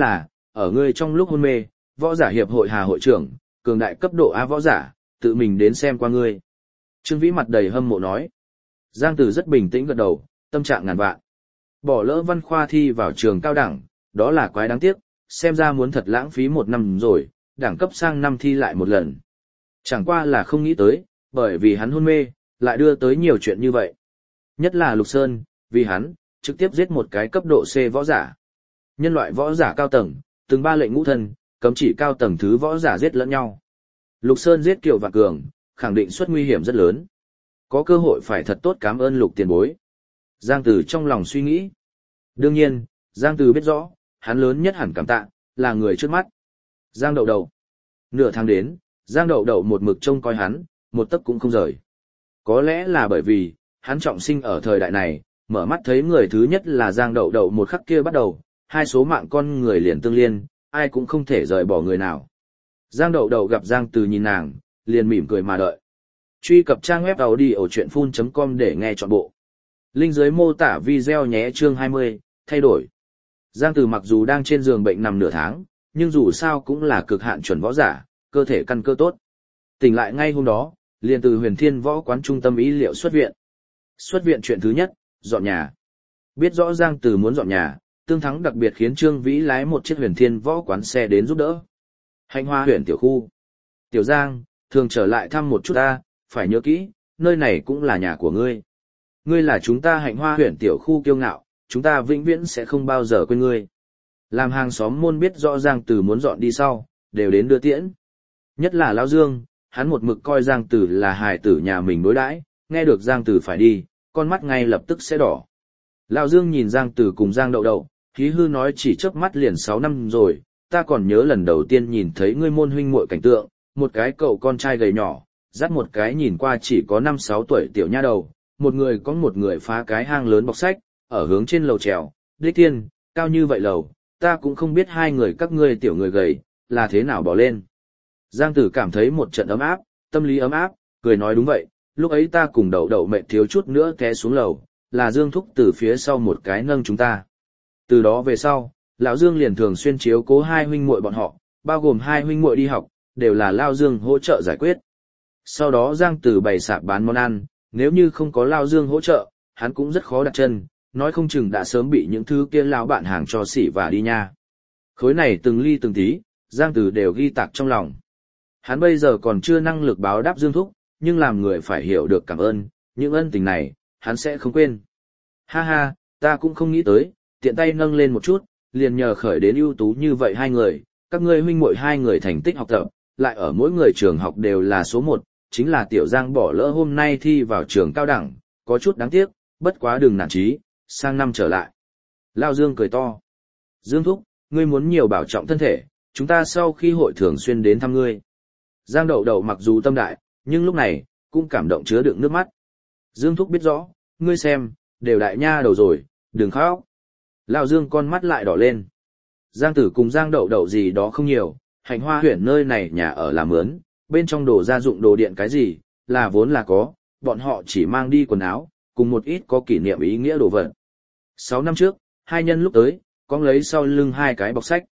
ở ngươi trong lúc hôn mê, võ giả hiệp hội Hà hội trưởng, cường đại cấp độ A võ giả, tự mình đến xem qua ngươi. Trương Vĩ mặt đầy hâm mộ nói. Giang Tử rất bình tĩnh gật đầu, tâm trạng ngàn vạn. Bỏ lỡ văn khoa thi vào trường cao đẳng, đó là quái đáng tiếc, xem ra muốn thật lãng phí 1 năm rồi, đẳng cấp sang năm thi lại một lần. Chẳng qua là không nghĩ tới, bởi vì hắn hôn mê, lại đưa tới nhiều chuyện như vậy. Nhất là Lục Sơn, vì hắn, trực tiếp giết một cái cấp độ C võ giả. Nhân loại võ giả cao tầng, từng 3 lệnh ngũ thân, cấm chỉ cao tầng thứ võ giả giết lẫn nhau. Lục Sơn giết Kiều Vạn Cường, khẳng định suất nguy hiểm rất lớn. Có cơ hội phải thật tốt cảm ơn Lục tiền bối. Giang Tử trong lòng suy nghĩ. Đương nhiên, Giang Tử biết rõ, hắn lớn nhất hẳn cảm tạ, là người trước mắt. Giang Đậu Đậu. Nửa tháng đến, Giang Đậu Đậu một mực trông coi hắn, một tấc cũng không rời. Có lẽ là bởi vì, hắn trọng sinh ở thời đại này, mở mắt thấy người thứ nhất là Giang Đậu Đậu một khắc kia bắt đầu, hai số mạng con người liền tương liên, ai cũng không thể rời bỏ người nào. Giang Đậu Đậu gặp Giang Từ nhìn nàng, liền mỉm cười mà đợi. Truy cập trang web audio.full.com để nghe trọn bộ. Link dưới mô tả video nhé. Chương 20, thay đổi. Giang Từ mặc dù đang trên giường bệnh nằm nửa tháng, nhưng dù sao cũng là cực hạn chuẩn võ giả, cơ thể căn cơ tốt. Tỉnh lại ngay hôm đó, liền từ Huyền Thiên Võ quán trung tâm y liệu xuất viện. Xuất viện chuyện thứ nhất, dọn nhà. Biết rõ Giang Từ muốn dọn nhà, Tương Thắng đặc biệt khiến Trương Vĩ lái một chiếc Huyền Thiên Võ quán xe đến giúp đỡ. Hạnh Hoa huyện tiểu khu. Tiểu Giang, thường trở lại thăm một chút ta, phải nhớ kỹ, nơi này cũng là nhà của ngươi. Ngươi là chúng ta Hạnh Hoa huyện tiểu khu kiêu ngạo, chúng ta vĩnh viễn sẽ không bao giờ quên ngươi. Làm hàng xóm môn biết rõ Giang Tử muốn dọn đi sau, đều đến đưa tiễn. Nhất là Lão Dương, hắn một mực coi Giang Tử là hài tử nhà mình đối đãi, nghe được Giang Tử phải đi, con mắt ngay lập tức sẽ đỏ. Lão Dương nhìn Giang Tử cùng Giang Đậu Đậu, hí hư nói chỉ chớp mắt liền 6 năm rồi, ta còn nhớ lần đầu tiên nhìn thấy ngươi môn huynh muội cảnh tượng, một cái cậu con trai gầy nhỏ, dắt một cái nhìn qua chỉ có 5-6 tuổi tiểu nha đầu, một người có một người phá cái hang lớn bọc sách, ở hướng trên lầu trèo, đích thiên, cao như vậy lầu, ta cũng không biết hai người các ngươi tiểu người gầy, là thế nào bỏ lên. Giang Tử cảm thấy một trận ấm áp, tâm lý ấm áp, cười nói đúng vậy, lúc ấy ta cùng Đậu Đậu mệt thiếu chút nữa té xuống lầu, là Dương Thúc từ phía sau một cái nâng chúng ta. Từ đó về sau, lão Dương liền thường xuyên chiếu cố hai huynh muội bọn họ, bao gồm hai huynh muội đi học, đều là Lão Dương hỗ trợ giải quyết. Sau đó Giang Tử bày sạp bán món ăn, nếu như không có Lão Dương hỗ trợ, hắn cũng rất khó đặt chân, nói không chừng đã sớm bị những thứ kia lão bạn hàng cho xỉ và đi nha. Khối này từng ly từng tí, Giang Tử đều ghi tạc trong lòng. Hắn bây giờ còn chưa năng lực báo đáp Dương Thúc, nhưng làm người phải hiểu được cảm ơn, những ân tình này, hắn sẽ không quên. Ha ha, ta cũng không nghĩ tới, tiện tay nâng lên một chút, liền nhờ khởi đến ưu tú như vậy hai người, các ngươi huynh muội hai người thành tích học tập, lại ở mỗi người trường học đều là số 1, chính là Tiểu Giang bỏ lỡ hôm nay thi vào trường cao đẳng, có chút đáng tiếc, bất quá đừng nản chí, sang năm trở lại. Lao Dương cười to. Dương Thúc, ngươi muốn nhiều bảo trọng thân thể, chúng ta sau khi hội thường xuyên đến thăm ngươi. Giang Đậu Đậu mặc dù tâm đại, nhưng lúc này, cũng cảm động chứa đựng nước mắt. Dương Thúc biết rõ, ngươi xem, đều đại nha đầu rồi, đừng khóc. Lao Dương con mắt lại đỏ lên. Giang Tử cùng Giang Đậu Đậu gì đó không nhiều, Hạnh Hoa huyện nơi này nhà ở là mướn, bên trong đồ gia dụng đồ điện cái gì, là vốn là có, bọn họ chỉ mang đi quần áo, cùng một ít có kỷ niệm ý nghĩa đồ vật. 6 năm trước, hai nhân lúc tới, con lấy sau lưng hai cái bọc sách.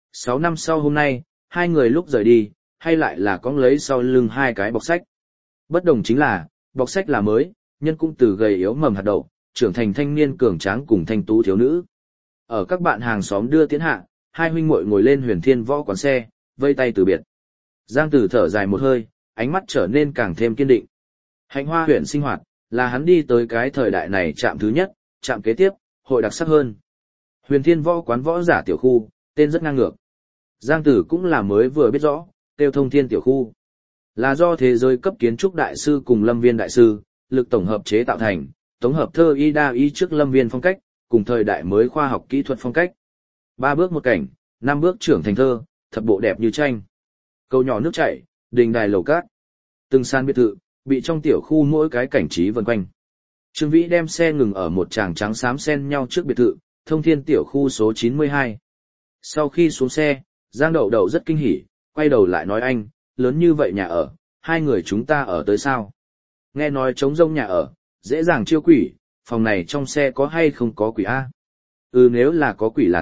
6 năm sau hôm nay, hai người lúc rời đi, hay lại là con lấy sau lưng hai cái bọc sách. Bất đồng chính là, bọc sách là mới, nhân cũng từ gầy yếu mầm hạt đậu, trưởng thành thanh niên cường tráng cùng thanh tú thiếu nữ. Ở các bạn hàng xóm đưa tiến hạ, hai huynh muội ngồi lên Huyền Thiên Võ quán xe, vây tay từ biệt. Giang Tử thở dài một hơi, ánh mắt trở nên càng thêm kiên định. Hạnh Hoa huyện sinh hoạt, là hắn đi tới cái thời đại này trạm thứ nhất, trạm kế tiếp, hội đặc sắc hơn. Huyền Thiên Võ quán võ giả tiểu khu, tên rất ngang ngược. Giang Tử cũng là mới vừa biết rõ, tiêu Thông Thiên tiểu khu. Là do thế giới cấp kiến trúc đại sư cùng lâm viên đại sư, lực tổng hợp chế tạo thành, tổng hợp thơ y đa y trước lâm viên phong cách, cùng thời đại mới khoa học kỹ thuật phong cách. 3 bước một cảnh, 5 bước trưởng thành thơ, thập bộ đẹp như tranh. Cầu nhỏ nước chảy, đình đài lầu cát. Từng san biệt thự, bị trong tiểu khu mỗi cái cảnh trí vần quanh. Trương Vĩ đem xe ngừng ở một tràng trắng xám xen nhau trước biệt thự, Thông Thiên tiểu khu số 92. Sau khi xuống xe, Giang Đậu Đậu rất kinh hỉ, quay đầu lại nói anh, lớn như vậy nhà ở, hai người chúng ta ở tới sao? Nghe nói trống rông nhà ở, dễ dàng chiêu quỷ, phòng này trong xe có hay không có quỷ A? Nếu là có quỷ là tốt,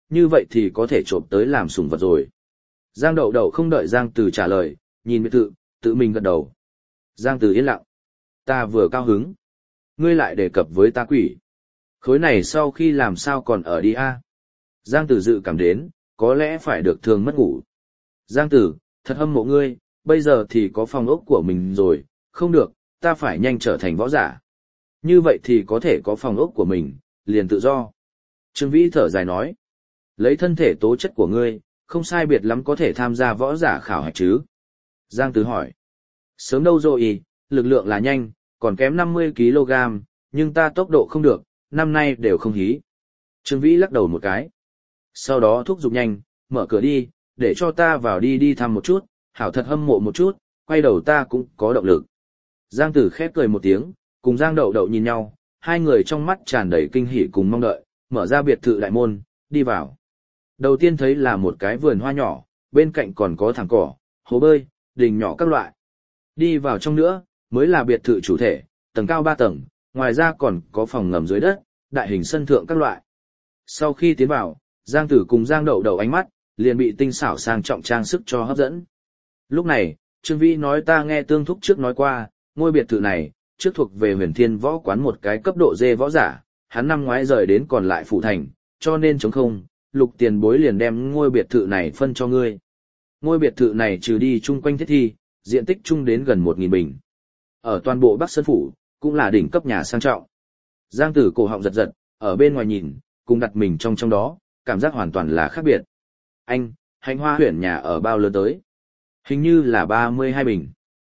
như vậy thì có thể trộm tới làm sủng vật rồi. Giang Đậu Đậu không đợi Giang Từ trả lời, nhìn biệt thự, tự mình gật đầu. Giang Từ yên lặng. Ta vừa cao hứng. Ngươi lại đề cập với ta quỷ. Khối này sau khi làm sao còn ở đi a? Giang Tử dự cảm đến, có lẽ phải được thường mất ngủ. Giang Tử, thật hâm mộ ngươi, bây giờ thì có phòng ốc của mình rồi, không được, ta phải nhanh trở thành võ giả. Như vậy thì có thể có phòng ốc của mình, liền tự do. Trương Vĩ thở dài nói, lấy thân thể tố chất của ngươi, không sai biệt lắm có thể tham gia võ giả khảo hạch chứ. Giang Tử hỏi, sớm đâu rồi, lực lượng là nhanh, còn kém 50 kg, nhưng ta tốc độ không được, năm nay đều không hí. Trương Vĩ lắc đầu một cái. Sau đó thúc giục nhanh, mở cửa đi, để cho ta vào đi thăm một chút, hảo thật hâm mộ một chút, quay đầu ta cũng có động lực. Giang Tử khép cười một tiếng, cùng Giang Đậu Đậu nhìn nhau, hai người trong mắt tràn đầy kinh hỉ cùng mong đợi, mở ra biệt thự đại môn, đi vào. Đầu tiên thấy là một cái vườn hoa nhỏ, bên cạnh còn có thẳng cỏ, hồ bơi, đình nhỏ các loại. Đi vào trong nữa, mới là biệt thự chủ thể, tầng cao 3 tầng, ngoài ra còn có phòng ngầm dưới đất, đại hình sân thượng các loại. Sau khi tiến vào, Giang Tử cùng Giang Đậu Đậu ánh mắt, liền bị tinh xảo sang trọng trang sức cho hấp dẫn. Lúc này, Trương Vĩ nói ta nghe Tương Thúc trước nói qua, ngôi biệt thự này, trước thuộc về Huyền Thiên Võ Quán một cái cấp độ D võ giả, hắn năm ngoái rời đến còn lại phủ thành, cho nên trống không, Lục tiền bối liền đem ngôi biệt thự này phân cho ngươi. Ngôi biệt thự này trừ đi chung quanh thiết thi, diện tích chung đến gần 1.000 bình. Ở toàn bộ Bắc Sơn Phủ, cũng là đỉnh cấp nhà sang trọng. Giang Tử cổ họng giật giật, ở bên ngoài nhìn, cùng đặt mình trong đó, cảm giác hoàn toàn là khác biệt. Anh, Hạnh Hoa huyện nhà ở bao lớn tới? Hình như là 32 bình.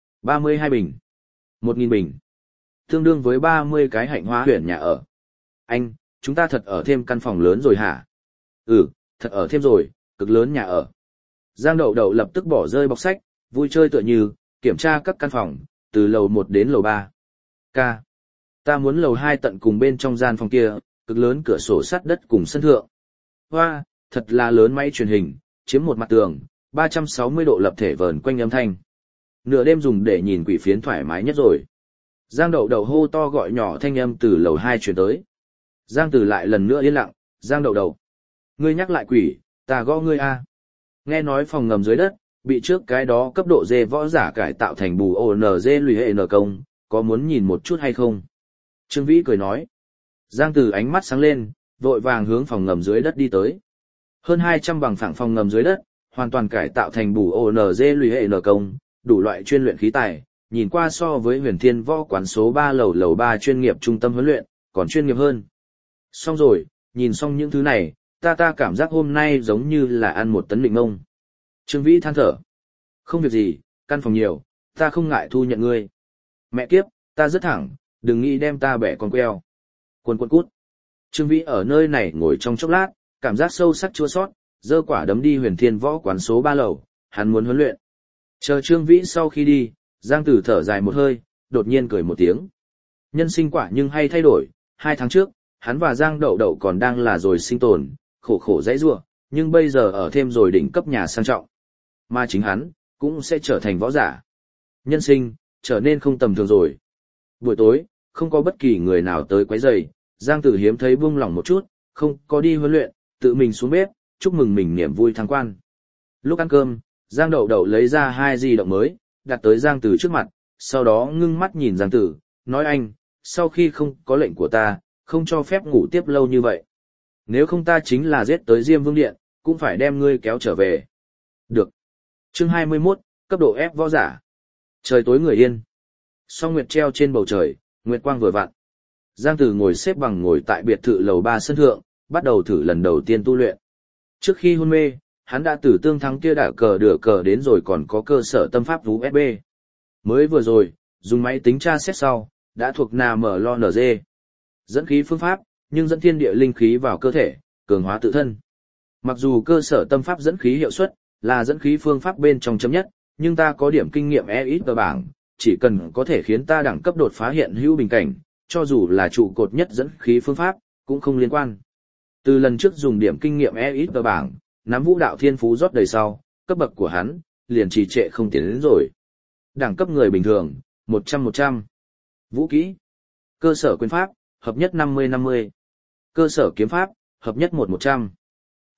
32 bình. 1.000 bình. Tương đương với 30 cái Hạnh Hoa huyện nhà ở. Anh, chúng ta thật ở thêm căn phòng lớn rồi hả? Ừ, thật ở thêm rồi, cực lớn nhà ở. Giang Đậu Đậu lập tức bỏ rơi bọc sách, vui chơi tựa như, kiểm tra các căn phòng, từ lầu 1 đến lầu 3. Ca. Ta muốn lầu 2 tận cùng bên trong gian phòng kia, cực lớn cửa sổ sắt đất cùng sân thượng. Hoa, thật là lớn máy truyền hình, chiếm một mặt tường, 360 độ lập thể vờn quanh âm thanh. Nửa đêm dùng để nhìn quỷ phiến thoải mái nhất rồi. Giang Đậu Đậu hô to gọi nhỏ thanh âm từ lầu 2 truyền tới. Giang Tử lại lần nữa yên lặng, Giang Đậu Đậu. Ngươi nhắc lại quỷ, ta gõ ngươi a. Nghe nói phòng ngầm dưới đất, bị trước cái đó cấp độ D võ giả cải tạo thành bù ONG lùi hệ N công, có muốn nhìn một chút hay không? Trương Vĩ cười nói. Giang Tử ánh mắt sáng lên, vội vàng hướng phòng ngầm dưới đất đi tới. Hơn 200 bằng phẳng phòng ngầm dưới đất, hoàn toàn cải tạo thành bù ONG lùi hệ N công, đủ loại chuyên luyện khí tài, nhìn qua so với Huyền Thiên Võ Quán số 3 lầu 3 chuyên nghiệp trung tâm huấn luyện, còn chuyên nghiệp hơn. Xong rồi, nhìn xong những thứ này, ta cảm giác hôm nay giống như là ăn một tấn định ngông. Trương Vĩ than thở. Không việc gì, căn phòng nhiều, ta không ngại thu nhận ngươi. Mẹ kiếp, ta rất thẳng, đừng nghĩ đem ta bẻ con queo. Quần cút. Trương Vĩ ở nơi này ngồi trong chốc lát, cảm giác sâu sắc chua sót, giơ quả đấm đi Huyền Thiên Võ Quán số 3 lầu, hắn muốn huấn luyện. Chờ Trương Vĩ sau khi đi, Giang Tử thở dài một hơi, đột nhiên cười một tiếng. Nhân sinh quả nhưng hay thay đổi, 2 tháng trước, hắn và Giang Đậu Đậu còn đang là rồi sinh tồn, khổ dãy rủa, nhưng bây giờ ở thêm rồi đỉnh cấp nhà sang trọng. Mà chính hắn, cũng sẽ trở thành võ giả. Nhân sinh, trở nên không tầm thường rồi. Buổi tối, không có bất kỳ người nào tới quấy rầy, Giang Tử hiếm thấy buông lỏng một chút, không có đi huấn luyện, tự mình xuống bếp, chúc mừng mình niềm vui thăng quan. Lúc ăn cơm, Giang Đậu Đậu lấy ra 2 di động mới, đặt tới Giang Tử trước mặt, sau đó ngưng mắt nhìn Giang Tử, nói anh, sau khi không có lệnh của ta, không cho phép ngủ tiếp lâu như vậy. Nếu không ta chính là giết tới Diêm Vương Điện, cũng phải đem ngươi kéo trở về. Được. Chương 21, cấp độ F võ giả. Trời tối người yên. Song nguyệt treo trên bầu trời, nguyệt quang vừa vặn. Giang Tử ngồi xếp bằng ngồi tại biệt thự lầu 3 sân thượng, bắt đầu thử lần đầu tiên tu luyện. Trước khi hôn mê, hắn đã từ tương thắng kia đả cờ đửa cờ đến rồi còn có cơ sở tâm pháp USB. Mới vừa rồi, dùng máy tính tra xét sau, đã thuộc NMLNG. Dẫn khí phương pháp, nhưng dẫn thiên địa linh khí vào cơ thể, cường hóa tự thân. Mặc dù cơ sở tâm pháp dẫn khí hiệu suất là dẫn khí phương pháp bên trong chấm nhất, nhưng ta có điểm kinh nghiệm ít ở bảng, chỉ cần có thể khiến ta đẳng cấp đột phá hiện hữu bình cảnh, cho dù là trụ cột nhất dẫn khí phương pháp, cũng không liên quan. Từ lần trước dùng điểm kinh nghiệm ít ở bảng, nắm vũ đạo thiên phú rót đầy sau, cấp bậc của hắn liền trì trệ không tiến đến rồi. Đẳng cấp người bình thường, 100-100. Vũ kỹ, cơ sở quyền pháp, hợp nhất 50-50. Cơ sở kiếm pháp, hợp nhất 1-100.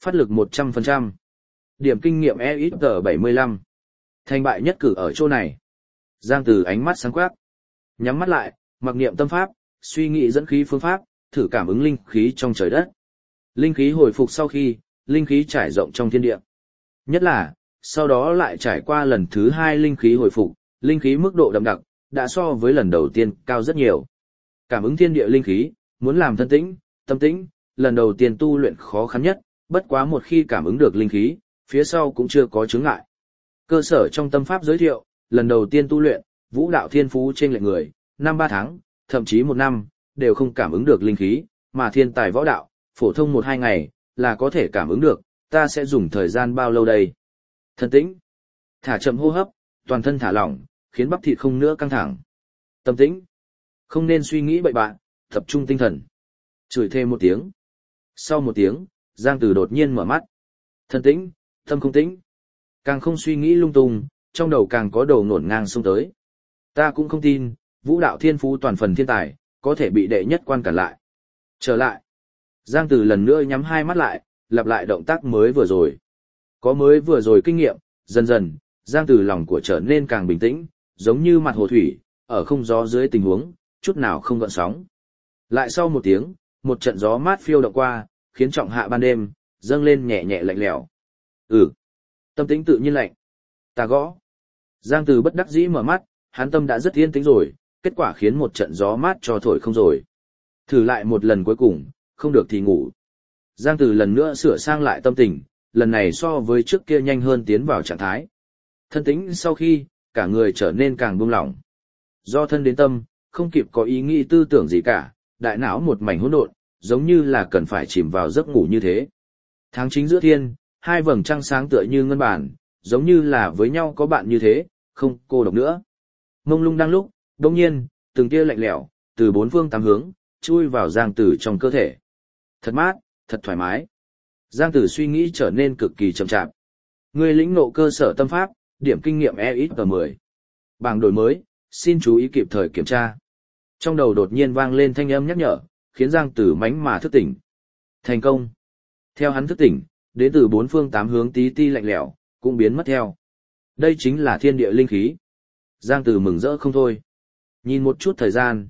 Phát lực 100%. Điểm kinh nghiệm EXG 75. Thành bại nhất cử ở chỗ này. Giang Tử ánh mắt sáng quắc. Nhắm mắt lại, mặc niệm tâm pháp, suy nghĩ dẫn khí phương pháp, thử cảm ứng linh khí trong trời đất. Linh khí hồi phục sau khi, linh khí trải rộng trong thiên địa. Nhất là, sau đó lại trải qua lần thứ 2 linh khí hồi phục, linh khí mức độ đậm đặc, đã so với lần đầu tiên cao rất nhiều. Cảm ứng thiên địa linh khí, muốn làm thân tĩnh, tâm tĩnh, lần đầu tiên tu luyện khó khăn nhất, bất quá một khi cảm ứng được linh khí, phía sau cũng chưa có chướng ngại. Cơ sở trong tâm pháp giới thiệu, lần đầu tiên tu luyện, vũ đạo thiên phú trên lệnh người, 5-3 tháng, thậm chí 1 năm, đều không cảm ứng được linh khí, mà thiên tài võ đạo, phổ thông 1-2 ngày, là có thể cảm ứng được, ta sẽ dùng thời gian bao lâu đây? Thân tĩnh, thả chậm hô hấp, toàn thân thả lỏng, khiến bắp thịt không nữa căng thẳng. Tâm tĩnh, không nên suy nghĩ bậy bạ, tập trung tinh thần. Chửi thêm một tiếng. Sau 1 tiếng, Giang Tử đột nhiên mở mắt. Thân tĩnh, tâm không tĩnh. Càng không suy nghĩ lung tung, trong đầu càng có đầu nổn ngang xông tới. Ta cũng không tin, vũ đạo thiên phú toàn phần thiên tài, có thể bị đệ nhất quan cản lại. Trở lại. Giang Tử lần nữa nhắm 2 mắt lại, lặp lại động tác mới vừa rồi. Có mới vừa rồi kinh nghiệm, dần dần, Giang Tử lòng của trở nên càng bình tĩnh, giống như mặt hồ thủy, ở không gió dưới tình huống, chút nào không gợn sóng. Lại sau 1 tiếng, một trận gió mát phiêu động qua, khiến trọng hạ ban đêm, dâng lên nhẹ nhẹ lạnh lẽo. Tâm tĩnh tự nhiên lạnh. Ta gõ. Giang Tử bất đắc dĩ mở mắt, hắn tâm đã rất yên tĩnh rồi, kết quả khiến một trận gió mát cho thổi không rồi. Thử lại một lần cuối cùng, không được thì ngủ. Giang Tử lần nữa sửa sang lại tâm tình, lần này so với trước kia nhanh hơn tiến vào trạng thái. Thân tĩnh sau khi, cả người trở nên càng buông lỏng. Do thân đến tâm, không kịp có ý nghĩ tư tưởng gì cả, đại não một mảnh hỗn độn, giống như là cần phải chìm vào giấc ngủ như thế. Tháng chính giữa thiên, 2 vầng trăng sáng tựa như ngân bản, giống như là với nhau có bạn như thế, không cô độc nữa. Mông lung đang lúc, đột nhiên, từng tia lạnh lẽo từ 4 phương 8 hướng chui vào Giang Tử trong cơ thể. Thật mát, thật thoải mái. Giang Tử suy nghĩ trở nên cực kỳ chậm chạp. Người lĩnh ngộ cơ sở tâm pháp, điểm kinh nghiệm EXG10. Bảng đổi mới, xin chú ý kịp thời kiểm tra. Trong đầu đột nhiên vang lên thanh âm nhắc nhở, khiến Giang Tử mánh mà thức tỉnh. Thành công. Theo hắn thức tỉnh, đến từ 4 phương 8 hướng tí ti lạnh lẽo cũng biến mất theo. Đây chính là thiên địa linh khí. Giang Tử mừng rỡ không thôi. Nhìn một chút thời gian,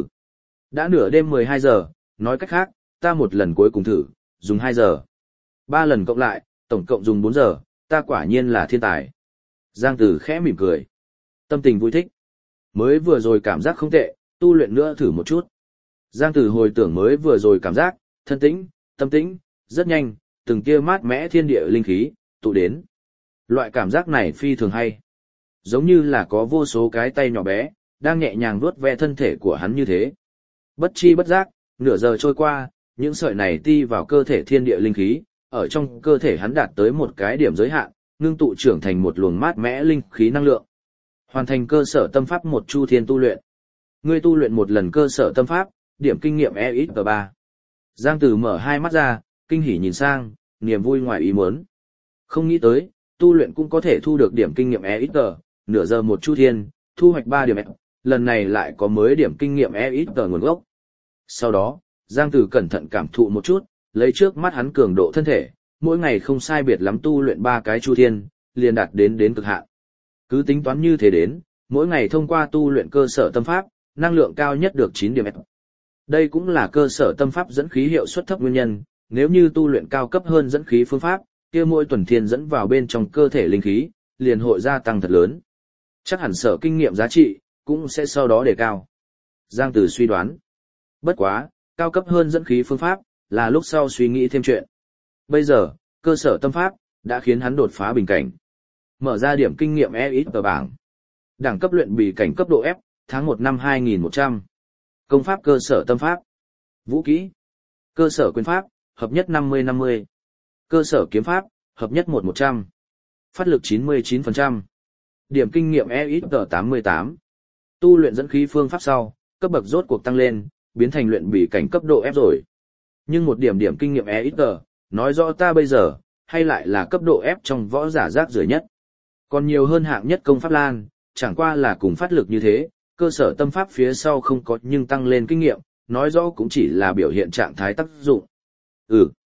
đã nửa đêm 12 giờ, nói cách khác, ta một lần cuối cùng thử, dùng 2 giờ. 3 lần cộng lại, tổng cộng dùng 4 giờ, ta quả nhiên là thiên tài. Giang Tử khẽ mỉm cười. Tâm tình vui thích. Mới vừa rồi cảm giác không tệ, tu luyện nữa thử một chút. Giang Tử hồi tưởng mới vừa rồi cảm giác, thân tĩnh, tâm tĩnh, rất nhanh, từng tia mát mẽ thiên địa linh khí, tụ đến. Loại cảm giác này phi thường hay. Giống như là có vô số cái tay nhỏ bé, đang nhẹ nhàng vuốt ve thân thể của hắn như thế. Bất chi bất giác, nửa giờ trôi qua, những sợi này ti vào cơ thể thiên địa linh khí, ở trong cơ thể hắn đạt tới một cái điểm giới hạn, ngưng tụ trưởng thành một luồng mát mẽ linh khí năng lượng. Hoàn thành cơ sở tâm pháp một chu thiên tu luyện. Ngươi tu luyện một lần cơ sở tâm pháp, điểm kinh nghiệm EXG3. Giang Tử mở 2 mắt ra, kinh hỉ nhìn sang, niềm vui ngoài ý muốn. Không nghĩ tới, tu luyện cũng có thể thu được điểm kinh nghiệm EXG, nửa giờ một chu thiên, thu hoạch 3 điểm EXG, lần này lại có mới điểm kinh nghiệm EXG nguồn gốc. Sau đó, Giang Tử cẩn thận cảm thụ một chút, lấy trước mắt hắn cường độ thân thể, mỗi ngày không sai biệt lắm tu luyện 3 cái chu thiên, liền đạt đến cực hạn. Cứ tính toán như thế đến, mỗi ngày thông qua tu luyện cơ sở tâm pháp, năng lượng cao nhất được 9 điểm EXG. Đây cũng là cơ sở tâm pháp dẫn khí hiệu suất thấp nguyên nhân, nếu như tu luyện cao cấp hơn dẫn khí phương pháp, kia mỗi tuần thiên dẫn vào bên trong cơ thể linh khí, liền hội gia tăng thật lớn. Chắc hẳn sở kinh nghiệm giá trị, cũng sẽ sau đó đề cao. Giang Tử suy đoán. Bất quá, cao cấp hơn dẫn khí phương pháp, là lúc sau suy nghĩ thêm chuyện. Bây giờ, cơ sở tâm pháp, đã khiến hắn đột phá bình cảnh. Mở ra điểm kinh nghiệm EXG bảng. Đẳng cấp luyện bì cảnh cấp độ F, tháng 1 năm 2100. Công pháp cơ sở tâm pháp. Vũ kỹ. Cơ sở quyền pháp, hợp nhất 50-50. Cơ sở kiếm pháp, hợp nhất 1-100. Phát lực 99%. Điểm kinh nghiệm EXG 88. Tu luyện dẫn khí phương pháp sau, cấp bậc rốt cuộc tăng lên, biến thành luyện bì cảnh cấp độ F rồi. Nhưng một điểm kinh nghiệm EXG, nói rõ ta bây giờ, hay lại là cấp độ F trong võ giả rác rưởi nhất. Còn nhiều hơn hạng nhất công pháp lan, chẳng qua là cùng phát lực như thế, cơ sở tâm pháp phía sau không có nhưng tăng lên kinh nghiệm, nói rõ cũng chỉ là biểu hiện trạng thái tác dụng.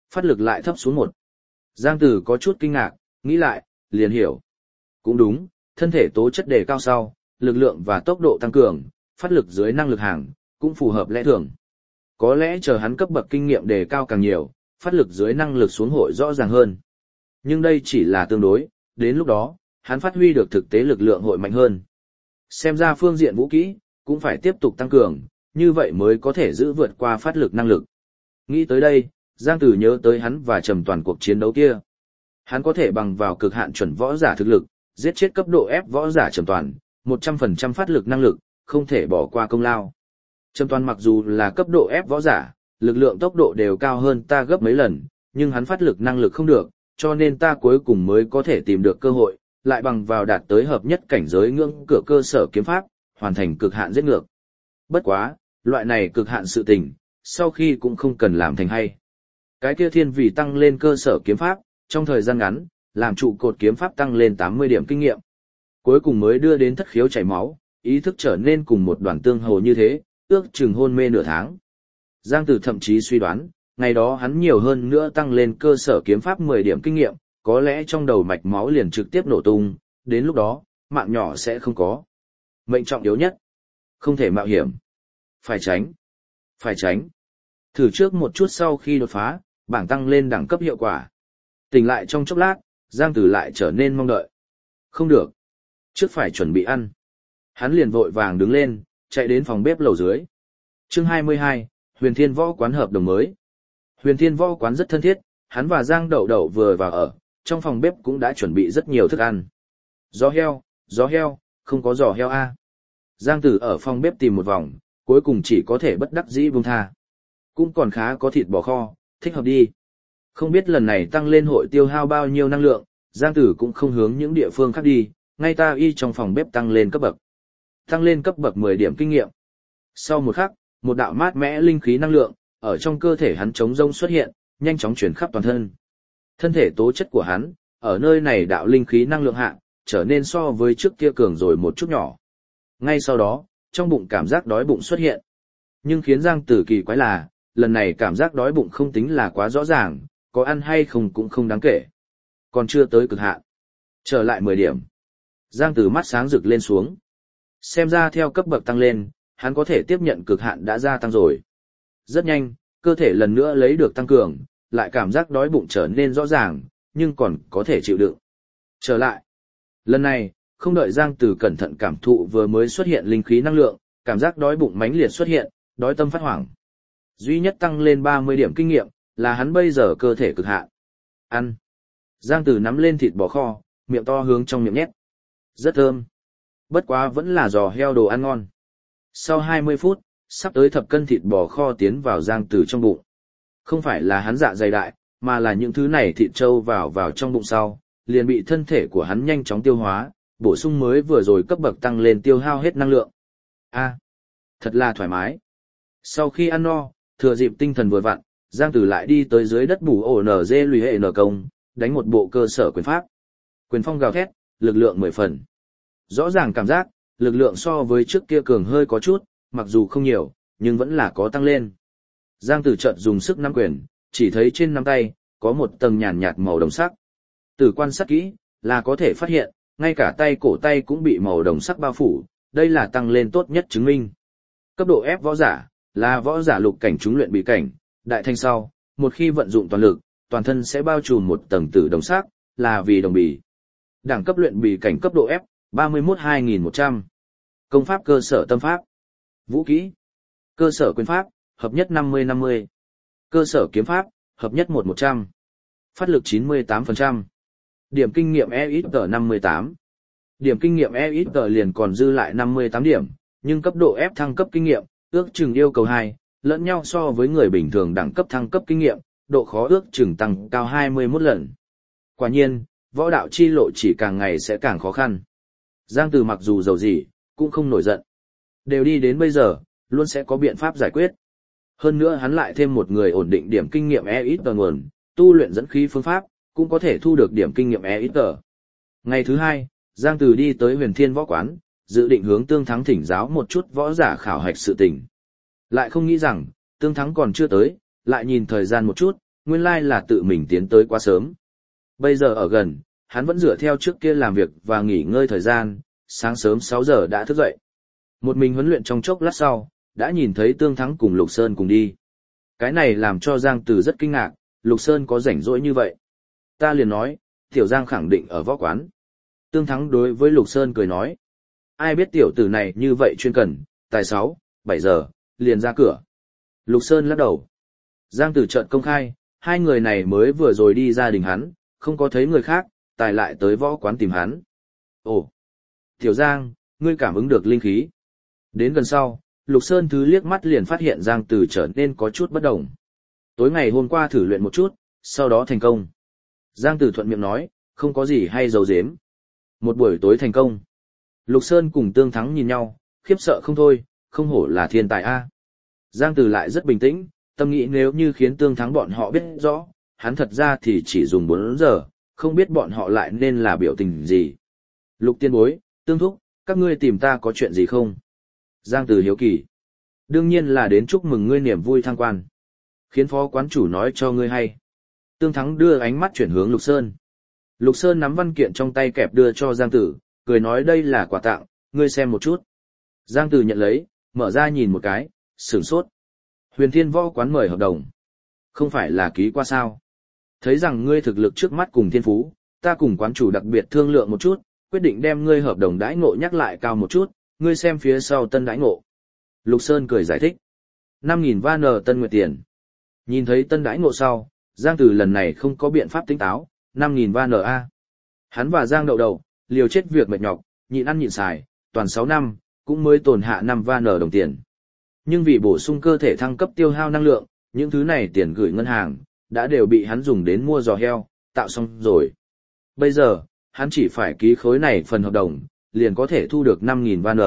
Phát lực lại thấp xuống 1. Giang Tử có chút kinh ngạc, nghĩ lại, liền hiểu. Cũng đúng, thân thể tố chất đề cao sau, lực lượng và tốc độ tăng cường, phát lực dưới năng lực hàng, cũng phù hợp lẽ thường. Có lẽ chờ hắn cấp bậc kinh nghiệm đề cao càng nhiều, phát lực dưới năng lực xuống hội rõ ràng hơn. Nhưng đây chỉ là tương đối, đến lúc đó, hắn phát huy được thực tế lực lượng hội mạnh hơn. Xem ra phương diện vũ kỹ, cũng phải tiếp tục tăng cường, như vậy mới có thể giữ vượt qua phát lực năng lực. Nghĩ tới đây, Giang Tử nhớ tới hắn và Trầm Toàn cuộc chiến đấu kia. Hắn có thể bằng vào cực hạn chuẩn võ giả thực lực, giết chết cấp độ ép võ giả Trầm Toàn, 100% phát lực năng lực, không thể bỏ qua công lao. Trầm Toàn mặc dù là cấp độ ép võ giả, lực lượng tốc độ đều cao hơn ta gấp mấy lần, nhưng hắn phát lực năng lực không được, cho nên ta cuối cùng mới có thể tìm được cơ hội, lại bằng vào đạt tới hợp nhất cảnh giới ngưỡng cửa cơ sở kiếm pháp, hoàn thành cực hạn giết ngược. Bất quá, loại này cực hạn sự tình, sau khi cũng không cần làm thành hay. Cái kia thiên vì tăng lên cơ sở kiếm pháp, trong thời gian ngắn, làm trụ cột kiếm pháp tăng lên 80 điểm kinh nghiệm. Cuối cùng mới đưa đến thất khiếu chảy máu, ý thức trở nên cùng một đoàn tương hồ như thế, ước chừng hôn mê nửa tháng. Giang Tử thậm chí suy đoán, ngày đó hắn nhiều hơn nữa tăng lên cơ sở kiếm pháp 10 điểm kinh nghiệm, có lẽ trong đầu mạch máu liền trực tiếp nổ tung, đến lúc đó, mạng nhỏ sẽ không có. Mệnh trọng yếu nhất, không thể mạo hiểm. Phải tránh. Phải tránh. Thử trước một chút sau khi đột phá, bảng tăng lên đẳng cấp hiệu quả. Tỉnh lại trong chốc lát, Giang Tử lại trở nên mong đợi. Không được. Trước phải chuẩn bị ăn. Hắn liền vội vàng đứng lên, chạy đến phòng bếp lầu dưới. Chương 22, Huyền Thiên Võ Quán hợp đồng mới. Huyền Thiên Võ Quán rất thân thiết, hắn và Giang Đậu Đậu vừa vào ở, trong phòng bếp cũng đã chuẩn bị rất nhiều thức ăn. Gió heo, không có giò heo a. Giang Tử ở phòng bếp tìm một vòng, cuối cùng chỉ có thể bất đắc dĩ buông tha. Cũng còn khá có thịt bò kho, thích hợp đi. Không biết lần này tăng lên hội tiêu hao bao nhiêu năng lượng, Giang Tử cũng không hướng những địa phương khác đi, ngay ta y trong phòng bếp tăng lên cấp bậc. Tăng lên cấp bậc 10 điểm kinh nghiệm. Sau một khắc, một đạo mát mẽ linh khí năng lượng, ở trong cơ thể hắn trống rông xuất hiện, nhanh chóng chuyển khắp toàn thân. Thân thể tố chất của hắn, ở nơi này đạo linh khí năng lượng hạ, trở nên so với trước kia cường rồi một chút nhỏ. Ngay sau đó, trong bụng cảm giác đói bụng xuất hiện. Nhưng khiến Giang Tử kỳ quái là, lần này cảm giác đói bụng không tính là quá rõ ràng, có ăn hay không cũng không đáng kể. Còn chưa tới cực hạn. Trở lại 10 điểm. Giang Tử mắt sáng rực lên xuống. Xem ra theo cấp bậc tăng lên, hắn có thể tiếp nhận cực hạn đã gia tăng rồi. Rất nhanh, cơ thể lần nữa lấy được tăng cường, lại cảm giác đói bụng trở nên rõ ràng, nhưng còn có thể chịu đựng. Trở lại. Lần này, không đợi Giang Tử cẩn thận cảm thụ vừa mới xuất hiện linh khí năng lượng, cảm giác đói bụng mãnh liệt xuất hiện, đói tâm phát hoảng. Duy nhất tăng lên 30 điểm kinh nghiệm, là hắn bây giờ cơ thể cực hạn. Ăn. Giang Tử nắm lên thịt bò kho, miệng to hướng trong miệng nhét. Rất thơm. Bất quá vẫn là giò heo đồ ăn ngon. Sau 20 phút, sắp tới thập cân thịt bò kho tiến vào Giang Tử trong bụng. Không phải là hắn dạ dày đại, mà là những thứ này thịt trâu vào trong bụng sau, liền bị thân thể của hắn nhanh chóng tiêu hóa, bổ sung mới vừa rồi cấp bậc tăng lên tiêu hao hết năng lượng. Thật là thoải mái. Sau khi ăn no, thừa dịp tinh thần vừa vặn, Giang Tử lại đi tới dưới đất bù ổ nở dê lùi hệ nở công, đánh một bộ cơ sở quyền pháp. Quyền phong gào thét, lực lượng 10 phần. Rõ ràng cảm giác, lực lượng so với trước kia cường hơi có chút, mặc dù không nhiều, nhưng vẫn là có tăng lên. Giang Tử chợt dùng sức nắm quyền, chỉ thấy trên nắm tay, có một tầng nhàn nhạt màu đồng sắc. Từ quan sát kỹ, là có thể phát hiện, ngay cả tay cổ tay cũng bị màu đồng sắc bao phủ, đây là tăng lên tốt nhất chứng minh. Cấp độ ép võ giả, là võ giả lục cảnh trúng luyện bị cảnh, đại thanh sau, một khi vận dụng toàn lực, toàn thân sẽ bao trùm một tầng tử đồng sắc, là vì đồng bì. Đẳng cấp luyện bì cảnh cấp độ F, 31.2100. Công pháp cơ sở tâm pháp. Vũ kỹ. Cơ sở quyền pháp, hợp nhất 50-50. Cơ sở kiếm pháp, hợp nhất 1-100. Phát lực 98%. Điểm kinh nghiệm EXP 58. Điểm kinh nghiệm EXP liền còn dư lại 58 điểm, nhưng cấp độ F thăng cấp kinh nghiệm, ước chừng yêu cầu 2, lẫn nhau so với người bình thường đẳng cấp thăng cấp kinh nghiệm, độ khó ước chừng tăng cao 21 lần. Quả nhiên, võ đạo chi lộ chỉ càng ngày sẽ càng khó khăn. Giang Tử mặc dù giàu gì, cũng không nổi giận. Đều đi đến bây giờ, luôn sẽ có biện pháp giải quyết. Hơn nữa hắn lại thêm một người ổn định điểm kinh nghiệm EXP nguồn, tu luyện dẫn khí phương pháp, cũng có thể thu được điểm kinh nghiệm EXP. Ngày thứ 2, Giang Tử đi tới Huyền Thiên Võ Quán, dự định hướng Tương Thắng thỉnh giáo một chút võ giả khảo hạch sự tình. Lại không nghĩ rằng, Tương Thắng còn chưa tới, lại nhìn thời gian một chút, nguyên lai là tự mình tiến tới quá sớm. Bây giờ ở gần, hắn vẫn dựa theo trước kia làm việc và nghỉ ngơi thời gian, sáng sớm 6 giờ đã thức dậy. Một mình huấn luyện trong chốc lát sau, đã nhìn thấy Tương Thắng cùng Lục Sơn cùng đi. Cái này làm cho Giang Tử rất kinh ngạc, Lục Sơn có rảnh rỗi như vậy. Ta liền nói, Tiểu Giang khẳng định ở võ quán. Tương Thắng đối với Lục Sơn cười nói, ai biết tiểu tử này như vậy chuyên cần, tài 6, 7 giờ, liền ra cửa. Lục Sơn lắc đầu. Giang Tử chợt công khai, hai người này mới vừa rồi đi gia đình hắn, không có thấy người khác, tài lại tới võ quán tìm hắn. Ồ, Tiểu Giang, ngươi cảm ứng được linh khí. Đến gần sau, Lục Sơn thứ liếc mắt liền phát hiện Giang Tử trở nên có chút bất đồng. Tối ngày hôm qua thử luyện một chút, sau đó thành công. Giang Tử thuận miệng nói, không có gì hay giấu giếm. Một buổi tối thành công. Lục Sơn cùng Tương Thắng nhìn nhau, khiếp sợ không thôi, không hổ là thiên tài a. Giang Tử lại rất bình tĩnh, tâm nghĩ nếu như khiến Tương Thắng bọn họ biết rõ, hắn thật ra thì chỉ dùng 4 giờ, không biết bọn họ lại nên là biểu tình gì. Lục tiên bối, Tương thúc, các ngươi tìm ta có chuyện gì không? Giang Tử hiếu kỳ. Đương nhiên là đến chúc mừng ngươi niềm vui thăng quan. Khiến phó quán chủ nói cho ngươi hay. Tương Thắng đưa ánh mắt chuyển hướng Lục Sơn. Lục Sơn nắm văn kiện trong tay kẹp đưa cho Giang Tử, cười nói đây là quà tặng, ngươi xem một chút. Giang Tử nhận lấy, mở ra nhìn một cái, sửng sốt. Huyền Thiên Võ quán mời hợp đồng. Không phải là ký qua sao? Thấy rằng ngươi thực lực trước mắt cùng thiên phú, ta cùng quán chủ đặc biệt thương lượng một chút, quyết định đem ngươi hợp đồng đãi ngộ nhắc lại cao một chút, ngươi xem phía sau tân đãi ngộ. Lục Sơn cười giải thích. 5.000 van tân nguyệt tiền. Nhìn thấy tân đãi ngộ sau, Giang Tử lần này không có biện pháp tính táo, 5.000 van a. Hắn và Giang Đậu Đậu, liều chết việc mệt nhọc, nhịn ăn nhịn xài, toàn 6 năm, cũng mới tồn hạ 5 van đồng tiền. Nhưng vì bổ sung cơ thể thăng cấp tiêu hao năng lượng, những thứ này tiền gửi ngân hàng, đã đều bị hắn dùng đến mua giò heo, tạo xong rồi. Bây giờ, hắn chỉ phải ký khối này phần hợp đồng, liền có thể thu được 5.000 van.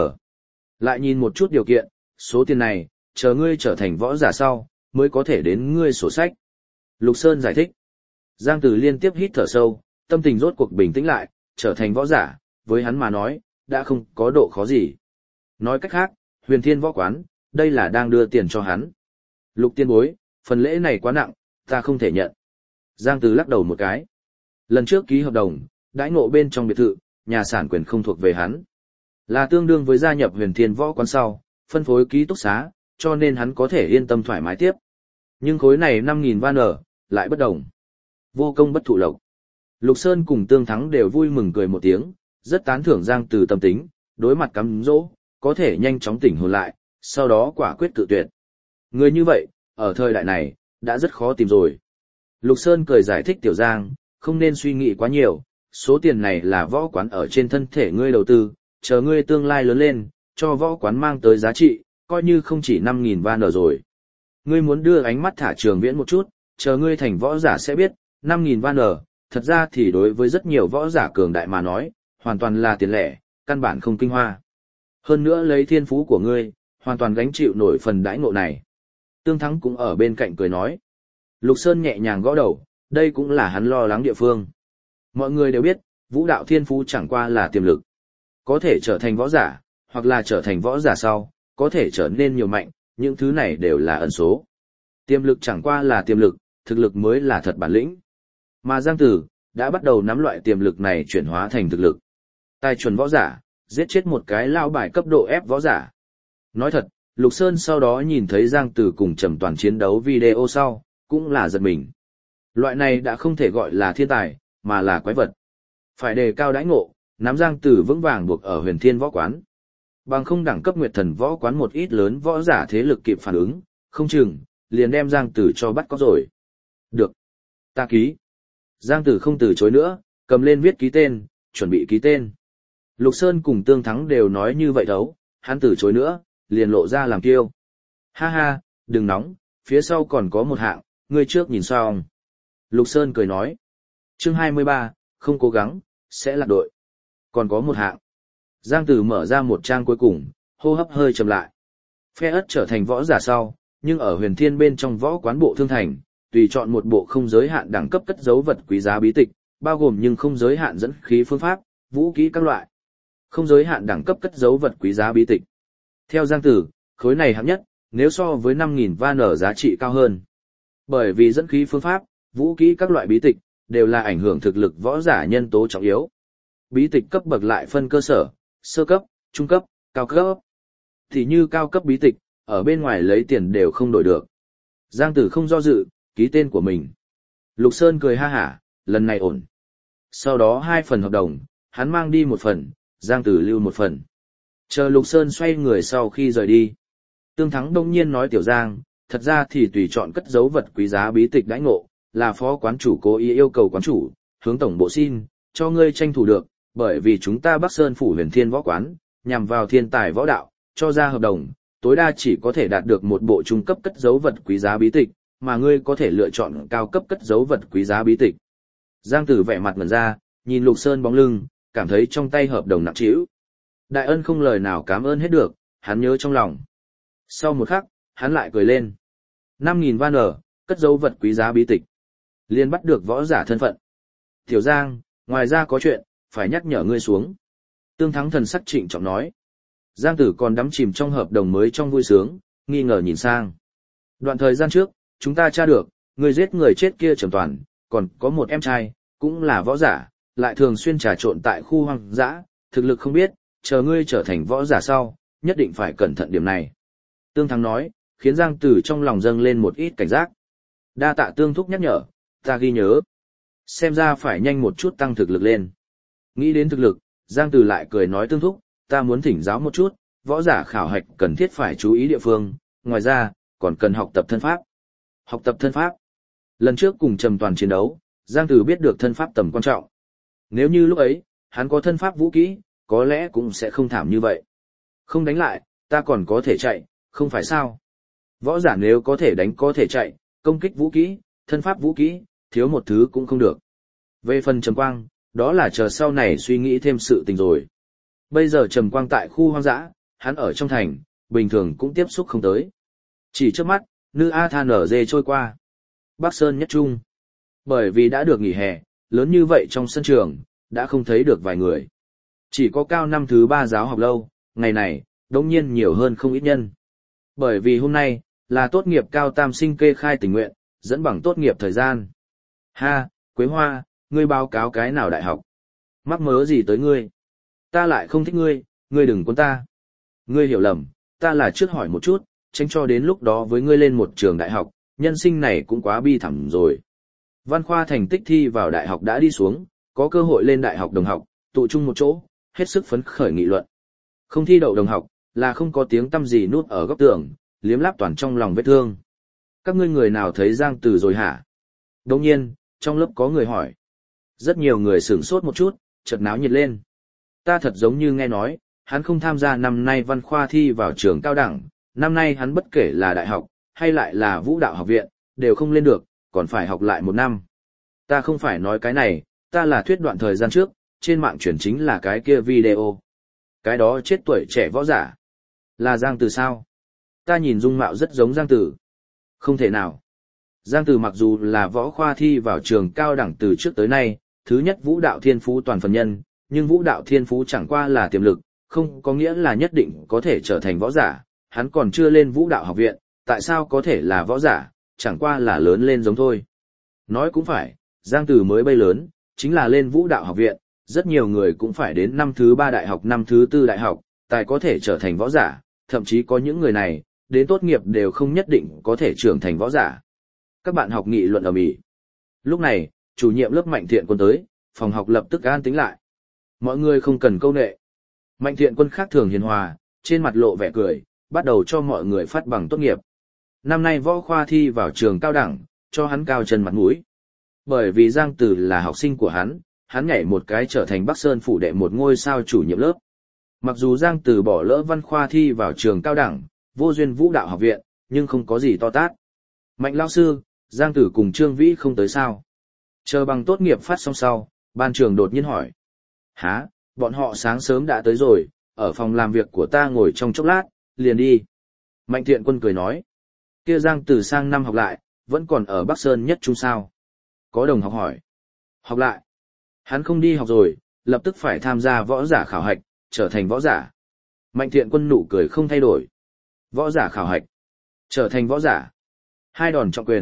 Lại nhìn một chút điều kiện, số tiền này, chờ ngươi trở thành võ giả sau, mới có thể đến ngươi sổ sách. Lục Sơn giải thích. Giang Tử liên tiếp hít thở sâu, tâm tình rốt cuộc bình tĩnh lại, trở thành võ giả, với hắn mà nói, đã không có độ khó gì. Nói cách khác, Huyền Thiên Võ quán, đây là đang đưa tiền cho hắn. Lục tiên bối, phần lễ này quá nặng, ta không thể nhận. Giang Tử lắc đầu một cái. Lần trước ký hợp đồng, đãi ngộ bên trong biệt thự, nhà sản quyền không thuộc về hắn. Là tương đương với gia nhập Huyền Thiên Võ quán sau, phân phối ký túc xá, cho nên hắn có thể yên tâm thoải mái tiếp. Nhưng khối này 5.000 van lại bất đồng. Vô công bất thụ lộc. Lục Sơn cùng Tương Thắng đều vui mừng cười một tiếng, rất tán thưởng Giang Tử tâm tính, đối mặt cắm dỗ, có thể nhanh chóng tỉnh hồn lại, sau đó quả quyết cự tuyệt. Người như vậy, ở thời đại này, đã rất khó tìm rồi. Lục Sơn cười giải thích Tiểu Giang, không nên suy nghĩ quá nhiều, số tiền này là võ quán ở trên thân thể ngươi đầu tư, chờ ngươi tương lai lớn lên, cho võ quán mang tới giá trị, coi như không chỉ 5.000 van rồi. Ngươi muốn đưa ánh mắt thả Trường Viễn một chút, chờ ngươi thành võ giả sẽ biết, 5.000 van, thật ra thì đối với rất nhiều võ giả cường đại mà nói, hoàn toàn là tiền lẻ, căn bản không kinh hoa. Hơn nữa lấy thiên phú của ngươi, hoàn toàn gánh chịu nổi phần đãi ngộ này. Tương Thắng cũng ở bên cạnh cười nói. Lục Sơn nhẹ nhàng gõ đầu, đây cũng là hắn lo lắng địa phương. Mọi người đều biết, vũ đạo thiên phú chẳng qua là tiềm lực. Có thể trở thành võ giả, hoặc là trở thành võ giả sau, có thể trở nên nhiều mạnh, những thứ này đều là ẩn số. Tiềm lực chẳng qua là tiềm lực, thực lực mới là thật bản lĩnh. Mà Giang Tử, đã bắt đầu nắm loại tiềm lực này chuyển hóa thành thực lực. Tài chuẩn võ giả, giết chết một cái lao bài cấp độ ép võ giả. Nói thật, Lục Sơn sau đó nhìn thấy Giang Tử cùng Trầm Toàn chiến đấu video sau, cũng là giật mình. Loại này đã không thể gọi là thiên tài, mà là quái vật. Phải đề cao đãi ngộ, nắm Giang Tử vững vàng buộc ở Huyền Thiên Võ quán. Bằng không đẳng cấp Nguyệt Thần Võ quán một ít lớn võ giả thế lực kịp phản ứng, không chừng, liền đem Giang Tử cho bắt cóc rồi. Được. Ta ký. Giang Tử không từ chối nữa, cầm lên viết ký tên, chuẩn bị ký tên. Lục Sơn cùng Tương Thắng đều nói như vậy đấu, hắn từ chối nữa, liền lộ ra làm kiêu. Ha ha, đừng nóng, phía sau còn có một hạng, ngươi trước nhìn xong. Lục Sơn cười nói. Chương 23, không cố gắng, sẽ lạc đội. Còn có một hạng. Giang Tử mở ra một trang cuối cùng, hô hấp hơi chậm lại. Phe ất trở thành võ giả sau, nhưng ở Huyền Thiên bên trong võ quán bộ thương thành, tùy chọn một bộ không giới hạn đẳng cấp cất giấu vật quý giá bí tịch, bao gồm nhưng không giới hạn dẫn khí phương pháp, vũ khí các loại. Không giới hạn đẳng cấp cất giấu vật quý giá bí tịch. Theo Giang Tử, khối này hạng nhất, nếu so với 5.000 van giá trị cao hơn. Bởi vì dẫn khí phương pháp, vũ kỹ các loại bí tịch, đều là ảnh hưởng thực lực võ giả nhân tố trọng yếu. Bí tịch cấp bậc lại phân cơ sở, sơ cấp, trung cấp, cao cấp. Thì như cao cấp bí tịch, ở bên ngoài lấy tiền đều không đổi được. Giang Tử không do dự, ký tên của mình. Lục Sơn cười ha hả, lần này ổn. Sau đó 2 phần hợp đồng, hắn mang đi 1 phần, Giang Tử lưu 1 phần. Chờ Lục Sơn xoay người sau khi rời đi. Tương Thắng đông nhiên nói Tiểu Giang, thật ra thì tùy chọn cất giấu vật quý giá bí tịch đãi ngộ, là phó quán chủ cố ý yêu cầu quán chủ, hướng tổng bộ xin, cho ngươi tranh thủ được, bởi vì chúng ta Bắc Sơn phủ Huyền Thiên võ quán, nhằm vào thiên tài võ đạo, cho ra hợp đồng, tối đa chỉ có thể đạt được một bộ trung cấp cất giấu vật quý giá bí tịch, mà ngươi có thể lựa chọn cao cấp cất giấu vật quý giá bí tịch. Giang Tử vẻ mặt ngẩn ra, nhìn Lục Sơn bóng lưng, cảm thấy trong tay hợp đồng nặng trĩu. Đại ân không lời nào cảm ơn hết được, hắn nhớ trong lòng. Sau một khắc, hắn lại cười lên. 5.000 van ở, cất giấu vật quý giá bí tịch. Liên bắt được võ giả thân phận. Tiểu Giang, ngoài ra có chuyện, phải nhắc nhở ngươi xuống. Tương Thắng thần sắc trịnh trọng nói. Giang Tử còn đắm chìm trong hợp đồng mới trong vui sướng, nghi ngờ nhìn sang. Đoạn thời gian trước, chúng ta tra được, người giết người chết kia Trầm Toàn, còn có một em trai, cũng là võ giả, lại thường xuyên trà trộn tại khu hoang dã, thực lực không biết, chờ ngươi trở thành võ giả sau, nhất định phải cẩn thận điểm này. Tương Thắng nói, khiến Giang Tử trong lòng dâng lên một ít cảnh giác. Đa tạ Tương thúc nhắc nhở, ta ghi nhớ. Xem ra phải nhanh một chút tăng thực lực lên. Nghĩ đến thực lực, Giang Tử lại cười nói Tương thúc, ta muốn thỉnh giáo một chút, võ giả khảo hạch cần thiết phải chú ý địa phương, ngoài ra, còn cần học tập thân pháp. Học tập thân pháp. Lần trước cùng Trầm Toàn chiến đấu, Giang Tử biết được thân pháp tầm quan trọng. Nếu như lúc ấy, hắn có thân pháp vũ kỹ, có lẽ cũng sẽ không thảm như vậy. Không đánh lại, ta còn có thể chạy, không phải sao? Võ giả nếu có thể đánh có thể chạy, công kích vũ kỹ, thân pháp vũ kỹ, thiếu một thứ cũng không được. Về phần Trầm Quang, đó là chờ sau này suy nghĩ thêm sự tình rồi. Bây giờ Trầm Quang tại khu hoang dã, hắn ở trong thành, bình thường cũng tiếp xúc không tới. Chỉ trước mắt, nữ A Than ở dê trôi qua. Bắc Sơn nhất trung. Bởi vì đã được nghỉ hè, lớn như vậy trong sân trường, đã không thấy được vài người. Chỉ có cao năm thứ 3 giáo học lâu, ngày này, đống nhiên nhiều hơn không ít nhân. Bởi vì hôm nay, là tốt nghiệp cao tam sinh kê khai tình nguyện, dẫn bằng tốt nghiệp thời gian. Ha, Quế Hoa, ngươi báo cáo cái nào đại học? Mắc mớ gì tới ngươi? Ta lại không thích ngươi, ngươi đừng cuốn ta. Ngươi hiểu lầm, ta là trước hỏi một chút, tránh cho đến lúc đó với ngươi lên một trường đại học, nhân sinh này cũng quá bi thảm rồi. Văn khoa thành tích thi vào đại học đã đi xuống, có cơ hội lên đại học đồng học, tụ chung một chỗ, hết sức phấn khởi nghị luận. Không thi đậu đồng học, là không có tiếng tăm gì nút ở góc tường, liếm láp toàn trong lòng vết thương. Các ngươi người nào thấy Giang Tử rồi hả? Đồng nhiên, trong lớp có người hỏi. Rất nhiều người sửng sốt một chút, chợt náo nhiệt lên. Ta thật giống như nghe nói, hắn không tham gia năm nay văn khoa thi vào trường cao đẳng, năm nay hắn bất kể là đại học, hay lại là vũ đạo học viện, đều không lên được, còn phải học lại 1 năm. Ta không phải nói cái này, ta là thuyết đoạn thời gian trước, trên mạng chuyển chính là cái kia video. Cái đó chết tuổi trẻ võ giả. Là Giang Tử sao? Ta nhìn dung mạo rất giống Giang Tử. Không thể nào. Giang Tử mặc dù là võ khoa thi vào trường cao đẳng từ trước tới nay, thứ nhất vũ đạo thiên phú toàn phần nhân, nhưng vũ đạo thiên phú chẳng qua là tiềm lực, không có nghĩa là nhất định có thể trở thành võ giả. Hắn còn chưa lên vũ đạo học viện, tại sao có thể là võ giả, chẳng qua là lớn lên giống thôi. Nói cũng phải, Giang Tử mới bay lớn, chính là lên vũ đạo học viện, rất nhiều người cũng phải đến năm thứ 3 đại học, năm thứ 4 đại học, tài có thể trở thành võ giả, thậm chí có những người này, đến tốt nghiệp đều không nhất định có thể trưởng thành võ giả. Các bạn học nghị luận ầm ĩ. Lúc này, chủ nhiệm lớp Mạnh Thiện Quân tới, phòng học lập tức an tĩnh lại. Mọi người không cần câu nệ. Mạnh Thiện Quân khác thường hiền hòa, trên mặt lộ vẻ cười, bắt đầu cho mọi người phát bằng tốt nghiệp. Năm nay võ khoa thi vào trường cao đẳng, cho hắn cao chân mặt mũi. Bởi vì Giang Tử là học sinh của hắn nhảy một cái trở thành Bắc Sơn phủ đệ một ngôi sao chủ nhiệm lớp. Mặc dù Giang Tử bỏ lỡ văn khoa thi vào trường cao đẳng, vô duyên vũ đạo học viện, nhưng không có gì to tát. Mạnh lão sư, Giang Tử cùng Trương Vĩ không tới sao? Chờ bằng tốt nghiệp phát xong sau, ban trưởng đột nhiên hỏi. Hả, bọn họ sáng sớm đã tới rồi, ở phòng làm việc của ta ngồi trong chốc lát, liền đi. Mạnh Thiện Quân cười nói. Kia Giang Tử sang năm học lại, vẫn còn ở Bắc Sơn nhất trung sao? Có đồng học hỏi. Học lại. Hắn không đi học rồi, lập tức phải tham gia võ giả khảo hạch, trở thành võ giả. Mạnh Thiện Quân nụ cười không thay đổi. Võ giả khảo hạch. Trở thành võ giả. 2 đòn trọng quyền,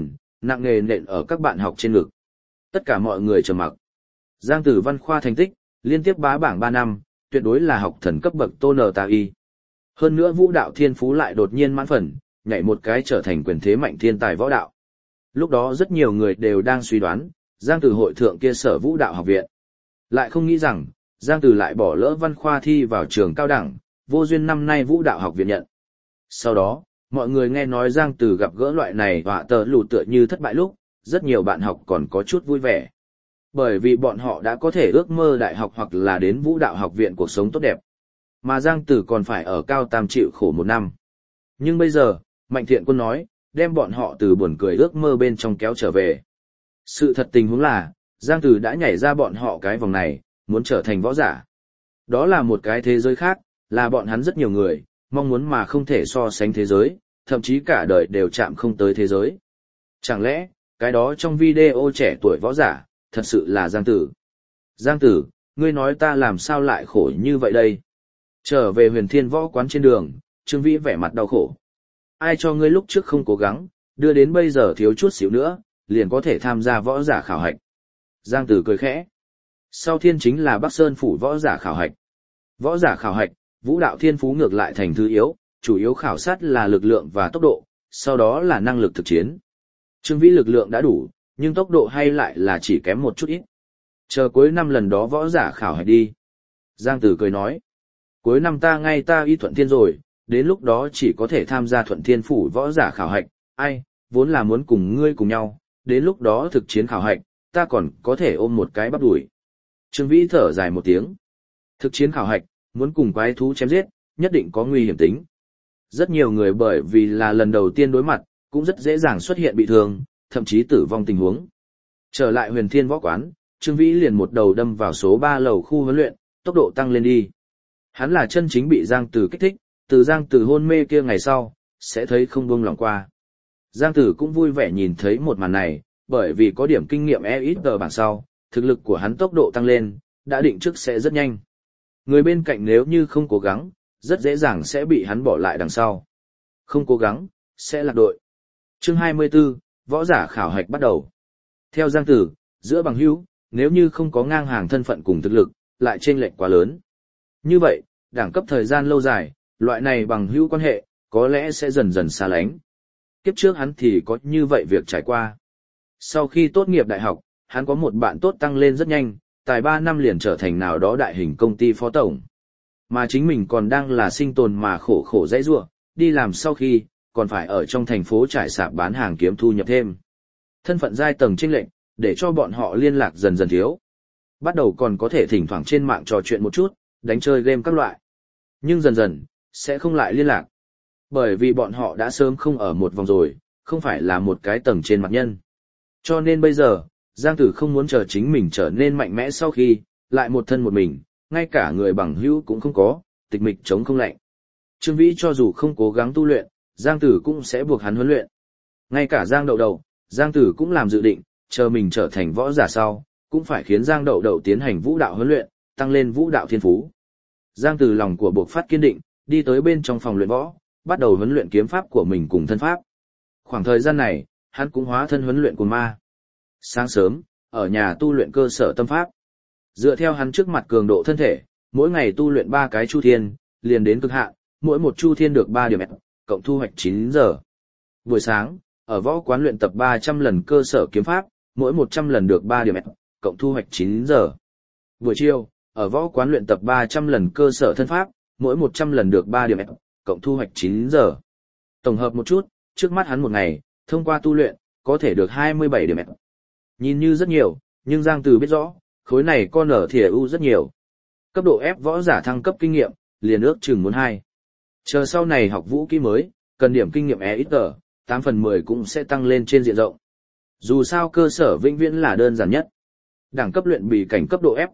nặng nề nện ở các bạn học trên ngực. Tất cả mọi người trầm mặc. Giang Tử văn khoa thành tích, liên tiếp bá bảng 3 năm, tuyệt đối là học thần cấp bậc Tô Nờ Ta Y. Hơn nữa vũ đạo thiên phú lại đột nhiên mãn phần, nhảy một cái trở thành quyền thế mạnh thiên tài võ đạo. Lúc đó rất nhiều người đều đang suy đoán, Giang Tử hội thượng kia sở vũ đạo học viện. Lại không nghĩ rằng, Giang Tử lại bỏ lỡ văn khoa thi vào trường cao đẳng, vô duyên năm nay vũ đạo học viện nhận. Sau đó, mọi người nghe nói Giang Tử gặp gỡ loại này họa tờ lù tựa như thất bại lúc, rất nhiều bạn học còn có chút vui vẻ. Bởi vì bọn họ đã có thể ước mơ đại học hoặc là đến vũ đạo học viện cuộc sống tốt đẹp. Mà Giang Tử còn phải ở cao tam chịu khổ 1 năm. Nhưng bây giờ, Mạnh Thiện Quân nói, đem bọn họ từ buồn cười ước mơ bên trong kéo trở về. Sự thật tình huống là, Giang Tử đã nhảy ra bọn họ cái vòng này, muốn trở thành võ giả. Đó là một cái thế giới khác, là bọn hắn rất nhiều người, mong muốn mà không thể so sánh thế giới, thậm chí cả đời đều chạm không tới thế giới. Chẳng lẽ, cái đó trong video trẻ tuổi võ giả, thật sự là Giang Tử. Giang Tử, ngươi nói ta làm sao lại khổ như vậy đây? Trở về Huyền Thiên Võ quán trên đường, Trương Vĩ vẻ mặt đau khổ. Ai cho ngươi lúc trước không cố gắng, đưa đến bây giờ thiếu chút xíu nữa, liền có thể tham gia võ giả khảo hạch. Giang Tử cười khẽ. Sau thiên chính là Bắc Sơn phủ võ giả khảo hạch. Võ giả khảo hạch, vũ đạo thiên phú ngược lại thành thứ yếu, chủ yếu khảo sát là lực lượng và tốc độ, sau đó là năng lực thực chiến. Trương Vĩ lực lượng đã đủ, nhưng tốc độ hay lại là chỉ kém một chút ít. Chờ cuối năm lần đó võ giả khảo hạch đi. Giang Tử cười nói. Cuối năm ta y Thuận Thiên rồi, đến lúc đó chỉ có thể tham gia Thuận Thiên phủ võ giả khảo hạch, ai, vốn là muốn cùng ngươi cùng nhau, đến lúc đó thực chiến khảo hạch, ta còn có thể ôm một cái bắp đùi. Trương Vĩ thở dài một tiếng. Thực chiến khảo hạch, muốn cùng quái thú chém giết, nhất định có nguy hiểm tính. Rất nhiều người bởi vì là lần đầu tiên đối mặt, cũng rất dễ dàng xuất hiện bị thương, thậm chí tử vong tình huống. Trở lại Huyền Thiên Võ quán, Trương Vĩ liền một đầu đâm vào số 3 lầu khu huấn luyện, tốc độ tăng lên đi. Hắn là chân chính bị Giang Tử kích thích, từ Giang Tử hôn mê kia ngày sau, sẽ thấy không buông lòng qua. Giang Tử cũng vui vẻ nhìn thấy một màn này, bởi vì có điểm kinh nghiệm ít bảng sau, thực lực của hắn tốc độ tăng lên, đã định trước sẽ rất nhanh. Người bên cạnh nếu như không cố gắng, rất dễ dàng sẽ bị hắn bỏ lại đằng sau. Không cố gắng, sẽ lạc đội. Chương 24, võ giả khảo hạch bắt đầu. Theo Giang Tử, giữa bằng hữu, nếu như không có ngang hàng thân phận cùng thực lực, lại chênh lệch quá lớn. Như vậy, đẳng cấp thời gian lâu dài, loại này bằng hữu quan hệ, có lẽ sẽ dần dần xa lánh. Kiếp trước hắn thì có như vậy việc trải qua. Sau khi tốt nghiệp đại học, hắn có một bạn tốt tăng lên rất nhanh, tài 3 năm liền trở thành nào đó đại hình công ty phó tổng. Mà chính mình còn đang là sinh tồn mà khổ khổ dãy rua, đi làm sau khi, còn phải ở trong thành phố trải sạp bán hàng kiếm thu nhập thêm. Thân phận giai tầng chênh lệch, để cho bọn họ liên lạc dần dần thiếu. Bắt đầu còn có thể thỉnh thoảng trên mạng trò chuyện một chút, đánh chơi game các loại. Nhưng dần dần, sẽ không lại liên lạc. Bởi vì bọn họ đã sớm không ở một vòng rồi, không phải là một cái tầng trên mặt nhân. Cho nên bây giờ, Giang Tử không muốn chờ chính mình trở nên mạnh mẽ sau khi, lại một thân một mình, ngay cả người bằng hữu cũng không có, tịch mịch chống không lạnh. Trương Vĩ cho dù không cố gắng tu luyện, Giang Tử cũng sẽ buộc hắn huấn luyện. Ngay cả Giang Đậu Đậu, Giang Tử cũng làm dự định, chờ mình trở thành võ giả sau, cũng phải khiến Giang Đậu Đậu tiến hành vũ đạo huấn luyện, tăng lên vũ đạo thiên phú. Giang Tử lòng của buộc phát kiên định, đi tới bên trong phòng luyện võ, bắt đầu huấn luyện kiếm pháp của mình cùng thân pháp. Khoảng thời gian này, hắn cũng hóa thân huấn luyện cùng ma. Sáng sớm, ở nhà tu luyện cơ sở tâm pháp. Dựa theo hắn trước mặt cường độ thân thể, mỗi ngày tu luyện 3 cái chu thiên, liền đến cực hạn, mỗi một chu thiên được 3 điểm, cộng thu hoạch 9 giờ. Buổi sáng, ở võ quán luyện tập 300 lần cơ sở kiếm pháp, mỗi 100 lần được 3 điểm, cộng thu hoạch 9 giờ. Buổi chiều, ở võ quán luyện tập 300 lần cơ sở thân pháp, mỗi 100 lần được 3 điểm, cộng thu hoạch 9 giờ. Tổng hợp một chút, trước mắt hắn một ngày, thông qua tu luyện, có thể được 27 điểm. Nhìn như rất nhiều, nhưng Giang Tử biết rõ, khối này con ở thìa u rất nhiều. Cấp độ ép võ giả thăng cấp kinh nghiệm, liền ước chừng muốn 2. Chờ sau này học vũ kỹ mới, cần điểm kinh nghiệm ít tờ, 8/10 cũng sẽ tăng lên trên diện rộng. Dù sao cơ sở vĩnh viễn là đơn giản nhất. Đẳng cấp luyện bì cảnh cấp độ F,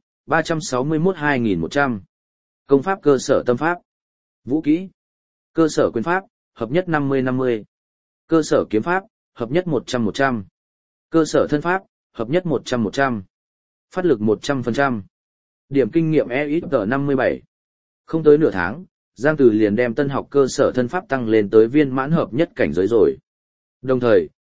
361-2100. Công pháp cơ sở tâm pháp. Vũ kỹ. Cơ sở quyền pháp, hợp nhất 50-50. Cơ sở kiếm pháp, hợp nhất 100-100. Cơ sở thân pháp, hợp nhất 100-100. Phát lực 100%. Điểm kinh nghiệm EXG 57. Không tới nửa tháng, Giang Tử liền đem tân học cơ sở thân pháp tăng lên tới viên mãn hợp nhất cảnh giới rồi. Đồng thời,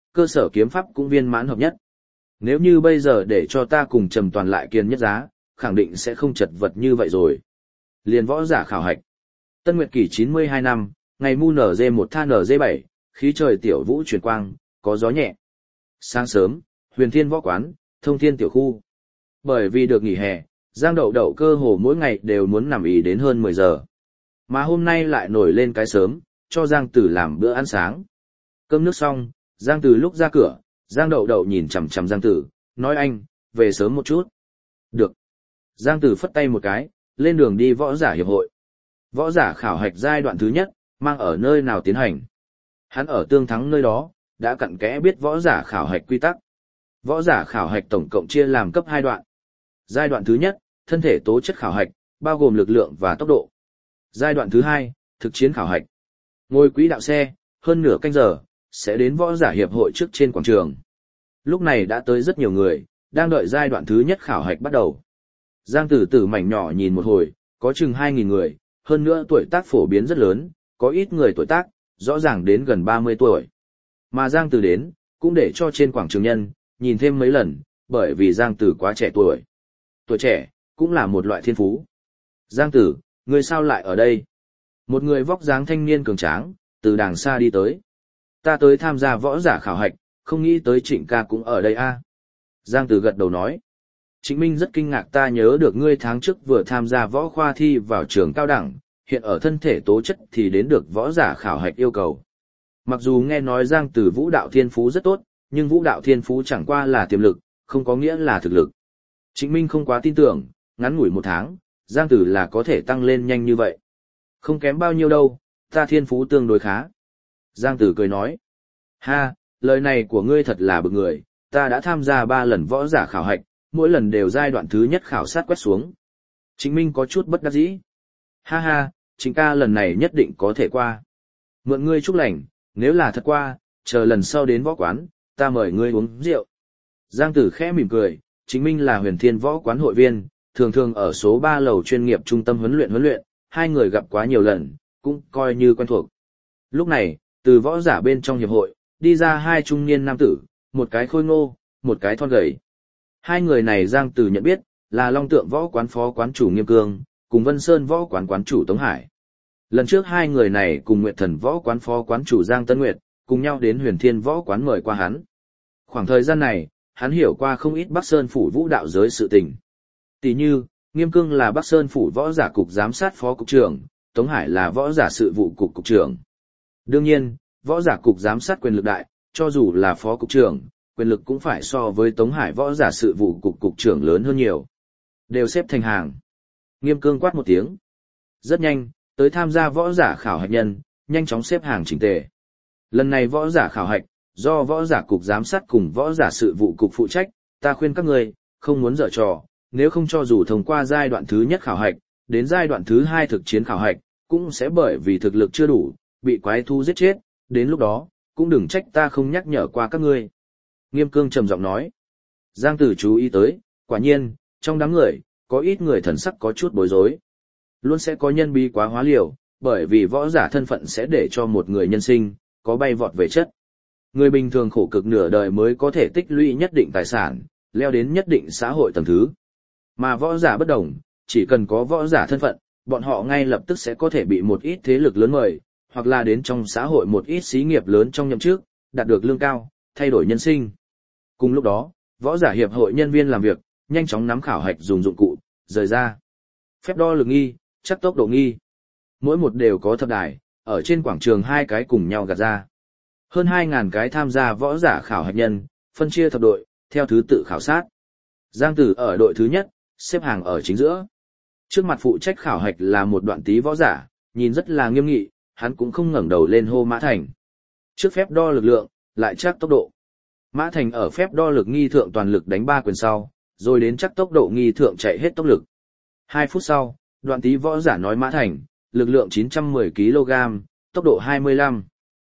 cơ sở kiếm pháp cũng viên mãn hợp nhất. Nếu như bây giờ để cho ta cùng Trầm Toàn lại kiên nhất giá, khẳng định sẽ không chật vật như vậy rồi. Liền võ giả khảo hạch. Tân Nguyệt kỷ 92 năm, ngày mu NG1 tha NG7, khí trời tiểu vũ chuyển quang, có gió nhẹ. Sáng sớm, Huyền Thiên võ quán, Thông Thiên tiểu khu. Bởi vì được nghỉ hè, Giang Đậu Đậu cơ hồ mỗi ngày đều muốn nằm ì đến hơn 10 giờ. Mà hôm nay lại nổi lên cái sớm, cho Giang Tử làm bữa ăn sáng. Cơm nước xong, Giang Tử lúc ra cửa, Giang Đậu Đậu nhìn chằm chằm Giang Tử, nói anh, về sớm một chút. Được. Giang Tử phất tay một cái, lên đường đi võ giả hiệp hội. Võ giả khảo hạch giai đoạn thứ nhất, mang ở nơi nào tiến hành. Hắn ở Tương Thắng nơi đó, đã cặn kẽ biết võ giả khảo hạch quy tắc. Võ giả khảo hạch tổng cộng chia làm cấp 2 đoạn. Giai đoạn thứ nhất, thân thể tố chất khảo hạch, bao gồm lực lượng và tốc độ. Giai đoạn thứ hai, thực chiến khảo hạch. Ngồi quỹ đạo xe, hơn nửa canh giờ, sẽ đến võ giả hiệp hội trước trên quảng trường. Lúc này đã tới rất nhiều người, đang đợi giai đoạn thứ nhất khảo hạch bắt đầu. Giang Tử Tử mảnh nhỏ nhìn một hồi, có chừng 2.000 người, hơn nữa tuổi tác phổ biến rất lớn, có ít người tuổi tác, rõ ràng đến gần 30 tuổi. Mà Giang Tử đến, cũng để cho trên quảng trường nhân, nhìn thêm mấy lần, bởi vì Giang Tử quá trẻ tuổi. Tuổi trẻ, cũng là một loại thiên phú. Giang Tử, người sao lại ở đây? Một người vóc dáng thanh niên cường tráng, từ đàng xa đi tới. Ta tới tham gia võ giả khảo hạch, không nghĩ tới Trịnh ca cũng ở đây a. Giang Tử gật đầu nói. Trịnh Minh rất kinh ngạc, ta nhớ được ngươi tháng trước vừa tham gia võ khoa thi vào trường cao đẳng, hiện ở thân thể tố chất thì đến được võ giả khảo hạch yêu cầu. Mặc dù nghe nói Giang Tử vũ đạo thiên phú rất tốt, nhưng vũ đạo thiên phú chẳng qua là tiềm lực, không có nghĩa là thực lực. Trịnh Minh không quá tin tưởng, ngắn ngủi 1 tháng, Giang Tử là có thể tăng lên nhanh như vậy. Không kém bao nhiêu đâu, ta thiên phú tương đối khá. Giang Tử cười nói. Ha, lời này của ngươi thật là bực người, ta đã tham gia 3 lần võ giả khảo hạch, mỗi lần đều giai đoạn thứ nhất khảo sát quét xuống. Trịnh Minh có chút bất đắc dĩ. Ha ha, Trịnh ca lần này nhất định có thể qua. Mượn ngươi chúc lành, nếu là thật qua, chờ lần sau đến võ quán, ta mời ngươi uống rượu. Giang Tử khẽ mỉm cười, Trịnh Minh là Huyền Thiên võ quán hội viên, thường thường ở số 3 lầu chuyên nghiệp trung tâm huấn luyện, hai người gặp quá nhiều lần, cũng coi như quen thuộc. Lúc này, từ võ giả bên trong hiệp hội, đi ra 2 trung niên nam tử, một cái khôi ngô, một cái thon gầy. 2 người này Giang Tử nhận biết, là Long Tượng võ quán phó quán chủ Nghiêm Cương, cùng Vân Sơn võ quán quán chủ Tống Hải. Lần trước 2 người này cùng Nguyệt Thần võ quán phó quán chủ Giang Tân Nguyệt, cùng nhau đến Huyền Thiên võ quán mời qua hắn. Khoảng thời gian này, hắn hiểu qua không ít Bắc Sơn phủ vũ đạo giới sự tình. Tỷ như, Nghiêm Cương là Bắc Sơn phủ võ giả cục giám sát phó cục trưởng, Tống Hải là võ giả sự vụ cục cục trưởng. Đương nhiên, võ giả cục giám sát quyền lực đại, cho dù là phó cục trưởng, quyền lực cũng phải so với Tống Hải võ giả sự vụ cục cục trưởng lớn hơn nhiều. Đều xếp thành hàng. Nghiêm Cương quát một tiếng. Rất nhanh, tới tham gia võ giả khảo hạch nhân, nhanh chóng xếp hàng chỉnh tề. Lần này võ giả khảo hạch, do võ giả cục giám sát cùng võ giả sự vụ cục phụ trách, ta khuyên các người, không muốn dở trò, nếu không cho dù thông qua giai đoạn thứ nhất khảo hạch, đến giai đoạn thứ 2 thực chiến khảo hạch, cũng sẽ bởi vì thực lực chưa đủ, bị quái thú giết chết, đến lúc đó, cũng đừng trách ta không nhắc nhở qua các ngươi. Nghiêm Cương trầm giọng nói. Giang Tử chú ý tới, quả nhiên, trong đám người, có ít người thần sắc có chút bối rối. Luôn sẽ có nhân bi quá hóa liều, bởi vì võ giả thân phận sẽ để cho một người nhân sinh, có bay vọt về chất. Người bình thường khổ cực nửa đời mới có thể tích lũy nhất định tài sản, leo đến nhất định xã hội tầng thứ. Mà võ giả bất đồng, chỉ cần có võ giả thân phận, bọn họ ngay lập tức sẽ có thể bị một ít thế lực lớn mời, hoặc là đến trong xã hội một ít xí nghiệp lớn trong nhậm chức, đạt được lương cao, thay đổi nhân sinh. Cùng lúc đó, võ giả hiệp hội nhân viên làm việc, nhanh chóng nắm khảo hạch dùng dụng cụ, rời ra. Phép đo lực nghi, chắc tốc độ nghi. Mỗi một đều có thập đài, ở trên quảng trường 2 cái cùng nhau gạt ra. Hơn 2.000 cái tham gia võ giả khảo hạch nhân, phân chia thập đội, theo thứ tự khảo sát. Giang Tử ở đội thứ nhất, xếp hàng ở chính giữa. Trước mặt phụ trách khảo hạch là một đoạn tí võ giả, nhìn rất là nghiêm nghị, hắn cũng không ngẩng đầu lên hô Mã Thành. Trước phép đo lực lượng, lại chắc tốc độ. Mã Thành ở phép đo lực nghi thượng toàn lực đánh 3 quyền sau, rồi đến chắc tốc độ nghi thượng chạy hết tốc lực. 2 phút sau, đoạn tí võ giả nói Mã Thành, lực lượng 910 kg, tốc độ 25.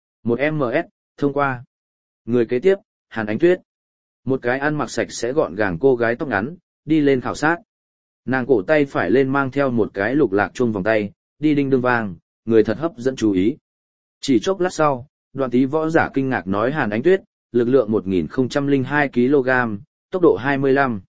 1ms, thông qua. Người kế tiếp, Hàn Ánh Tuyết. Một cái ăn mặc sạch sẽ gọn gàng cô gái tóc ngắn, đi lên khảo sát. Nàng cổ tay phải lên mang theo một cái lục lạc chuông vòng tay, đi đinh đương vang, người thật hấp dẫn chú ý. Chỉ chốc lát sau, đoạn tí võ giả kinh ngạc nói Hàn Ánh Tuyết, lực lượng 1002 kg, tốc độ 25.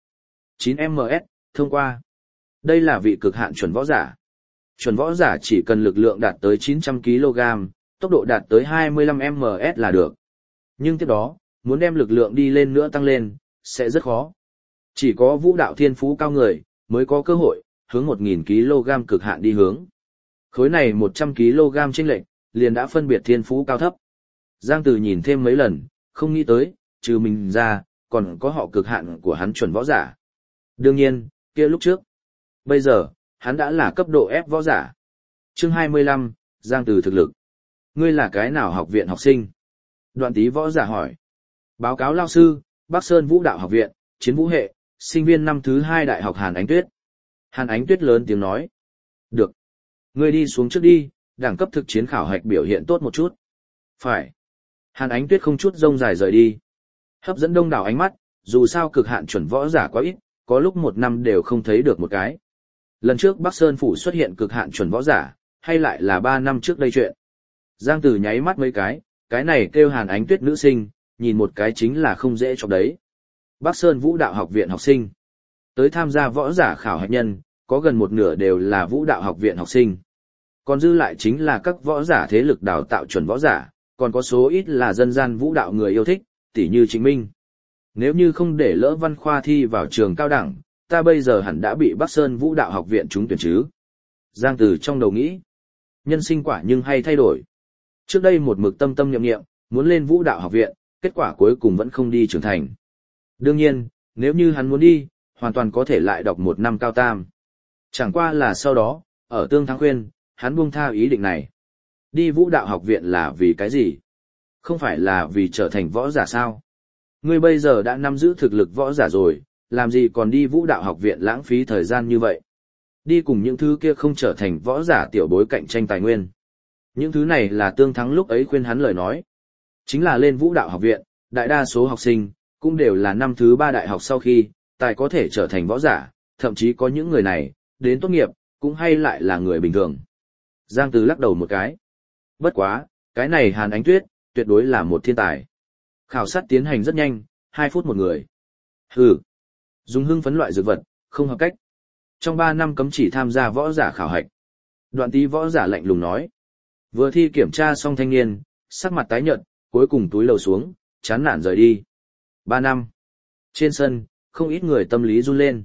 9ms, thông qua. Đây là vị cực hạn chuẩn võ giả. Chuẩn võ giả chỉ cần lực lượng đạt tới 900 kg, tốc độ đạt tới 25ms là được. Nhưng tiếp đó, muốn đem lực lượng đi lên nữa tăng lên, sẽ rất khó. Chỉ có vũ đạo thiên phú cao người, mới có cơ hội, hướng 1000 kg cực hạn đi hướng. Khối này 100 kg chênh lệch, liền đã phân biệt thiên phú cao thấp. Giang Tử nhìn thêm mấy lần, không nghĩ tới, trừ mình ra, còn có họ cực hạn của hắn chuẩn võ giả. Đương nhiên, kia lúc trước. Bây giờ, hắn đã là cấp độ F võ giả. Chương 25, Giang Tử thực lực. Ngươi là cái nào học viện học sinh? Đoạn Tý võ giả hỏi. Báo cáo lao sư, Bắc Sơn Vũ Đạo Học viện, chiến vũ hệ, sinh viên năm thứ 2 Đại học Hàn Ánh Tuyết. Hàn Ánh Tuyết lớn tiếng nói. Được. Ngươi đi xuống trước đi, đẳng cấp thực chiến khảo hạch biểu hiện tốt một chút. Phải. Hàn Ánh Tuyết không chút rông dài rời đi. Hấp dẫn đông đảo ánh mắt, dù sao cực hạn chuẩn võ giả quá ít, có lúc một năm đều không thấy được một cái. Lần trước Bắc Sơn Phủ xuất hiện cực hạn chuẩn võ giả, hay lại là 3 năm trước đây chuyện. Giang Tử nháy mắt mấy cái này kêu Hàn Ánh Tuyết nữ sinh, nhìn một cái chính là không dễ chọc đấy. Bắc Sơn Vũ Đạo Học viện học sinh. Tới tham gia võ giả khảo hạch nhân, có gần một nửa đều là Vũ Đạo Học viện học sinh. Còn dư lại chính là các võ giả thế lực đào tạo chuẩn võ giả, còn có số ít là dân gian vũ đạo người yêu thích, tỉ như Trịnh Minh. Nếu như không để lỡ văn khoa thi vào trường cao đẳng, ta bây giờ hẳn đã bị Bắc Sơn Vũ Đạo Học viện trúng tuyển chứ. Giang Tử trong đầu nghĩ, nhân sinh quả nhưng hay thay đổi. Trước đây một mực tâm tâm niệm niệm, muốn lên Vũ Đạo Học viện, kết quả cuối cùng vẫn không đi trưởng thành. Đương nhiên, nếu như hắn muốn đi, hoàn toàn có thể lại đọc 1 năm cao tam. Chẳng qua là sau đó, ở Tương Thắng khuyên, hắn buông tha ý định này. Đi Vũ Đạo Học viện là vì cái gì? Không phải là vì trở thành võ giả sao? Ngươi bây giờ đã nắm giữ thực lực võ giả rồi, làm gì còn đi Vũ Đạo Học viện lãng phí thời gian như vậy? Đi cùng những thứ kia không trở thành võ giả tiểu bối cạnh tranh tài nguyên. Những thứ này là Tương Thắng lúc ấy khuyên hắn lời nói. Chính là lên Vũ Đạo Học viện, đại đa số học sinh, cũng đều là năm thứ 3 đại học sau khi, tài có thể trở thành võ giả, thậm chí có những người này, đến tốt nghiệp, cũng hay lại là người bình thường. Giang Tử lắc đầu một cái. Bất quá, cái này Hàn Ánh Tuyết, tuyệt đối là một thiên tài. Khảo sát tiến hành rất nhanh, 2 phút một người. Hừ, dùng hưng phấn loại dược vật, không hợp cách. Trong 3 năm cấm chỉ tham gia võ giả khảo hạch. Đoạn Tý võ giả lạnh lùng nói. Vừa thi kiểm tra xong thanh niên, sắc mặt tái nhợt, cuối cùng túi lầu xuống, chán nản rời đi. 3 năm. Trên sân, không ít người tâm lý run lên.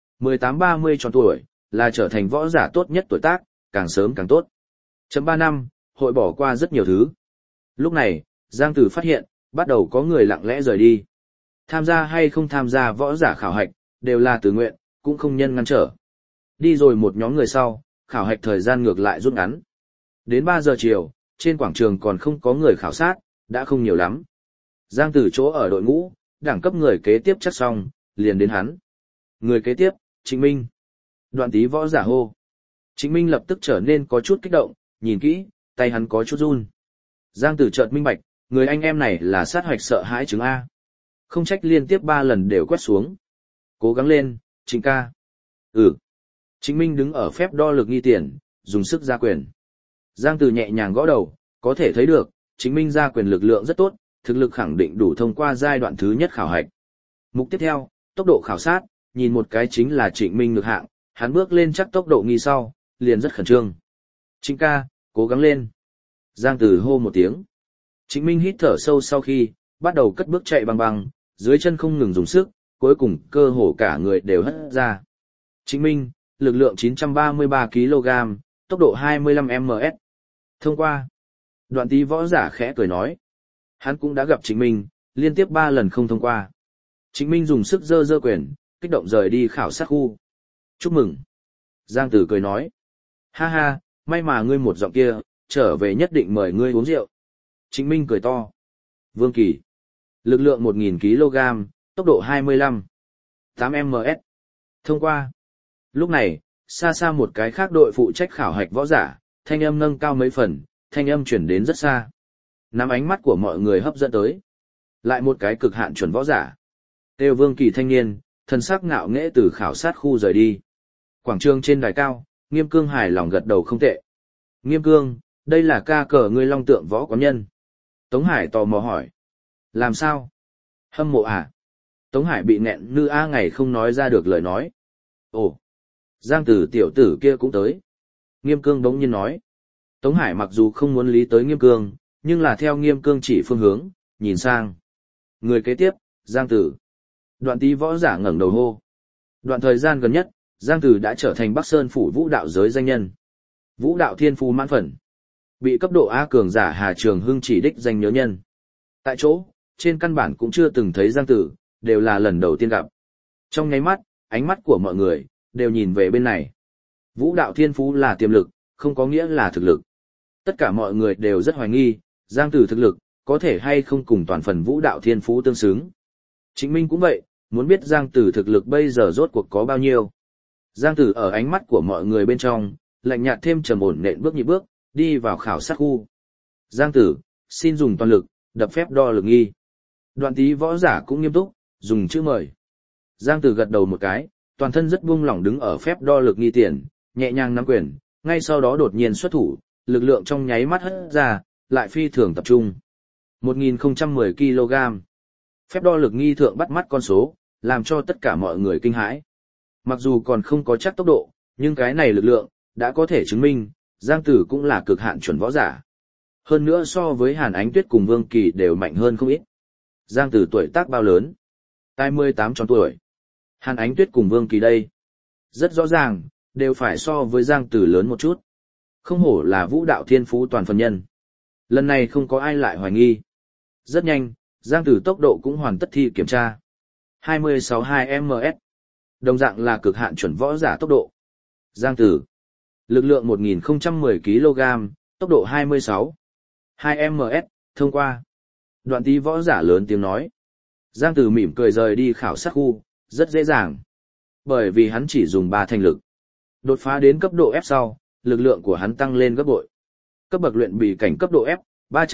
18-30 tròn tuổi, là trở thành võ giả tốt nhất tuổi tác, càng sớm càng tốt. Chấm 3 năm, hội bỏ qua rất nhiều thứ. Lúc này, Giang Tử phát hiện, bắt đầu có người lặng lẽ rời đi. Tham gia hay không tham gia võ giả khảo hạch, đều là tự nguyện, cũng không nhân ngăn trở. Đi rồi một nhóm người sau, khảo hạch thời gian ngược lại rút ngắn. Đến 3 giờ chiều, trên quảng trường còn không có người khảo sát, đã không nhiều lắm. Giang Tử chỗ ở đội ngũ, đẳng cấp người kế tiếp chắc xong, liền đến hắn. Người kế tiếp, Trịnh Minh. Đoạn Tý võ giả hô. Trịnh Minh lập tức trở nên có chút kích động, nhìn kỹ, tay hắn có chút run. Giang Tử chợt minh bạch, người anh em này là sát hoạch sợ hãi chứng A. Không trách liên tiếp 3 lần đều quét xuống. Cố gắng lên, Trịnh ca. Ừ. Trịnh Minh đứng ở phép đo lực nghi tiền, dùng sức ra quyền. Giang Tử nhẹ nhàng gõ đầu, có thể thấy được, Trịnh Minh ra quyền lực lượng rất tốt, thực lực khẳng định đủ thông qua giai đoạn thứ nhất khảo hạch. Mục tiếp theo, tốc độ khảo sát, nhìn một cái chính là Trịnh Minh lực hạng, hắn bước lên chắc tốc độ nghi sau, liền rất khẩn trương. Trịnh ca, cố gắng lên. Giang Tử hô một tiếng. Trịnh Minh hít thở sâu sau khi, bắt đầu cất bước chạy băng băng, dưới chân không ngừng dùng sức, cuối cùng cơ hồ cả người đều hất ra. Trịnh Minh, lực lượng 933 kg, tốc độ 25ms. Thông qua. Đoạn Tý võ giả khẽ cười nói. Hắn cũng đã gặp Trịnh Minh, liên tiếp 3 lần không thông qua. Trịnh Minh dùng sức giơ quyền, kích động rời đi khảo sát khu. Chúc mừng. Giang Tử cười nói. Ha ha, may mà ngươi một giọng kia, trở về nhất định mời ngươi uống rượu. Trịnh Minh cười to. Vương Kỳ. Lực lượng 1000 kg, tốc độ 25. 8ms. Thông qua. Lúc này, xa xa một cái khác đội phụ trách khảo hạch võ giả, thanh âm nâng cao mấy phần, thanh âm chuyển đến rất xa. Nắm ánh mắt của mọi người hấp dẫn tới. Lại một cái cực hạn chuẩn võ giả. Têu Vương Kỳ thanh niên, thân sắc ngạo nghễ từ khảo sát khu rời đi. Quảng trường trên đài cao, Nghiêm Cương hài lòng gật đầu không tệ. Nghiêm Cương, đây là ca cờ ngươi long tượng võ quán nhân. Tống Hải tò mò hỏi. Làm sao? Hâm mộ à? Tống Hải bị nghẹn nư a ngày không nói ra được lời nói. Ồ, Giang Tử tiểu tử kia cũng tới. Nghiêm Cương bỗng nhiên nói. Tống Hải mặc dù không muốn lý tới Nghiêm Cương, nhưng là theo Nghiêm Cương chỉ phương hướng, nhìn sang. Người kế tiếp, Giang Tử. Đoạn Tý võ giả ngẩng đầu hô. Đoạn thời gian gần nhất, Giang Tử đã trở thành Bắc Sơn phủ vũ đạo giới danh nhân. Vũ đạo thiên phú mãn phần. Bị cấp độ A cường giả Hà Trường Hưng chỉ đích danh nhớ nhân. Tại chỗ, trên căn bản cũng chưa từng thấy Giang Tử, đều là lần đầu tiên gặp. Trong nháy mắt, ánh mắt của mọi người, đều nhìn về bên này. Vũ đạo thiên phú là tiềm lực, không có nghĩa là thực lực. Tất cả mọi người đều rất hoài nghi, Giang Tử thực lực, có thể hay không cùng toàn phần vũ đạo thiên phú tương xứng. Trịnh Minh cũng vậy, muốn biết Giang Tử thực lực bây giờ rốt cuộc có bao nhiêu. Giang Tử ở ánh mắt của mọi người bên trong, lạnh nhạt thêm trầm ổn nện bước nhịp bước, đi vào khảo sát khu. Giang Tử, xin dùng toàn lực, đập phép đo lực nghi. Đoạn Tý võ giả cũng nghiêm túc, dùng chữ mời. Giang Tử gật đầu một cái, toàn thân rất buông lỏng đứng ở phép đo lực nghi tiền, nhẹ nhàng nắm quyền, ngay sau đó đột nhiên xuất thủ, lực lượng trong nháy mắt hất ra, lại phi thường tập trung. 1010 kg. Phép đo lực nghi thượng bắt mắt con số, làm cho tất cả mọi người kinh hãi. Mặc dù còn không có chắc tốc độ, nhưng cái này lực lượng, đã có thể chứng minh, Giang Tử cũng là cực hạn chuẩn võ giả. Hơn nữa so với Hàn Ánh Tuyết cùng Vương Kỳ đều mạnh hơn không ít. Giang Tử tuổi tác bao lớn? Tai 18 tròn tuổi. Hàn Ánh Tuyết cùng Vương Kỳ đây. Rất rõ ràng, đều phải so với Giang Tử lớn một chút. Không hổ là vũ đạo thiên phú toàn phần nhân. Lần này không có ai lại hoài nghi. Rất nhanh, Giang Tử tốc độ cũng hoàn tất thi kiểm tra. 26-2ms. Đồng dạng là cực hạn chuẩn võ giả tốc độ. Giang Tử. Lực lượng 1010 kg, tốc độ 26. 2ms, thông qua. Đoạn Tý võ giả lớn tiếng nói. Giang Tử mỉm cười rời đi khảo sát khu, rất dễ dàng. Bởi vì hắn chỉ dùng 3 thành lực. Đột phá đến cấp độ F sau, lực lượng của hắn tăng lên gấp bội. Cấp bậc luyện bị cảnh cấp độ F,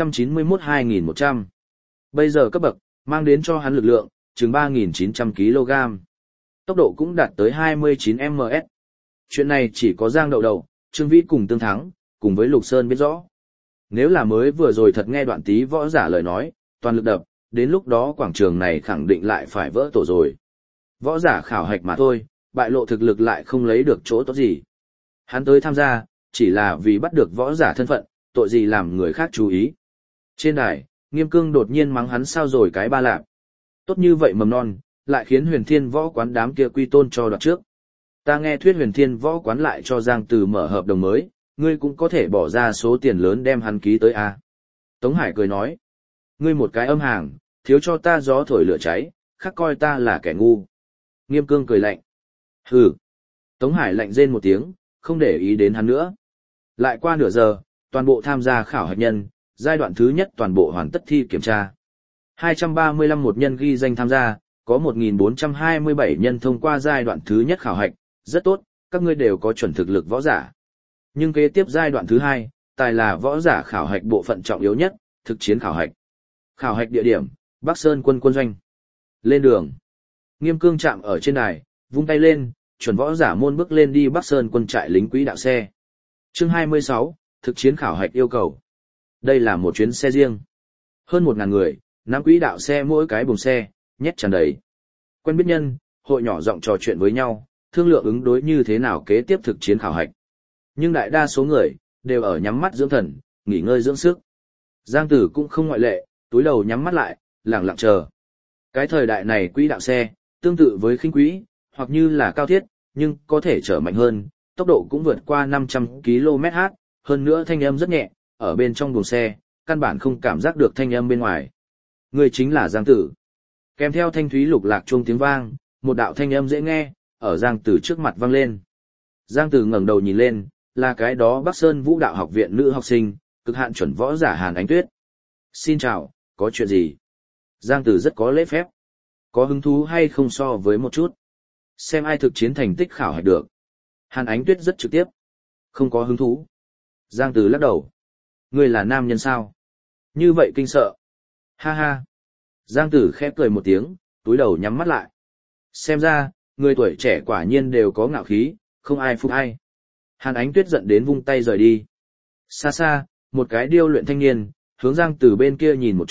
391-2100. Bây giờ cấp bậc, mang đến cho hắn lực lượng, chừng 3.900 kg. Tốc độ cũng đạt tới 29ms. Chuyện này chỉ có Giang Đậu Đậu, Trương Vĩ cùng Tương Thắng, cùng với Lục Sơn biết rõ. Nếu là mới vừa rồi thật nghe Đoạn Tý võ giả lời nói, toàn lực đập, đến lúc đó quảng trường này khẳng định lại phải vỡ tổ rồi. Võ giả khảo hạch mà thôi, bại lộ thực lực lại không lấy được chỗ tốt gì. Hắn tới tham gia, chỉ là vì bắt được võ giả thân phận, tội gì làm người khác chú ý. Trên đài, Nghiêm Cương đột nhiên mắng hắn sao rồi cái ba lạp. Tốt như vậy mầm non, lại khiến Huyền Thiên võ quán đám kia quy tôn cho đoạt trước. Ta nghe thuyết Huyền Thiên võ quán lại cho Giang Tử mở hợp đồng mới, ngươi cũng có thể bỏ ra số tiền lớn đem hắn ký tới a. Tống Hải cười nói, ngươi một cái âm hàng, thiếu cho ta gió thổi lửa cháy, khắc coi ta là kẻ ngu. Nghiêm Cương cười lạnh. Hừ. Tống Hải lạnh rên một tiếng, không để ý đến hắn nữa. Lại qua nửa giờ, toàn bộ tham gia khảo hạch nhân, giai đoạn thứ nhất toàn bộ hoàn tất thi kiểm tra. 235 một nhân ghi danh tham gia, có 1427 nhân thông qua giai đoạn thứ nhất khảo hạch, rất tốt, các ngươi đều có chuẩn thực lực võ giả. Nhưng kế tiếp giai đoạn thứ hai, tài là võ giả khảo hạch bộ phận trọng yếu nhất, thực chiến khảo hạch. Khảo hạch địa điểm, Bắc Sơn quân quân doanh. Lên đường. Nghiêm Cương chạm ở trên đài, vung tay lên, chuẩn võ giả môn bước lên đi Bắc Sơn quân trại lính quỹ đạo xe. Chương 26, thực chiến khảo hạch yêu cầu. Đây là một chuyến xe riêng. Hơn 1.000 người, nắm quỹ đạo xe mỗi cái buồng xe, nhét tràn đầy. Quen biết nhân, hội nhỏ giọng trò chuyện với nhau, thương lượng ứng đối như thế nào kế tiếp thực chiến khảo hạch. Nhưng đại đa số người, đều ở nhắm mắt dưỡng thần, nghỉ ngơi dưỡng sức. Giang Tử cũng không ngoại lệ, túi đầu nhắm mắt lại, lặng lặng chờ. Cái thời đại này quỹ đạo xe, tương tự với khinh quỹ, hoặc như là cao thiết, nhưng có thể trở mạnh hơn, tốc độ cũng vượt qua 500 km/h, hơn nữa thanh âm rất nhẹ, ở bên trong buồng xe, căn bản không cảm giác được thanh âm bên ngoài. Người chính là Giang Tử. Kèm theo thanh thúy lục lạc chuông tiếng vang, một đạo thanh âm dễ nghe, ở Giang Tử trước mặt vang lên. Giang Tử ngẩng đầu nhìn lên, là cái đó Bắc Sơn Vũ Đạo Học viện nữ học sinh, cực hạn chuẩn võ giả Hàn Ánh Tuyết. Xin chào, có chuyện gì? Giang Tử rất có lễ phép. Có hứng thú hay không so với một chút? Xem ai thực chiến thành tích khảo hạch được. Hàn Ánh Tuyết rất trực tiếp. Không có hứng thú. Giang Tử lắc đầu. Ngươi là nam nhân sao? Như vậy kinh sợ. Ha ha. Giang Tử khẽ cười một tiếng, túi đầu nhắm mắt lại. Xem ra, người tuổi trẻ quả nhiên đều có ngạo khí, không ai phục ai. Hàn Ánh Tuyết giận đến vung tay rời đi. Xa xa, một cái điêu luyện thanh niên, hướng Giang Tử bên kia nhìn một chút,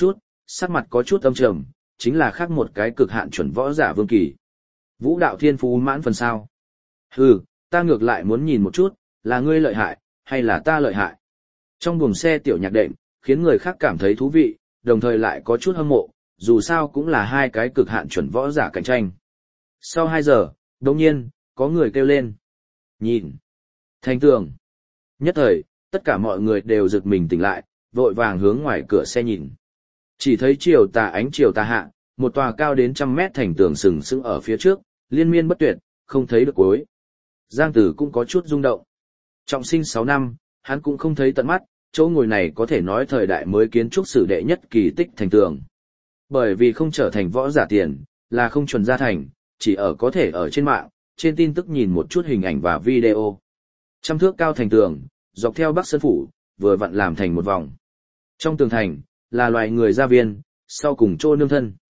sắc mặt có chút âm trầm, chính là khác một cái cực hạn chuẩn võ giả Vương Kỳ. Vũ đạo thiên phú mãn phần sao? Hừ, ta ngược lại muốn nhìn một chút, là ngươi lợi hại, hay là ta lợi hại? Trong buồng xe tiểu nhạc đệm, khiến người khác cảm thấy thú vị, đồng thời lại có chút hâm mộ, dù sao cũng là hai cái cực hạn chuẩn võ giả cạnh tranh. Sau 2 giờ, đồng nhiên, có người kêu lên. Nhìn! Thành tường! Nhất thời, tất cả mọi người đều giật mình tỉnh lại, vội vàng hướng ngoài cửa xe nhìn. Chỉ thấy ánh chiều tà hạ, một tòa cao đến 100 mét thành tường sừng sững ở phía trước, liên miên bất tuyệt, không thấy được cuối. Giang Tử cũng có chút rung động. Trọng sinh 6 năm, hắn cũng không thấy tận mắt, chỗ ngồi này có thể nói thời đại mới kiến trúc sử đệ nhất kỳ tích thành tường. Bởi vì không trở thành võ giả tiền, là không chuẩn ra thành, chỉ có thể ở trên mạng, trên tin tức nhìn một chút hình ảnh và video. 100 thước cao thành tường, dọc theo Bắc Sơn Phủ, vừa vặn làm thành một vòng. Trong tường thành, là loài người gia viên, sau cùng chỗ nương thân.